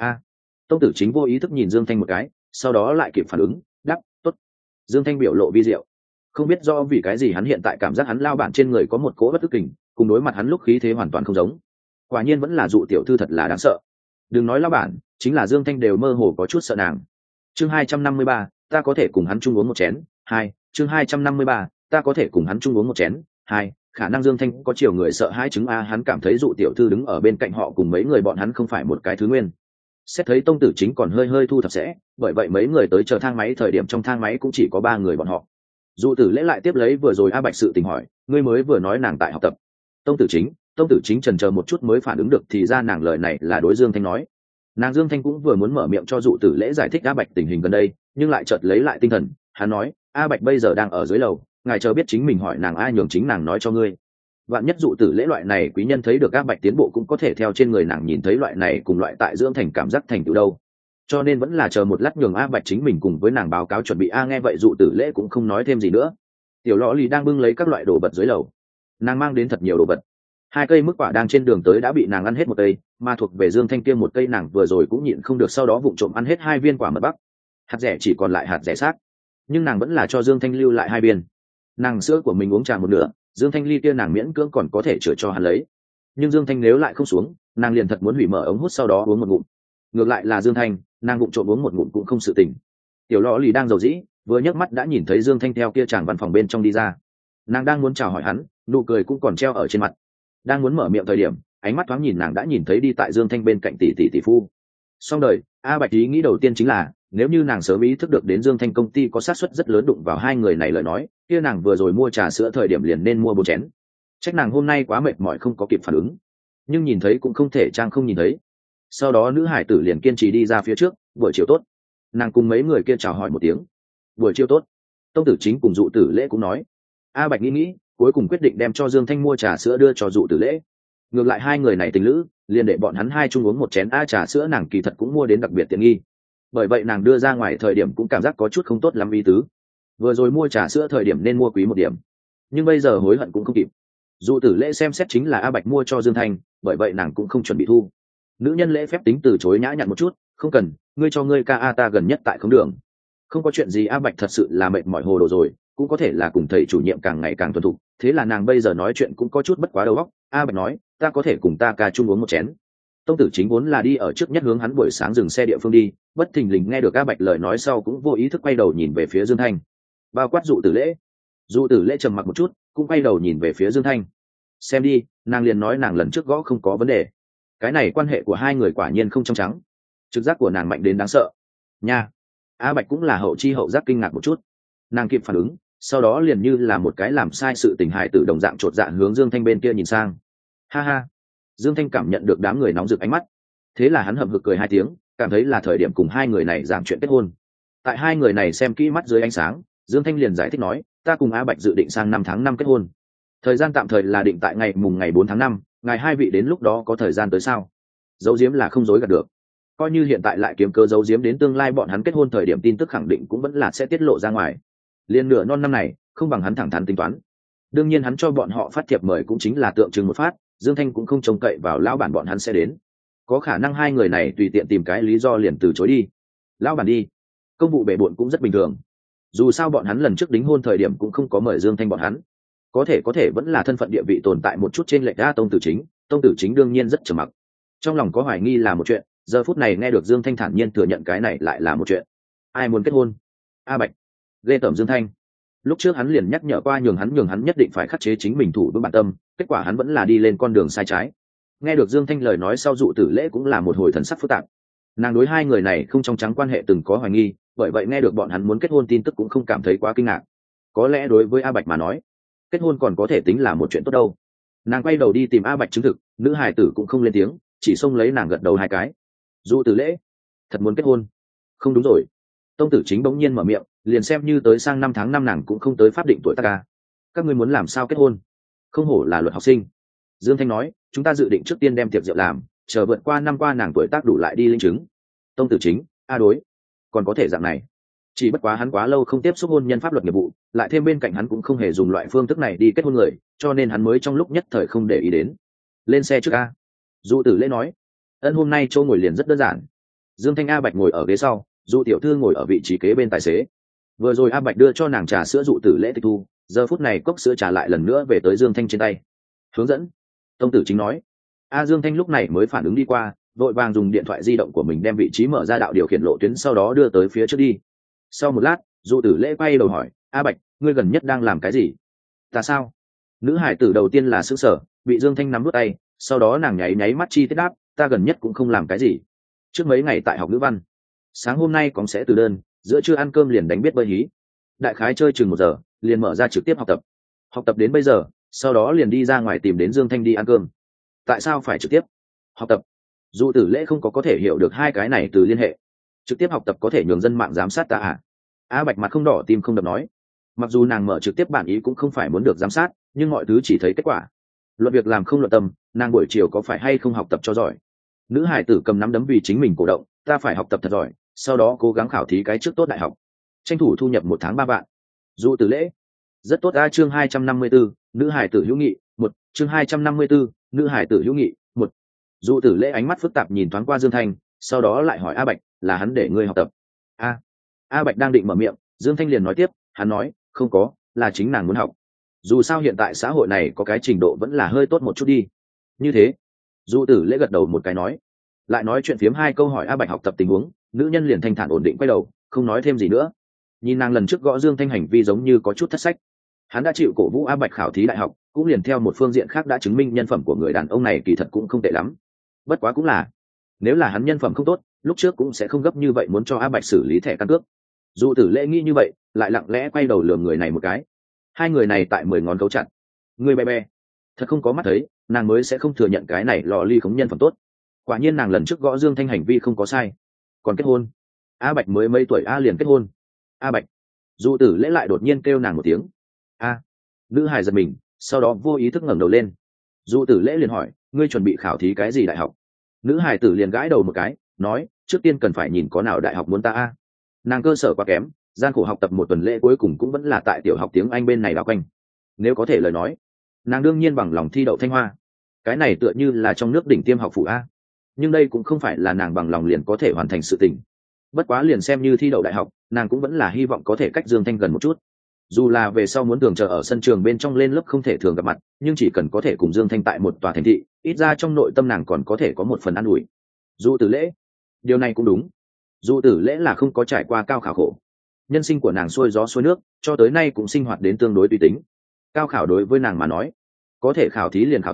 Tông Tử Chính vô ý thức nhìn Dương Thanh một cái, sau đó lại kịp phản ứng, đáp, tốt. Dương Thanh biểu lộ vi diệu, không biết do vì cái gì hắn hiện tại cảm giác hắn lao bản trên người có một cỗ bất tức kình, cùng đối mặt hắn lúc khí thế hoàn toàn không giống. Quả nhiên vẫn là Dụ tiểu thư thật là đáng sợ. Đừng nói lao bản, chính là Dương Thanh đều mơ hồ có chút sợ nàng. Chương 253, ta có thể cùng hắn chung uống một chén. 2. Chương 253, ta có thể cùng hắn chung uống một chén. 2. Khả năng Dương Thanh có chiều người sợ hãi chứng a, hắn cảm thấy Dụ tiểu thư đứng ở bên cạnh họ cùng mấy người bọn hắn không phải một cái thứ nguyên. Xét thấy Tông Tử Chính còn hơi thu thập sẽ, bởi vậy mấy người tới chờ thang máy thời điểm trong thang máy cũng chỉ có 3 người bọn họ. Dụ Tử Lễ lại tiếp lấy vừa rồi A Bạch sự tình hỏi, ngươi mới vừa nói nàng tại học tập. Tông Tử Chính chần chờ một chút mới phản ứng được, thì ra nàng lời này là đối Dương Thanh nói. Nàng Dương Thanh cũng vừa muốn mở miệng cho Dụ Tử Lễ giải thích A Bạch tình hình gần đây, nhưng lại chợt lấy lại tinh thần, hắn nói, A Bạch bây giờ đang ở dưới lầu, ngài chờ biết chính mình hỏi nàng ai nhường chính nàng nói cho ngươi. Vạn nhất Dụ Tử Lễ loại này quý nhân thấy được A Bạch tiến bộ cũng có thể theo trên người nàng nhìn thấy loại này cùng loại tại dưỡng thành cảm giác thành tựu đâu. Cho nên vẫn là chờ một lát nhường A Bạch chính mình cùng với nàng báo cáo chuẩn bị. Nghe vậy Dụ Tử Lễ cũng không nói thêm gì nữa. Tiểu Lọ Lì đang bưng lấy các loại đồ vật dưới lầu, nàng mang đến thật nhiều đồ vật. 2 cây mức quả đang trên đường tới đã bị nàng ăn hết một cây, mà thuộc về Dương Thanh kia một cây nàng vừa rồi cũng nhịn không được, sau đó vụng trộm ăn hết 2 viên quả mật bắc. Hạt rẻ chỉ còn lại hạt rẻ xác, nhưng nàng vẫn là cho Dương Thanh lưu lại 2 viên. Nàng sữa của mình uống trà một nửa, Dương Thanh ly kia nàng miễn cưỡng còn có thể chữa cho hắn lấy, nhưng Dương Thanh nếu lại không xuống, nàng liền thật muốn hủy mở ống hút sau đó uống một ngụm. Ngược lại là Dương Thanh, nàng vụng trộm uống một ngụm cũng không sự tình. Tiểu Lọ Lì đang dầu dĩ, vừa nhấc mắt đã nhìn thấy Dương Thanh theo kia chàng văn phòng bên trong đi ra. Nàng đang muốn chào hỏi hắn, nụ cười cũng còn treo ở trên mặt. Đang muốn mở miệng thời điểm, ánh mắt thoáng nhìn nàng đã nhìn thấy đi tại Dương Thanh bên cạnh tỷ phu. Xong đời, A Bạch ý nghĩ đầu tiên chính là, nếu như nàng sớm ý thức được đến Dương Thanh công ty có xác suất rất lớn đụng vào 2 người này lời nói, kia nàng vừa rồi mua trà sữa thời điểm liền nên mua 4 chén. Trách nàng hôm nay quá mệt mỏi không có kịp phản ứng, nhưng nhìn thấy cũng không thể trang không nhìn thấy. Sau đó nữ hải tử liền kiên trì đi ra phía trước, buổi chiều tốt. Nàng cùng mấy người kia chào hỏi một tiếng, buổi chiều tốt. Tông Tử Chính cùng Dụ Tử Lễ cũng nói. A Bạch nghĩ, cuối cùng quyết định đem cho Dương Thanh mua trà sữa đưa cho Dụ Tử Lễ. Ngược lại 2 người này tình lữ, liền để bọn hắn 2 chung uống một chén trà sữa, nàng kỳ thật cũng mua đến đặc biệt tiện nghi. Bởi vậy nàng đưa ra ngoài thời điểm cũng cảm giác có chút không tốt lắm ý tứ. Vừa rồi mua trà sữa thời điểm nên mua quý một điểm, nhưng bây giờ hối hận cũng không kịp. Dụ Tử Lễ xem xét chính là A Bạch mua cho Dương Thanh, bởi vậy nàng cũng không chuẩn bị thu. Nữ nhân lễ phép tính từ chối nhã nhặn một chút, không cần, ngươi cho ngươi ca ta gần nhất tại không đường. Không có chuyện gì. A Bạch thật sự là mệt mỏi hồ đồ rồi, cũng có thể là cùng thầy chủ nhiệm càng ngày càng thuần thục, thế là nàng bây giờ nói chuyện cũng có chút bất quá đầu óc. A Bạch nói, ta có thể cùng ta ca chung uống một chén. Tông Tử Chính vốn là đi ở trước nhất hướng hắn buổi sáng dừng xe địa phương đi, bất thình lình nghe được A Bạch lời nói sau cũng vô ý thức quay đầu nhìn về phía Dương Thanh. Bao quát Dụ Tử Lễ. Dụ Tử Lễ trầm mặc một chút, cũng quay đầu nhìn về phía Dương Thanh. Xem đi, nàng liền nói nàng lần trước gõ không có vấn đề. Cái này quan hệ của hai người quả nhiên không trong trắng. Trực giác của nàng mạnh đến đáng sợ nha. A Bạch cũng là hậu chi hậu giác kinh ngạc một chút, nàng kịp phản ứng, sau đó liền như là một cái làm sai sự tình hài tử đồng dạng chột dạ hướng Dương Thanh bên kia nhìn sang. Ha ha. Dương Thanh cảm nhận được đám người nóng rực ánh mắt, thế là hắn hậm hực cười hai tiếng, cảm thấy là thời điểm cùng hai người này giảng chuyện kết hôn. Tại hai người này xem kỹ mắt dưới ánh sáng, Dương Thanh liền giải thích nói, ta cùng A Bạch dự định sang 5 tháng 5 kết hôn. Thời gian tạm thời là định tại ngày 4 tháng 5, ngài hai vị đến lúc đó có thời gian tới sao? Giấu giếm là không dối gạt được. Coi như hiện tại lại kiếm cớ giấu giếm đến tương lai bọn hắn kết hôn thời điểm tin tức khẳng định cũng vẫn là sẽ tiết lộ ra ngoài. Liên nửa non năm này, không bằng hắn thẳng thắn tính toán. Đương nhiên hắn cho bọn họ phát thiệp mời cũng chính là tượng trưng một phát, Dương Thanh cũng không trông cậy vào lão bản bọn hắn sẽ đến. Có khả năng hai người này tùy tiện tìm cái lý do liền từ chối đi. Lão bản đi, công vụ bể bộn cũng rất bình thường. Dù sao bọn hắn lần trước đính hôn thời điểm cũng không có mời Dương Thanh bọn hắn. Có thể vẫn là thân phận địa vị tồn tại một chút trên lệch. Tông tử chính đương nhiên rất trầm mặc. Trong lòng có hoài nghi là một chuyện, giờ phút này nghe được Dương Thanh thản nhiên thừa nhận cái này lại là một chuyện. Ai muốn kết hôn? A Bạch. Ghê tởm Dương Thanh. Lúc trước hắn liền nhắc nhở qua nhường hắn nhất định phải khắc chế chính mình thủ vững bản tâm, kết quả hắn vẫn là đi lên con đường sai trái. Nghe được Dương Thanh lời nói sau, Dụ Tử Lễ cũng là một hồi thần sắc phức tạp. Nàng đối hai người này không trong trắng quan hệ từng có hoài nghi, bởi vậy nghe được bọn hắn muốn kết hôn tin tức cũng không cảm thấy quá kinh ngạc. Có lẽ đối với A Bạch mà nói, kết hôn còn có thể tính là một chuyện tốt đâu. Nàng quay đầu đi tìm A Bạch chứng thực, nữ hài tử cũng không lên tiếng, chỉ xông lấy nàng gật đầu hai cái. Dụ Tử Lễ, thật muốn kết hôn? Không đúng rồi. Tông tử chính bỗng nhiên mở miệng, liền xem như tới sang 5 tháng 5 nàng cũng không tới pháp định tuổi tác ca. Các ngươi muốn làm sao kết hôn? Không hổ là luật học sinh. Dương Thanh nói, chúng ta dự định trước tiên đem tiệc rượu làm, chờ vượt qua năm qua nàng tuổi tác đủ lại đi linh chứng. Tông tử chính, a đối, còn có thể dạng này. Chỉ bất quá hắn quá lâu không tiếp xúc hôn nhân pháp luật nghiệp vụ, lại thêm bên cạnh hắn cũng không hề dùng loại phương thức này đi kết hôn người, cho nên hắn mới trong lúc nhất thời không để ý đến. Lên xe trước a. Dụ Tử Lễ nói. Ân, hôm nay chỗ ngồi liền rất đơn giản. Dương Thanh, A Bạch ngồi ở ghế sau, Dụ tiểu thư ngồi ở vị trí kế bên tài xế. Vừa rồi A Bạch đưa cho nàng trà sữa Dụ Tử Lễ tịch thu, giờ phút này cốc sữa trà lại lần nữa về tới Dương Thanh trên tay. Hướng dẫn. Tông tử chính nói. Dương Thanh lúc này mới phản ứng đi qua, vội vàng dùng điện thoại di động của mình đem vị trí mở ra đạo điều khiển lộ tuyến, sau đó đưa tới phía trước đi. Sau một lát, Dụ Tử Lễ quay đầu hỏi, A Bạch, ngươi gần nhất đang làm cái gì? Ta sao? Nữ hải tử đầu tiên là sững sờ, bị Dương Thanh nắm đút tay, sau đó nàng nháy mắt chi tiết đáp, ta gần nhất cũng không làm cái gì. Trước mấy ngày tại học ngữ văn, sáng hôm nay cũng sẽ từ đơn, giữa trưa ăn cơm liền đánh biết bơi hí, đại khái chơi chừng 1 giờ liền mở ra trực tiếp học tập đến bây giờ, sau đó liền đi ra ngoài tìm đến Dương Thanh đi ăn cơm. Tại sao phải trực tiếp học tập? Dụ Tử Lễ không có thể hiểu được hai cái này từ liên hệ. Trực tiếp học tập có thể nhường dân mạng giám sát ta à? A Bạch mặt không đỏ tim không đập nói, mặc dù nàng mở trực tiếp bản ý cũng không phải muốn được giám sát, nhưng mọi thứ chỉ thấy kết quả, luận việc làm không luận tâm. Nàng buổi chiều có phải hay không học tập cho giỏi? Nữ hải tử cầm nắm đấm vì chính mình cổ động, ta phải học tập thật giỏi, sau đó cố gắng khảo thí cái trước tốt đại học, tranh thủ thu nhập 1 tháng 3 vạn. Dụ Tử Lễ, rất tốt. Chương 254, nữ hải tử hữu nghị 1. Chương 254, nữ hải tử hữu nghị 1. Dụ Tử Lễ ánh mắt phức tạp nhìn thoáng qua Dương Thanh, sau đó lại hỏi A Bạch, là hắn để ngươi học tập? A Bạch đang định mở miệng, Dương Thanh liền nói tiếp, hắn nói, không có, là chính nàng muốn học. Dù sao hiện tại xã hội này có cái trình độ vẫn là hơi tốt một chút đi. Như thế. Dụ Tử Lễ gật đầu một cái nói, lại nói chuyện phiếm 2 câu hỏi A Bạch học tập tình huống, nữ nhân liền thanh thản ổn định quay đầu, không nói thêm gì nữa. Nhìn nàng lần trước gõ Dương Thanh hành vi giống như có chút thất sách. Hắn đã chịu cổ vũ A Bạch khảo thí đại học, cũng liền theo một phương diện khác đã chứng minh nhân phẩm của người đàn ông này kỳ thật cũng không tệ lắm. Bất quá cũng là, nếu là hắn nhân phẩm không tốt, lúc trước cũng sẽ không gấp như vậy muốn cho A Bạch xử lý thẻ căn cước. Dụ Tử Lễ nghĩ như vậy, lại lặng lẽ quay đầu lườm người này một cái. Hai người này tại 10 ngón cấu chặt, người be, thật không có mắt thấy, nàng mới sẽ không thừa nhận cái này lò ly khống nhân phẩm tốt. Quả nhiên nàng lần trước gõ Dương Thanh hành vi không có sai. Còn kết hôn, A Bạch mới mấy tuổi liền kết hôn. A Bạch. Dụ Tử Lễ lại đột nhiên kêu nàng một tiếng. Nữ hài giật mình, sau đó vô ý thức ngẩng đầu lên. Dụ Tử Lễ liền hỏi, ngươi chuẩn bị khảo thí cái gì đại học? Nữ hài tử liền gãi đầu một cái, nói, trước tiên cần phải nhìn có nào đại học muốn ta. Nàng cơ sở quá kém, gian khổ học tập 1 tuần lễ cuối cùng cũng vẫn là tại tiểu học tiếng Anh bên này đảo quanh. Nếu có thể lời nói, nàng đương nhiên bằng lòng thi đậu Thanh Hoa. Cái này tựa như là trong nước đỉnh tiêm học phủ A. Nhưng đây cũng không phải là nàng bằng lòng liền có thể hoàn thành sự tình. Bất quá liền xem như thi đậu đại học, nàng cũng vẫn là hy vọng có thể cách Dương Thanh gần một chút. Dù là về sau muốn thường chờ ở sân trường bên trong lên lớp không thể thường gặp mặt, nhưng chỉ cần có thể cùng Dương Thanh tại một tòa thành thị, ít ra trong nội tâm nàng còn có thể có một phần an ủi. Dụ Tử Lễ, điều này cũng đúng. Dụ Tử Lễ là không có trải qua cao khảo khổ, nhân sinh của nàng xuôi gió xuôi nước, cho tới nay cũng sinh hoạt đến tương đối tùy tính. Cao khảo đối với nàng mà nói, có thể khảo thí liền khảo thí,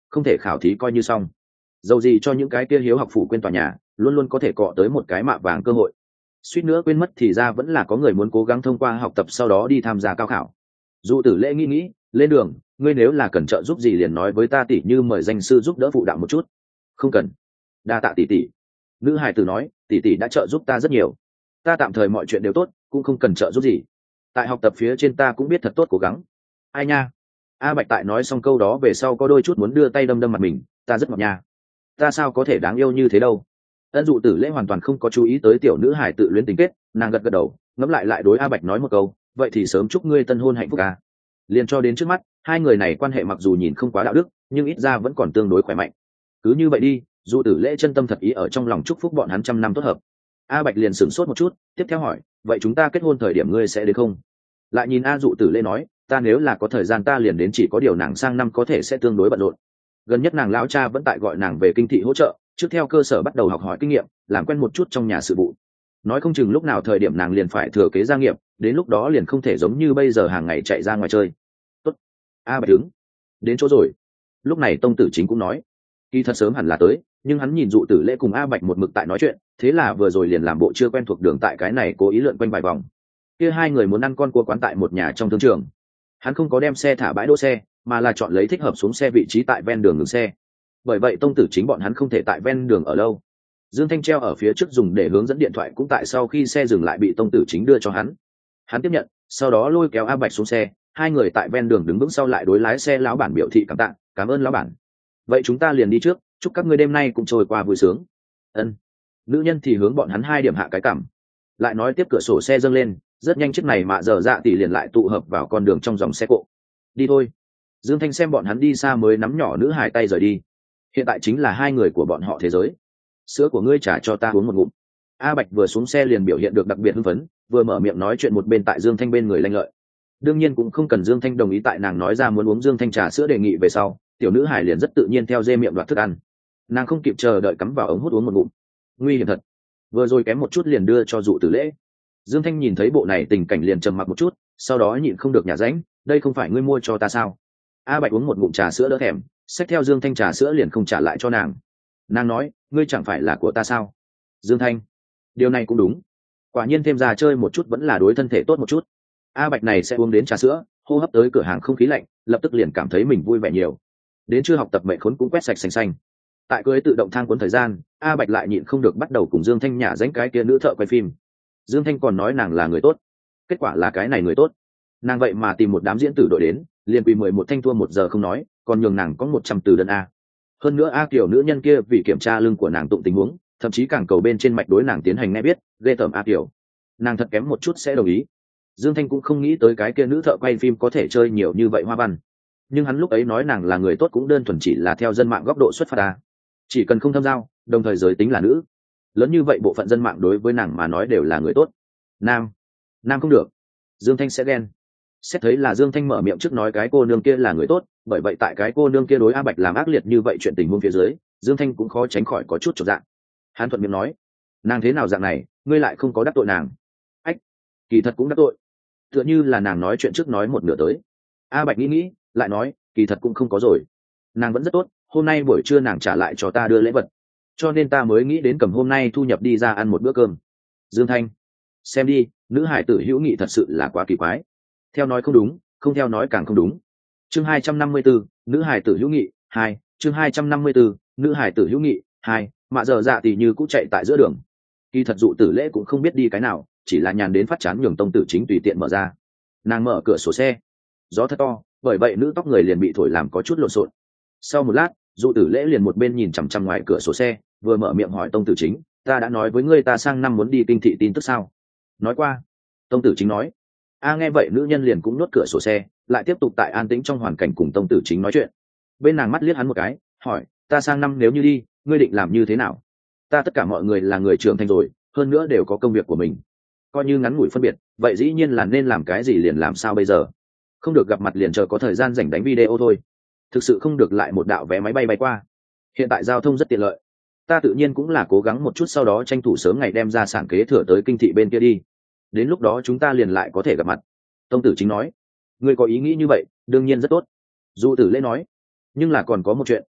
không thể khảo thí coi như xong. Dầu gì cho những cái kia hiếu học phủ quên tòa nhà luôn luôn có thể cọ tới một cái mạ vàng cơ hội. Suýt nữa quên mất thì ra vẫn là có người muốn cố gắng thông qua học tập sau đó đi tham gia cao khảo. Dụ Tử Lễ nghĩ lên đường, ngươi nếu là cần trợ giúp gì liền nói với ta, tỷ như mời danh sư giúp đỡ phụ đạo một chút. Không cần, đa tạ tỷ tỷ. Nữ hài tử nói, tỷ tỷ đã trợ giúp ta rất nhiều, ta tạm thời mọi chuyện đều tốt, cũng không cần trợ giúp gì. Tại học tập phía trên ta cũng biết thật tốt cố gắng. Ai nha. A Bạch tại nói xong câu đó về sau có đôi chút muốn đưa tay đâm đâm mặt mình, ta rất ngọt nha, ta sao có thể đáng yêu như thế đâu. Ân Dụ Tử Lễ hoàn toàn không có chú ý tới tiểu nữ hải tự luyến tình kết, nàng gật gật đầu, ngẫm lại đối A Bạch nói một câu, vậy thì sớm chúc ngươi tân hôn hạnh phúc à. Liền cho đến trước mắt, hai người này quan hệ mặc dù nhìn không quá đạo đức, nhưng ít ra vẫn còn tương đối khỏe mạnh. Cứ như vậy đi, Dụ Tử Lễ chân tâm thật ý ở trong lòng chúc phúc bọn hắn trăm năm tốt hợp. A Bạch liền sửng sốt một chút, tiếp theo hỏi, vậy chúng ta kết hôn thời điểm ngươi sẽ đến không? Lại nhìn A Dụ Tử Lễ nói, ta nếu là có thời gian ta liền đến, chỉ có điều nàng sang năm có thể sẽ tương đối bận rộn. Gần nhất nàng lão cha vẫn tại gọi nàng về kinh thị hỗ trợ, trước theo cơ sở bắt đầu học hỏi kinh nghiệm, làm quen một chút trong nhà sự vụ. Nói không chừng lúc nào thời điểm nàng liền phải thừa kế gia nghiệp, đến lúc đó liền không thể giống như bây giờ hàng ngày chạy ra ngoài chơi. Tốt. A Bạch đứng đến chỗ rồi. Lúc này Tông Tử Chính cũng nói, kỳ thật sớm hẳn là tới, nhưng hắn nhìn Dụ Tử Lễ cùng A Bạch một mực tại nói chuyện, thế là vừa rồi liền làm bộ chưa quen thuộc đường tại cái này cố ý lượn quanh vài vòng. Kia hai người muốn ăn con cua quán tại một nhà trong thương trường, hắn không có đem xe thả bãi đỗ xe, mà là chọn lấy thích hợp xuống xe vị trí tại ven đường ngừng xe. Bởi vậy Tông Tử Chính bọn hắn không thể tại ven đường ở lâu. Dương Thanh treo ở phía trước dùng để hướng dẫn điện thoại cũng tại sau khi xe dừng lại bị Tông Tử Chính đưa cho hắn. Hắn tiếp nhận, sau đó lôi kéo A Bạch xuống xe, hai người tại ven đường đứng vững sau lại đối lái xe lão bản biểu thị cảm tạ, cảm ơn lão bản. Vậy chúng ta liền đi trước, chúc các ngươi đêm nay cũng trôi qua vui sướng. Ân. Nữ nhân thì hướng bọn hắn hai điểm hạ cái cảm, lại nói tiếp cửa sổ xe dâng lên, rất nhanh chiếc này mạ giờ dạ tỷ liền lại tụ hợp vào con đường trong dòng xe cộ. Đi thôi. Dương Thanh xem bọn hắn đi xa mới nắm nhỏ nữ hài tay rời đi. Hiện tại chính là hai người của bọn họ thế giới. Sữa của ngươi trả cho ta uống một ngụm. A Bạch vừa xuống xe liền biểu hiện được đặc biệt hưng phấn, vừa mở miệng nói chuyện một bên tại Dương Thanh bên người lanh lợi. Đương nhiên cũng không cần Dương Thanh đồng ý, tại nàng nói ra muốn uống Dương Thanh trà sữa đề nghị về sau, tiểu nữ hải liền rất tự nhiên theo dê miệng đoạt thức ăn. Nàng không kịp chờ đợi cắm vào ống hút uống một ngụm. Nguy hiểm thật. Vừa rồi kém một chút liền đưa cho Dụ Tử Lễ. Dương Thanh nhìn thấy bộ này tình cảnh liền trầm mặc một chút, sau đó nhịn không được nhả ránh, đây không phải ngươi mua cho ta sao? A Bạch uống một ngụm trà sữa đỡ thèm, xách theo Dương Thanh trà sữa liền không trả lại cho nàng. Nàng nói, ngươi chẳng phải là của ta sao? Dương Thanh, điều này cũng đúng. Quả nhiên thêm ra chơi một chút vẫn là đối thân thể tốt một chút. A Bạch này sẽ uống đến trà sữa, hô hấp tới cửa hàng không khí lạnh, lập tức liền cảm thấy mình vui vẻ nhiều. Đến trưa học tập mệt khốn cũng quét sạch sành xanh. Tại cưới tự động thang cuốn thời gian, A Bạch lại nhịn không được bắt đầu cùng Dương Thanh nhả ránh cái kia nữ thợ quay phim. Dương Thanh còn nói nàng là người tốt, kết quả là cái này người tốt, nàng vậy mà tìm một đám diễn tử đội đến, liền quỳ 11 thanh thua 1 giờ không nói, còn nhường nàng có 100 từ đơn A. Hơn nữa A Kiều nữ nhân kia vì kiểm tra lưng của nàng tụng tình huống, thậm chí càng cầu bên trên mạch đối nàng tiến hành nghe biết, ghê tởm A Kiều. Nàng thật kém một chút sẽ đồng ý. Dương Thanh cũng không nghĩ tới cái kia nữ thợ quay phim có thể chơi nhiều như vậy hoa văn, nhưng hắn lúc ấy nói nàng là người tốt cũng đơn thuần chỉ là theo dân mạng góc độ xuất phát A. Chỉ cần không thâm giao, đồng thời giới tính là nữ, lớn như vậy bộ phận dân mạng đối với nàng mà nói đều là người tốt. Nam không được, Dương Thanh sẽ ghen. Xét thấy là Dương Thanh mở miệng trước nói cái cô nương kia là người tốt, bởi vậy tại cái cô nương kia đối A Bạch làm ác liệt như vậy chuyện tình huống phía dưới, Dương Thanh cũng khó tránh khỏi có chút chột dạ. Hắn thuận miệng nói, nàng thế nào dạng này, ngươi lại không có đắc tội nàng? Ách, kỳ thật cũng đắc tội, tựa như là nàng nói chuyện trước nói một nửa tới. A Bạch nghĩ lại nói, kỳ thật cũng không có rồi, nàng vẫn rất tốt, hôm nay buổi trưa nàng trả lại cho ta đưa lễ vật, cho nên ta mới nghĩ đến cầm hôm nay thu nhập đi ra ăn một bữa cơm. Dương Thanh, xem đi, nữ hải tử hữu nghị thật sự là quá kỳ quái. Theo nói không đúng, không theo nói càng không đúng. Chương 254, nữ hải tử hữu nghị 2, chương 254, nữ hải tử hữu nghị 2, mạ giờ dạ tỷ như cũ chạy tại giữa đường. Kỳ thật Dụ Tử Lễ cũng không biết đi cái nào, chỉ là nhàn đến phát chán nhường Tông Tử Chính tùy tiện mở ra. Nàng mở cửa sổ xe, gió thật to, bởi vậy nữ tóc người liền bị thổi làm có chút lộn xộn. Sau một lát, Dụ Tử Lễ liền một bên nhìn chằm chằm ngoài cửa sổ xe, vừa mở miệng hỏi Tông Tử Chính, ta đã nói với ngươi ta sang năm muốn đi kinh thị tin tức sao? Nói qua. Tông Tử Chính nói. A nghe vậy nữ nhân liền cũng nuốt cửa sổ xe, lại tiếp tục tại an tĩnh trong hoàn cảnh cùng Tông Tử Chính nói chuyện. Bên nàng mắt liếc hắn một cái, hỏi, ta sang năm nếu như đi, ngươi định làm như thế nào? Ta tất cả mọi người là người trưởng thành rồi, hơn nữa đều có công việc của mình, coi như ngắn ngủi phân biệt, vậy dĩ nhiên là nên làm cái gì liền làm sao bây giờ? Không được gặp mặt liền chờ có thời gian rảnh đánh video thôi. Thực sự không được lại một đạo vé máy bay bay qua. Hiện tại giao thông rất tiện lợi, ta tự nhiên cũng là cố gắng một chút, sau đó tranh thủ sớm ngày đem ra sản kế thừa tới kinh thị bên kia đi, đến lúc đó chúng ta liền lại có thể gặp mặt. Tông Tử Chính nói, ngươi có ý nghĩ như vậy đương nhiên rất tốt. Dụ Tử Lễ nói, nhưng là còn có một chuyện,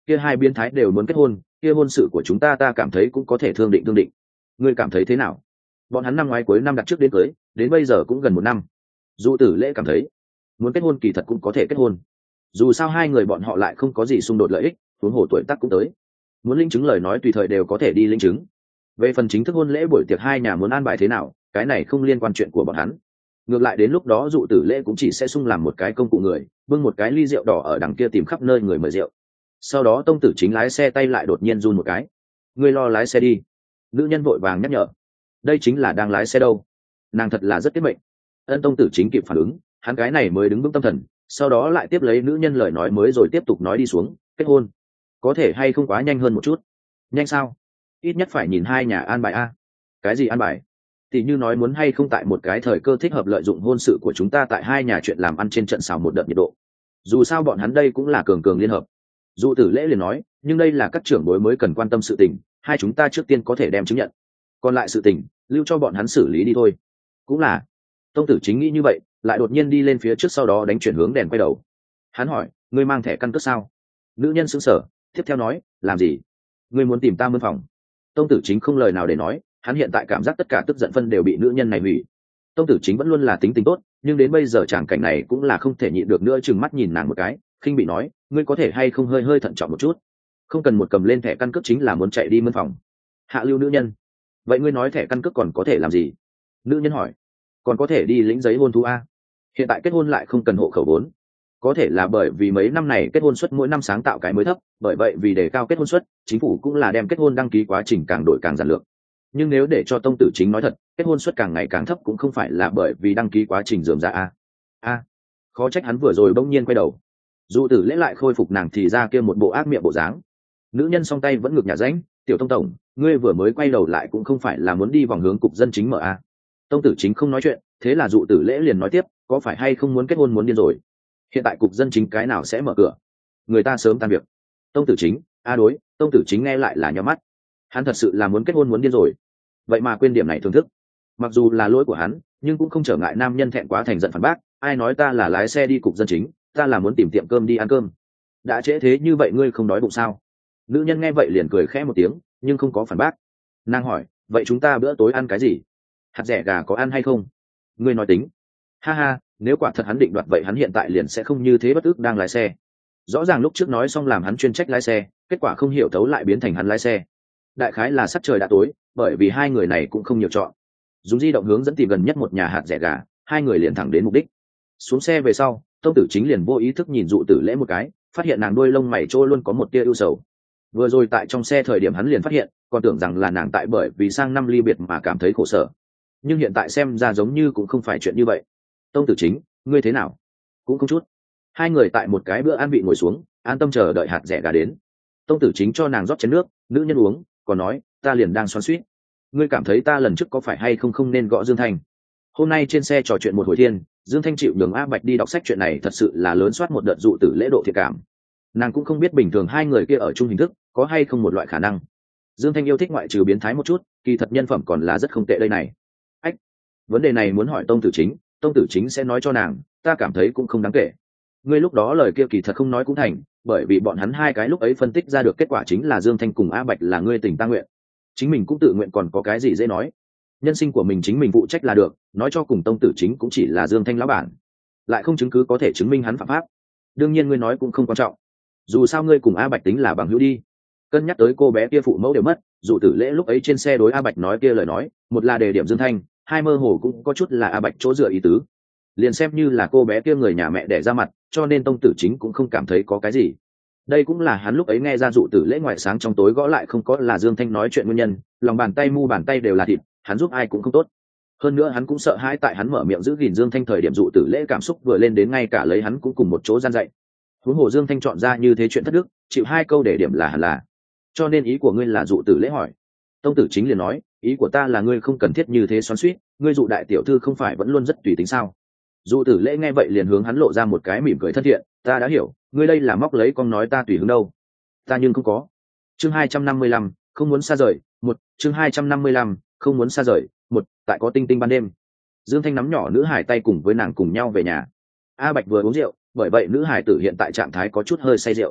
kia hai biến thái đều muốn kết hôn, kia hôn sự của chúng ta cảm thấy cũng có thể thương định. Ngươi cảm thấy thế nào? Bọn hắn năm ngoái cuối năm đặt trước đến cưới, đến bây giờ cũng gần 1 năm. Dụ Tử Lễ cảm thấy muốn kết hôn kỳ thật cũng có thể kết hôn, dù sao hai người bọn họ lại không có gì xung đột lợi ích, huống hồ tuổi tác cũng tới, muốn linh chứng lời nói tùy thời đều có thể đi linh chứng. Về phần chính thức hôn lễ buổi tiệc hai nhà muốn an bài thế nào, cái này không liên quan chuyện của bọn hắn. Ngược lại đến lúc đó Dụ Tử Lễ cũng chỉ sẽ sung làm một cái công cụ người, bưng một cái ly rượu đỏ ở đằng kia tìm khắp nơi người mời rượu. Sau đó Tông Tử Chính lái xe tay lại đột nhiên run một cái. Ngươi lo lái xe đi. Nữ nhân vội vàng nhắc nhở. Đây chính là đang lái xe đâu. Nàng thật là rất tiết mệnh. Ân Tông Tử Chính kịp phản ứng, hắn cái này mới đứng vững tâm thần, sau đó lại tiếp lấy nữ nhân lời nói mới rồi tiếp tục nói đi xuống. Kết hôn có thể hay không quá nhanh hơn một chút? Nhanh sao? Ít nhất phải nhìn hai nhà an bài a. Cái gì an bài? Thì như nói muốn hay không tại một cái thời cơ thích hợp lợi dụng hôn sự của chúng ta tại hai nhà chuyện làm ăn trên trận xào một đợt nhiệt độ. Dù sao bọn hắn đây cũng là cường cường liên hợp. Dụ Tử Lễ liền nói, nhưng đây là các trưởng bối mới cần quan tâm sự tình, hai chúng ta trước tiên có thể đem chứng nhận, còn lại sự tình lưu cho bọn hắn xử lý đi thôi. Cũng là. Tông Tử Chính nghĩ như vậy, lại đột nhiên đi lên phía trước, sau đó đánh chuyển hướng đèn quay đầu. Hắn hỏi, ngươi mang thẻ căn cước sao? Nữ nhân sững sờ, tiếp theo nói, làm gì? Ngươi muốn tìm ta mướn phòng? Tông Tử Chính không lời nào để nói, hắn hiện tại cảm giác tất cả tức giận phân đều bị nữ nhân này hủy. Tông Tử Chính vẫn luôn là tính tình tốt, nhưng đến bây giờ tràng cảnh này cũng là không thể nhịn được nữa, trừng mắt nhìn nàng một cái, khinh bị nói, ngươi có thể hay không hơi hơi thận trọng một chút, không cần một cầm lên thẻ căn cước chính là muốn chạy đi mướn phòng. Hạ lưu nữ nhân. Vậy ngươi nói thẻ căn cước còn có thể làm gì? Nữ nhân hỏi. Còn có thể đi lĩnh giấy hôn thú a. Hiện tại kết hôn lại không cần hộ khẩu vốn, có thể là bởi vì mấy năm này kết hôn suất mỗi năm sáng tạo cái mới thấp, bởi vậy vì đề cao kết hôn suất, chính phủ cũng là đem kết hôn đăng ký quá trình càng đổi càng giản lược. Nhưng nếu để cho Tông Tử Chính nói thật, kết hôn suất càng ngày càng thấp cũng không phải là bởi vì đăng ký quá trình rườm rà a. Khó trách hắn vừa rồi bỗng nhiên quay đầu. Dụ Tử Lễ lại khôi phục nàng thì ra kia một bộ ác miệng bộ dáng. Nữ nhân song tay vẫn ngực nhà ránh, tiểu Tông tổng, ngươi vừa mới quay đầu lại cũng không phải là muốn đi vòng hướng cục dân chính mở a. Tông Tử Chính không nói chuyện, thế là Dụ Tử Lễ liền nói tiếp, có phải hay không muốn kết hôn muốn điên rồi? Hiện tại cục dân chính cái nào sẽ mở cửa? Người ta sớm tan việc. Tông Tử Chính, đối, Tông Tử Chính nghe lại là nhắm mắt. Hắn thật sự là muốn kết hôn muốn điên rồi. Vậy mà quên điểm này thưởng thức. Mặc dù là lỗi của hắn, nhưng cũng không trở ngại nam nhân thẹn quá thành giận phản bác, ai nói ta là lái xe đi cục dân chính, ta là muốn tìm tiệm cơm đi ăn cơm. Đã trễ thế như vậy ngươi không đói bụng sao? Nữ nhân nghe vậy liền cười khẽ một tiếng, nhưng không có phản bác. Nàng hỏi, vậy chúng ta bữa tối ăn cái gì? Hạt rẻ gà có ăn hay không? Ngươi nói tính. Ha ha, nếu quả thật hắn định đoạt vậy hắn hiện tại liền sẽ không như thế bất ức đang lái xe. Rõ ràng lúc trước nói xong làm hắn chuyên trách lái xe, kết quả không hiểu thấu lại biến thành hắn lái xe. Đại khái là sắc trời đã tối, bởi vì hai người này cũng không nhiều chọn. Dùng di động hướng dẫn tìm gần nhất một nhà hạt rẻ gà, hai người liền thẳng đến mục đích. Xuống xe về sau, Tông Tử Chính liền vô ý thức nhìn Dụ Tử Lễ một cái, phát hiện nàng đuôi lông mày trôi luôn có một tia ưu sầu. Vừa rồi tại trong xe thời điểm hắn liền phát hiện, còn tưởng rằng là nàng tại bởi vì sang năm ly biệt mà cảm thấy khổ sở. Nhưng hiện tại xem ra giống như cũng không phải chuyện như vậy. Tông Tử Chính, ngươi thế nào? Cũng không chút. Hai người tại một cái bữa ăn vị ngồi xuống, an tâm chờ đợi hạt rẻ gà đến. Tông Tử Chính cho nàng rót chén nước, nữ nhân uống, còn nói, ta liền đang xoắn xuýt. Ngươi cảm thấy ta lần trước có phải hay không nên gõ Dương Thanh? Hôm nay trên xe trò chuyện một hồi thiên, Dương Thanh chịu nhường A Bạch đi đọc sách chuyện này thật sự là lớn soát một đợt Dụ Tử Lễ độ thiện cảm. Nàng cũng không biết bình thường hai người kia ở chung hình thức có hay không một loại khả năng. Dương Thanh yêu thích ngoại trừ biến thái một chút, kỳ thật nhân phẩm còn là rất không tệ đây này. Ách, vấn đề này muốn hỏi Tông Tử Chính, Tông Tử Chính sẽ nói cho nàng, ta cảm thấy cũng không đáng kể. Ngươi lúc đó lời kia kỳ thật không nói cũng thành, bởi vì bọn hắn hai cái lúc ấy phân tích ra được kết quả chính là Dương Thanh cùng A Bạch là ngươi tình ta nguyện. Chính mình cũng tự nguyện còn có cái gì dễ nói. Nhân sinh của mình chính mình phụ trách là được, nói cho cùng Tông Tử Chính cũng chỉ là Dương Thanh lão bản, lại không chứng cứ có thể chứng minh hắn phạm pháp. Đương nhiên ngươi nói cũng không quan trọng, dù sao ngươi cùng A Bạch tính là bằng hữu đi. Cân nhắc tới cô bé kia phụ mẫu đều mất, Dụ Tử Lễ lúc ấy trên xe đối A Bạch nói kia lời nói, một là đề điểm Dương Thanh, hai mơ hồ cũng có chút là A Bạch chỗ dựa ý tứ. Liền xem như là cô bé kia người nhà mẹ đẻ ra mặt, cho nên Tông Tử Chính cũng không cảm thấy có cái gì. Đây cũng là hắn lúc ấy nghe ra Dụ Tử Lễ ngoài sáng trong tối gõ lại không có là Dương Thanh nói chuyện nguyên nhân, lòng bàn tay mu bàn tay đều là thịt, hắn giúp ai cũng không tốt. Hơn nữa hắn cũng sợ hãi tại hắn mở miệng giữ gìn Dương Thanh thời điểm Dụ Tử Lễ cảm xúc vừa lên đến ngay cả lấy hắn cũng cùng một chỗ gian dạy. Huống hồ Dương Thanh chọn ra như thế chuyện thất đức, chịu hai câu để điểm là hẳn là. Cho nên ý của ngươi là? Dụ Tử Lễ hỏi. Tông Tử Chính liền nói, ý của ta là ngươi không cần thiết như thế xoắn xuýt, ngươi Dụ đại tiểu thư không phải vẫn luôn rất tùy tính sao? Dụ Tử Lễ nghe vậy liền hướng hắn lộ ra một cái mỉm cười thân thiện, ta đã hiểu, ngươi đây là móc lấy con nói ta tùy hứng đâu. Ta nhưng không có. Chương 255, không muốn xa rời, chương 255, không muốn xa rời, tại có tinh tinh ban đêm. Dương Thanh nắm nhỏ nữ hải tay cùng với nàng cùng nhau về nhà. A Bạch vừa uống rượu, bởi vậy nữ hải tử hiện tại trạng thái có chút hơi say rượu.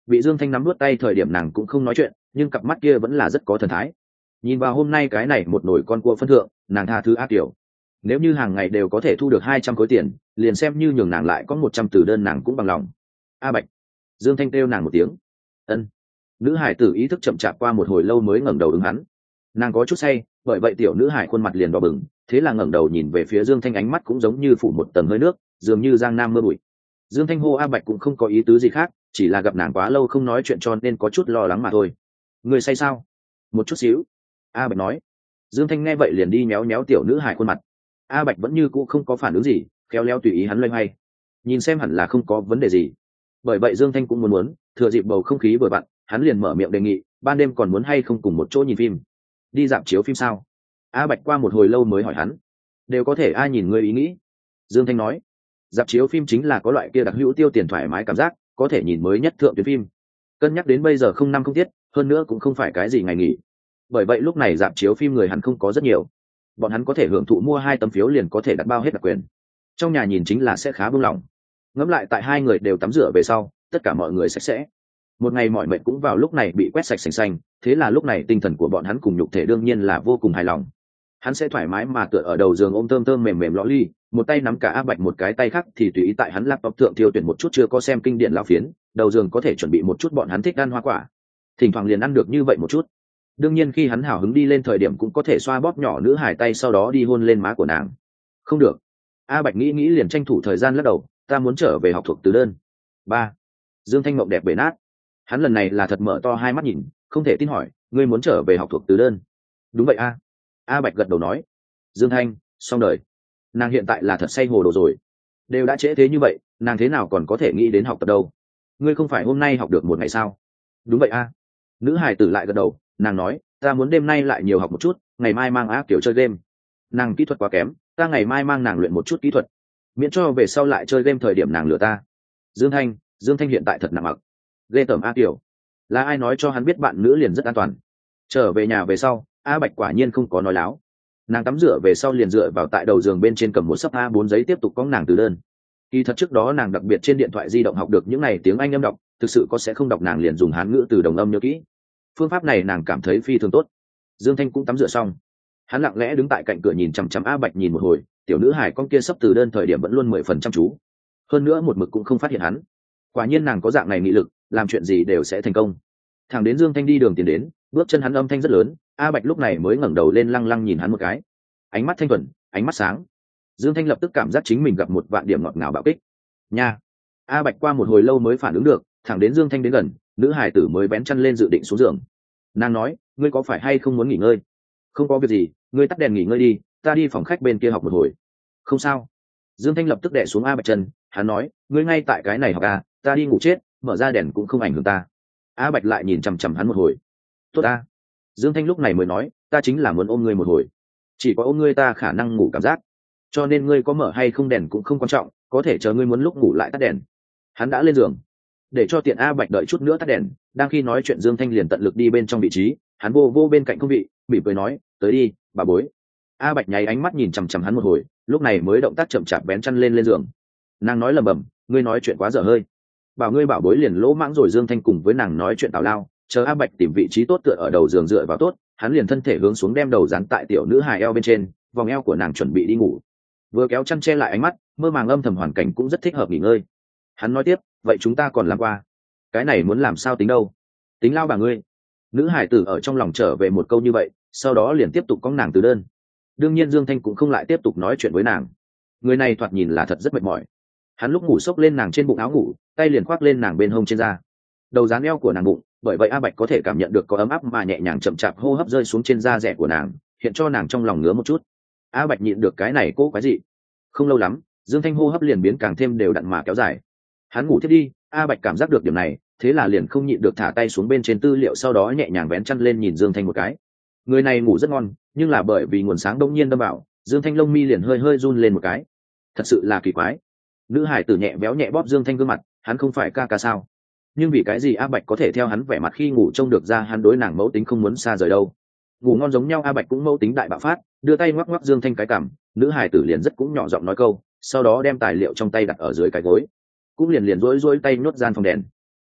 bị Dương Thanh nắm nuốt tay thời điểm nàng cũng không nói chuyện, nhưng cặp mắt kia vẫn là rất có thần thái. Nhìn vào hôm nay cái này một nồi con cua phân thượng, nàng tha thứ A Kiều. Nếu như hàng ngày đều có thể thu được 200 khối tiền, liền xem như nhường nàng lại có 100 từ đơn nàng cũng bằng lòng. A Bạch. Dương Thanh kêu nàng một tiếng. Ân. Nữ hải tử ý thức chậm chạp qua một hồi lâu mới ngẩng đầu ứng hắn. Nàng có chút say, bởi vậy tiểu nữ hải khuôn mặt liền đỏ bừng, thế là ngẩng đầu nhìn về phía Dương Thanh, ánh mắt cũng giống như phủ một tầng hơi nước, dường như giang nam mưa bụi. Dương Thanh hô A Bạch cũng không có ý tứ gì khác, chỉ là gặp nàng quá lâu không nói chuyện cho nên có chút lo lắng mà thôi. Người say sao? Một chút xíu. A Bạch nói. Dương Thanh nghe vậy liền đi méo méo tiểu nữ hải khuôn mặt. A Bạch vẫn như cũ không có phản ứng gì, khéo léo tùy ý hắn loay hoay, nhìn xem hẳn là không có vấn đề gì. Bởi vậy Dương Thanh cũng muốn thừa dịp bầu không khí vừa vặn, hắn liền mở miệng đề nghị, ban đêm còn muốn hay không cùng một chỗ nhìn phim, đi dạp chiếu phim sao? A Bạch qua một hồi lâu mới hỏi hắn. Đều có thể, ai nhìn ngươi ý nghĩ. Dương Thanh nói. Dạp chiếu phim chính là có loại kia đặc hữu tiêu tiền thoải mái cảm giác, có thể nhìn mới nhất thượng tuyến phim. Cân nhắc đến bây giờ không năm không tiết, hơn nữa cũng không phải cái gì ngày nghỉ, bởi vậy lúc này dạp chiếu phim người hẳn không có rất nhiều, bọn hắn có thể hưởng thụ mua 2 tấm phiếu liền có thể đặt bao hết đặc quyền. Trong nhà nhìn chính là sẽ khá buông lỏng. Ngẫm lại tại hai người đều tắm rửa về sau, tất cả mọi người sạch sẽ. Một ngày mọi mệt cũng vào lúc này bị quét sạch sành xanh, thế là lúc này tinh thần của bọn hắn cùng nhục thể đương nhiên là vô cùng hài lòng. Hắn sẽ thoải mái mà tựa ở đầu giường ôm thơm thơm mềm mềm lõ ly, một tay nắm cả A Bạch, một cái tay khác thì tùy ý tại hắn laptop thượng tiêu tuyển một chút chưa có xem kinh điển lão phiến, đầu giường có thể chuẩn bị một chút bọn hắn thích ăn hoa quả, thỉnh thoảng liền ăn được như vậy một chút. Đương nhiên khi hắn hào hứng đi lên thời điểm cũng có thể xoa bóp nhỏ nữ hài tay, sau đó đi hôn lên má của nàng. Không được. A Bạch nghĩ nghĩ liền tranh thủ thời gian lắc đầu, ta muốn trở về học thuộc từ đơn. 3. Dương Thanh mộng đẹp bể nát. Hắn lần này là thật mở to hai mắt nhìn, không thể tin hỏi, ngươi muốn trở về học thuộc từ đơn? Đúng vậy a. A Bạch gật đầu nói. Dương Thanh, xong đời. Nàng hiện tại là thật say hồ đồ rồi. Đều đã trễ thế như vậy, nàng thế nào còn có thể nghĩ đến học tập đâu? Ngươi không phải hôm nay học được một ngày sao? Đúng vậy a. Nữ hài tử lại gật đầu, nàng nói, ta muốn đêm nay lại nhiều học một chút, ngày mai mang A Kiểu chơi game. Nàng kỹ thuật quá kém, ta ngày mai mang nàng luyện một chút kỹ thuật, miễn cho về sau lại chơi game thời điểm nàng lừa ta. Dương Thanh hiện tại thật nặng mặc. Ghê tởm A Kiểu. Là ai nói cho hắn biết bạn nữ liền rất an toàn? Trở về nhà về sau, A Bạch quả nhiên không có nói láo. Nàng tắm rửa về sau liền dựa vào tại đầu giường bên trên cầm một sấp A4 giấy tiếp tục cóng nàng từ đơn. Kỳ thật trước đó nàng đặc biệt trên điện thoại di động học được những này tiếng Anh âm đọc, thực sự có sẽ không đọc nàng liền dùng Hán ngữ từ đồng âm nhớ kỹ. Phương pháp này nàng cảm thấy phi thường tốt. Dương Thanh cũng tắm rửa xong, hắn lặng lẽ đứng tại cạnh cửa nhìn chằm chằm A Bạch nhìn một hồi, tiểu nữ hải con kia sắp từ đơn thời điểm vẫn luôn 10% chú, hơn nữa một mực cũng không phát hiện hắn. Quả nhiên nàng có dạng này nghị lực, làm chuyện gì đều sẽ thành công. Thẳng đến Dương Thanh đi đường tiến đến, bước chân hắn âm thanh rất lớn, A Bạch lúc này mới ngẩng đầu lên lăng lăng nhìn hắn một cái, ánh mắt thanh thuần, ánh mắt sáng. Dương Thanh lập tức cảm giác chính mình gặp một vạn điểm ngọt ngào bạo kích. Nha. A Bạch qua một hồi lâu mới phản ứng được, thẳng đến Dương Thanh đến gần, nữ hải tử mới bén chân lên dự định xuống giường. Nàng nói, ngươi có phải hay không muốn nghỉ ngơi? Không có việc gì, ngươi tắt đèn nghỉ ngơi đi, ta đi phòng khách bên kia học một hồi. Không sao. Dương Thanh lập tức đè xuống A Bạch chân, hắn nói, ngươi ngay tại cái này học à, ta đi ngủ chết, mở ra đèn cũng không ảnh hưởng ta. A Bạch lại nhìn chằm chằm hắn một hồi. Tốt a. Dương Thanh lúc này mới nói, ta chính là muốn ôm ngươi một hồi, chỉ có ôm ngươi ta khả năng ngủ cảm giác, cho nên ngươi có mở hay không đèn cũng không quan trọng, có thể chờ ngươi muốn lúc ngủ lại tắt đèn. Hắn đã lên giường, để cho tiện A Bạch đợi chút nữa tắt đèn. Đang khi nói chuyện Dương Thanh liền tận lực đi bên trong vị trí, hắn vô bên cạnh không vị, mỉm cười nói, tới đi bà bối. A Bạch nháy ánh mắt nhìn chằm chằm hắn một hồi, lúc này mới động tác chậm chạp bén chăn lên giường. Nàng nói lầm bầm, ngươi nói chuyện quá dở hơi, bảo ngươi bảo bối liền lỗ mãng rồi. Dương Thanh cùng với nàng nói chuyện tào lao, chờ A Bạch tìm vị trí tốt tựa ở đầu giường dựa vào tốt, hắn liền thân thể hướng xuống đem đầu dán tại tiểu nữ hài eo bên trên, vòng eo của nàng chuẩn bị đi ngủ, vừa kéo chăn che lại ánh mắt, mơ màng âm thầm hoàn cảnh cũng rất thích hợp nghỉ ngơi. Hắn nói tiếp, vậy chúng ta còn làm qua, cái này muốn làm sao tính đâu? Tính lao bà ngươi. Nữ hải tử ở trong lòng trở về một câu như vậy, sau đó liền tiếp tục cóng nàng từ đơn. Đương nhiên Dương Thanh cũng không lại tiếp tục nói chuyện với nàng, người này thoạt nhìn là thật rất mệt mỏi. Hắn lúc ngủ xốc lên nàng trên bụng áo ngủ, tay liền khoác lên nàng bên hông trên da, đầu dán eo của nàng bụng, bởi vậy A Bạch có thể cảm nhận được có ấm áp mà nhẹ nhàng chậm chạp hô hấp rơi xuống trên da rẻ của nàng, hiện cho nàng trong lòng ngứa một chút. A Bạch nhịn được cái này cố quái dị. Không lâu lắm, Dương Thanh hô hấp liền biến càng thêm đều đặn mà kéo dài. Hắn ngủ thiết đi, A Bạch cảm giác được điểm này, thế là liền không nhịn được thả tay xuống bên trên tư liệu, sau đó nhẹ nhàng vén chăn lên nhìn Dương Thanh một cái. Người này ngủ rất ngon, nhưng là bởi vì nguồn sáng đông nhiên đâm vào, Dương Thanh lông mi liền hơi hơi run lên một cái. Thật sự là kỳ quái. Nữ hải tử nhẹ béo nhẹ bóp Dương Thanh gương mặt, hắn không phải ca ca sao? Nhưng vì cái gì A Bạch có thể theo hắn vẻ mặt khi ngủ trông được ra hắn đối nàng mẫu tính không muốn xa rời đâu? Ngủ ngon giống nhau, A Bạch cũng mẫu tính đại bạo phát, đưa tay ngoắc ngoắc Dương Thanh cái cằm, nữ hải tử liền rất cũng nhỏ giọng nói câu, sau đó đem tài liệu trong tay đặt ở dưới cái gối, cũng liền rối tay nhốt gian phòng đèn.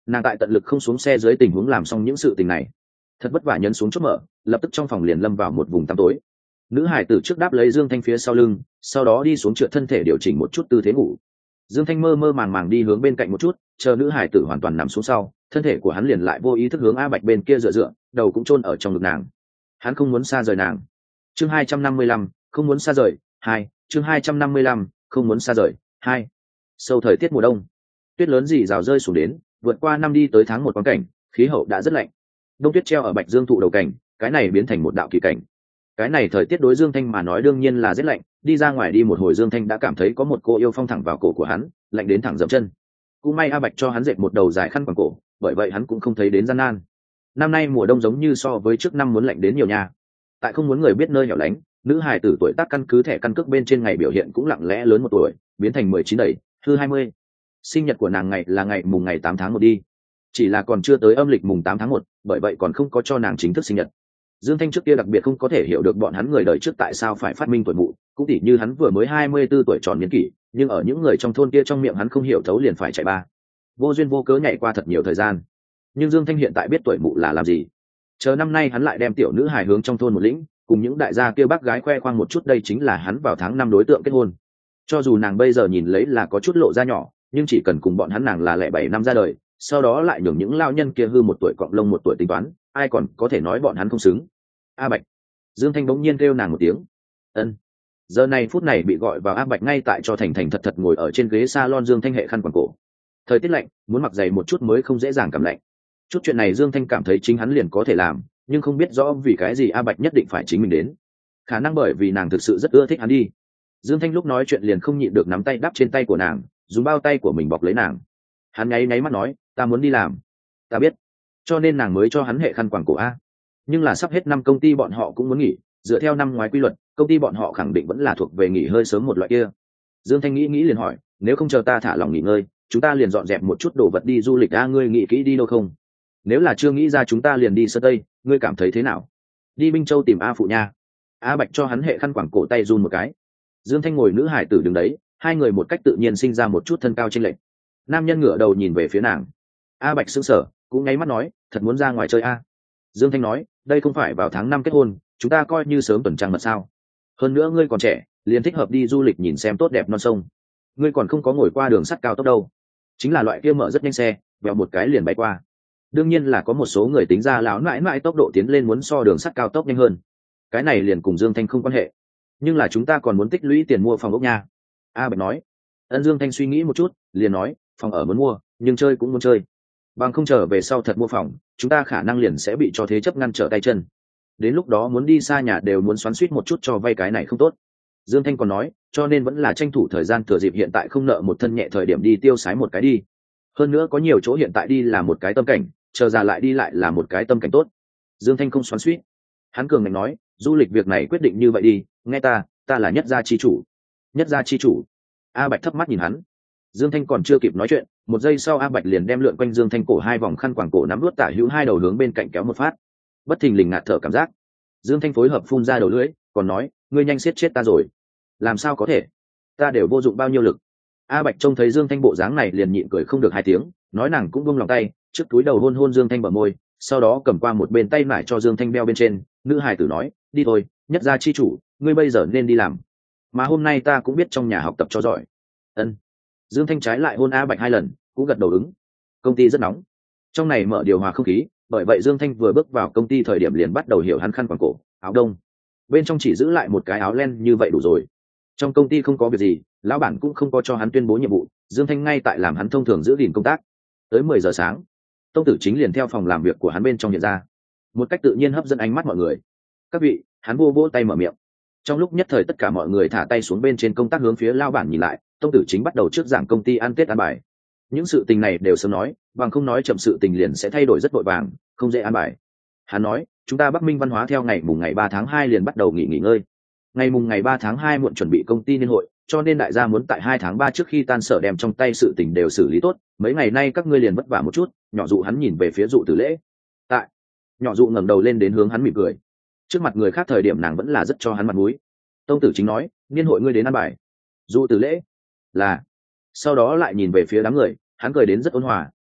nàng tại tận lực không xuống xe dưới tình huống làm xong những sự tình này, thật vất vả nhấn xuống chốt mở, lập tức trong phòng liền lâm vào một vùng tăm tối. Nữ hải tử trước đáp lấy Dương Thanh phía sau lưng, sau đó đi xuống trượt thân thể điều chỉnh một chút tư thế ngủ. Dương Thanh mơ mơ màng màng đi hướng bên cạnh một chút, chờ nữ hải tử hoàn toàn nằm xuống sau, thân thể của hắn liền lại vô ý thức hướng A Bạch bên kia dựa, đầu cũng chôn ở trong ngực nàng. Hắn không muốn xa rời nàng. Chương 255, không muốn xa rời, 2, chương 255, không muốn xa rời, 2. Sâu thời tiết mùa đông, tuyết lớn rỉ rào rơi xuống đến, vượt qua năm đi tới tháng 1 quang cảnh, khí hậu đã rất lạnh. Đông tuyết treo ở Bạch Dương thụ đầu cảnh, cái này biến thành một đạo kỳ cảnh. Cái này thời tiết đối Dương Thanh mà nói đương nhiên là rất lạnh, đi ra ngoài đi một hồi Dương Thanh đã cảm thấy có một cô yêu phong thẳng vào cổ của hắn, lạnh đến thẳng dậm chân. Cũng may A Bạch cho hắn dệt một đầu dài khăn quàng cổ, bởi vậy hắn cũng không thấy đến gian nan. Năm nay mùa đông giống như so với trước năm muốn lạnh đến nhiều nha. Tại không muốn người biết nơi hẻo lánh, nữ hài tử tuổi tác căn cứ thẻ căn cước bên trên ngày biểu hiện cũng lặng lẽ lớn một tuổi, biến thành 19 đầy, hư 20. Sinh nhật của nàng ngày là ngày 8 tháng 1 đi. Chỉ là còn chưa tới âm lịch mùng 8 tháng 1, bởi vậy còn không có cho nàng chính thức sinh nhật. Dương Thanh trước kia đặc biệt không có thể hiểu được bọn hắn người đời trước tại sao phải phát minh tuổi mụ, cũng tỉ như hắn vừa mới 24 tuổi tròn niên kỷ, nhưng ở những người trong thôn kia trong miệng hắn không hiểu thấu liền phải chạy ba. Vô duyên vô cớ nhảy qua thật nhiều thời gian. Nhưng Dương Thanh hiện tại biết tuổi mụ là làm gì. Chờ năm nay hắn lại đem tiểu nữ hài hướng trong thôn một lĩnh, cùng những đại gia kia bác gái khoe khoang một chút, đây chính là hắn vào tháng 5 đối tượng kết hôn. Cho dù nàng bây giờ nhìn lấy là có chút lộ ra nhỏ, nhưng chỉ cần cùng bọn hắn nàng là lẻ 7 năm ra đời, sau đó lại nhường những lao nhân kia hư một tuổi cọng lông một tuổi tính toán, ai còn có thể nói bọn hắn không xứng. A Bạch. Dương Thanh bỗng nhiên kêu nàng một tiếng. Ân. Giờ này phút này bị gọi vào A Bạch ngay tại cho Thành Thành thật thật ngồi ở trên ghế salon. Dương Thanh hệ khăn quàng cổ. Thời tiết lạnh, muốn mặc dày một chút mới không dễ dàng cảm lạnh. Chút chuyện này Dương Thanh cảm thấy chính hắn liền có thể làm, nhưng không biết rõ vì cái gì A Bạch nhất định phải chính mình đến. Khả năng bởi vì nàng thực sự rất ưa thích hắn đi. Dương Thanh lúc nói chuyện liền không nhịn được nắm tay đắp trên tay của nàng, dùng bao tay của mình bọc lấy nàng. Hắn nháy mắt nói, ta muốn đi làm. Ta biết. Cho nên nàng mới cho hắn hệ khăn quàng cổ A. Nhưng là sắp hết năm công ty bọn họ cũng muốn nghỉ, dựa theo năm ngoái quy luật, công ty bọn họ khẳng định vẫn là thuộc về nghỉ hơi sớm một loại kia. Dương Thanh nghĩ liền hỏi, nếu không chờ ta thả lòng nghỉ ngơi, chúng ta liền dọn dẹp một chút đồ vật đi du lịch. Ngươi nghĩ kỹ đi đâu không? Nếu là chưa nghĩ ra chúng ta liền đi Sơn Tây, ngươi cảm thấy thế nào? Đi Binh Châu tìm A Phụ nha. A Bạch cho hắn hệ khăn quàng cổ tay run một cái. Dương Thanh ngồi nữ hải tử đứng đấy, hai người một cách tự nhiên sinh ra một chút thân cao chênh lệch. Nam nhân ngửa đầu nhìn về phía nàng. A Bạch sững sờ, cũng nháy mắt nói, thật muốn ra ngoài chơi a. Dương Thanh nói, đây không phải vào tháng 5 kết hôn, chúng ta coi như sớm tuần trăng mật sao? Hơn nữa ngươi còn trẻ, liền thích hợp đi du lịch nhìn xem tốt đẹp non sông. Ngươi còn không có ngồi qua đường sắt cao tốc đâu, chính là loại kia mở rất nhanh xe, vèo một cái liền bay qua. Đương nhiên là có một số người tính ra láo mãi mãi tốc độ tiến lên muốn so đường sắt cao tốc nhanh hơn. Cái này liền cùng Dương Thanh không quan hệ. Nhưng là chúng ta còn muốn tích lũy tiền mua phòng ốc nha. A Bạch nói. Dương Thanh suy nghĩ một chút, liền nói, phòng ở muốn mua, nhưng chơi cũng muốn chơi. Bằng không trở về sau thật mua phòng, chúng ta khả năng liền sẽ bị cho thế chấp ngăn trở tay chân. Đến lúc đó muốn đi xa nhà đều muốn xoắn xuýt một chút cho vay, cái này không tốt. Dương Thanh còn nói, cho nên vẫn là tranh thủ thời gian thừa dịp hiện tại không nợ một thân nhẹ thời điểm đi tiêu sái một cái đi. Hơn nữa có nhiều chỗ hiện tại đi là một cái tâm cảnh, chờ già lại đi lại là một cái tâm cảnh tốt. Dương Thanh không xoắn xuýt. Hắn cường ngạnh nói, du lịch việc này quyết định như vậy đi, nghe ta là nhất gia chi chủ. Nhất gia chi chủ. A Bạch thấp mắt nhìn hắn. Dương Thanh còn chưa kịp nói chuyện, một giây sau A Bạch liền đem lượn quanh Dương Thanh cổ hai vòng khăn quàng cổ nắm nuốt tả hữu hai đầu hướng bên cạnh kéo một phát. Bất thình lình ngạt thở cảm giác. Dương Thanh phối hợp phun ra đầu lưỡi, còn nói, ngươi nhanh siết chết ta rồi. Làm sao có thể? Ta đều vô dụng bao nhiêu lực. A Bạch trông thấy Dương Thanh bộ dáng này liền nhịn cười không được hai tiếng, nói nàng cũng buông lòng tay, trước túi đầu hôn hôn Dương Thanh bờ môi, sau đó cầm qua một bên tay nải cho Dương Thanh beo bên trên. Nữ hài tử nói, đi thôi, nhất gia chi chủ, ngươi bây giờ nên đi làm. Mà hôm nay ta cũng biết trong nhà học tập cho giỏi. Ân. Dương Thanh trái lại hôn A Bạch hai lần, cũng gật đầu ứng. Công ty rất nóng, trong này mở điều hòa không khí, bởi vậy Dương Thanh vừa bước vào công ty thời điểm liền bắt đầu hiểu hắn khăn quàng cổ, áo đông, bên trong chỉ giữ lại một cái áo len như vậy đủ rồi. Trong công ty không có việc gì, lão bản cũng không có cho hắn tuyên bố nhiệm vụ, Dương Thanh ngay tại làm hắn thông thường giữ gìn công tác. Tới 10 giờ sáng, Tông Tử Chính liền theo phòng làm việc của hắn bên trong hiện ra, một cách tự nhiên hấp dẫn ánh mắt mọi người. Các vị, hắn vỗ tay mở miệng. Trong lúc nhất thời tất cả mọi người thả tay xuống bên trên công tác hướng phía lão bản nhìn lại. Tông Tử Chính bắt đầu trước giảng công ty ăn Tết ăn bài. Những sự tình này đều sớm nói, bằng không nói chậm sự tình liền sẽ thay đổi rất vội vàng, không dễ ăn bài. Hắn nói, chúng ta Bắc Minh Văn Hóa theo ngày mùng ngày 3 tháng 2 liền bắt đầu nghỉ ngơi. Ngày mùng ngày 3 tháng 2 muộn chuẩn bị công ty niên hội, cho nên đại gia muốn tại 2 tháng 3 trước khi tan sở đem trong tay sự tình đều xử lý tốt. Mấy ngày nay các ngươi liền vất vả một chút. Nhỏ Dụ hắn nhìn về phía Dụ Tử Lễ. Tại. Nhỏ Dụ ngẩng đầu lên đến hướng hắn mỉm cười. Trước mặt người khác thời điểm nàng vẫn là rất cho hắn mặt mũi. Tông Tử Chính nói, niên hội ngươi đến ăn bài. Dụ Tử Lễ. Là. Sau đó lại nhìn về phía đám người, hắn cười đến rất ôn hòa,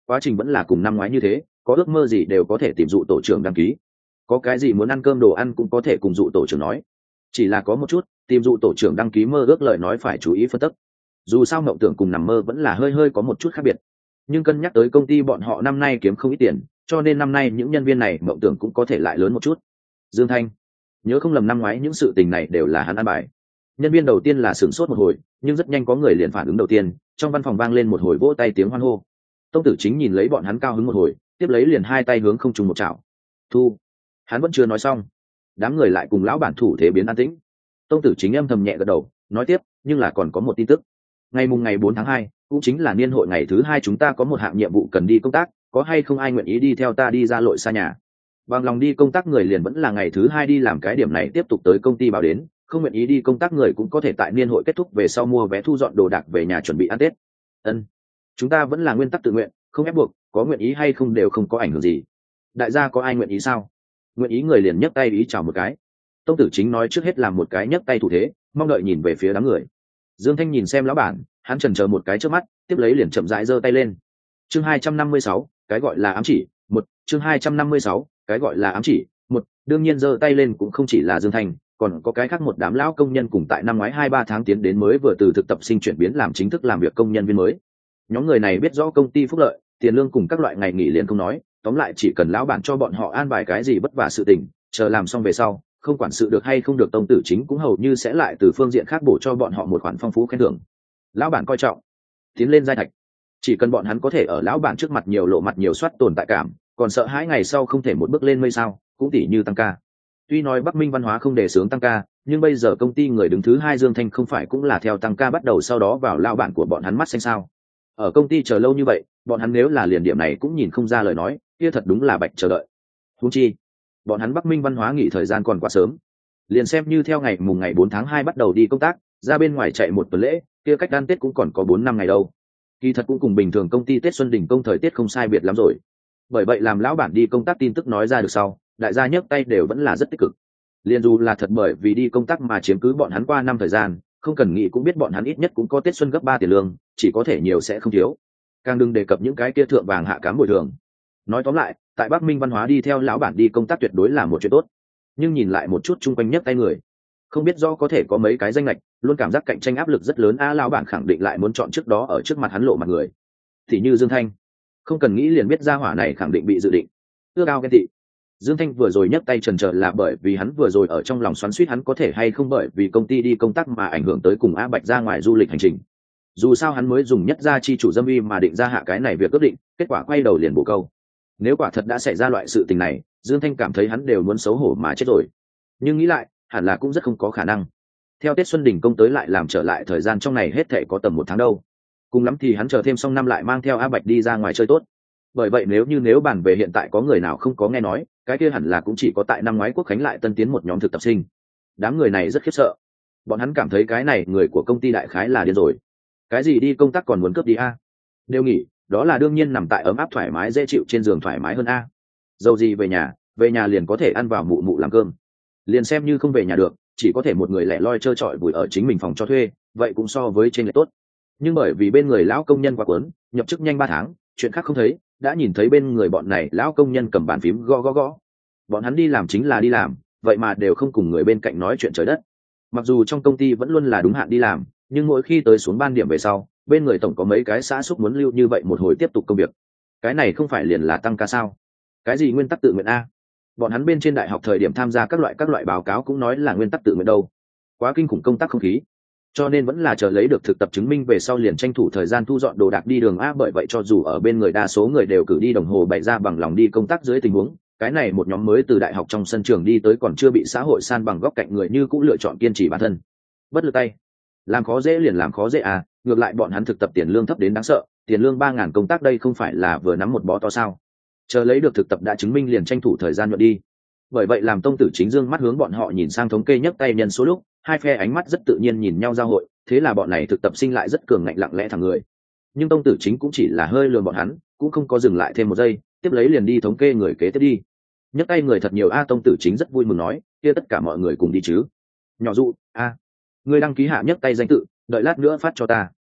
quá trình vẫn là cùng năm ngoái như thế, có ước mơ gì đều có thể tìm dụ tổ trưởng đăng ký, có cái gì muốn ăn cơm đồ ăn cũng có thể cùng dụ tổ trưởng nói. Chỉ là có một chút, tìm dụ tổ trưởng đăng ký mơ ước lời nói phải chú ý phân tích. Dù sao mộng tưởng cùng nằm mơ vẫn là hơi hơi có một chút khác biệt, nhưng cân nhắc tới công ty bọn họ năm nay kiếm không ít tiền, cho nên năm nay những nhân viên này mộng tưởng cũng có thể lại lớn một chút. Dương Thanh nhớ không lầm năm ngoái những sự tình này đều là hắn ăn bài. Nhân viên đầu tiên là sửng sốt một hồi, nhưng rất nhanh có người liền phản ứng đầu tiên, trong văn phòng vang lên một hồi vỗ tay tiếng hoan hô. Tông Tử Chính nhìn lấy bọn hắn cao hứng một hồi, tiếp lấy liền hai tay hướng không trung một chảo. Thu. Hắn vẫn chưa nói xong, đám người lại cùng lão bản thủ thế biến an tĩnh. Tông Tử Chính âm thầm nhẹ gật đầu, nói tiếp, nhưng là còn có một tin tức. Ngày 4 tháng 2, cũng chính là niên hội ngày thứ 2 chúng ta có một hạng nhiệm vụ cần đi công tác, có hay không ai nguyện ý đi theo ta đi ra lội xa nhà? Bằng lòng đi công tác người liền vẫn là ngày thứ 2 đi làm cái điểm này tiếp tục tới công ty báo đến, không nguyện ý đi công tác người cũng có thể tại niên hội kết thúc về sau mua vé thu dọn đồ đạc về nhà chuẩn bị ăn Tết. Ân, chúng ta vẫn là nguyên tắc tự nguyện, không ép buộc, có nguyện ý hay không đều không có ảnh hưởng gì. Đại gia có ai nguyện ý sao? Nguyện ý người liền nhấc tay ý chào một cái. Tông Tử Chính nói trước hết làm một cái nhấc tay thủ thế, mong đợi nhìn về phía đám người. Dương Thanh nhìn xem lão bản, hắn chần chờ một cái trước mắt, tiếp lấy liền chậm rãi giơ tay lên. Chương 256, cái gọi là ám chỉ, một. Chương 256, cái gọi là ám chỉ, một. Đương nhiên giơ tay lên cũng không chỉ là Dương Thanh, còn có cái khác một đám lão công nhân cùng tại năm ngoái 2-3 tháng tiến đến mới vừa từ thực tập sinh chuyển biến làm chính thức làm việc công nhân viên mới. Nhóm người này biết rõ công ty phúc lợi, tiền lương cùng các loại ngày nghỉ liền không nói, tóm lại chỉ cần lão bản cho bọn họ an bài cái gì bất vả sự tình, chờ làm xong về sau, không quản sự được hay không được Tông Tử Chính cũng hầu như sẽ lại từ phương diện khác bổ cho bọn họ một khoản phong phú khen thưởng. Lão bản coi trọng, tiến lên giai thạch, chỉ cần bọn hắn có thể ở lão bản trước mặt nhiều lộ mặt nhiều soát tồn tại cảm, còn sợ hãi ngày sau không thể một bước lên mây sao, cũng tỉ như tăng ca. Tuy nói Bắc Minh văn hóa không đề xướng tăng ca, nhưng bây giờ công ty người đứng thứ 2 Dương Thanh không phải cũng là theo tăng ca bắt đầu sau đó vào lão bản của bọn hắn mắt xanh sao? Ở công ty chờ lâu như vậy, bọn hắn nếu là liền điểm này cũng nhìn không ra lời nói, kia thật đúng là bạch chờ đợi. Huống chi, bọn hắn Bắc Minh văn hóa nghỉ thời gian còn quá sớm, liền xem như theo ngày 4 tháng 2 bắt đầu đi công tác, ra bên ngoài chạy một tuần lễ, kia cách ăn Tết cũng còn có 4-5 ngày đâu. Kỳ thật cũng cùng bình thường công ty Tết Xuân Đình công thời Tết không sai biệt lắm rồi. Bởi vậy làm lão bản đi công tác tin tức nói ra được sau, đại gia nhấc tay đều vẫn là rất tích cực. Liên dù là thật bởi vì đi công tác mà chiếm cứ bọn hắn qua năm thời gian, không cần nghĩ cũng biết bọn hắn ít nhất cũng có Tết Xuân gấp 3 tiền lương, chỉ có thể nhiều sẽ không thiếu. Càng đừng đề cập những cái kia thượng vàng hạ cám bồi thường. Nói tóm lại, tại Bắc Minh văn hóa đi theo lão bản đi công tác tuyệt đối là một chuyện tốt. Nhưng nhìn lại một chút chung quanh nhấc tay người, không biết do có thể có mấy cái danh lệch, luôn cảm giác cạnh tranh áp lực rất lớn. Lão bản khẳng định lại muốn chọn trước đó ở trước mặt hắn lộ mặt người, thì như Dương Thanh, không cần nghĩ liền biết gia hỏa này khẳng định bị dự định ước ao ghen tị. Dương Thanh vừa rồi nhấc tay chần chờ là bởi vì hắn vừa rồi ở trong lòng xoắn xuýt hắn có thể hay không bởi vì công ty đi công tác mà ảnh hưởng tới cùng A Bạch ra ngoài du lịch hành trình. Dù sao hắn mới dùng nhất gia chi chủ dâm uy mà định ra hạ cái này việc ước định, kết quả quay đầu liền bổ câu. Nếu quả thật đã xảy ra loại sự tình này, Dương Thanh cảm thấy hắn đều muốn xấu hổ mà chết rồi. Nhưng nghĩ lại, hẳn là cũng rất không có khả năng. Theo Tết Xuân Đình công tới lại làm trở lại thời gian trong này hết thể có tầm 1 tháng đâu. Cùng lắm thì hắn chờ thêm xong năm lại mang theo A Bạch đi ra ngoài chơi tốt. Bởi vậy nếu bàn về hiện tại có người nào không có nghe nói, cái kia hẳn là cũng chỉ có tại năm ngoái Quốc Khánh lại tân tiến một nhóm thực tập sinh. Đám người này rất khiếp sợ. Bọn hắn cảm thấy cái này người của công ty đại khái là điên rồi. Cái gì đi công tác còn muốn cướp đi a? Đều nghỉ, đó là đương nhiên nằm tại ấm áp thoải mái dễ chịu trên giường thoải mái hơn a. Dầu gì về nhà liền có thể ăn vào mụ mụ làm cơm. Liền xem như không về nhà được, chỉ có thể một người lẻ loi trơ trọi vùi ở chính mình phòng cho thuê, vậy cũng so với trên lệch tốt. Nhưng bởi vì bên người lão công nhân quá quấn, nhập chức nhanh 3 tháng, chuyện khác không thấy, đã nhìn thấy bên người bọn này lão công nhân cầm bàn phím gõ. Bọn hắn đi làm chính là đi làm, vậy mà đều không cùng người bên cạnh nói chuyện trời đất. Mặc dù trong công ty vẫn luôn là đúng hạn đi làm, nhưng mỗi khi tới xuống ban điểm về sau, bên người tổng có mấy cái xã xúc muốn lưu như vậy một hồi tiếp tục công việc. Cái này không phải liền là tăng ca sao? Cái gì nguyên tắc tự nguyện a? Bọn hắn bên trên đại học thời điểm tham gia các loại báo cáo cũng nói là nguyên tắc tự nguyện đâu. Quá kinh khủng công tác không khí. Cho nên vẫn là chờ lấy được thực tập chứng minh về sau liền tranh thủ thời gian thu dọn đồ đạc đi đường a. Bởi vậy cho dù ở bên người đa số người đều cử đi đồng hồ bày ra bằng lòng đi công tác dưới tình huống, cái này một nhóm mới từ đại học trong sân trường đi tới còn chưa bị xã hội san bằng góc cạnh người như cũng lựa chọn kiên trì bản thân, bất lực tay. Làm khó dễ liền làm khó dễ à, ngược lại bọn hắn thực tập tiền lương thấp đến đáng sợ, tiền lương 3.000 công tác đây không phải là vừa nắm một bó to sao? Chờ lấy được thực tập đã chứng minh liền tranh thủ thời gian nhuận đi. Bởi vậy làm Tông Tử Chính dương mắt hướng bọn họ nhìn sang thống kê nhấc tay nhân số lúc, hai phe ánh mắt rất tự nhiên nhìn nhau giao hội, thế là bọn này thực tập sinh lại rất cường ngạnh lặng lẽ thẳng người. Nhưng Tông Tử Chính cũng chỉ là hơi lườm bọn hắn, cũng không có dừng lại thêm một giây, tiếp lấy liền đi thống kê người kế tiếp đi. Nhấc tay người thật nhiều a. Tông Tử Chính rất vui mừng nói, kia tất cả mọi người cùng đi chứ? Nhỏ dụ, a, người đăng ký hạ nhấc tay danh tự, đợi lát nữa phát cho ta.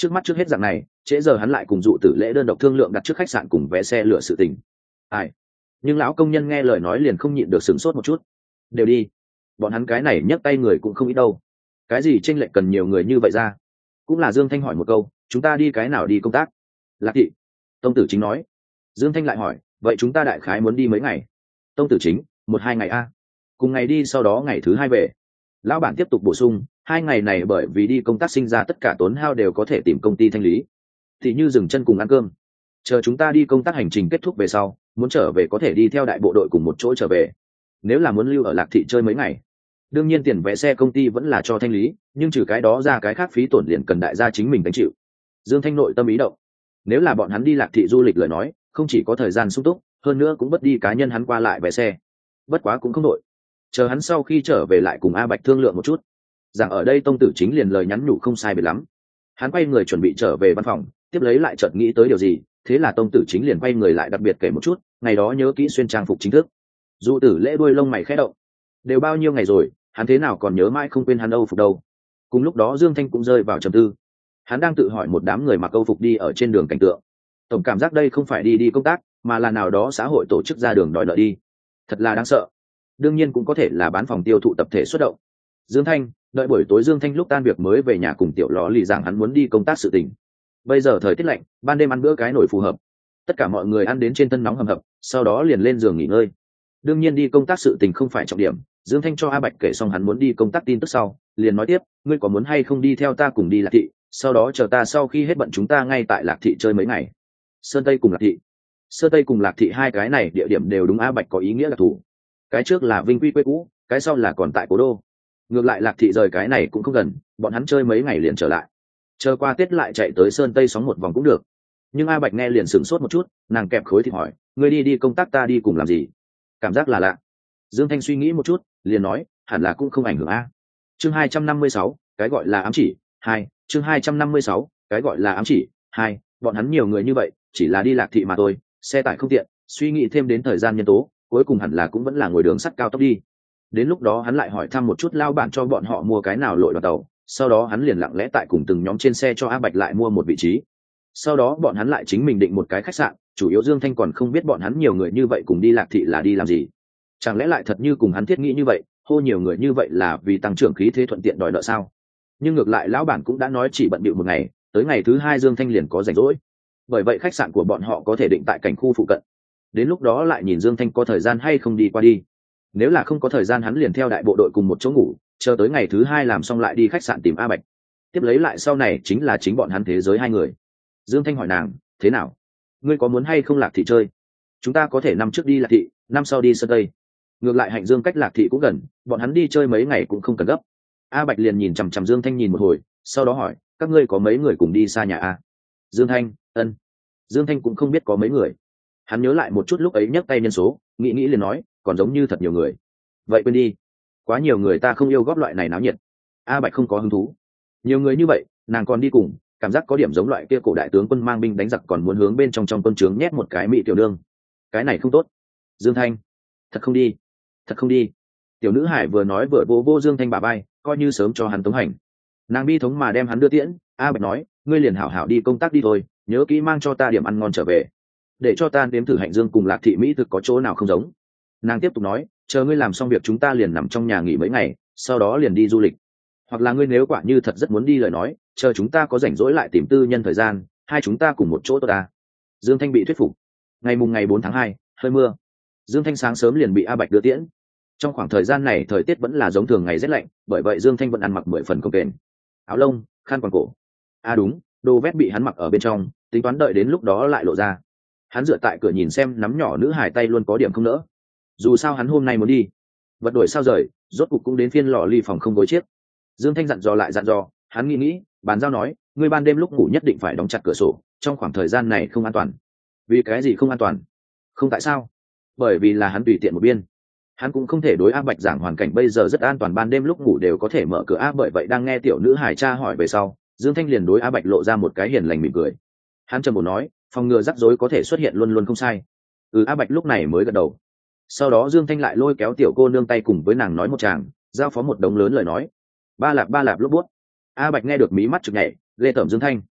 Trước mắt trước hết dạng này, trễ giờ hắn lại cùng dụ tử lễ đơn độc thương lượng đặt trước khách sạn cùng vé xe lựa sự tình. Ai? Nhưng lão công nhân nghe lời nói liền không nhịn được sửng sốt một chút. Đều đi. Bọn hắn cái này nhấc tay người cũng không ít đâu. Cái gì chênh lệch cần nhiều người như vậy ra? Cũng là Dương Thanh hỏi một câu, chúng ta đi cái nào đi công tác? Lạc Thị. Tông Tử Chính nói. Dương Thanh lại hỏi, vậy chúng ta đại khái muốn đi mấy ngày? Tông Tử Chính, 1-2 ngày a. Cùng ngày đi, sau đó ngày thứ 2 về. Lão bản tiếp tục bổ sung, 2 ngày này bởi vì đi công tác sinh ra tất cả tốn hao đều có thể tìm công ty thanh lý, thì như dừng chân cùng ăn cơm. Chờ chúng ta đi công tác hành trình kết thúc về sau, muốn trở về có thể đi theo đại bộ đội cùng một chỗ trở về. Nếu là muốn lưu ở Lạc Thị chơi mấy ngày, đương nhiên tiền vé xe công ty vẫn là cho thanh lý, nhưng trừ cái đó ra cái khác phí tổn liền cần đại gia chính mình gánh chịu. Dương Thanh nội tâm ý động. Nếu là bọn hắn đi Lạc Thị du lịch lời nói, không chỉ có thời gian sung túc, hơn nữa cũng bất đi cá nhân hắn qua lại vé xe. Bất quá cũng không đội, chờ hắn sau khi trở về lại cùng A Bạch thương lượng một chút. Rằng ở đây Tông Tử Chính liền lời nhắn nhủ không sai biệt lắm. Hắn quay người chuẩn bị trở về văn phòng, tiếp lấy lại chợt nghĩ tới điều gì, thế là Tông Tử Chính liền quay người lại đặc biệt kể một chút, ngày đó nhớ kỹ xuyên trang phục chính thức. Dụ Tử Lễ đuôi lông mày khẽ động. Đều bao nhiêu ngày rồi, hắn thế nào còn nhớ mãi không quên hắn Âu phục đâu. Cùng lúc đó Dương Thanh cũng rơi vào trầm tư. Hắn đang tự hỏi một đám người mặc Âu phục đi ở trên đường cảnh tượng. Tổng cảm giác đây không phải đi công tác, mà là nào đó xã hội tổ chức ra đường đòi nợ đi. Thật là đáng sợ. Đương nhiên cũng có thể là bán phòng tiêu thụ tập thể xuất động. Dương Thanh, đợi buổi tối Dương Thanh lúc tan việc mới về nhà cùng tiểu ló lì giảng hắn muốn đi công tác sự tình. Bây giờ thời tiết lạnh, ban đêm ăn bữa cái nổi phù hợp. Tất cả mọi người ăn đến trên thân nóng hầm hập, sau đó liền lên giường nghỉ ngơi. Đương nhiên đi công tác sự tình không phải trọng điểm. Dương Thanh cho A Bạch kể xong hắn muốn đi công tác tin tức sau, liền nói tiếp, ngươi có muốn hay không đi theo ta cùng đi Lạc Thị, sau đó chờ ta sau khi hết bận chúng ta ngay tại Lạc Thị chơi mấy ngày. Sơn Tây cùng Lạc Thị. Sơn Tây cùng Lạc Thị hai cái này địa điểm đều đúng A Bạch có ý nghĩa là thủ. Cái trước là Vinh Quy quê cũ, cái sau là còn tại cố đô. Ngược lại Lạc Thị rời cái này cũng không gần, bọn hắn chơi mấy ngày liền trở lại. Chờ qua Tết lại chạy tới Sơn Tây sóng một vòng cũng được. Nhưng A Bạch nghe liền sửng sốt một chút, nàng kẹp khối thịt hỏi, ngươi đi công tác ta đi cùng làm gì? Cảm giác là lạ. Dương Thanh suy nghĩ một chút, liền nói, hẳn là cũng không ảnh hưởng a. Chương 256, cái gọi là ám chỉ 2, chương 256, cái gọi là ám chỉ 2, bọn hắn nhiều người như vậy, chỉ là đi Lạc Thị mà thôi, xe tải không tiện, suy nghĩ thêm đến thời gian nhân tố, cuối cùng hẳn là cũng vẫn là ngồi đường sắt cao tốc đi. Đến lúc đó hắn lại hỏi thăm một chút lao bản cho bọn họ mua cái nào lội đoàn tàu, sau đó hắn liền lặng lẽ tại cùng từng nhóm trên xe cho A Bạch lại mua một vị trí. Sau đó bọn hắn lại chính mình định một cái khách sạn, chủ yếu Dương Thanh còn không biết bọn hắn nhiều người như vậy cùng đi Lạc Thị là đi làm gì. Chẳng lẽ lại thật như cùng hắn thiết nghĩ như vậy, hô nhiều người như vậy là vì tăng trưởng khí thế thuận tiện đòi nợ sao? Nhưng ngược lại lão bản cũng đã nói chỉ bận bịu một ngày, tới ngày thứ 2 Dương Thanh liền có rảnh rỗi. Bởi vậy khách sạn của bọn họ có thể định tại cảnh khu phụ cận. Đến lúc đó lại nhìn Dương Thanh có thời gian hay không đi qua đi. Nếu là không có thời gian hắn liền theo đại bộ đội cùng một chỗ ngủ, chờ tới ngày thứ 2 làm xong lại đi khách sạn tìm A Bạch. Tiếp lấy lại sau này chính là chính bọn hắn thế giới hai người. Dương Thanh hỏi nàng, thế nào? Ngươi có muốn hay không Lạc Thị chơi? Chúng ta có thể năm trước đi Lạc Thị, năm sau đi Sơn Tây. Ngược lại Hạnh Dương cách Lạc Thị cũng gần, bọn hắn đi chơi mấy ngày cũng không cần gấp. A Bạch liền nhìn chằm chằm Dương Thanh nhìn một hồi, sau đó hỏi, các ngươi có mấy người cùng đi xa nhà a? Dương Thanh, ân. Dương Thanh cũng không biết có mấy người. Hắn nhớ lại một chút lúc ấy nhấc tay nhân số, nghĩ nghĩ liền nói, còn giống như thật nhiều người. Vậy quên đi, quá nhiều người ta không yêu góp loại này náo nhiệt. A Bạch không có hứng thú. Nhiều người như vậy, nàng còn đi cùng, cảm giác có điểm giống loại kia cổ đại tướng quân mang binh đánh giặc còn muốn hướng bên trong quân trướng nhét một cái mỹ tiểu nương. Cái này không tốt. Dương Thanh, thật không đi, thật không đi. Tiểu nữ hải vừa nói vừa vô Dương Thanh bả vai, coi như sớm cho hắn tống hành. Nàng bi thống mà đem hắn đưa tiễn. A Bạch nói, ngươi liền hảo hảo đi công tác đi thôi, nhớ kỹ mang cho ta điểm ăn ngon trở về, để cho ta nếm thử Hạnh Dương cùng Lạc Thị mỹ thực có chỗ nào không giống. Nàng tiếp tục nói, chờ ngươi làm xong việc chúng ta liền nằm trong nhà nghỉ mấy ngày, sau đó liền đi du lịch. Hoặc là ngươi nếu quả như thật rất muốn đi lời nói, chờ chúng ta có rảnh rỗi lại tìm tư nhân thời gian, hai chúng ta cùng một chỗ tốt ta. Dương Thanh bị thuyết phục. Ngày 4 tháng 2, hơi mưa. Dương Thanh sáng sớm liền bị A Bạch đưa tiễn. Trong khoảng thời gian này thời tiết vẫn là giống thường ngày rét lạnh, bởi vậy Dương Thanh vẫn ăn mặc 10 phần cồng kềnh, áo lông, khăn quàng cổ. Đúng, đồ vét bị hắn mặc ở bên trong, tính toán đợi đến lúc đó lại lộ ra. Hắn dựa tại cửa nhìn xem nắm nhỏ nữ hài tay luôn có điểm không nỡ. Dù sao hắn hôm nay muốn đi, vật đổi sao rời, rốt cục cũng đến phiên lò ly phòng không gối chiếc. Dương Thanh dặn dò lại dặn dò, hắn nghĩ, bàn giao nói, ngươi ban đêm lúc ngủ nhất định phải đóng chặt cửa sổ, trong khoảng thời gian này không an toàn. Vì cái gì không an toàn? Không tại sao? Bởi vì là hắn tùy tiện một biên. Hắn cũng không thể đối A Bạch giảng hoàn cảnh bây giờ rất an toàn, ban đêm lúc ngủ đều có thể mở cửa A. Bởi vậy đang nghe tiểu nữ hải cha hỏi về sau, Dương Thanh liền đối A Bạch lộ ra một cái hiền lành mỉm cười. Hắn trầm ổn nói, phòng ngừa rắc rối có thể xuất hiện luôn luôn không sai. A Bạch lúc này mới gật đầu. Sau đó Dương Thanh lại lôi kéo tiểu cô nương tay cùng với nàng nói một tràng, giao phó một đống lớn lời nói. Ba lạp lốp bút. A Bạch nghe được mí mắt chực nhảy, ghê tởm Dương Thanh.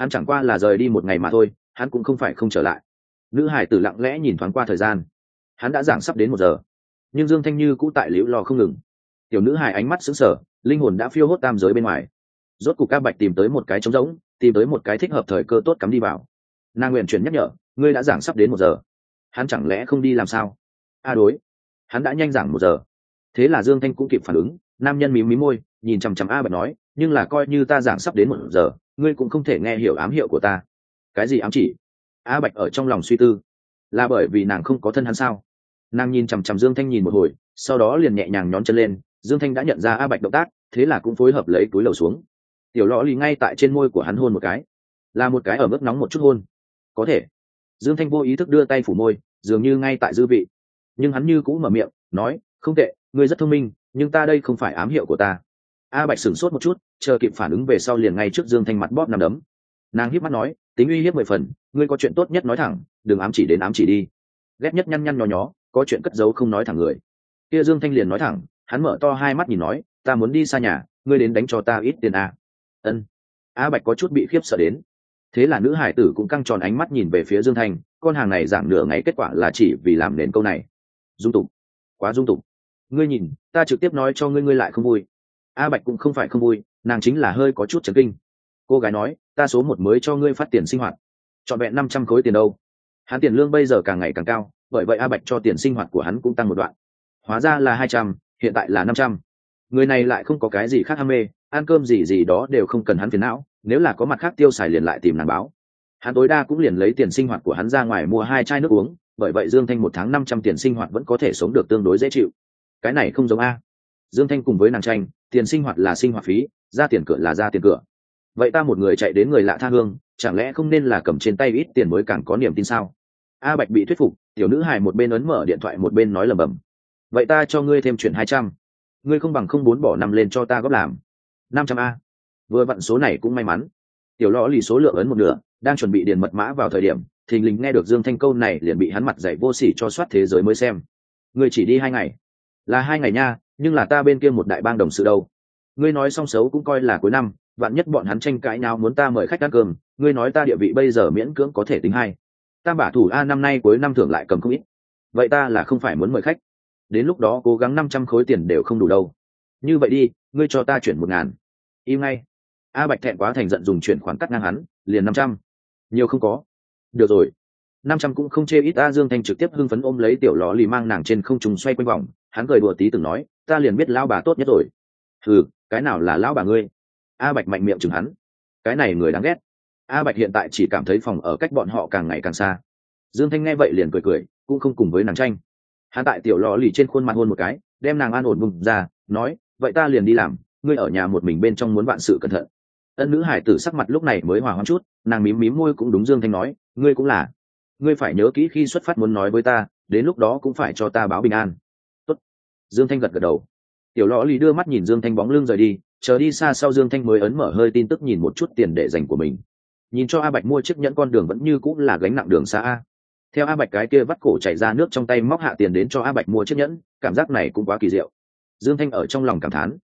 hắn chẳng qua là rời đi một ngày mà thôi, hắn cũng không phải không trở lại. Nữ hải tử lặng lẽ nhìn thoáng qua thời gian, hắn đã giảng sắp đến 1 giờ, nhưng Dương Thanh Như cũ tại liễu lo không ngừng. Tiểu nữ hải ánh mắt sững sờ, linh hồn đã phiêu hốt tam giới bên ngoài. Rốt cục A Bạch tìm tới một cái trống rỗng, tìm tới một cái thích hợp thời cơ tốt cắm đi vào. Nàng nguyện chuyển nhắc nhở, ngươi đã giảng sắp đến 1 giờ, hắn chẳng lẽ không đi làm sao? Đối, hắn đã nhanh giảng 1 giờ. Thế là Dương Thanh cũng kịp phản ứng, nam nhân mím mím môi, nhìn chằm chằm A Bạch nói, nhưng là coi như ta giảng sắp đến 1 giờ, ngươi cũng không thể nghe hiểu ám hiệu của ta. Cái gì ám chỉ? A Bạch ở trong lòng suy tư, là bởi vì nàng không có thân hắn sao? Nàng nhìn chằm chằm Dương Thanh nhìn một hồi, sau đó liền nhẹ nhàng nhón chân lên. Dương Thanh đã nhận ra A Bạch động tác, thế là cũng phối hợp lấy túi lầu xuống. Tiểu lọ lì ngay tại trên môi của hắn hôn một cái, là một cái ở mức nóng một chút hôn. Có thể. Dương Thanh vô ý thức đưa tay phủ môi, dường như ngay tại dư vị, nhưng hắn như cũng mở miệng nói, không tệ, ngươi rất thông minh, nhưng ta đây không phải ám hiệu của ta. A Bạch sửng sốt một chút, chờ kịp phản ứng về sau liền ngay trước Dương Thanh mặt bóp nằm đấm. Nàng híp mắt nói, tính uy hiếp 10 phần, ngươi có chuyện tốt nhất nói thẳng, đừng ám chỉ đến ám chỉ đi. Ghét nhất nhăn nhăn nhó nhó, có chuyện cất giấu không nói thẳng người. Kia Dương Thanh liền nói thẳng, hắn mở to hai mắt nhìn nói, ta muốn đi xa nhà, ngươi đến đánh cho ta ít tiền à. Ân. A Bạch có chút bị khiếp sợ đến. Thế là nữ hải tử cũng căng tròn ánh mắt nhìn về phía Dương Thanh, con hàng này giảng nửa ngày kết quả là chỉ vì làm nền câu này. Dung tục, quá dung tục. Ngươi nhìn, ta trực tiếp nói cho ngươi, ngươi lại không vui. A Bạch cũng không phải không vui, nàng chính là hơi có chút chấn kinh. Cô gái nói, ta số 1 mới cho ngươi phát tiền sinh hoạt, trọn vẹn 500 khối tiền đâu. Hắn tiền lương bây giờ càng ngày càng cao, bởi vậy A Bạch cho tiền sinh hoạt của hắn cũng tăng một đoạn. Hóa ra là 200, hiện tại là 500. Người này lại không có cái gì khác ham mê, ăn cơm gì gì đó đều không cần hắn phiền não, nếu là có mặt khác tiêu xài liền lại tìm nàng báo. Hắn tối đa cũng liền lấy tiền sinh hoạt của hắn ra ngoài mua 2 chai nước uống, bởi vậy Dương Thanh 1 tháng 500 tiền sinh hoạt vẫn có thể sống được tương đối dễ chịu. Cái này không giống A. Dương Thanh cùng với nàng tranh, tiền sinh hoạt là sinh hoạt phí, ra tiền cửa là ra tiền cửa. Vậy ta một người chạy đến người lạ tha hương, chẳng lẽ không nên là cầm trên tay ít tiền mới càng có niềm tin sao? A Bạch bị thuyết phục, tiểu nữ hài một bên ấn mở điện thoại một bên nói lẩm bẩm. Vậy ta cho ngươi thêm chuyển 200. Ngươi không bằng không 4 bỏ 5 lên cho ta góp làm. 500 A. Vừa vặn số này cũng may mắn. Tiểu lõ lì số lượng ấn một nửa, đang chuẩn bị điền mật mã vào thời điểm, thình lình nghe được Dương Thanh câu này liền bị hắn mặt dạy vô sỉ cho soát thế giới mới xem. Ngươi chỉ đi 2 ngày. Là 2 ngày nha, nhưng là ta bên kia một đại bang đồng sự đâu. Ngươi nói xong xấu cũng coi là cuối năm, vạn nhất bọn hắn tranh cãi nào muốn ta mời khách ăn cơm, ngươi nói ta địa vị bây giờ miễn cưỡng có thể tính 2. Tam bả thủ A năm nay cuối năm thưởng lại cầm không ít. Vậy ta là không phải muốn mời khách. Đến lúc đó cố gắng 500 khối tiền đều không đủ đâu. Như vậy đi, ngươi cho ta chuyển 1.000. Im ngay. A Bạch thẹn quá thành giận dùng chuyển khoản cắt ngang hắn, liền 500. Nhiều không có. Được rồi. 500 cũng không chê ít. A Dương Thanh trực tiếp hưng phấn ôm lấy tiểu lò lì mang nàng trên không trung xoay quanh vòng, hắn cười đùa tí từng nói, ta liền biết lão bà tốt nhất rồi. Ừ, cái nào là lão bà ngươi? A Bạch mạnh miệng chừng hắn. Cái này người đáng ghét. A Bạch hiện tại chỉ cảm thấy phòng ở cách bọn họ càng ngày càng xa. Dương Thanh nghe vậy liền cười cười, cũng không cùng với nàng tranh. Hắn tại tiểu lò lì trên khuôn mặt hôn một cái, đem nàng an ổn vùng ra, nói, vậy ta liền đi làm, ngươi ở nhà một mình bên trong muốn vạn sự cẩn thận. Ân nữ hải tử sắc mặt lúc này mới hòa hoãn chút, nàng mím mím môi cũng đúng. Dương Thanh nói, ngươi cũng là, ngươi phải nhớ kỹ khi xuất phát muốn nói với ta, đến lúc đó cũng phải cho ta báo bình an. Tốt. Dương Thanh gật gật đầu. Tiểu lò lì đưa mắt nhìn Dương Thanh bóng lưng rời đi, chờ đi xa sau Dương Thanh mới ấn mở hơi tin tức nhìn một chút tiền để dành của mình. Nhìn cho A Bạch mua chiếc nhẫn con đường vẫn như cũng là gánh nặng đường xa A. Theo A Bạch cái kia vắt cổ chảy ra nước trong tay móc hạ tiền đến cho A Bạch mua chiếc nhẫn, cảm giác này cũng quá kỳ diệu. Dương Thanh ở trong lòng cảm thán,